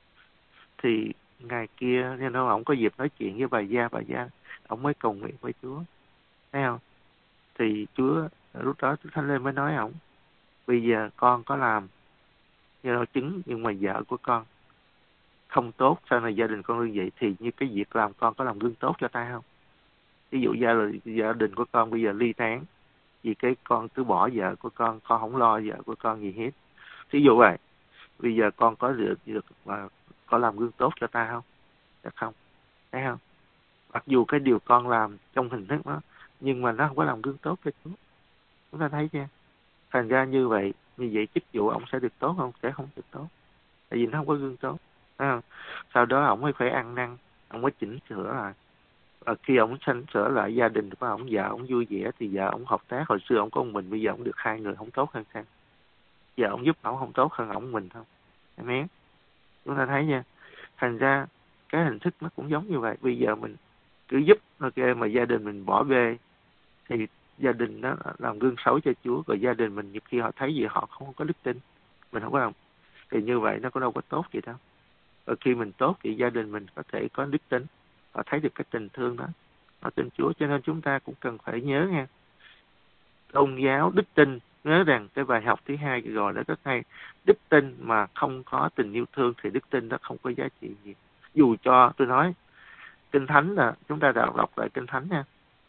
Thì ngày kia nên nó ông có dịp nói chuyện với bà Gia, bà Gia ông mới cầu nguyện với Chúa, thấy không? Thì Chúa lúc đó Chúa Thánh Linh mới nói ông, bây giờ con có làm như nó chứng, nhưng mà vợ của con không tốt, sau này gia đình con như vậy thì như cái việc làm con có làm gương tốt cho ta không? Ví dụ gia, gia đình của con bây giờ ly tán vì cái con cứ bỏ vợ của con, con không lo vợ của con gì hết. Ví dụ vậy, bây giờ con có được, được mà có làm gương tốt cho ta không? Chắc không, thấy không? Mặc dù cái điều con làm trong hình thức đó, nhưng mà nó không có làm gương tốt cho Chúa. Chúng ta thấy chưa? Thành ra như vậy, như vậy chức vụ ông sẽ được tốt không? Sẽ không được tốt. Tại vì nó không có gương tốt. Thấy không? Sau đó ông mới phải ăn năn, ông mới chỉnh sửa lại. Và khi ông sanh sửa lại gia đình của ông, vợ ông vui vẻ thì vợ ông hợp tác. Hồi xưa ông có một mình, bây giờ ông được hai người, không tốt hơn sao? Giờ ông giúp ông không tốt hơn ông mình không? Amen. Chúng ta thấy nha. Thành ra cái hình thức nó cũng giống như vậy. Bây giờ mình cứ giúp, ok, mà gia đình mình bỏ bê thì gia đình đó làm gương xấu cho Chúa, rồi gia đình mình nhiều khi họ thấy gì họ không có đức tin, mình không có làm, thì như vậy nó có đâu có tốt gì đâu. Rồi khi mình tốt thì gia đình mình có thể có đức tin, họ thấy được cái tình thương đó, họ tin Chúa. Cho nên chúng ta cũng cần phải nhớ nha, tôn giáo đức tin, nhớ rằng cái bài học thứ hai rồi đó rất hay. Đức tin mà không có tình yêu thương thì đức tin đó không có giá trị gì. Dù cho tôi nói Kinh Thánh là chúng ta đọc đọc lại Kinh Thánh nha.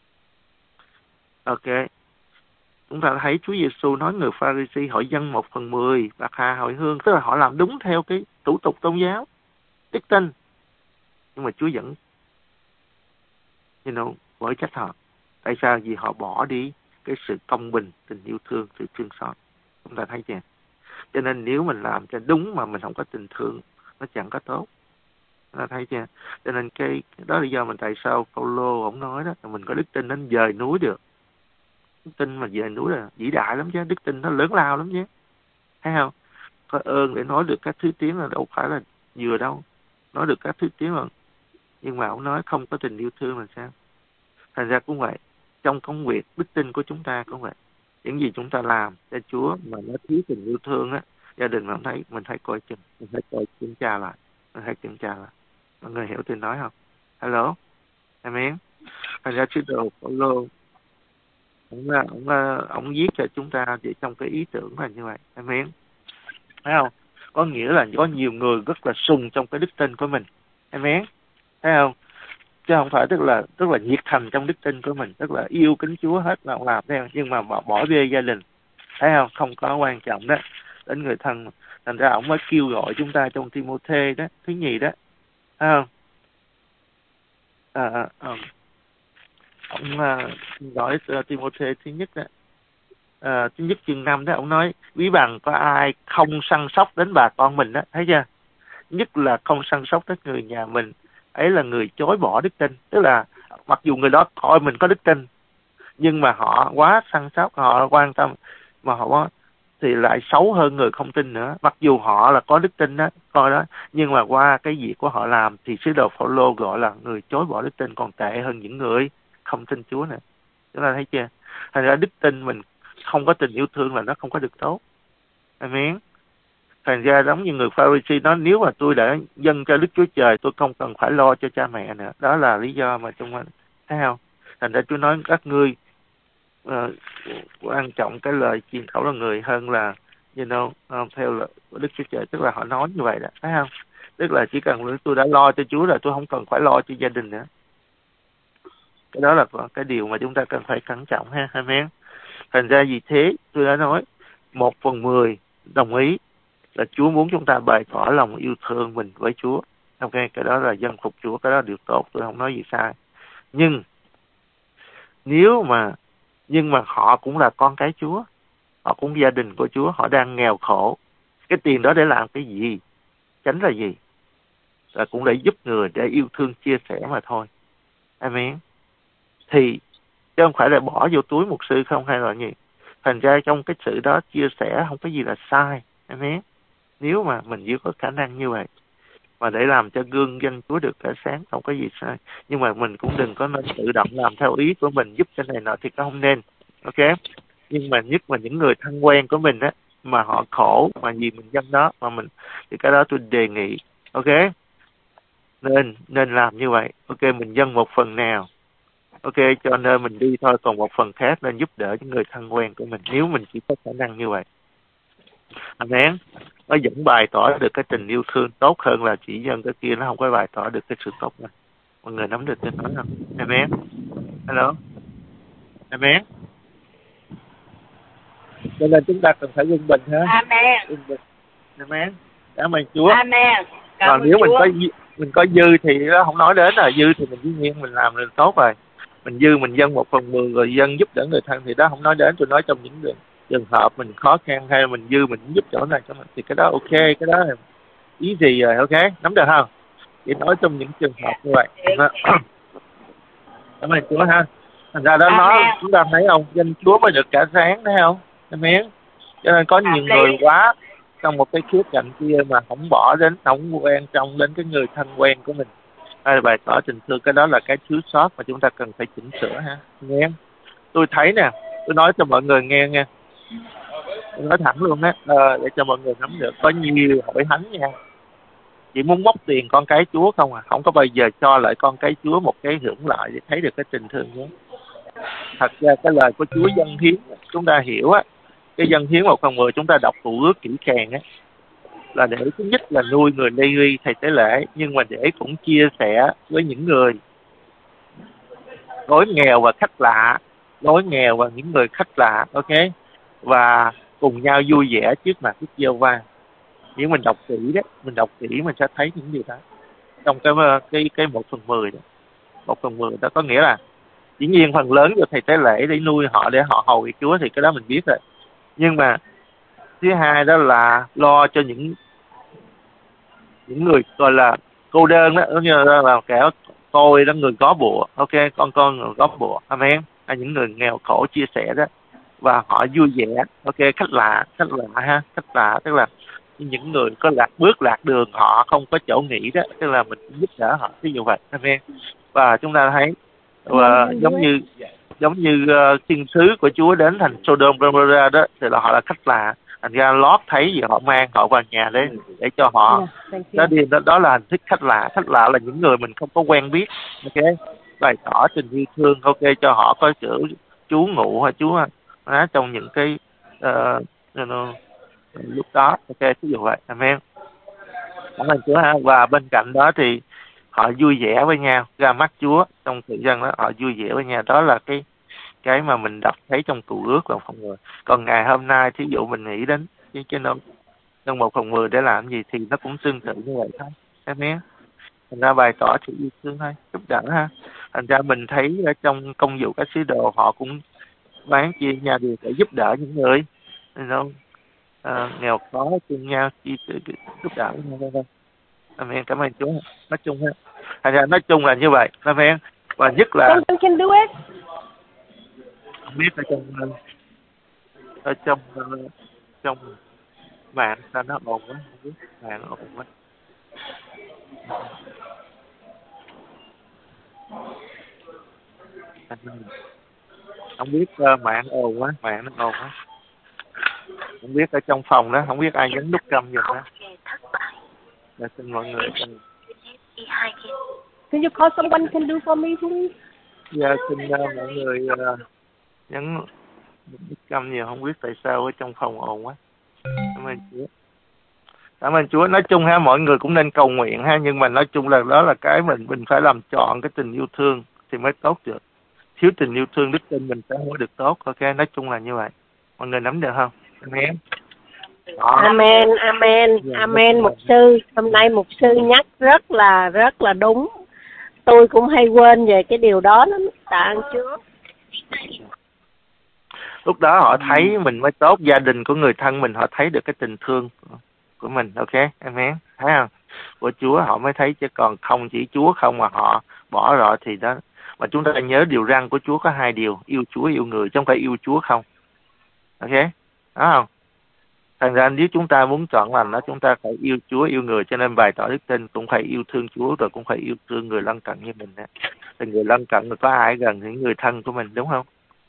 Ok, chúng ta thấy Chúa Giêsu nói người Pha-ri-si họ dâng một phần mười bạc hà hồi hương, tức là họ làm đúng theo cái thủ tục tôn giáo, đức tin. Nhưng mà Chúa vẫn, you know, bởi trách họ. Tại sao? Vì họ bỏ đi cái sự công bình, tình yêu thương, sự thương xót. Chúng ta thấy chưa? Cho nên nếu mình làm cho đúng mà mình không có tình thương, nó chẳng có tốt. Chúng ta thấy chưa? Cho nên cái đó là lý do mình tại sao Phaolô ông nói đó, là mình có đức tin đến dời núi được. Đức tin mà dời núi là vĩ đại lắm chứ, đức tin nó lớn lao lắm chứ, thấy không? Có ơn để nói được các thứ tiếng là đâu phải là vừa đâu, nói được các thứ tiếng rồi, nhưng mà ông nói không có tình yêu thương là sao? Thành ra cũng vậy, trong công việc đức tin của chúng ta cũng vậy, những gì chúng ta làm cho Chúa mà nó thiếu tình yêu thương á, gia đình mình thấy mình thấy coi chừng, mình phải coi kiểm tra lại, mình phải kiểm tra lại, Mọi người hiểu tôi nói không? Hello, amen. Thành ra sứ đồ Phaolô ông ông ông viết cho chúng ta để trong cái ý tưởng là như vậy, amen. Thấy không? Có nghĩa là có nhiều người rất là sùng trong cái đức tin của mình, amen. Thấy không? Chứ không phải tức là tức là nhiệt thành trong đức tin của mình, tức là yêu kính Chúa hết là làm theo, nhưng mà bỏ, bỏ bê gia đình, thấy không? Không có quan trọng đó đến người thân. Thành ra ông mới kêu gọi chúng ta trong Timôthê đó, thứ nhì đó, thấy không? À, à, à. Ông uh, gọi uh, Timôthê thứ nhất đó, uh, thứ nhất chương năm đó, ông nói ví bằng có ai không săn sóc đến bà con mình đó, thấy chưa? Nhất là không săn sóc đến người nhà mình, ấy là người chối bỏ đức tin. Tức là mặc dù người đó coi mình có đức tin, nhưng mà họ quá săn sóc, họ quan tâm, mà họ thì lại xấu hơn người không tin nữa. Mặc dù họ là có đức tin đó, coi đó, nhưng mà qua cái việc của họ làm thì sứ đồ Phaolô gọi là người chối bỏ đức tin còn tệ hơn những người không tin Chúa nữa. Chúng ta thấy chưa? Thành ra đức tin mình không có tình yêu thương là nó không có được tốt. Amen. Thành ra giống như người Pharisee nói, nếu mà tôi đã dâng cho Đức Chúa Trời, tôi không cần phải lo cho cha mẹ nữa. Đó là lý do mà chúng ta thấy không? Thành ra Chúa nói các ngươi uh, quan trọng cái lời truyền khẩu là người hơn là you know, um, theo là Đức Chúa Trời. Tức là họ nói như vậy đó, thấy không? Tức là chỉ cần tôi đã lo cho Chúa rồi, tôi không cần phải lo cho gia đình nữa. Cái đó là cái điều mà chúng ta cần phải cẩn trọng ha, amen. Thành ra vì thế tôi đã nói một phần mười đồng ý là Chúa muốn chúng ta bày tỏ lòng yêu thương mình với Chúa. Ok, cái đó là dân phục Chúa, cái đó là điều tốt, tôi không nói gì sai. Nhưng nếu mà nhưng mà họ cũng là con cái Chúa, họ cũng gia đình của Chúa, họ đang nghèo khổ. Cái tiền đó để làm cái gì? Tránh là gì? Là cũng để giúp người, để yêu thương chia sẻ mà thôi. Amen. Thì chứ không phải là bỏ vô túi mục sư không hay là gì. Thành ra trong cái sự đó chia sẻ không có gì là sai. Amen. Nếu mà mình chỉ có khả năng như vậy, mà để làm cho gương danh Chúa được tỏa sáng, không có gì sai. Nhưng mà mình cũng đừng có nên tự động làm theo ý của mình, giúp cái này nọ thì có không nên. Ok. Nhưng mà nhất là những người thân quen của mình á, mà họ khổ mà vì mình dân đó mà mình, thì cái đó tôi đề nghị, ok, nên nên làm như vậy. Ok, mình dâng một phần nào, ok, cho nên mình đi thôi, còn một phần khác nên giúp đỡ những người thân quen của mình, nếu mình chỉ có khả năng như vậy. Amen. Nó vẫn bày tỏ được cái tình yêu thương tốt hơn là chỉ dân cái kia nó không có bày tỏ được cái sự tốt này. Mọi người nắm được tôi nói không? Amen. Hello. Amen. Cho nên chúng ta cần phải quân bình ha. Amen. Amen. Cảm ơn Chúa. Amen. Cảm Còn ơn nếu Chúa. mình có mình có dư thì nó không nói đến, là dư thì mình dĩ nhiên mình làm được tốt rồi. Mình dư mình dâng một phần mười rồi dân giúp đỡ người thân thì đó không nói đến. Tôi nói trong những đường trường hợp mình khó khăn hay mình dư mình giúp chỗ này cho mình thì cái đó ok, cái đó là ý gì rồi, ok, nắm được không? Chỉ nói trong những trường hợp như vậy. Cảm ơn Chúa ha. Thành ra đó nói chúng ta thấy không, danh Chúa mới được cả sáng, thấy không? Amen. Cho nên có nhiều người quá trong một cái khía cạnh kia mà không bỏ đến, không quen trong đến cái người thân quen của mình, hay là bày tỏ tình thương, cái đó là cái thiếu sót mà chúng ta cần phải chỉnh sửa ha. Nghe tôi thấy nè, tôi nói cho mọi người nghe nghe, tôi nói thẳng luôn á, à, để cho mọi người nắm được. Có nhiều hội thánh nha, chỉ muốn móc tiền con cái Chúa không à, không có bao giờ cho lại con cái Chúa một cái hưởng lợi để thấy được cái tình thương đó. Thật ra cái lời của Chúa dâng hiến chúng ta hiểu á, cái dâng hiến một phần mười chúng ta đọc Cựu Ước kỹ càng á, là để thứ nhất là nuôi người Lê-vi thầy tế lễ, nhưng mà để cũng chia sẻ với những người đói nghèo và khách lạ, đói nghèo và những người khách lạ, ok, và cùng nhau vui vẻ trước mặt Đức Giê-hô-va. Nếu mình đọc kỹ đó, mình đọc kỹ mình sẽ thấy những điều đó trong cái cái cái một phần mười đó. Một phần mười đó có nghĩa là dĩ nhiên phần lớn cho thầy tế lễ để nuôi họ, để họ hầu việc Chúa thì cái đó mình biết rồi. Nhưng mà thứ hai đó là lo cho những những người gọi là cô đơn đó, giống như là, là kẻ tôi đó, người có bùa, ok, con con người có bùa, amen, hay những người nghèo khổ chia sẻ đó, và họ vui vẻ, ok, khách lạ, khách lạ ha, khách lạ tức là những người có lạc bước lạc đường, họ không có chỗ nghỉ đó, tức là mình giúp đỡ họ, ví dụ vậy, amen. Và chúng ta thấy và giống như giống như uh, thiên sứ của Chúa đến thành Sodom Gomorrah đó, thì là họ là khách lạ, thành ra lót thấy gì họ mang họ vào nhà để để cho họ đó đi đó, đó là hình thức khách lạ. Khách lạ là những người mình không có quen biết, ok, bày tỏ tình yêu thương, ok, cho họ có chữ chú ngụ hay chú á trong những cái uh, you know, lúc đó, ok, ví dụ vậy, amen. Cảm ơn Chúa ha. Và bên cạnh đó thì họ vui vẻ với nhau, ra mắt Chúa trong thời gian đó, họ vui vẻ với nhau. Đó là cái cái mà mình đọc thấy trong Cựu Ước và Phòng mười. Còn ngày hôm nay thí dụ mình nghĩ đến cái cái nó trong một Phòng mười để làm gì thì nó cũng tương tự như vậy thôi, amen. Thành ra bày tỏ sự yêu thương thôi, giúp đỡ ha. Thành ra mình thấy ở trong công vụ các sứ đồ họ cũng bán chia nhau điều để giúp đỡ những người không à, nghèo khó chung nhau, chia giúp đỡ nhau, vân vân. Amen. Cảm ơn Chúa. Nói chung ha, thành ra nói chung là như vậy, amen. Và nhất là can do it. Không biết ở trong ở trong trong mạng sao nó ồn quá, không biết mạng ồn quá. Không biết uh, mạng ồn quá, mạng nó ồn quá. Không biết ở trong phòng đó, không biết ai nhấn nút câm giùm đó. Để xin mọi người. Can you call someone can do for me please? Dạ, xin uh, mọi người uh, nhấn nút câm nhiều, không biết tại sao ở trong phòng ồn quá. Cảm ơn Chúa. Cảm ơn Chúa. Nói chung ha, mọi người cũng nên cầu nguyện ha, nhưng mà nói chung là đó là cái mình mình phải làm chọn cái tình yêu thương thì mới tốt được. Thiếu tình yêu thương đức tin mình sẽ không có được tốt, ok. Nói chung là như vậy. Mọi người nắm được không? Amen. Đó. Amen, amen, yeah, amen. Mục sư, hôm nay mục sư nhắc rất là rất là đúng. Tôi cũng hay quên về cái điều đó lắm. Tạ ơn Chúa. Lúc đó họ thấy mình mới tốt, gia đình của người thân mình họ thấy được cái tình thương của mình, ok, amen. Thấy không? Của Chúa họ mới thấy, chứ còn không chỉ Chúa không mà họ bỏ rồi thì đó. Mà chúng ta nhớ điều răn của Chúa có hai điều, yêu Chúa yêu người, chứ không phải yêu Chúa không, ok, đó không? Thành ra nếu chúng ta muốn chọn lành đó, chúng ta phải yêu Chúa yêu người, cho nên bày tỏ đức tin cũng phải yêu thương Chúa, rồi cũng phải yêu thương người lân cận như mình đó. Thì người lân cận có ai gần những người thân của mình, đúng không?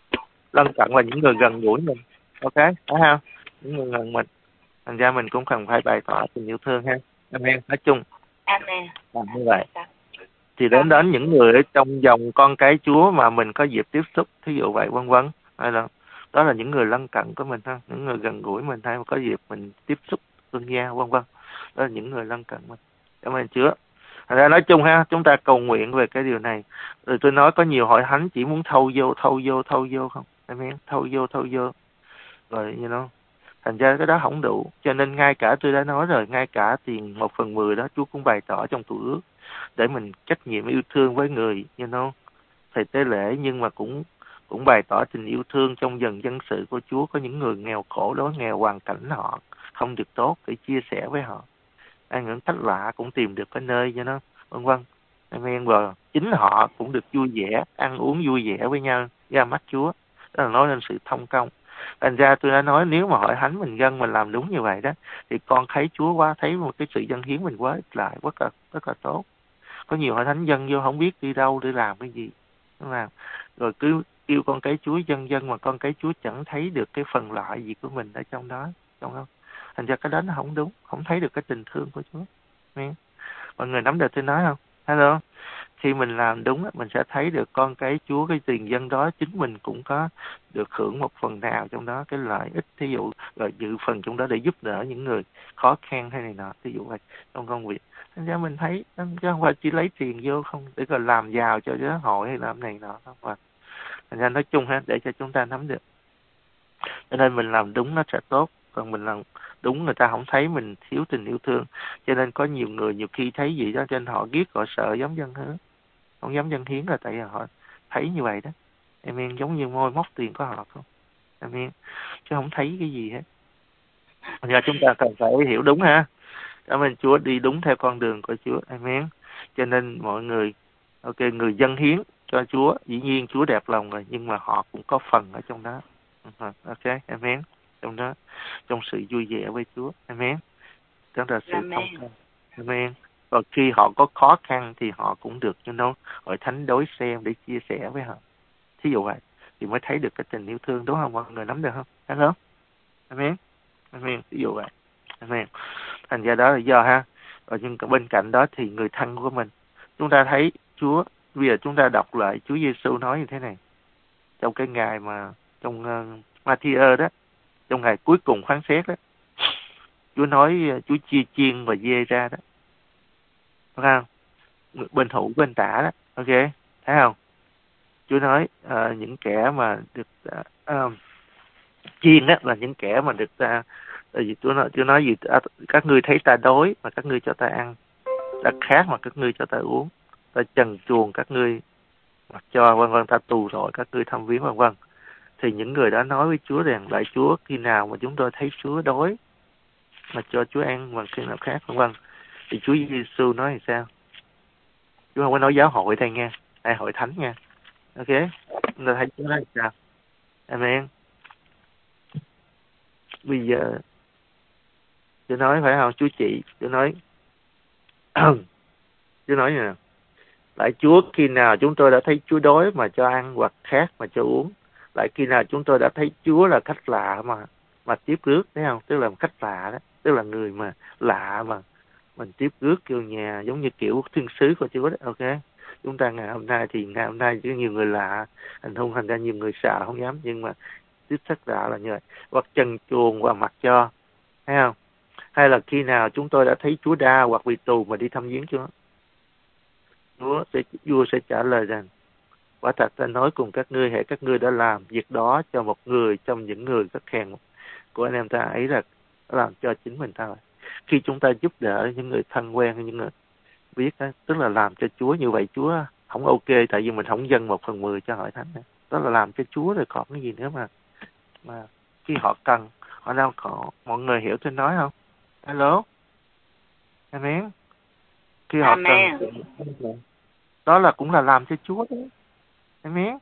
Lân cận là những người gần gũi mình, ok, phải không? Những người gần mình. Thành ra mình cũng cần phải bày tỏ tình yêu thương ha. Amen. Nói chung amen là như vậy. Thì đến đến những người ở trong dòng con cái Chúa mà mình có dịp tiếp xúc, thí dụ vậy, vân vân, hay là đó là những người lân cận của mình ha, những người gần gũi mình, hay mà có dịp mình tiếp xúc tương giao, vân vân, đó là những người lân cận mình. Cảm ơn Chúa. Thành ra nói chung ha, chúng ta cầu nguyện về cái điều này. Rồi tôi nói có nhiều hội thánh chỉ muốn thâu vô, thâu vô, thâu vô không? Amen. Thâu vô, thâu vô. Rồi, you know, thành ra cái đó không đủ. Cho nên ngay cả tôi đã nói rồi, ngay cả tiền một phần mười đó Chúa cũng bày tỏ trong Cựu Ước để mình trách nhiệm yêu thương với người, you know, thầy tế lễ, nhưng mà cũng cũng bày tỏ tình yêu thương trong dần dân sự của Chúa. Có những người nghèo khổ đó, nghèo hoàn cảnh họ không được tốt, để chia sẻ với họ. Ai những khách lạ cũng tìm được cái nơi cho nó, vân vân. Amen. Và chính họ cũng được vui vẻ, ăn uống vui vẻ với nhau ra mắt Chúa. Đó là nói lên sự thông công. Thành ra tôi đã nói nếu mà hội thánh mình dân mình làm đúng như vậy đó, thì con thấy Chúa quá, thấy một cái sự dân hiến mình quá ít lại, rất là rất là tốt. Có nhiều hội thánh dân vô không biết đi đâu để làm cái gì, đúng không? Rồi cứ kêu con cái Chúa dân dân mà con cái Chúa chẳng thấy được cái phần lợi gì của mình ở trong đó, đúng không? Thành ra cái đó nó không đúng, không thấy được cái tình thương của Chúa. Nghe? Mọi người nắm được tôi nói không? Hello. Khi mình làm đúng, mình sẽ thấy được con cái Chúa, cái tiền dân đó, chính mình cũng có được hưởng một phần nào trong đó, cái lợi ích, thí dụ, rồi dự phần trong đó để giúp đỡ những người khó khăn hay này nọ, thí dụ vậy, trong công việc. Thành ra mình thấy, chứ không phải chỉ lấy tiền vô không, để còn làm giàu cho giáo hội hay làm này nọ không. Và thành ra nói chung ha, để cho chúng ta nắm được. Cho nên mình làm đúng nó sẽ tốt, còn mình làm đúng người ta không thấy mình thiếu tình yêu thương. Cho nên có nhiều người nhiều khi thấy gì đó, cho nên họ ghét, họ sợ dám dân hiến, không dám dân hiến là tại vì họ thấy như vậy đó. Amen. Giống như môi móc tiền của họ không. Amen. Chứ không thấy cái gì hết. Thành ra chúng ta cần phải hiểu đúng ha. Cảm ơn Chúa, đi đúng theo con đường của Chúa. Amen. Cho nên mọi người, ok, người dân hiến cho Chúa, dĩ nhiên Chúa đẹp lòng rồi, nhưng mà họ cũng có phần ở trong đó. Ok, amen. Trong đó, trong sự vui vẻ với Chúa. Amen. Đó là sự thông công. Amen. Và khi họ có khó khăn thì họ cũng được, cho nó hội thánh đối xem để chia sẻ với họ. Thí dụ vậy thì mới thấy được cái tình yêu thương, đúng không? Mọi người nắm được không? Hello. Amen. Amen. Ví dụ vậy. Amen. Thành ra đó là do ha. Rồi nhưng bên cạnh đó thì người thân của mình, chúng ta thấy Chúa, bây giờ chúng ta đọc lại Chúa Giêsu nói như thế này trong cái ngày mà trong uh, Ma-thi-ơ đó, trong ngày cuối cùng phán xét đó, Chúa nói uh, Chúa chia chiên và dê ra đó, phải không? Bên hữu bên tả đó, ok, thấy không? Chúa nói uh, những kẻ mà được uh, uh, chiên đó là những kẻ mà được uh, uh, Chúa nói Chúa nói gì? Uh, các ngươi thấy ta đói mà các ngươi cho ta ăn, ta khát mà các ngươi cho ta uống, ta trần truồng các ngươi mặc cho, vân vân, ta tù tội các ngươi thăm viếng, vân vân. Thì những người đó nói với Chúa rằng: lạy Chúa, khi nào mà chúng tôi thấy Chúa đói mà cho Chúa ăn, và khi nào khác, vân vân. Thì Chúa Giêsu nói thì sao? Chúa không có nói giáo hội đây nha, đây hội thánh nha, ok? Chúng ta thấy Chúa nói thì sao? Amen. Bây giờ Chúa nói phải không? Chúa chị, Chúa nói Chúa nói như nào? Lại Chúa, khi nào chúng tôi đã thấy Chúa đói mà cho ăn, hoặc khát mà cho uống? Lại khi nào chúng tôi đã thấy Chúa là khách lạ mà mà tiếp rước, thấy không? Tức là khách lạ đó, tức là người mà lạ mà mình tiếp rước vô nhà, giống như kiểu thiên sứ của Chúa đó, ok? Chúng ta ngày hôm nay thì ngày hôm nay có nhiều người lạ, thành hung thành ra nhiều người sợ không dám, nhưng mà tiếp khách lạ là như vậy. Hoặc trần truồng và mặc cho, thấy không? Hay là khi nào chúng tôi đã thấy Chúa đa hoặc bị tù mà đi thăm viếng Chúa? Chúa sẽ, vua sẽ trả lời rằng: quả thật ta nói cùng các ngươi, hễ các ngươi đã làm việc đó cho một người trong những người rất hèn của anh em ta ấy, là làm cho chính mình ta. Khi chúng ta giúp đỡ những người thân quen, những người biết đó, tức là làm cho Chúa. Như vậy Chúa không ok, tại vì mình không dâng một phần mười cho hội thánh này. Đó là làm cho Chúa rồi, còn cái gì nữa mà mà khi họ cần, họ đâu có. Mọi người hiểu tôi nói không? Hello, amen. Khi họ Amen. cần, đó là cũng là làm cho Chúa đó, amen.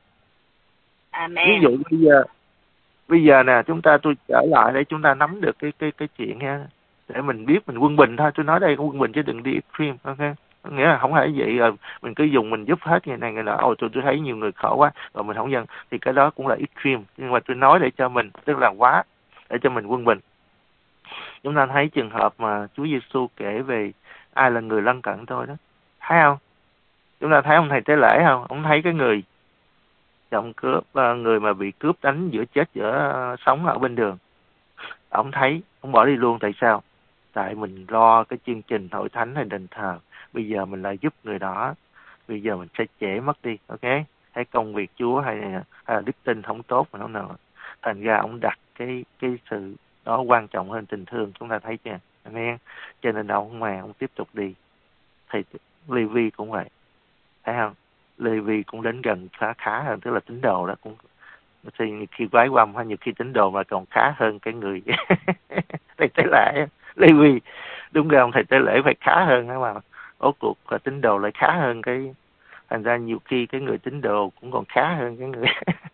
Amen. Ví dụ bây giờ bây giờ nè, chúng ta tôi trở lại để chúng ta nắm được cái cái cái chuyện ha, để mình biết mình quân bình thôi. Tôi nói đây quân bình chứ đừng đi extreme, ok? Nghĩa là không phải vậy rồi mình cứ dùng mình giúp hết ngày này ngày nọ. Ôi tôi tôi thấy nhiều người khổ quá rồi mình không dân, thì cái đó cũng là extreme. Nhưng mà tôi nói để cho mình, tức là quá, để cho mình quân bình. Chúng ta thấy trường hợp mà Chúa Giêsu kể về ai là người lân cận tôi đó, thấy không? Chúng ta thấy ông thầy tế lễ không? Ông thấy cái người chồng cướp, người mà bị cướp đánh giữa chết giữa sống ở bên đường, ông thấy ông bỏ đi luôn. Tại sao? Tại mình lo cái chương trình hội thánh hay đền thờ, bây giờ mình lại giúp người đó, bây giờ mình sẽ trễ mất đi, ok? Hay công việc Chúa hay, hay là đức tin không tốt mà nó nào, thành ra ông đặt cái cái sự đó quan trọng hơn tình thương. Chúng ta thấy chưa? Amen. Cho nên ông mà ông tiếp tục đi. Thì Lê-vi cũng vậy, thấy không? Lê-vi cũng đến gần khá khá hơn, tức là tín đồ đó cũng thì khi vái quăm hay nhiều khi tín đồ mà còn khá hơn cái người thầy tế lễ. Lê-vi đúng rồi, ông thầy tế lễ phải khá hơn đó mà ố cuộc và tín đồ lại khá hơn cái, thành ra nhiều khi cái người tín đồ cũng còn khá hơn cái người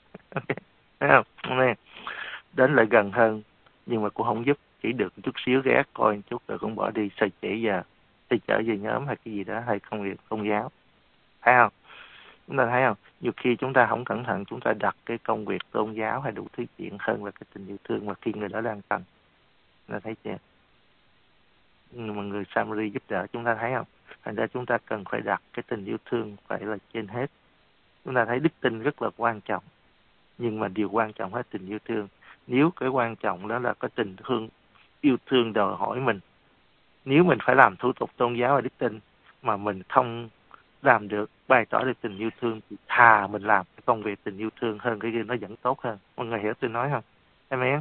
thấy không? Amen. Đến lại gần hơn nhưng mà cũng không giúp, chỉ được chút xíu ghé coi một chút rồi cũng bỏ đi, sao trễ giờ thì trở về nhóm hay cái gì đó hay công việc công giáo, thấy không? Chúng ta thấy không? Nhiều khi chúng ta không cẩn thận, chúng ta đặt cái công việc tôn giáo hay đủ thứ chuyện hơn là cái tình yêu thương mà khi người đó đang cần. Chúng ta thấy chưa? Nhưng mà người Samari giúp đỡ, chúng ta thấy không? Thành ra chúng ta cần phải đặt cái tình yêu thương phải là trên hết. Chúng ta thấy đức tin rất là quan trọng, nhưng mà điều quan trọng hết tình yêu thương. Nếu cái quan trọng đó là cái tình thương, yêu thương đòi hỏi mình, nếu mình phải làm thủ tục tôn giáo và đức tin mà mình không làm được bày tỏ được tình yêu thương, thì thà mình làm cái công việc tình yêu thương hơn, cái kia nó vẫn tốt hơn. Mọi người hiểu tôi nói không? Amen.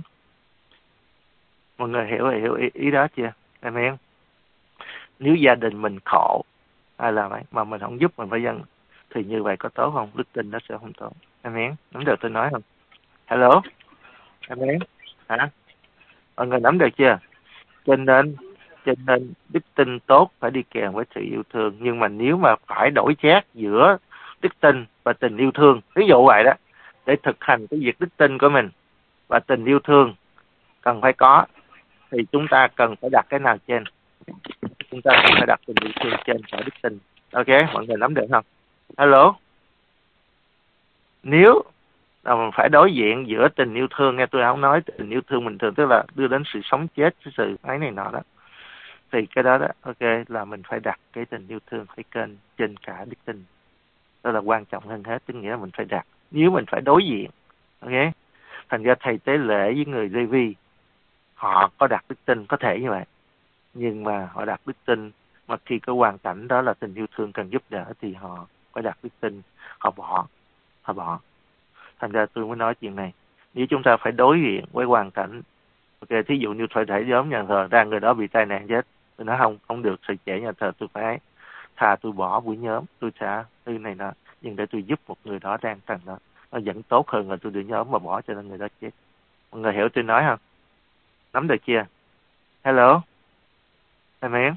Mọi người hiểu hiểu ý, ý đó chưa? Amen. Nếu gia đình mình khổ hay là vậy mà mình không giúp, mình phải dân, thì như vậy có tốt không? Đức tin nó sẽ không tốt. Amen. Nắm được tôi nói không? Hello. Amen. Hả? Mọi người nắm được chưa? Cho nên cho nên đức tin tốt phải đi kèm với sự yêu thương. Nhưng mà nếu mà phải đổi chác giữa đức tin và tình yêu thương, ví dụ vậy đó, để thực hành cái việc đức tin của mình và tình yêu thương cần phải có, thì chúng ta cần phải đặt cái nào trên? Chúng ta cần phải đặt tình yêu thương trên cả đức tin. Ok, mọi người nắm được không? Hello. Nếu là mình phải đối diện giữa tình yêu thương nghe, tôi không nói tình yêu thương bình thường, tức là đưa đến sự sống chết, cái sự ấy này nọ đó. Thì cái đó đó, ok, là mình phải đặt cái tình yêu thương phải kênh trên cả đức tin. Đó là quan trọng hơn hết, tức nghĩa là mình phải đặt. Nếu mình phải đối diện, ok. Thành ra thầy tế lễ với người Lê Vi, họ có đặt đức tin, có thể như vậy. Nhưng mà họ đặt đức tin, mà khi có hoàn cảnh đó là tình yêu thương cần giúp đỡ thì họ có đặt đức tin, họ bỏ, họ bỏ. Thành ra tôi mới nói chuyện này. Nếu chúng ta phải đối diện với hoàn cảnh, ok, thí dụ như phải thể nhóm nhà thờ đang người đó bị tai nạn chết, tôi nói không, không được, sự trẻ nhà thờ tôi phải thà tôi bỏ buổi nhóm, tôi sẽ tư này nọ, nhưng để tôi giúp một người đó đang cần đó, nó vẫn tốt hơn là tôi đưa nhóm mà bỏ cho nên người đó chết. Mọi người hiểu tôi nói không? Nắm được chưa? Hello? Amen?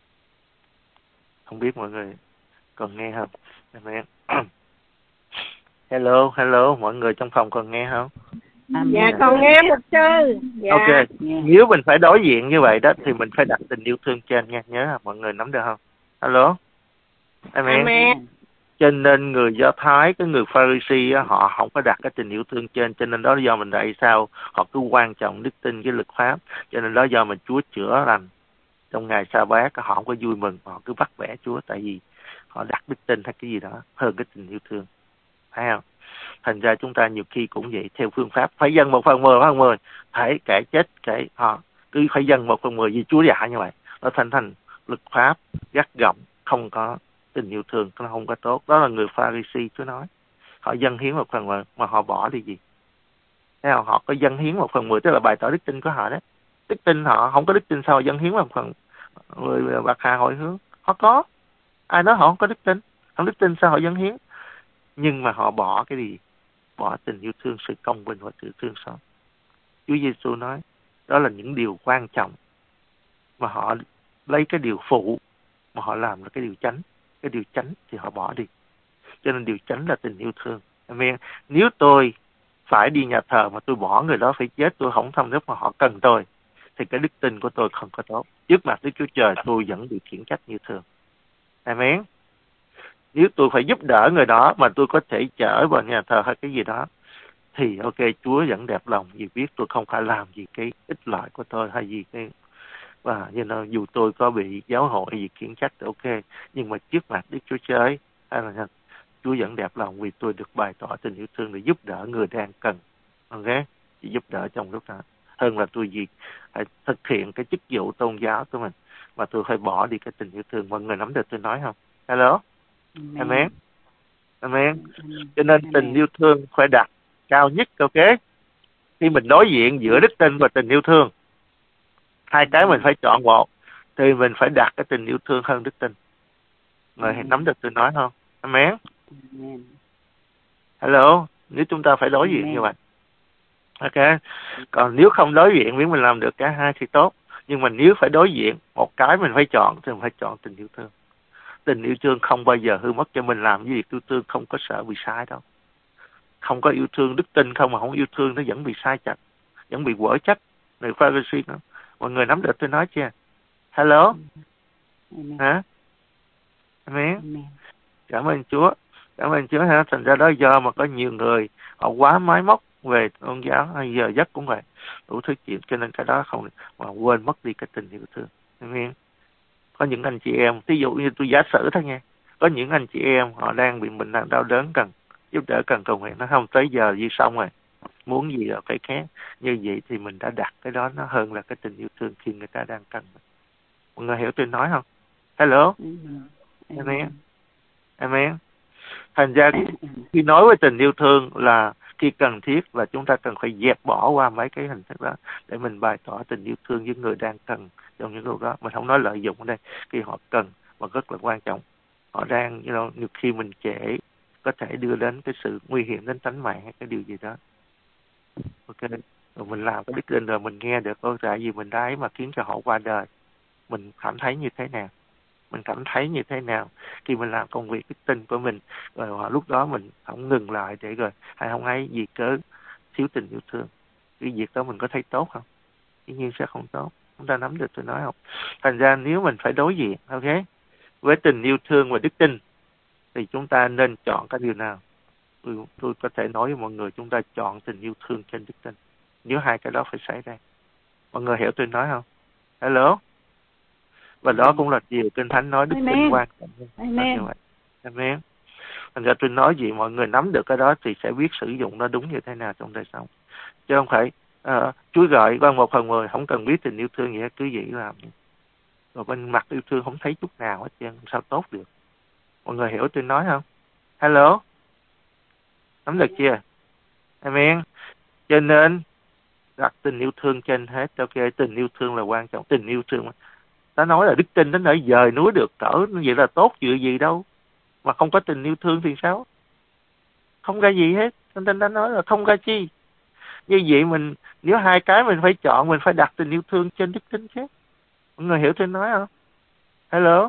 Không biết mọi người còn nghe không? Amen. Hello, hello, mọi người trong phòng còn nghe không? Dạ con nghe một sư. Dạ. Ok, nếu mình phải đối diện như vậy đó thì mình phải đặt tình yêu thương trên nha, nhớ không? Mọi người nắm được không? Hello? Amen. Amen. Cho nên người Do Thái, cái người Pharisee á, họ không có đặt cái tình yêu thương trên, cho nên đó là do mình tại sao họ cứ quan trọng đức tin cái luật pháp, cho nên đó do mình Chúa chữa lành trong ngày sa bát, họ không có vui mừng, họ cứ bắt bẻ Chúa, tại vì họ đặt đức tin hay cái gì đó hơn cái tình yêu thương, thấy không? Thành ra chúng ta nhiều khi cũng vậy, theo phương pháp phải dâng một phần mười, phần mười, phải kẻ chết kẻ họ cứ phải dâng một phần mười vì Chúa dạy như vậy, nó thành thành luật pháp gắt gỏng, không có tình yêu thương, nó không có tốt. Đó là người Pharisee Chúa nói, họ dâng hiến một phần mười mà họ bỏ đi gì, thấy không? Họ có dâng hiến một phần mười, tức là bày tỏ đức tin của họ đấy. Đức tin họ không có đức tin sao dâng hiến một phần mười bạc hà hội hướng, họ có. Ai nói họ không có đức tin, không đức tin sao họ dâng hiến? Nhưng mà họ bỏ cái gì? Bỏ tình yêu thương, sự công bình và sự thương xót. Chúa Giêsu nói đó là những điều quan trọng mà họ lấy cái điều phụ mà họ làm là cái điều chánh. Cái điều chánh thì họ bỏ đi. Cho nên điều chánh là tình yêu thương. Amen. Nếu tôi phải đi nhà thờ mà tôi bỏ người đó phải chết, tôi không thăm lúc mà họ cần tôi, thì cái đức tin của tôi không có tốt. Trước mặt Đức Chúa Trời tôi vẫn bị khiển trách như thường. Amen. Nếu tôi phải giúp đỡ người đó mà tôi có thể chở vào nhà thờ hay cái gì đó, thì ok, Chúa vẫn đẹp lòng vì biết tôi không phải làm gì cái ích lợi của tôi hay gì cái, và như là dù tôi có bị giáo hội gì khiển trách ok, nhưng mà trước mặt Đức Chúa Trời hay là Chúa vẫn đẹp lòng vì tôi được bày tỏ tình yêu thương để giúp đỡ người đang cần, ok, chỉ giúp đỡ trong lúc đó, hơn là tôi gì phải thực hiện cái chức vụ tôn giáo của mình mà tôi phải bỏ đi cái tình yêu thương. Mọi người nắm được tôi nói không? Hello? Amen. Amen. Amen. Cho nên Amen. Tình yêu thương phải đặt cao nhất, ok? Khi mình đối diện giữa đức tin và tình yêu thương, hai cái mình phải chọn một, thì mình phải đặt cái tình yêu thương hơn đức tin. Người hãy nắm được tôi nói không? Amen. Amen. Hello? Nếu chúng ta phải đối diện Amen. Như vậy, ok? Còn nếu không đối diện, nếu mình làm được cả hai thì tốt. Nhưng mà nếu phải đối diện, một cái mình phải chọn, thì mình phải chọn tình yêu thương. Tình yêu thương không bao giờ hư mất, cho mình làm gì yêu thương không có sợ bị sai đâu. Không có yêu thương đức tin không mà không yêu thương nó vẫn bị sai chặt, vẫn bị quở trách. Người Pharisee đó. Mọi người nắm được tôi nói chưa? Hello? Amen. Hả? Amen. Amen. Cảm ơn Chúa. Cảm ơn Chúa ha. Thành ra đó do mà có nhiều người họ quá máy móc về tôn giáo hay giờ giấc cũng vậy, đủ thứ chuyện, cho nên cái đó không mà quên mất đi cái tình yêu thương. Amen. Có những anh chị em, ví dụ như tôi giả sử thôi nha, có những anh chị em họ đang bị bệnh nặng đau đớn cần giúp đỡ, cần cầu nguyện, nó không tới giờ gì xong rồi muốn gì rồi phải khác. Như vậy thì mình đã đặt cái đó nó hơn là cái tình yêu thương khi người ta đang cần. Mọi người hiểu tôi nói không? Hello? Amen. Amen. Thành ra khi nói về tình yêu thương là khi cần thiết và chúng ta cần phải dẹp bỏ qua mấy cái hình thức đó để mình bày tỏ tình yêu thương với người đang cần trong những lúc đó. Mình không nói lợi dụng ở đây, khi họ cần mà rất là quan trọng, họ đang you know, nhiều khi mình trễ có thể đưa đến cái sự nguy hiểm đến tính mạng hay cái điều gì đó, ok, rồi mình làm cái đức tin rồi mình nghe được câu trả gì mình đã ấy mà khiến cho họ qua đời, mình cảm thấy như thế nào? Mình cảm thấy như thế nào khi mình làm công việc đức tin của mình, rồi lúc đó mình không ngừng lại để rồi hay không ấy gì cớ thiếu tình yêu thương, cái việc đó mình có thấy tốt không? Dĩ nhiên sẽ không tốt. Chúng ta nắm được tôi nói không? Thành ra nếu mình phải đối diện, ok, với tình yêu thương và đức tin thì chúng ta nên chọn cái điều nào? tôi tôi có thể nói với mọi người chúng ta chọn tình yêu thương trên đức tin. Nếu hai cái đó phải xảy ra. Mọi người hiểu tôi nói không? Hello. Và đó cũng là điều Kinh Thánh nói đức tin quan trọng. Amen. Amen. Thành ra tôi nói gì mọi người nắm được cái đó thì sẽ biết sử dụng nó đúng như thế nào trong đời sống. Chứ không phải uh, Chúa gọi qua một phần mười không cần biết tình yêu thương gì hết, cứ vậy làm. Rồi bên mặt yêu thương không thấy chút nào hết trơn, sao tốt được. Mọi người hiểu tôi nói không? Hello. Nắm được chưa? Amen. Cho nên đặt tình yêu thương trên hết. Ok, tình yêu thương là quan trọng. Tình yêu thương ta nói là đức tin đến nơi dời núi được cỡ, vậy là tốt chuyện gì đâu. Mà không có tình yêu thương thì sao? Không ra gì hết. Nên ta nói là không ra chi. Như vậy mình, nếu hai cái mình phải chọn, mình phải đặt tình yêu thương trên đức tin chứ. Mọi người hiểu tôi nói không? Hello.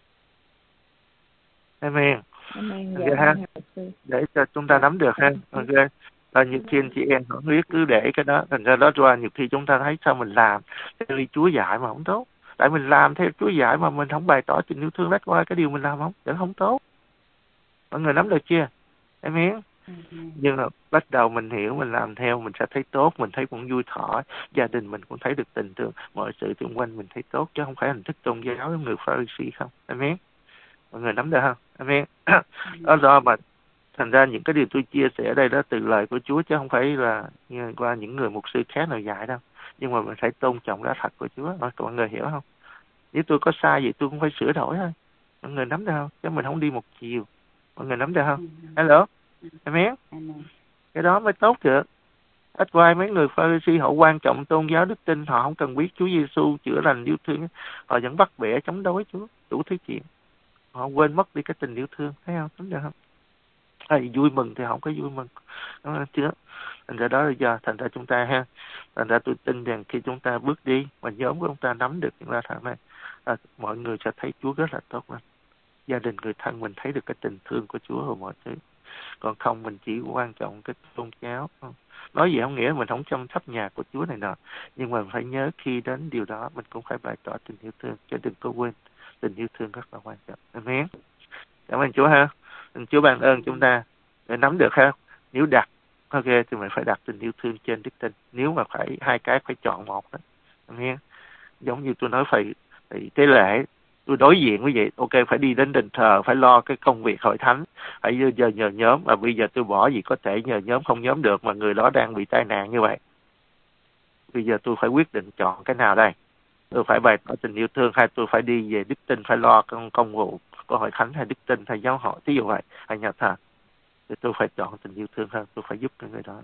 Amen. Amen. Okay, ha. Để cho chúng ta nắm được ha. Ok. Và nhiều khi anh chị em không biết cứ để cái đó, thành ra đó qua nhiều khi chúng ta thấy sao mình làm theo ý Chúa dạy mà không tốt. Tại mình làm theo Chúa dạy mà mình không bày tỏ tình yêu thương lách qua cái điều mình làm không, vẫn không tốt. Mọi người nắm được chưa? Amen. Mm-hmm. Nhưng mà bắt đầu mình hiểu, mình làm theo, mình sẽ thấy tốt, mình thấy cũng vui thỏ, gia đình mình cũng thấy được tình thương, mọi sự xung quanh mình thấy tốt, chứ không phải hình thức tôn giáo giống người Pharisee không. Amen. Mọi người nắm được không? Amen. Đó do mà thành ra những cái điều tôi chia sẻ ở đây đó từ lời của Chúa, chứ không phải là qua những người mục sư khác nào dạy đâu. Nhưng mà mình phải tôn trọng lá thật của Chúa. Mọi người hiểu không? Nếu tôi có sai gì tôi cũng phải sửa đổi thôi. Mọi người nắm được không? Chứ mình không đi một chiều. Mọi người nắm được không? Hello. Amen. Cái đó mới tốt được. Ít quay mấy người Pharisee họ quan trọng tôn giáo đức tin, họ không cần biết Chúa Giêsu chữa lành yêu thương, họ vẫn bắt bẻ chống đối Chúa đủ thứ chuyện. Họ quên mất đi cái tình yêu thương, thấy không? Nắm được không? Hay vui mừng thì không có vui mừng, đó chưa? Thành ra đó là giờ, thành ra chúng ta ha, thành ra tôi tin rằng khi chúng ta bước đi mà nhóm của chúng ta nắm được những la thẳng này, à, mọi người sẽ thấy Chúa rất là tốt lắm. Gia đình người thân mình thấy được cái tình thương của Chúa và mọi thứ. Còn không mình chỉ quan trọng cái tôn giáo. Nói gì không nghĩa mình không chăm sóc nhà của Chúa này nọ, nhưng mà phải nhớ khi đến điều đó mình cũng phải bày tỏ tình yêu thương, chứ đừng có quên tình yêu thương rất là quan trọng. Amen. Cảm ơn Chúa ha. Chúa ban ơn chúng ta để nắm được ha. Nếu đặt ok thì mình phải đặt tình yêu thương trên đức tin. Nếu mà phải hai cái phải chọn một đó. Amen. Giống như tôi nói phải, phải tế lễ, tôi đối diện với vậy, ok phải đi đến đền thờ, phải lo cái công việc hội thánh, phải giờ nhờ nhóm, mà bây giờ tôi bỏ gì có thể nhờ nhóm không nhóm được mà người đó đang bị tai nạn như vậy. Bây giờ tôi phải quyết định chọn cái nào đây? Tôi phải bày tỏ tình yêu thương hay tôi phải đi về đức tin, phải lo công công vụ của hội thánh hay đức tin hay giáo hội, ví dụ vậy, hay nhà thờ. Thì tôi phải chọn tình yêu thương hơn, tôi phải giúp cái người đó.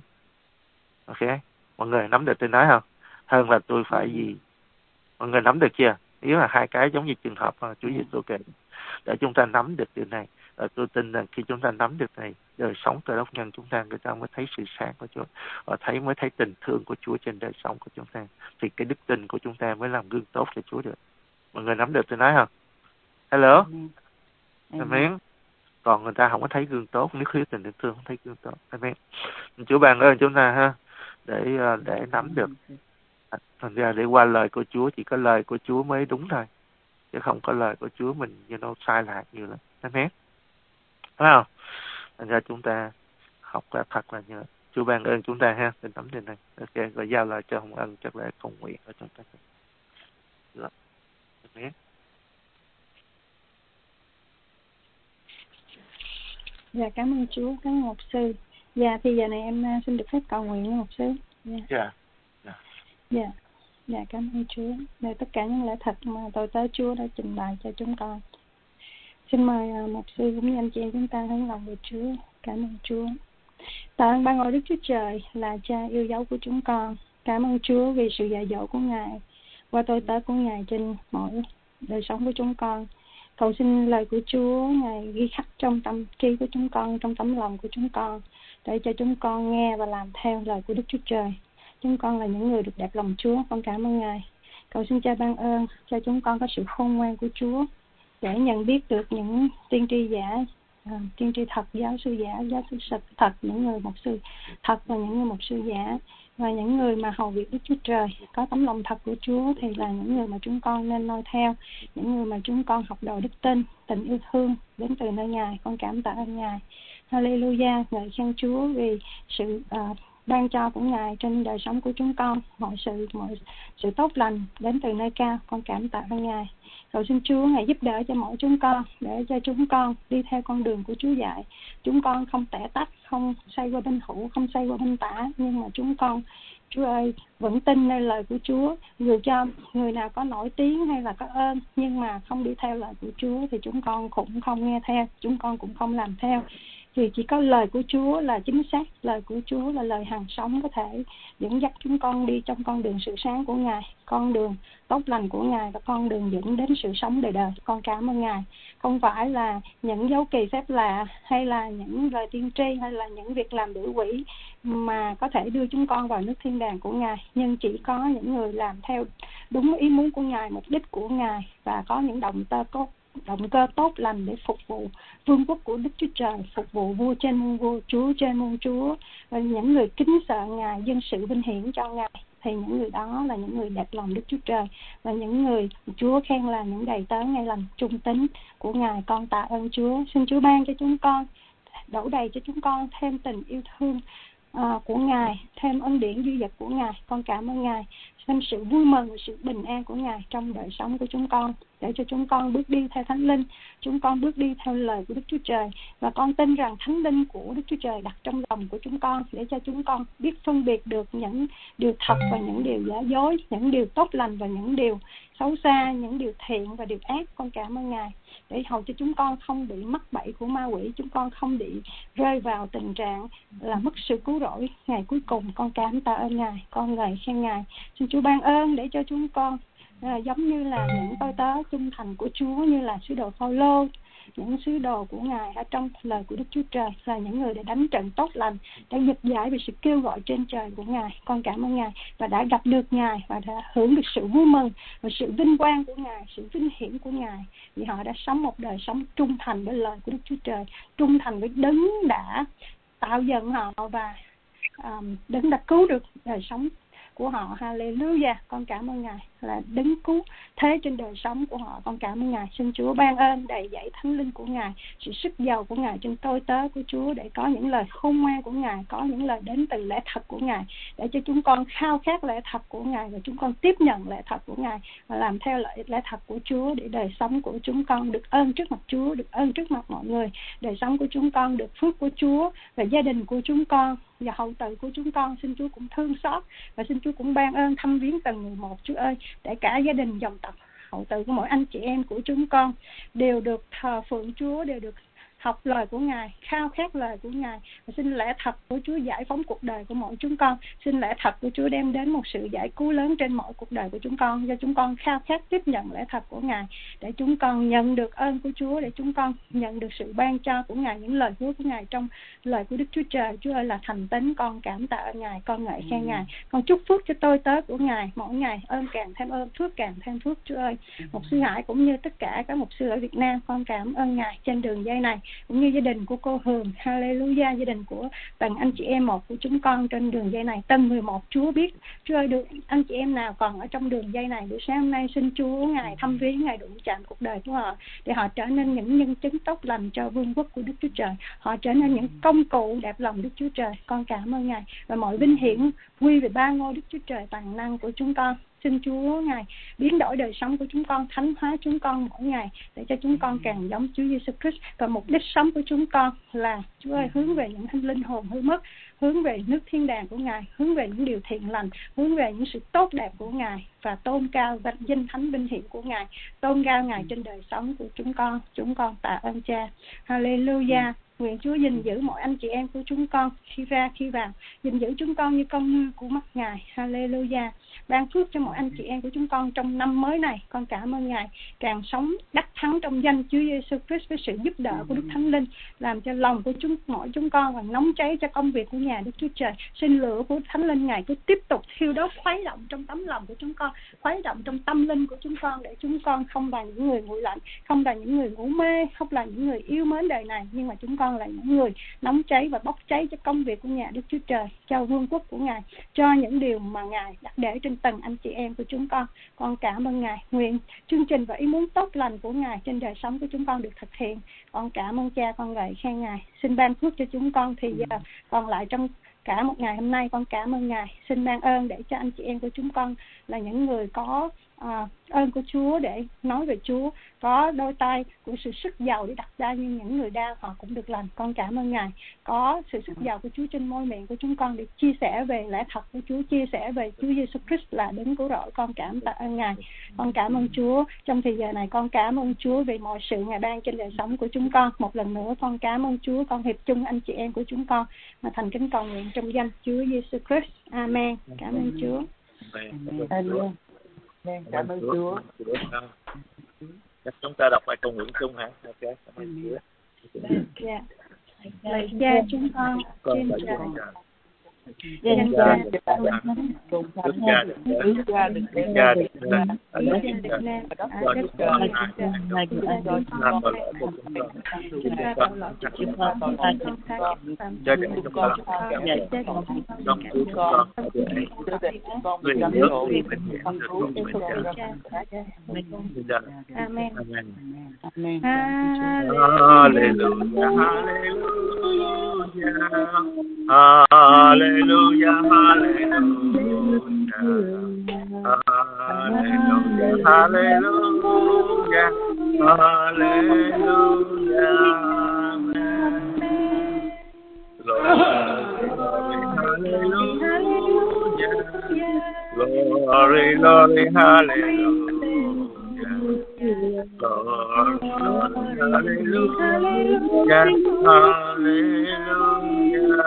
Ok, mọi người nắm được tôi nói không? Hơn là tôi phải gì? Mọi người nắm được chưa? Nếu là hai cái giống như trường hợp mà Chúa Giêsu kể, để chúng ta nắm được điều này. Và tôi tin rằng khi chúng ta nắm được này, đời sống Cơ Đốc nhân chúng ta, người ta mới thấy sự sáng của Chúa, và thấy mới thấy tình thương của Chúa trên đời sống của chúng ta. Thì cái đức tin của chúng ta mới làm gương tốt cho Chúa được. Mọi người nắm được tôi nói không? Hello. Amen. Còn người ta không có thấy gương tốt, nếu thiếu tình yêu thương không thấy gương tốt. Amen. Chúa ban ơn chúng ta ha, để để nắm được. Thành ra để qua lời của Chúa, chỉ có lời của Chúa mới đúng thôi, chứ không có lời của Chúa mình như nó sai lạc nhiều lắm. Amen. Phải không? Thành ra chúng ta học là thật là nhớ. Chúa ban ơn chúng ta ha, để nắm điều này. Ok, và giao lại cho Hồng Ân cho lễ cầu nguyện ở trong ta. Amen. Dạ cảm ơn Chúa, cảm ơn mục sư. Dạ thì giờ này em xin được phép cầu nguyện với mục sư. Dạ. Dạ. Dạ. Dạ. Dạ cảm ơn Chúa. Để tất cả những lẽ thật mà tôi tới Chúa đã trình bày cho chúng con. Xin mời uh, mục sư cũng như anh chị em chúng ta hướng lòng về Chúa. Cảm ơn Chúa. Tạ ơn ban ngôi Đức Chúa Trời là Cha yêu dấu của chúng con. Cảm ơn Chúa vì sự dạy dỗ của Ngài qua tôi tới của Ngài trên mọi đời sống của chúng con. Cầu xin lời của Chúa Ngài ghi khắc trong tâm trí của chúng con, trong tấm lòng của chúng con, để cho chúng con nghe và làm theo lời của Đức Chúa Trời. Chúng con là những người được đẹp lòng Chúa, con cảm ơn Ngài. Cầu xin Cha ban ơn cho chúng con có sự khôn ngoan của Chúa, để nhận biết được những tiên tri giả, à, tiên tri thật, giáo sư giả, giáo sư thật, những người mục sư thật và những người mục sư giả, và những người mà hầu việc Đức Chúa Trời có tấm lòng thật của Chúa thì là những người mà chúng con nên noi theo, những người mà chúng con học đồ đức tin, tình yêu thương đến từ nơi Ngài. Con cảm tạ ơn Ngài. Hallelujah. Ngợi khen Chúa vì sự uh, ban cho của Ngài trên đời sống của chúng con, mọi sự mọi sự tốt lành đến từ nơi cao. Con cảm tạ ơn Ngài. Cầu xin Chúa Ngài giúp đỡ cho mỗi chúng con, để cho chúng con đi theo con đường của Chúa dạy. Chúng con không tẻ tách, không xoay qua bên hữu, không xoay qua bên tả, nhưng mà chúng con, Chúa ơi, vẫn tin nơi lời của Chúa. Dù cho người nào có nổi tiếng hay là có ơn, nhưng mà không đi theo lời của Chúa thì chúng con cũng không nghe theo, chúng con cũng không làm theo. Vì chỉ có lời của Chúa là chính xác, lời của Chúa là lời hằng sống, có thể dẫn dắt chúng con đi trong con đường sự sáng của Ngài, con đường tốt lành của Ngài và con đường dẫn đến sự sống đời đời. Con cảm ơn Ngài. Không phải là những dấu kỳ phép lạ hay là những lời tiên tri hay là những việc làm đuổi quỷ mà có thể đưa chúng con vào nước thiên đàng của Ngài, nhưng chỉ có những người làm theo đúng ý muốn của Ngài, mục đích của Ngài và có những động cơ tốt động cơ tốt lành để phục vụ vương quốc của Đức Chúa Trời, phục vụ vua trên muôn vua, Chúa trên muôn Chúa, và những người kính sợ Ngài, dâng sự vinh hiển cho Ngài, thì những người đó là những người đẹp lòng Đức Chúa Trời, và những người Chúa khen là những đầy tớ ngay lành trung tín của Ngài. Con tạ ơn Chúa. Xin Chúa ban cho chúng con, đổ đầy cho chúng con thêm tình yêu thương uh, của Ngài, thêm ân điển duy vật của Ngài. Con cảm ơn Ngài. Thêm sự vui mừng và sự bình an của Ngài trong đời sống của chúng con, để cho chúng con bước đi theo Thánh Linh, chúng con bước đi theo lời của Đức Chúa Trời. Và con tin rằng Thánh Linh của Đức Chúa Trời đặt trong lòng của chúng con, để cho chúng con biết phân biệt được những điều thật và những điều giả dối, những điều tốt lành và những điều xấu xa, những điều thiện và điều ác. Con cảm ơn Ngài, để hầu cho chúng con không bị mắc bẫy của ma quỷ, chúng con không bị rơi vào tình trạng là mất sự cứu rỗi ngày cuối cùng. Con cảm tạ ơn Ngài, con ngợi khen Ngài. Xin Chúa ban ơn để cho chúng con à, giống như là những tôi tớ trung thành của Chúa, như là sứ đồ Phao-lô, những sứ đồ của Ngài ở trong lời của Đức Chúa Trời, là những người đã đánh trận tốt lành, đã dịch giải về sự kêu gọi trên trời của Ngài. Con cảm ơn Ngài và đã gặp được Ngài và đã hưởng được sự vui mừng và sự vinh quang của Ngài, sự vinh hiển của Ngài, vì họ đã sống một đời sống trung thành với lời của Đức Chúa Trời, trung thành với Đấng đã tạo dựng họ và um, Đấng đã cứu được đời sống của họ. Hallelujah. Con cảm ơn Ngài là Đấng cứu thế trên đời sống của họ. Con cảm ơn Ngài. Xin Chúa ban ơn đầy dẫy Thánh Linh của Ngài, sự sức giàu của Ngài trên tôi tớ của Chúa, để có những lời khôn ngoan của Ngài, có những lời đến từ lẽ thật của Ngài, để cho chúng con khao khát lẽ thật của Ngài và chúng con tiếp nhận lẽ thật của Ngài và làm theo lẽ, lẽ thật của Chúa, để đời sống của chúng con được ơn trước mặt Chúa, được ơn trước mặt mọi người. Đời sống của chúng con được phước của Chúa và gia đình của chúng con và hậu tự của chúng con, xin Chúa cũng thương xót và xin Chúa cũng ban ơn thăm viếng từng người một, Chúa ơi, để cả gia đình dòng tộc hậu tự của mỗi anh chị em của chúng con đều được thờ phượng Chúa, đều được học lời của Ngài, khao khát lời của Ngài. Và xin lẽ thật của Chúa giải phóng cuộc đời của mỗi chúng con. Xin lẽ thật của Chúa đem đến một sự giải cứu lớn trên mọi cuộc đời của chúng con, cho chúng con khao khát tiếp nhận lẽ thật của Ngài, để chúng con nhận được ơn của Chúa, để chúng con nhận được sự ban cho của Ngài, những lời hứa của Ngài trong lời của Đức Chúa Trời. Chúa ơi là thành tín. Con cảm tạ ơn Ngài, con ngợi khen Ngài, con chúc phước cho tôi tớ của Ngài mỗi ngày, ơn càng thêm ơn, phước càng thêm phước. Chúa ơi, một sư Hải cũng như tất cả các mục sư ở Việt Nam, con cảm ơn Ngài trên đường dây này, cũng như gia đình của cô Hường. Hallelujah. Gia đình của từng anh chị em một của chúng con trên đường dây này, từng mười một. Chúa biết, Chúa ơi, được anh chị em nào còn ở trong đường dây này buổi sáng hôm nay, xin Chúa Ngài thăm viếng, Ngài đụng chạm cuộc đời của họ, để họ trở nên những nhân chứng tốt lành cho vương quốc của Đức Chúa Trời, họ trở nên những công cụ đẹp lòng Đức Chúa Trời. Con cảm ơn Ngài và mọi vinh hiển quy về ba ngôi Đức Chúa Trời toàn năng của chúng con. Xin Chúa Ngài biến đổi đời sống của chúng con, thánh hóa chúng con mỗi ngày, để cho chúng con càng giống Chúa Giêsu Christ. Và mục đích sống của chúng con là, Chúa ơi, hướng về những linh hồn hư mất, hướng về nước thiên đàng của Ngài, hướng về những điều thiện lành, hướng về những sự tốt đẹp của Ngài, và tôn cao danh thánh vinh hiển của Ngài, tôn cao Ngài trên đời sống của chúng con. Chúng con tạ ơn Cha. Hallelujah. Nguyện Chúa gìn giữ mọi anh chị em của chúng con khi ra khi vào, gìn giữ chúng con như con ngư của mắt Ngài. Hallelujah. Ban phước cho mọi anh chị em của chúng con trong năm mới này. Con cảm ơn Ngài càng sống đắc thắng trong danh Chúa Giêsu Christ với sự giúp đỡ của Đức Thánh Linh, làm cho lòng của chúng mỗi chúng con và nóng cháy cho công việc của nhà Đức Chúa Trời. Xin lửa của Thánh Linh Ngài cứ tiếp tục thiêu đốt, khuấy động trong tấm lòng của chúng con, khuấy động trong tâm linh của chúng con, để chúng con không là những người nguội lạnh, không là những người ngủ mê, không là những người yêu mến đời này, nhưng mà chúng con con là những người nóng cháy và bốc cháy cho công việc của Ngài Đức Chúa Trời, cho vương quốc của Ngài, cho những điều mà Ngài đặt để trên tầng anh chị em của chúng con. Con cảm ơn Ngài. Nguyện chương trình và ý muốn tốt lành của Ngài trên đời sống của chúng con được thực hiện. Con cảm ơn Cha, con gợi khen Ngài. Xin ban phước cho chúng con thì giờ còn lại trong cả một ngày hôm nay. Con cảm ơn Ngài. Xin ban ơn để cho anh chị em của chúng con là những người có à, ơn của Chúa để nói về Chúa, có đôi tay của sự sức giàu để đặt ra, như những người đau họ cũng được lành. Con cảm ơn Ngài. Có sự sức giàu của Chúa trên môi miệng của chúng con để chia sẻ về lẽ thật của Chúa, chia sẻ về Chúa Giêsu Christ là đấng cứu rỗi. Con cảm tạ ơn Ngài. Con cảm ơn Chúa. Trong thời giờ này con cảm ơn Chúa vì mọi sự Ngài ban trên đời sống của chúng con. Một lần nữa con cảm ơn Chúa. Con hiệp chung anh chị em của chúng con mà thành kính cầu nguyện trong danh Chúa Giêsu Christ. Amen. Cảm ơn Chúa. Amen. Cảm ơn Chúa. Chắc chúng ta đọc bài cầu nguyện chung hả? Ok, cảm ơn Chúa. Dạ. Lạy Cha chúng con trên trời. Danh Cha được cùng thánh Cha được được đến, Cha được đến, Cha được được đến, đến, Được nên đất ở đất trời Cha này chúng ta chúng con chúng ta tạo lỗi cho chúng con chúng ta con thấy phạm Cha tội được của con chúng con Dạ. cha con trong chúng cứu con con Chúa để con Nguyện cấm nước độ vì mình con được Chúa vì mình cha. cha. Amen. Amen. Amen. Hallelujah, hallelujah, hallelujah, hallelujah, hallelujah, hallelujah, amen. Glory, glory, hallelujah. Lord, hallelujah, hallelujah.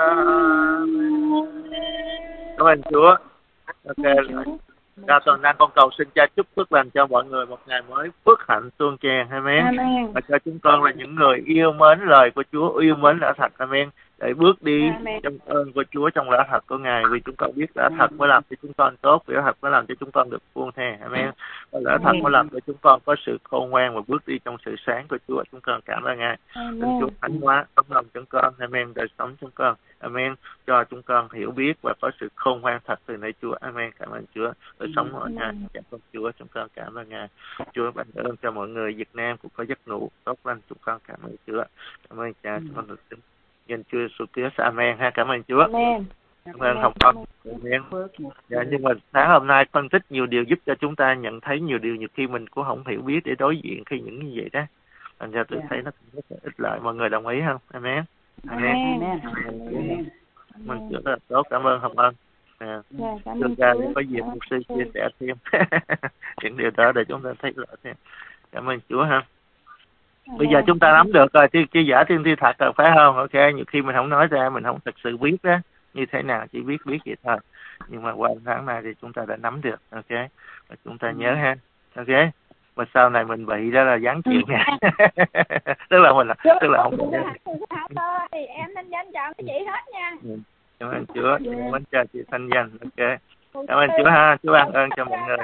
Cảm ơn Chúa. Ok, Cha toàn năng con cầu xin Cha chúc phước lành cho mọi người một ngày mới phước hạnh tuôn tràn, amen. Và cho chúng con là những người yêu mến lời của Chúa, yêu mến lẽ thật, amen. Để bước đi Amen. trong ơn của Chúa, trong lẽ thật của Ngài, vì chúng con biết lẽ thật mới làm cho chúng con tốt, lẽ thật mới làm cho chúng con được vuông thề, amen. Và lẽ thật mới làm cho chúng con có sự khôn ngoan và bước đi trong sự sáng của Chúa. Chúng con cảm ơn Ngài. Xin Chúa thánh hóa tấm lòng chúng con, amen. Đời sống chúng con, amen. Cho chúng con hiểu biết và có sự khôn ngoan thật từ nơi Chúa, amen. Cảm ơn Chúa. Đời sống mỗi ngày, cảm ơn Chúa. Chúng con cảm ơn Ngài. Chúa ban ơn cho mọi người Việt Nam cũng có giấc ngủ tốt lành. Chúng con cảm ơn Chúa. Cảm ơn Cha. Chúng con được tin nhân Chúa Giêsu Christ, amen ha. Cảm ơn Chúa. Amen. Cảm ơn Hồng Con. Amen. Dạ, nhưng mà sáng hôm nay phân tích nhiều điều giúp cho chúng ta nhận thấy nhiều điều nhiều khi mình cũng không hiểu biết để đối diện khi những như vậy đó. Thành ra tôi thấy nó cũng rất là ích lợi. Mọi người đồng ý không? Amen. Amen. Amen. Mình rất là tốt. Cảm ơn Hồng Ân. À, Dạ, cảm chúng ơn ta Chúa. có dịp một sư chia sẻ thêm những điều đó để chúng ta thấy rõ thêm. Cảm ơn Chúa ha. Bây giờ chúng ta nắm được rồi, chi, chi giả thiên thi thật rồi, phải không? Ok, nhiều khi mình không nói ra, mình không thực sự biết đó như thế nào, chỉ biết biết vậy thôi. Nhưng mà qua tháng này thì chúng ta đã nắm được, ok. Và chúng ta nhớ ha, ok. Và sau này mình bị đó là gián chịu nha. Tức là mình là, tức là không được. Thì em thanh danh chọn cái chị hết nha. Cảm ơn Chúa, cảm ơn cha chị thanh danh, ok. Cảm ơn Chúa ha, Chúa ban ơn cho mọi người.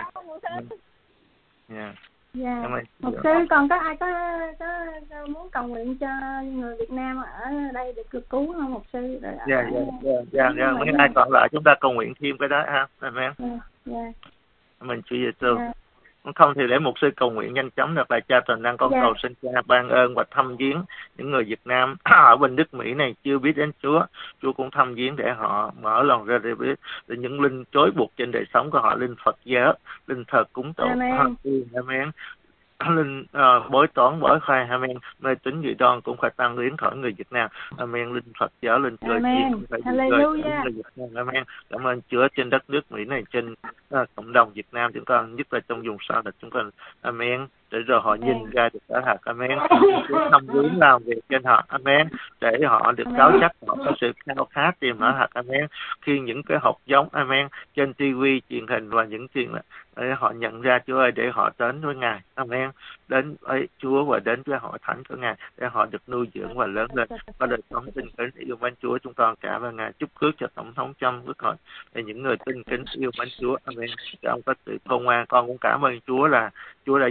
Yeah. Dạ. Một sư còn có ai có, có, có muốn cầu nguyện cho người Việt Nam ở đây được được cứu không một sư? Dạ dạ dạ dạ dạ mấy ai còn lại chúng ta cầu nguyện thêm cái đó ha. Amen. Dạ. Mình Chúa Giêsu. Không thì để một sư cầu nguyện nhanh chóng được. Là Cha toàn năng con dạ. cầu xin Cha ban ơn và thăm viếng những người Việt Nam ở bên nước Mỹ này chưa biết đến Chúa. Chúa cũng thăm viếng để họ mở lòng ra để biết để những linh trói buộc trên đời sống của họ, linh Phật giáo, linh thờ cúng tổ. Amen. Amen. Linh uh, bói toán bói khoai, amen. Mê tín dị đoan cũng phải tăng biến khỏi người Việt Nam, amen. Linh Phật giáo, linh chơi chiên cũng phải chơi người Việt Nam, amen. Cảm ơn Chúa trên đất nước Mỹ này, trên uh, cộng đồng Việt Nam chúng con, nhất là trong vùng xa là chúng con, amen. Để rồi họ nhìn amen. Ra được cả hạt, amen. Chúa thăm viếng làm việc trên họ, amen. Để họ được cáo chắc, họ có sự khao khát tìm ở hạt, amen. Khi những cái hộp giống, amen, trên ti vi truyền hình và những chuyện để họ nhận ra Chúa ơi, để họ đến với Ngài, amen. Đến với Chúa và đến với hội thánh của Ngài để họ được nuôi dưỡng và lớn lên và đời sống tin kính yêu mến Chúa. Chúng con cảm ơn Ngài, chúc phước cho tổng thống Trump quốc hội để những người tin kính yêu mến Chúa, amen. Cho ông có sự khôn ngoan. Con cũng cảm ơn Chúa là Chúa đã dùng ông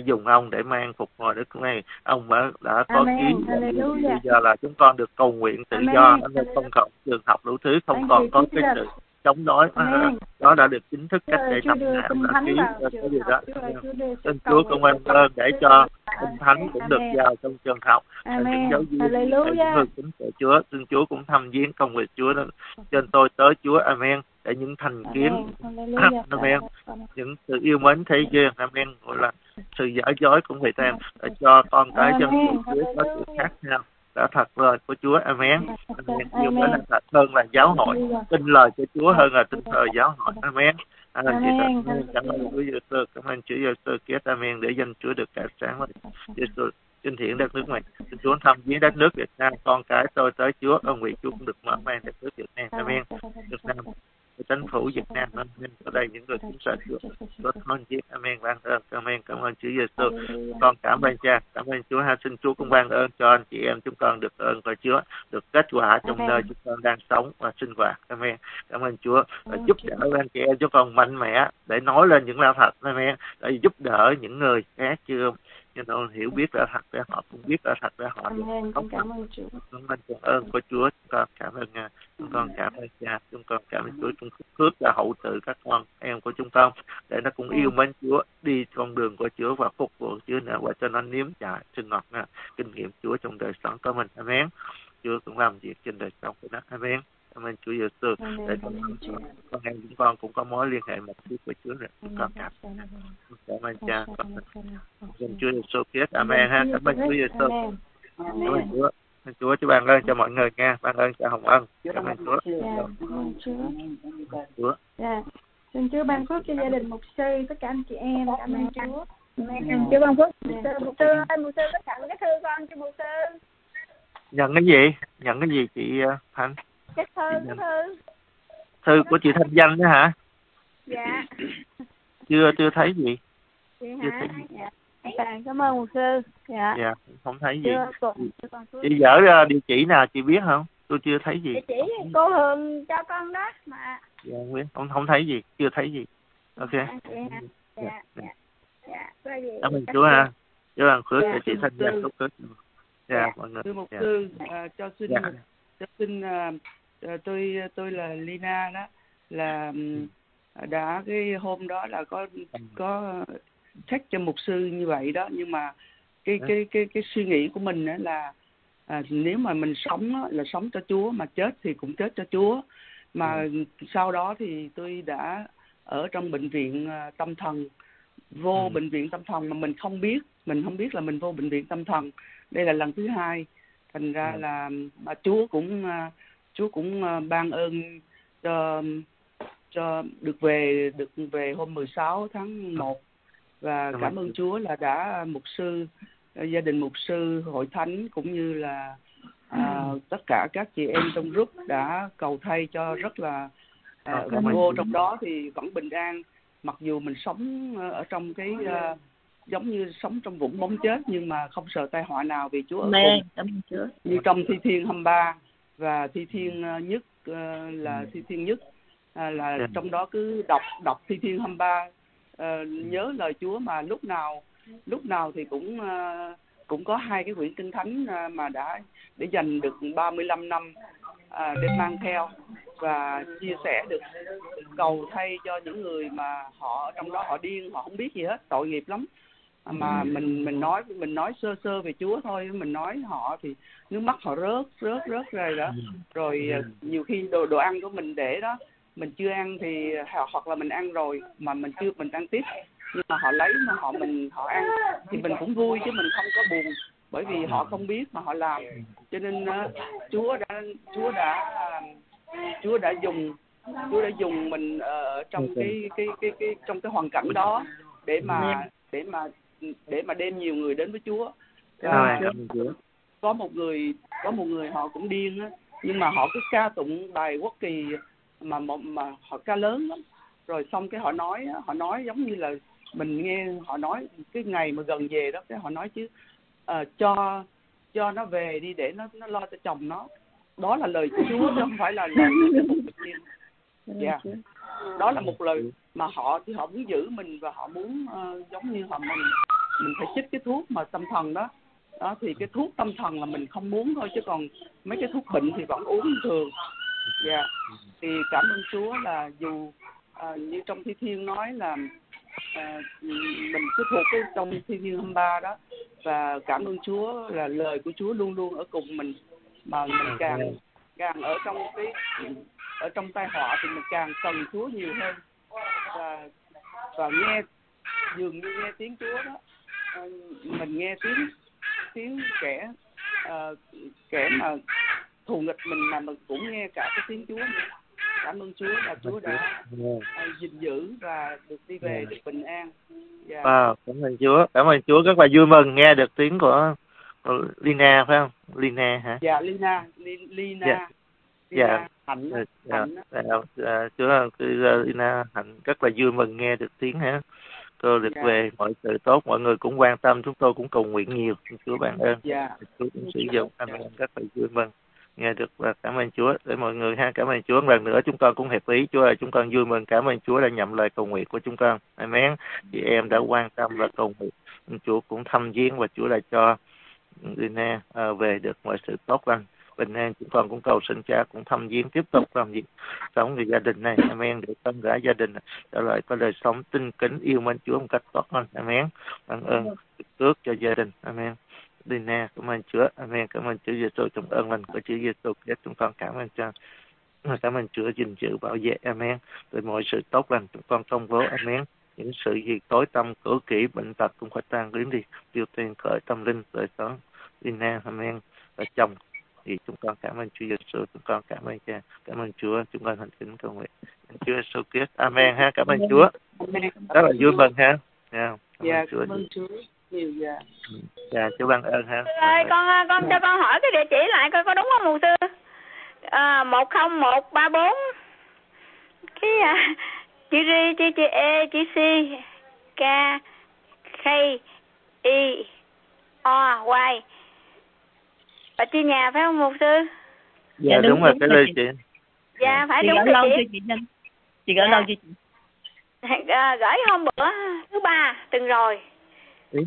ông để mang phục hồi đức này. Ông đã, đã có Amen. kiến Hallelujah. bây giờ là chúng con được cầu nguyện tự Amen. do, anh không còn trường học đủ thứ, không Thank còn you, có cái Jesus. sự chống đối. Amen. Đó đã được chính thức cách Chúa để ơi, Chúa tập đưa nạn kinh là thánh ký vào cái trường gì học. đó. Chúa ơi, Chúa đưa sự Xin cầu Chúa nguyện công an cho ơn để cho Chúa. kinh thánh cũng được Amen. vào trong trường học. Những Amen. giáo viên, Hallelujah. những người kính của Chúa, xin Chúa cũng thăm viếng công việc Chúa đó. Trên tôi tới Chúa, amen. Để những thành kiến, Hallelujah. amen. Những sự yêu mến thế gian, amen. Gọi là sự giả dối cũng vậy thêm, để cho con cái dân của Chúa có sự khác nhau. Đã thật lời của Chúa, amen. Amen. Yêu mến là thật hơn là giáo hội, tin lời của Chúa hơn là tin lời giáo hội, amen. Amen. Amen. Cảm ơn Chúa Giêsu, cảm ơn Chúa Giêsu Christ, amen. Để danh Chúa được cải sáng lên. Giêsu xin thiện đất nước này, xin Chúa thăm viếng đất nước Việt Nam, con cái tôi tới Chúa, ông vị Chúa cũng được mở mang đất nước Việt Nam, amen. Việt Nam, chính phủ Việt Nam, amen. Ở đây những người cũng sợ Chúa, Chúa thon viếng, amen. Ban ơn, amen. Cảm ơn Chúa Giêsu. Con cảm ơn Cha, cảm ơn Chúa. Ha, xin Chúa cũng ban ơn cho anh chị em chúng con được ơn của Chúa, được kết quả trong nơi chúng con đang sống và sinh hoạt, amen. Cảm ơn Chúa. Và giúp đỡ anh chị em chúng con mạnh mẽ để nói lên những lao thật, amen. Để giúp đỡ những người khác chưa cho nó hiểu biết ra thật để họ cũng biết ra thật để họ Amen. Con cảm ơn Chúa. Chúng con cảm ơn của Chúa, chúng con cảm ơn Ngài, chúng con cảm ơn Cha, chúng con cảm ơn Chúa, chúng phước và hậu tự các con em của chúng con để nó cũng yêu mến Chúa, đi con đường của Chúa và phục vụ Chúa nữa, và cho nó nếm trải sinh ngọt nha, kinh nghiệm Chúa trong đời sống của mình, amen. Chúa cũng làm việc trên đời sống của nó, amen. Cảm ơn Chúa Giêsu để con con em chúng con cũng có mối liên hệ mật thiết với Chúa rồi, chúng con cảm cảm ơn Cha, cảm ơn Chúa Giêsu Christ, amen ha. Cảm ơn Chúa Giêsu, cảm ơn Chúa. Xin Chúa cho ban ơn cho mọi người nha, ban ơn cho Hồng Ân, cảm ơn Chúa. Cảm ơn Chúa. Chúa. Dạ. Xin Chúa ban phước cho gia đình mục sư, tất cả anh chị em, cảm ơn Chúa. Amen. Chúa ban phước. Mục sư, mục sư ơi, mục sư có tặng cái thư con cho mục sư. Nhận cái gì? Nhận cái gì chị Thanh? Cái thư, cái thư. Thư của chị Thanh Danh đó hả? Dạ. Chưa chưa thấy gì. Chị chưa hả? thấy gì. Dạ. À, cảm ơn mục sư. Dạ. Dạ, không thấy gì. Chưa, cùng, chị dở ra địa chỉ nào chị biết không? Tôi chưa thấy gì. Địa chỉ cô Hường cho con đó mà. Dạ không biết, không không thấy gì, chưa thấy gì. Ok. À, chị hả? Dạ, dạ. Dạ, có gì. Cảm ơn Chúa ha. Chúa ban phước cho chị Thanh Sư. Danh, phước. Dạ, mọi người. Thưa mục Dạ. sư, à, cho xin Dạ. cho xin à, à, tôi tôi là Lina đó, là ừm, đã cái hôm đó là có có check cho mục sư như vậy đó, nhưng mà cái cái cái cái suy nghĩ của mình đó là à, nếu mà mình sống đó, là sống cho Chúa, mà chết thì cũng chết cho Chúa. Mà ừ. sau đó thì tôi đã ở trong bệnh viện à, tâm thần, vô ừ. bệnh viện tâm thần mà mình không biết, mình không biết là mình vô bệnh viện tâm thần. Đây là lần thứ hai, thành ra ừ. là mà Chúa cũng uh, Chúa cũng uh, ban ơn cho cho được về được về hôm mười sáu tháng một, và cảm ơn Chúa là đã mục sư, gia đình mục sư hội thánh cũng như là uh, tất cả các chị em trong group đã cầu thay cho rất là uh, và vô trong đó thì vẫn bình an, mặc dù mình sống ở trong cái uh, giống như sống trong vũng bóng chết nhưng mà không sợ tai họa nào vì Chúa ở cùng. Như trong Thi Thiên hai mươi ba và Thi Thiên nhất uh, là Thi Thiên nhất uh, là yeah. trong đó cứ đọc đọc Thi Thiên hai mươi ba, uh, nhớ lời Chúa, mà lúc nào lúc nào thì cũng uh, cũng có hai cái quyển kinh thánh uh, mà đã để dành được ba mươi lăm năm uh, để mang theo và chia sẻ được, cầu thay cho những người mà họ trong đó họ điên, họ không biết gì hết, tội nghiệp lắm. Mà mình mình nói mình nói sơ sơ về Chúa thôi, mình nói họ thì nước mắt họ rớt rớt rớt rồi đó. Rồi nhiều khi đồ đồ ăn của mình để đó, mình chưa ăn thì hoặc là mình ăn rồi mà mình chưa mình ăn tiếp, nhưng mà họ lấy mà họ mình họ ăn thì mình cũng vui chứ mình không có buồn, bởi vì họ không biết mà họ làm. Cho nên uh, Chúa đã Chúa đã uh, Chúa đã dùng Chúa đã dùng mình ở uh, trong cái cái cái cái trong cái hoàn cảnh đó để mà để mà để mà đem nhiều người đến với Chúa. À, có một người có một người họ cũng điên á, nhưng mà họ cứ ca tụng bài quốc kỳ mà mà họ ca lớn lắm, rồi xong cái họ nói họ nói giống như là mình nghe họ nói cái ngày mà gần về đó, cái họ nói chứ uh, cho cho nó về đi để nó nó lo cho chồng nó. Đó là lời của Chúa chứ không phải là lời của một người điên. Dạ. Đó là một lời mà họ thì họ muốn giữ mình và họ muốn uh, giống như họ mình mình phải chích cái thuốc mà tâm thần đó. Đó thì cái thuốc tâm thần là mình không muốn thôi, chứ còn mấy cái thuốc bệnh thì vẫn uống thường. Dạ. Yeah. Thì cảm ơn Chúa là dù à, như trong Thi Thiên nói là à, mình cứ thuộc cái trong Thi Thiên hai mươi ba đó, và cảm ơn Chúa là lời của Chúa luôn luôn ở cùng mình, mà mình càng càng ở trong cái ở trong tai họa thì mình càng cần Chúa nhiều hơn, và và nghe dường như nghe tiếng Chúa đó, à, mình nghe tiếng tiếng kẻ uh, kẻ mà thù nghịch mình mà mình cũng nghe cả cái tiếng Chúa nữa. Cảm ơn Chúa là Chúa đã uh, gìn giữ và được đi về được bình an. Yeah. Wow, cảm ơn Chúa, cảm ơn Chúa, rất là vui mừng nghe được tiếng của, của Lina phải không? Lina hả? Dạ, Lina, Lina. Dạ. Dạ. Hạnh. Dạ. Dạ. Dạ. Chúa Lina Hạnh rất là vui mừng nghe được tiếng hả? Cô được dạ. về mọi sự tốt, mọi người cũng quan tâm, chúng tôi cũng cầu nguyện nhiều. Chúa ban ơn. Dạ. Chúa cũng sử dụng. Dạ. Amen. Rất là vui mừng nghe được, và cảm ơn Chúa. Để mọi người ha, cảm ơn Chúa. Lần nữa chúng con cũng hiệp ý Chúa ơi, chúng con vui mừng, cảm ơn Chúa đã nhậm lời cầu nguyện của chúng con. Amen. Chị em đã quan tâm và cầu nguyện, Chúa cũng thăm viếng và Chúa đã cho Lina à, về được mọi sự tốt lành bình an. Chúng con cũng cầu xin Cha cũng thăm viếng, tiếp tục làm việc sống với gia đình này. Amen. Để con gái gia đình trở lại có đời sống tinh kính yêu mến Chúa một cách tốt hơn. Amen. Cảm ơn ước cho gia đình. Amen. Lina, cảm ơn Chúa. Amen. Cảm ơn Chúa Giêsu, trong ơn lành của Chúa Giêsu. Chúng con cảm ơn Cha. Cảm ơn Chúa gìn giữ bảo vệ. Amen. Để mọi sự tốt lành chúng con công bố. Amen. Những sự gì tối tâm cửu kỹ bệnh tật cũng phải tan biến đi, tiêu tiên khởi tâm linh đời sống Lina. Amen. Và chồng thì chúng con cảm ơn Chúa Giêsu, chúng con cảm ơn Cha, cảm ơn Chúa, chúng con thành kính cầu nguyện Chúa Giêsu Christ. Amen ha. Cảm ơn Chúa. Rất là vui mừng ha. Yeah. Cảm dạ, ơn Chúa. Cảm ơn Chúa nhiều. Dạ. Dạ, Chúa ban ơn ha. Rồi con con cho con hỏi cái địa chỉ lại coi có đúng không mục sư? À, một không một ba bốn cái à, chữ R, chữ chữ E, chữ C, K, K, I, O, Y. Và chi nhà phải không mục sư? Dạ, dạ đúng, đúng rồi, cái lời chị. Dạ phải chị đúng gửi lâu chị. cho chị Ninh. Chị gửi dạ. lâu cho chị. À, gửi hôm bữa thứ ba từng rồi. Thứ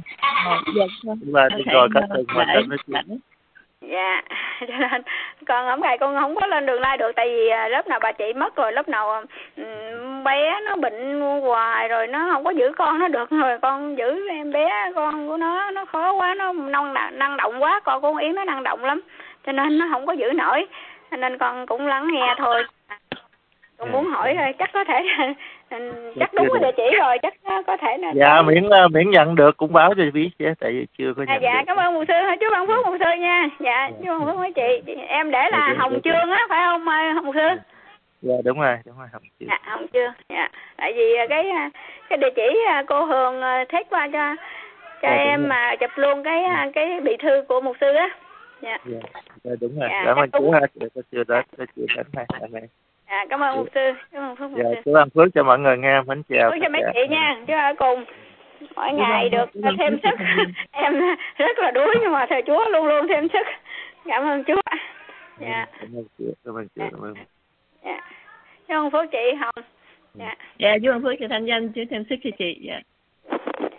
ba từng rồi các từng mà tên nói chuyện. Dạ, cho nên con hôm nay con không có lên đường like được, tại vì lớp nào bà chị mất rồi, lớp nào um, bé nó bệnh hoài rồi nó không có giữ con nó được, rồi con giữ em bé con của nó nó khó quá, nó năng năng động quá, con con Yến nó năng động lắm, cho nên nó không có giữ nổi, cho nên con cũng lắng nghe thôi. Con muốn hỏi rồi chắc có thể chắc đúng cái địa chỉ rồi, chắc có thể là dạ miễn miễn nhận được cũng báo cho biết chứ, tại vì chưa có nhận. À, dạ được. Cảm ơn mục sư, chú ban phước mục sư nha. Dạ chú ban phước với chị, em để là Hồng Chương á phải không mục sư? Dạ đúng rồi, đúng rồi Hồng Chương. Dạ Hồng Chương. Dạ. Tại vì cái cái địa chỉ cô Hường thét qua cho cho dạ, em mà chụp luôn cái cái bị thư của mục sư á. Dạ. Dạ, dạ đúng rồi. Dạ, cảm ơn chú ha, tôi chưa đến, tôi chưa đến này. này. À, cảm ơn mục sư, cảm ơn phước mục dạ, sư. Chú ban phước cho mọi người nghe, mến chào. Phước cho mấy chị nha, chú ở cùng mỗi ngày được thêm sức. Em rất là đuối nhưng mà thầy Chúa luôn luôn thêm sức. Cảm ơn Chúa. Dạ. Cảm ơn Chúa, cảm ơn Chúa, cảm ơn. Dạ. Chú ơn phước chị Hồng. Dạ. Dạ, chú ơn phước cho thanh danh, Chúa thêm sức cho chị. Dạ.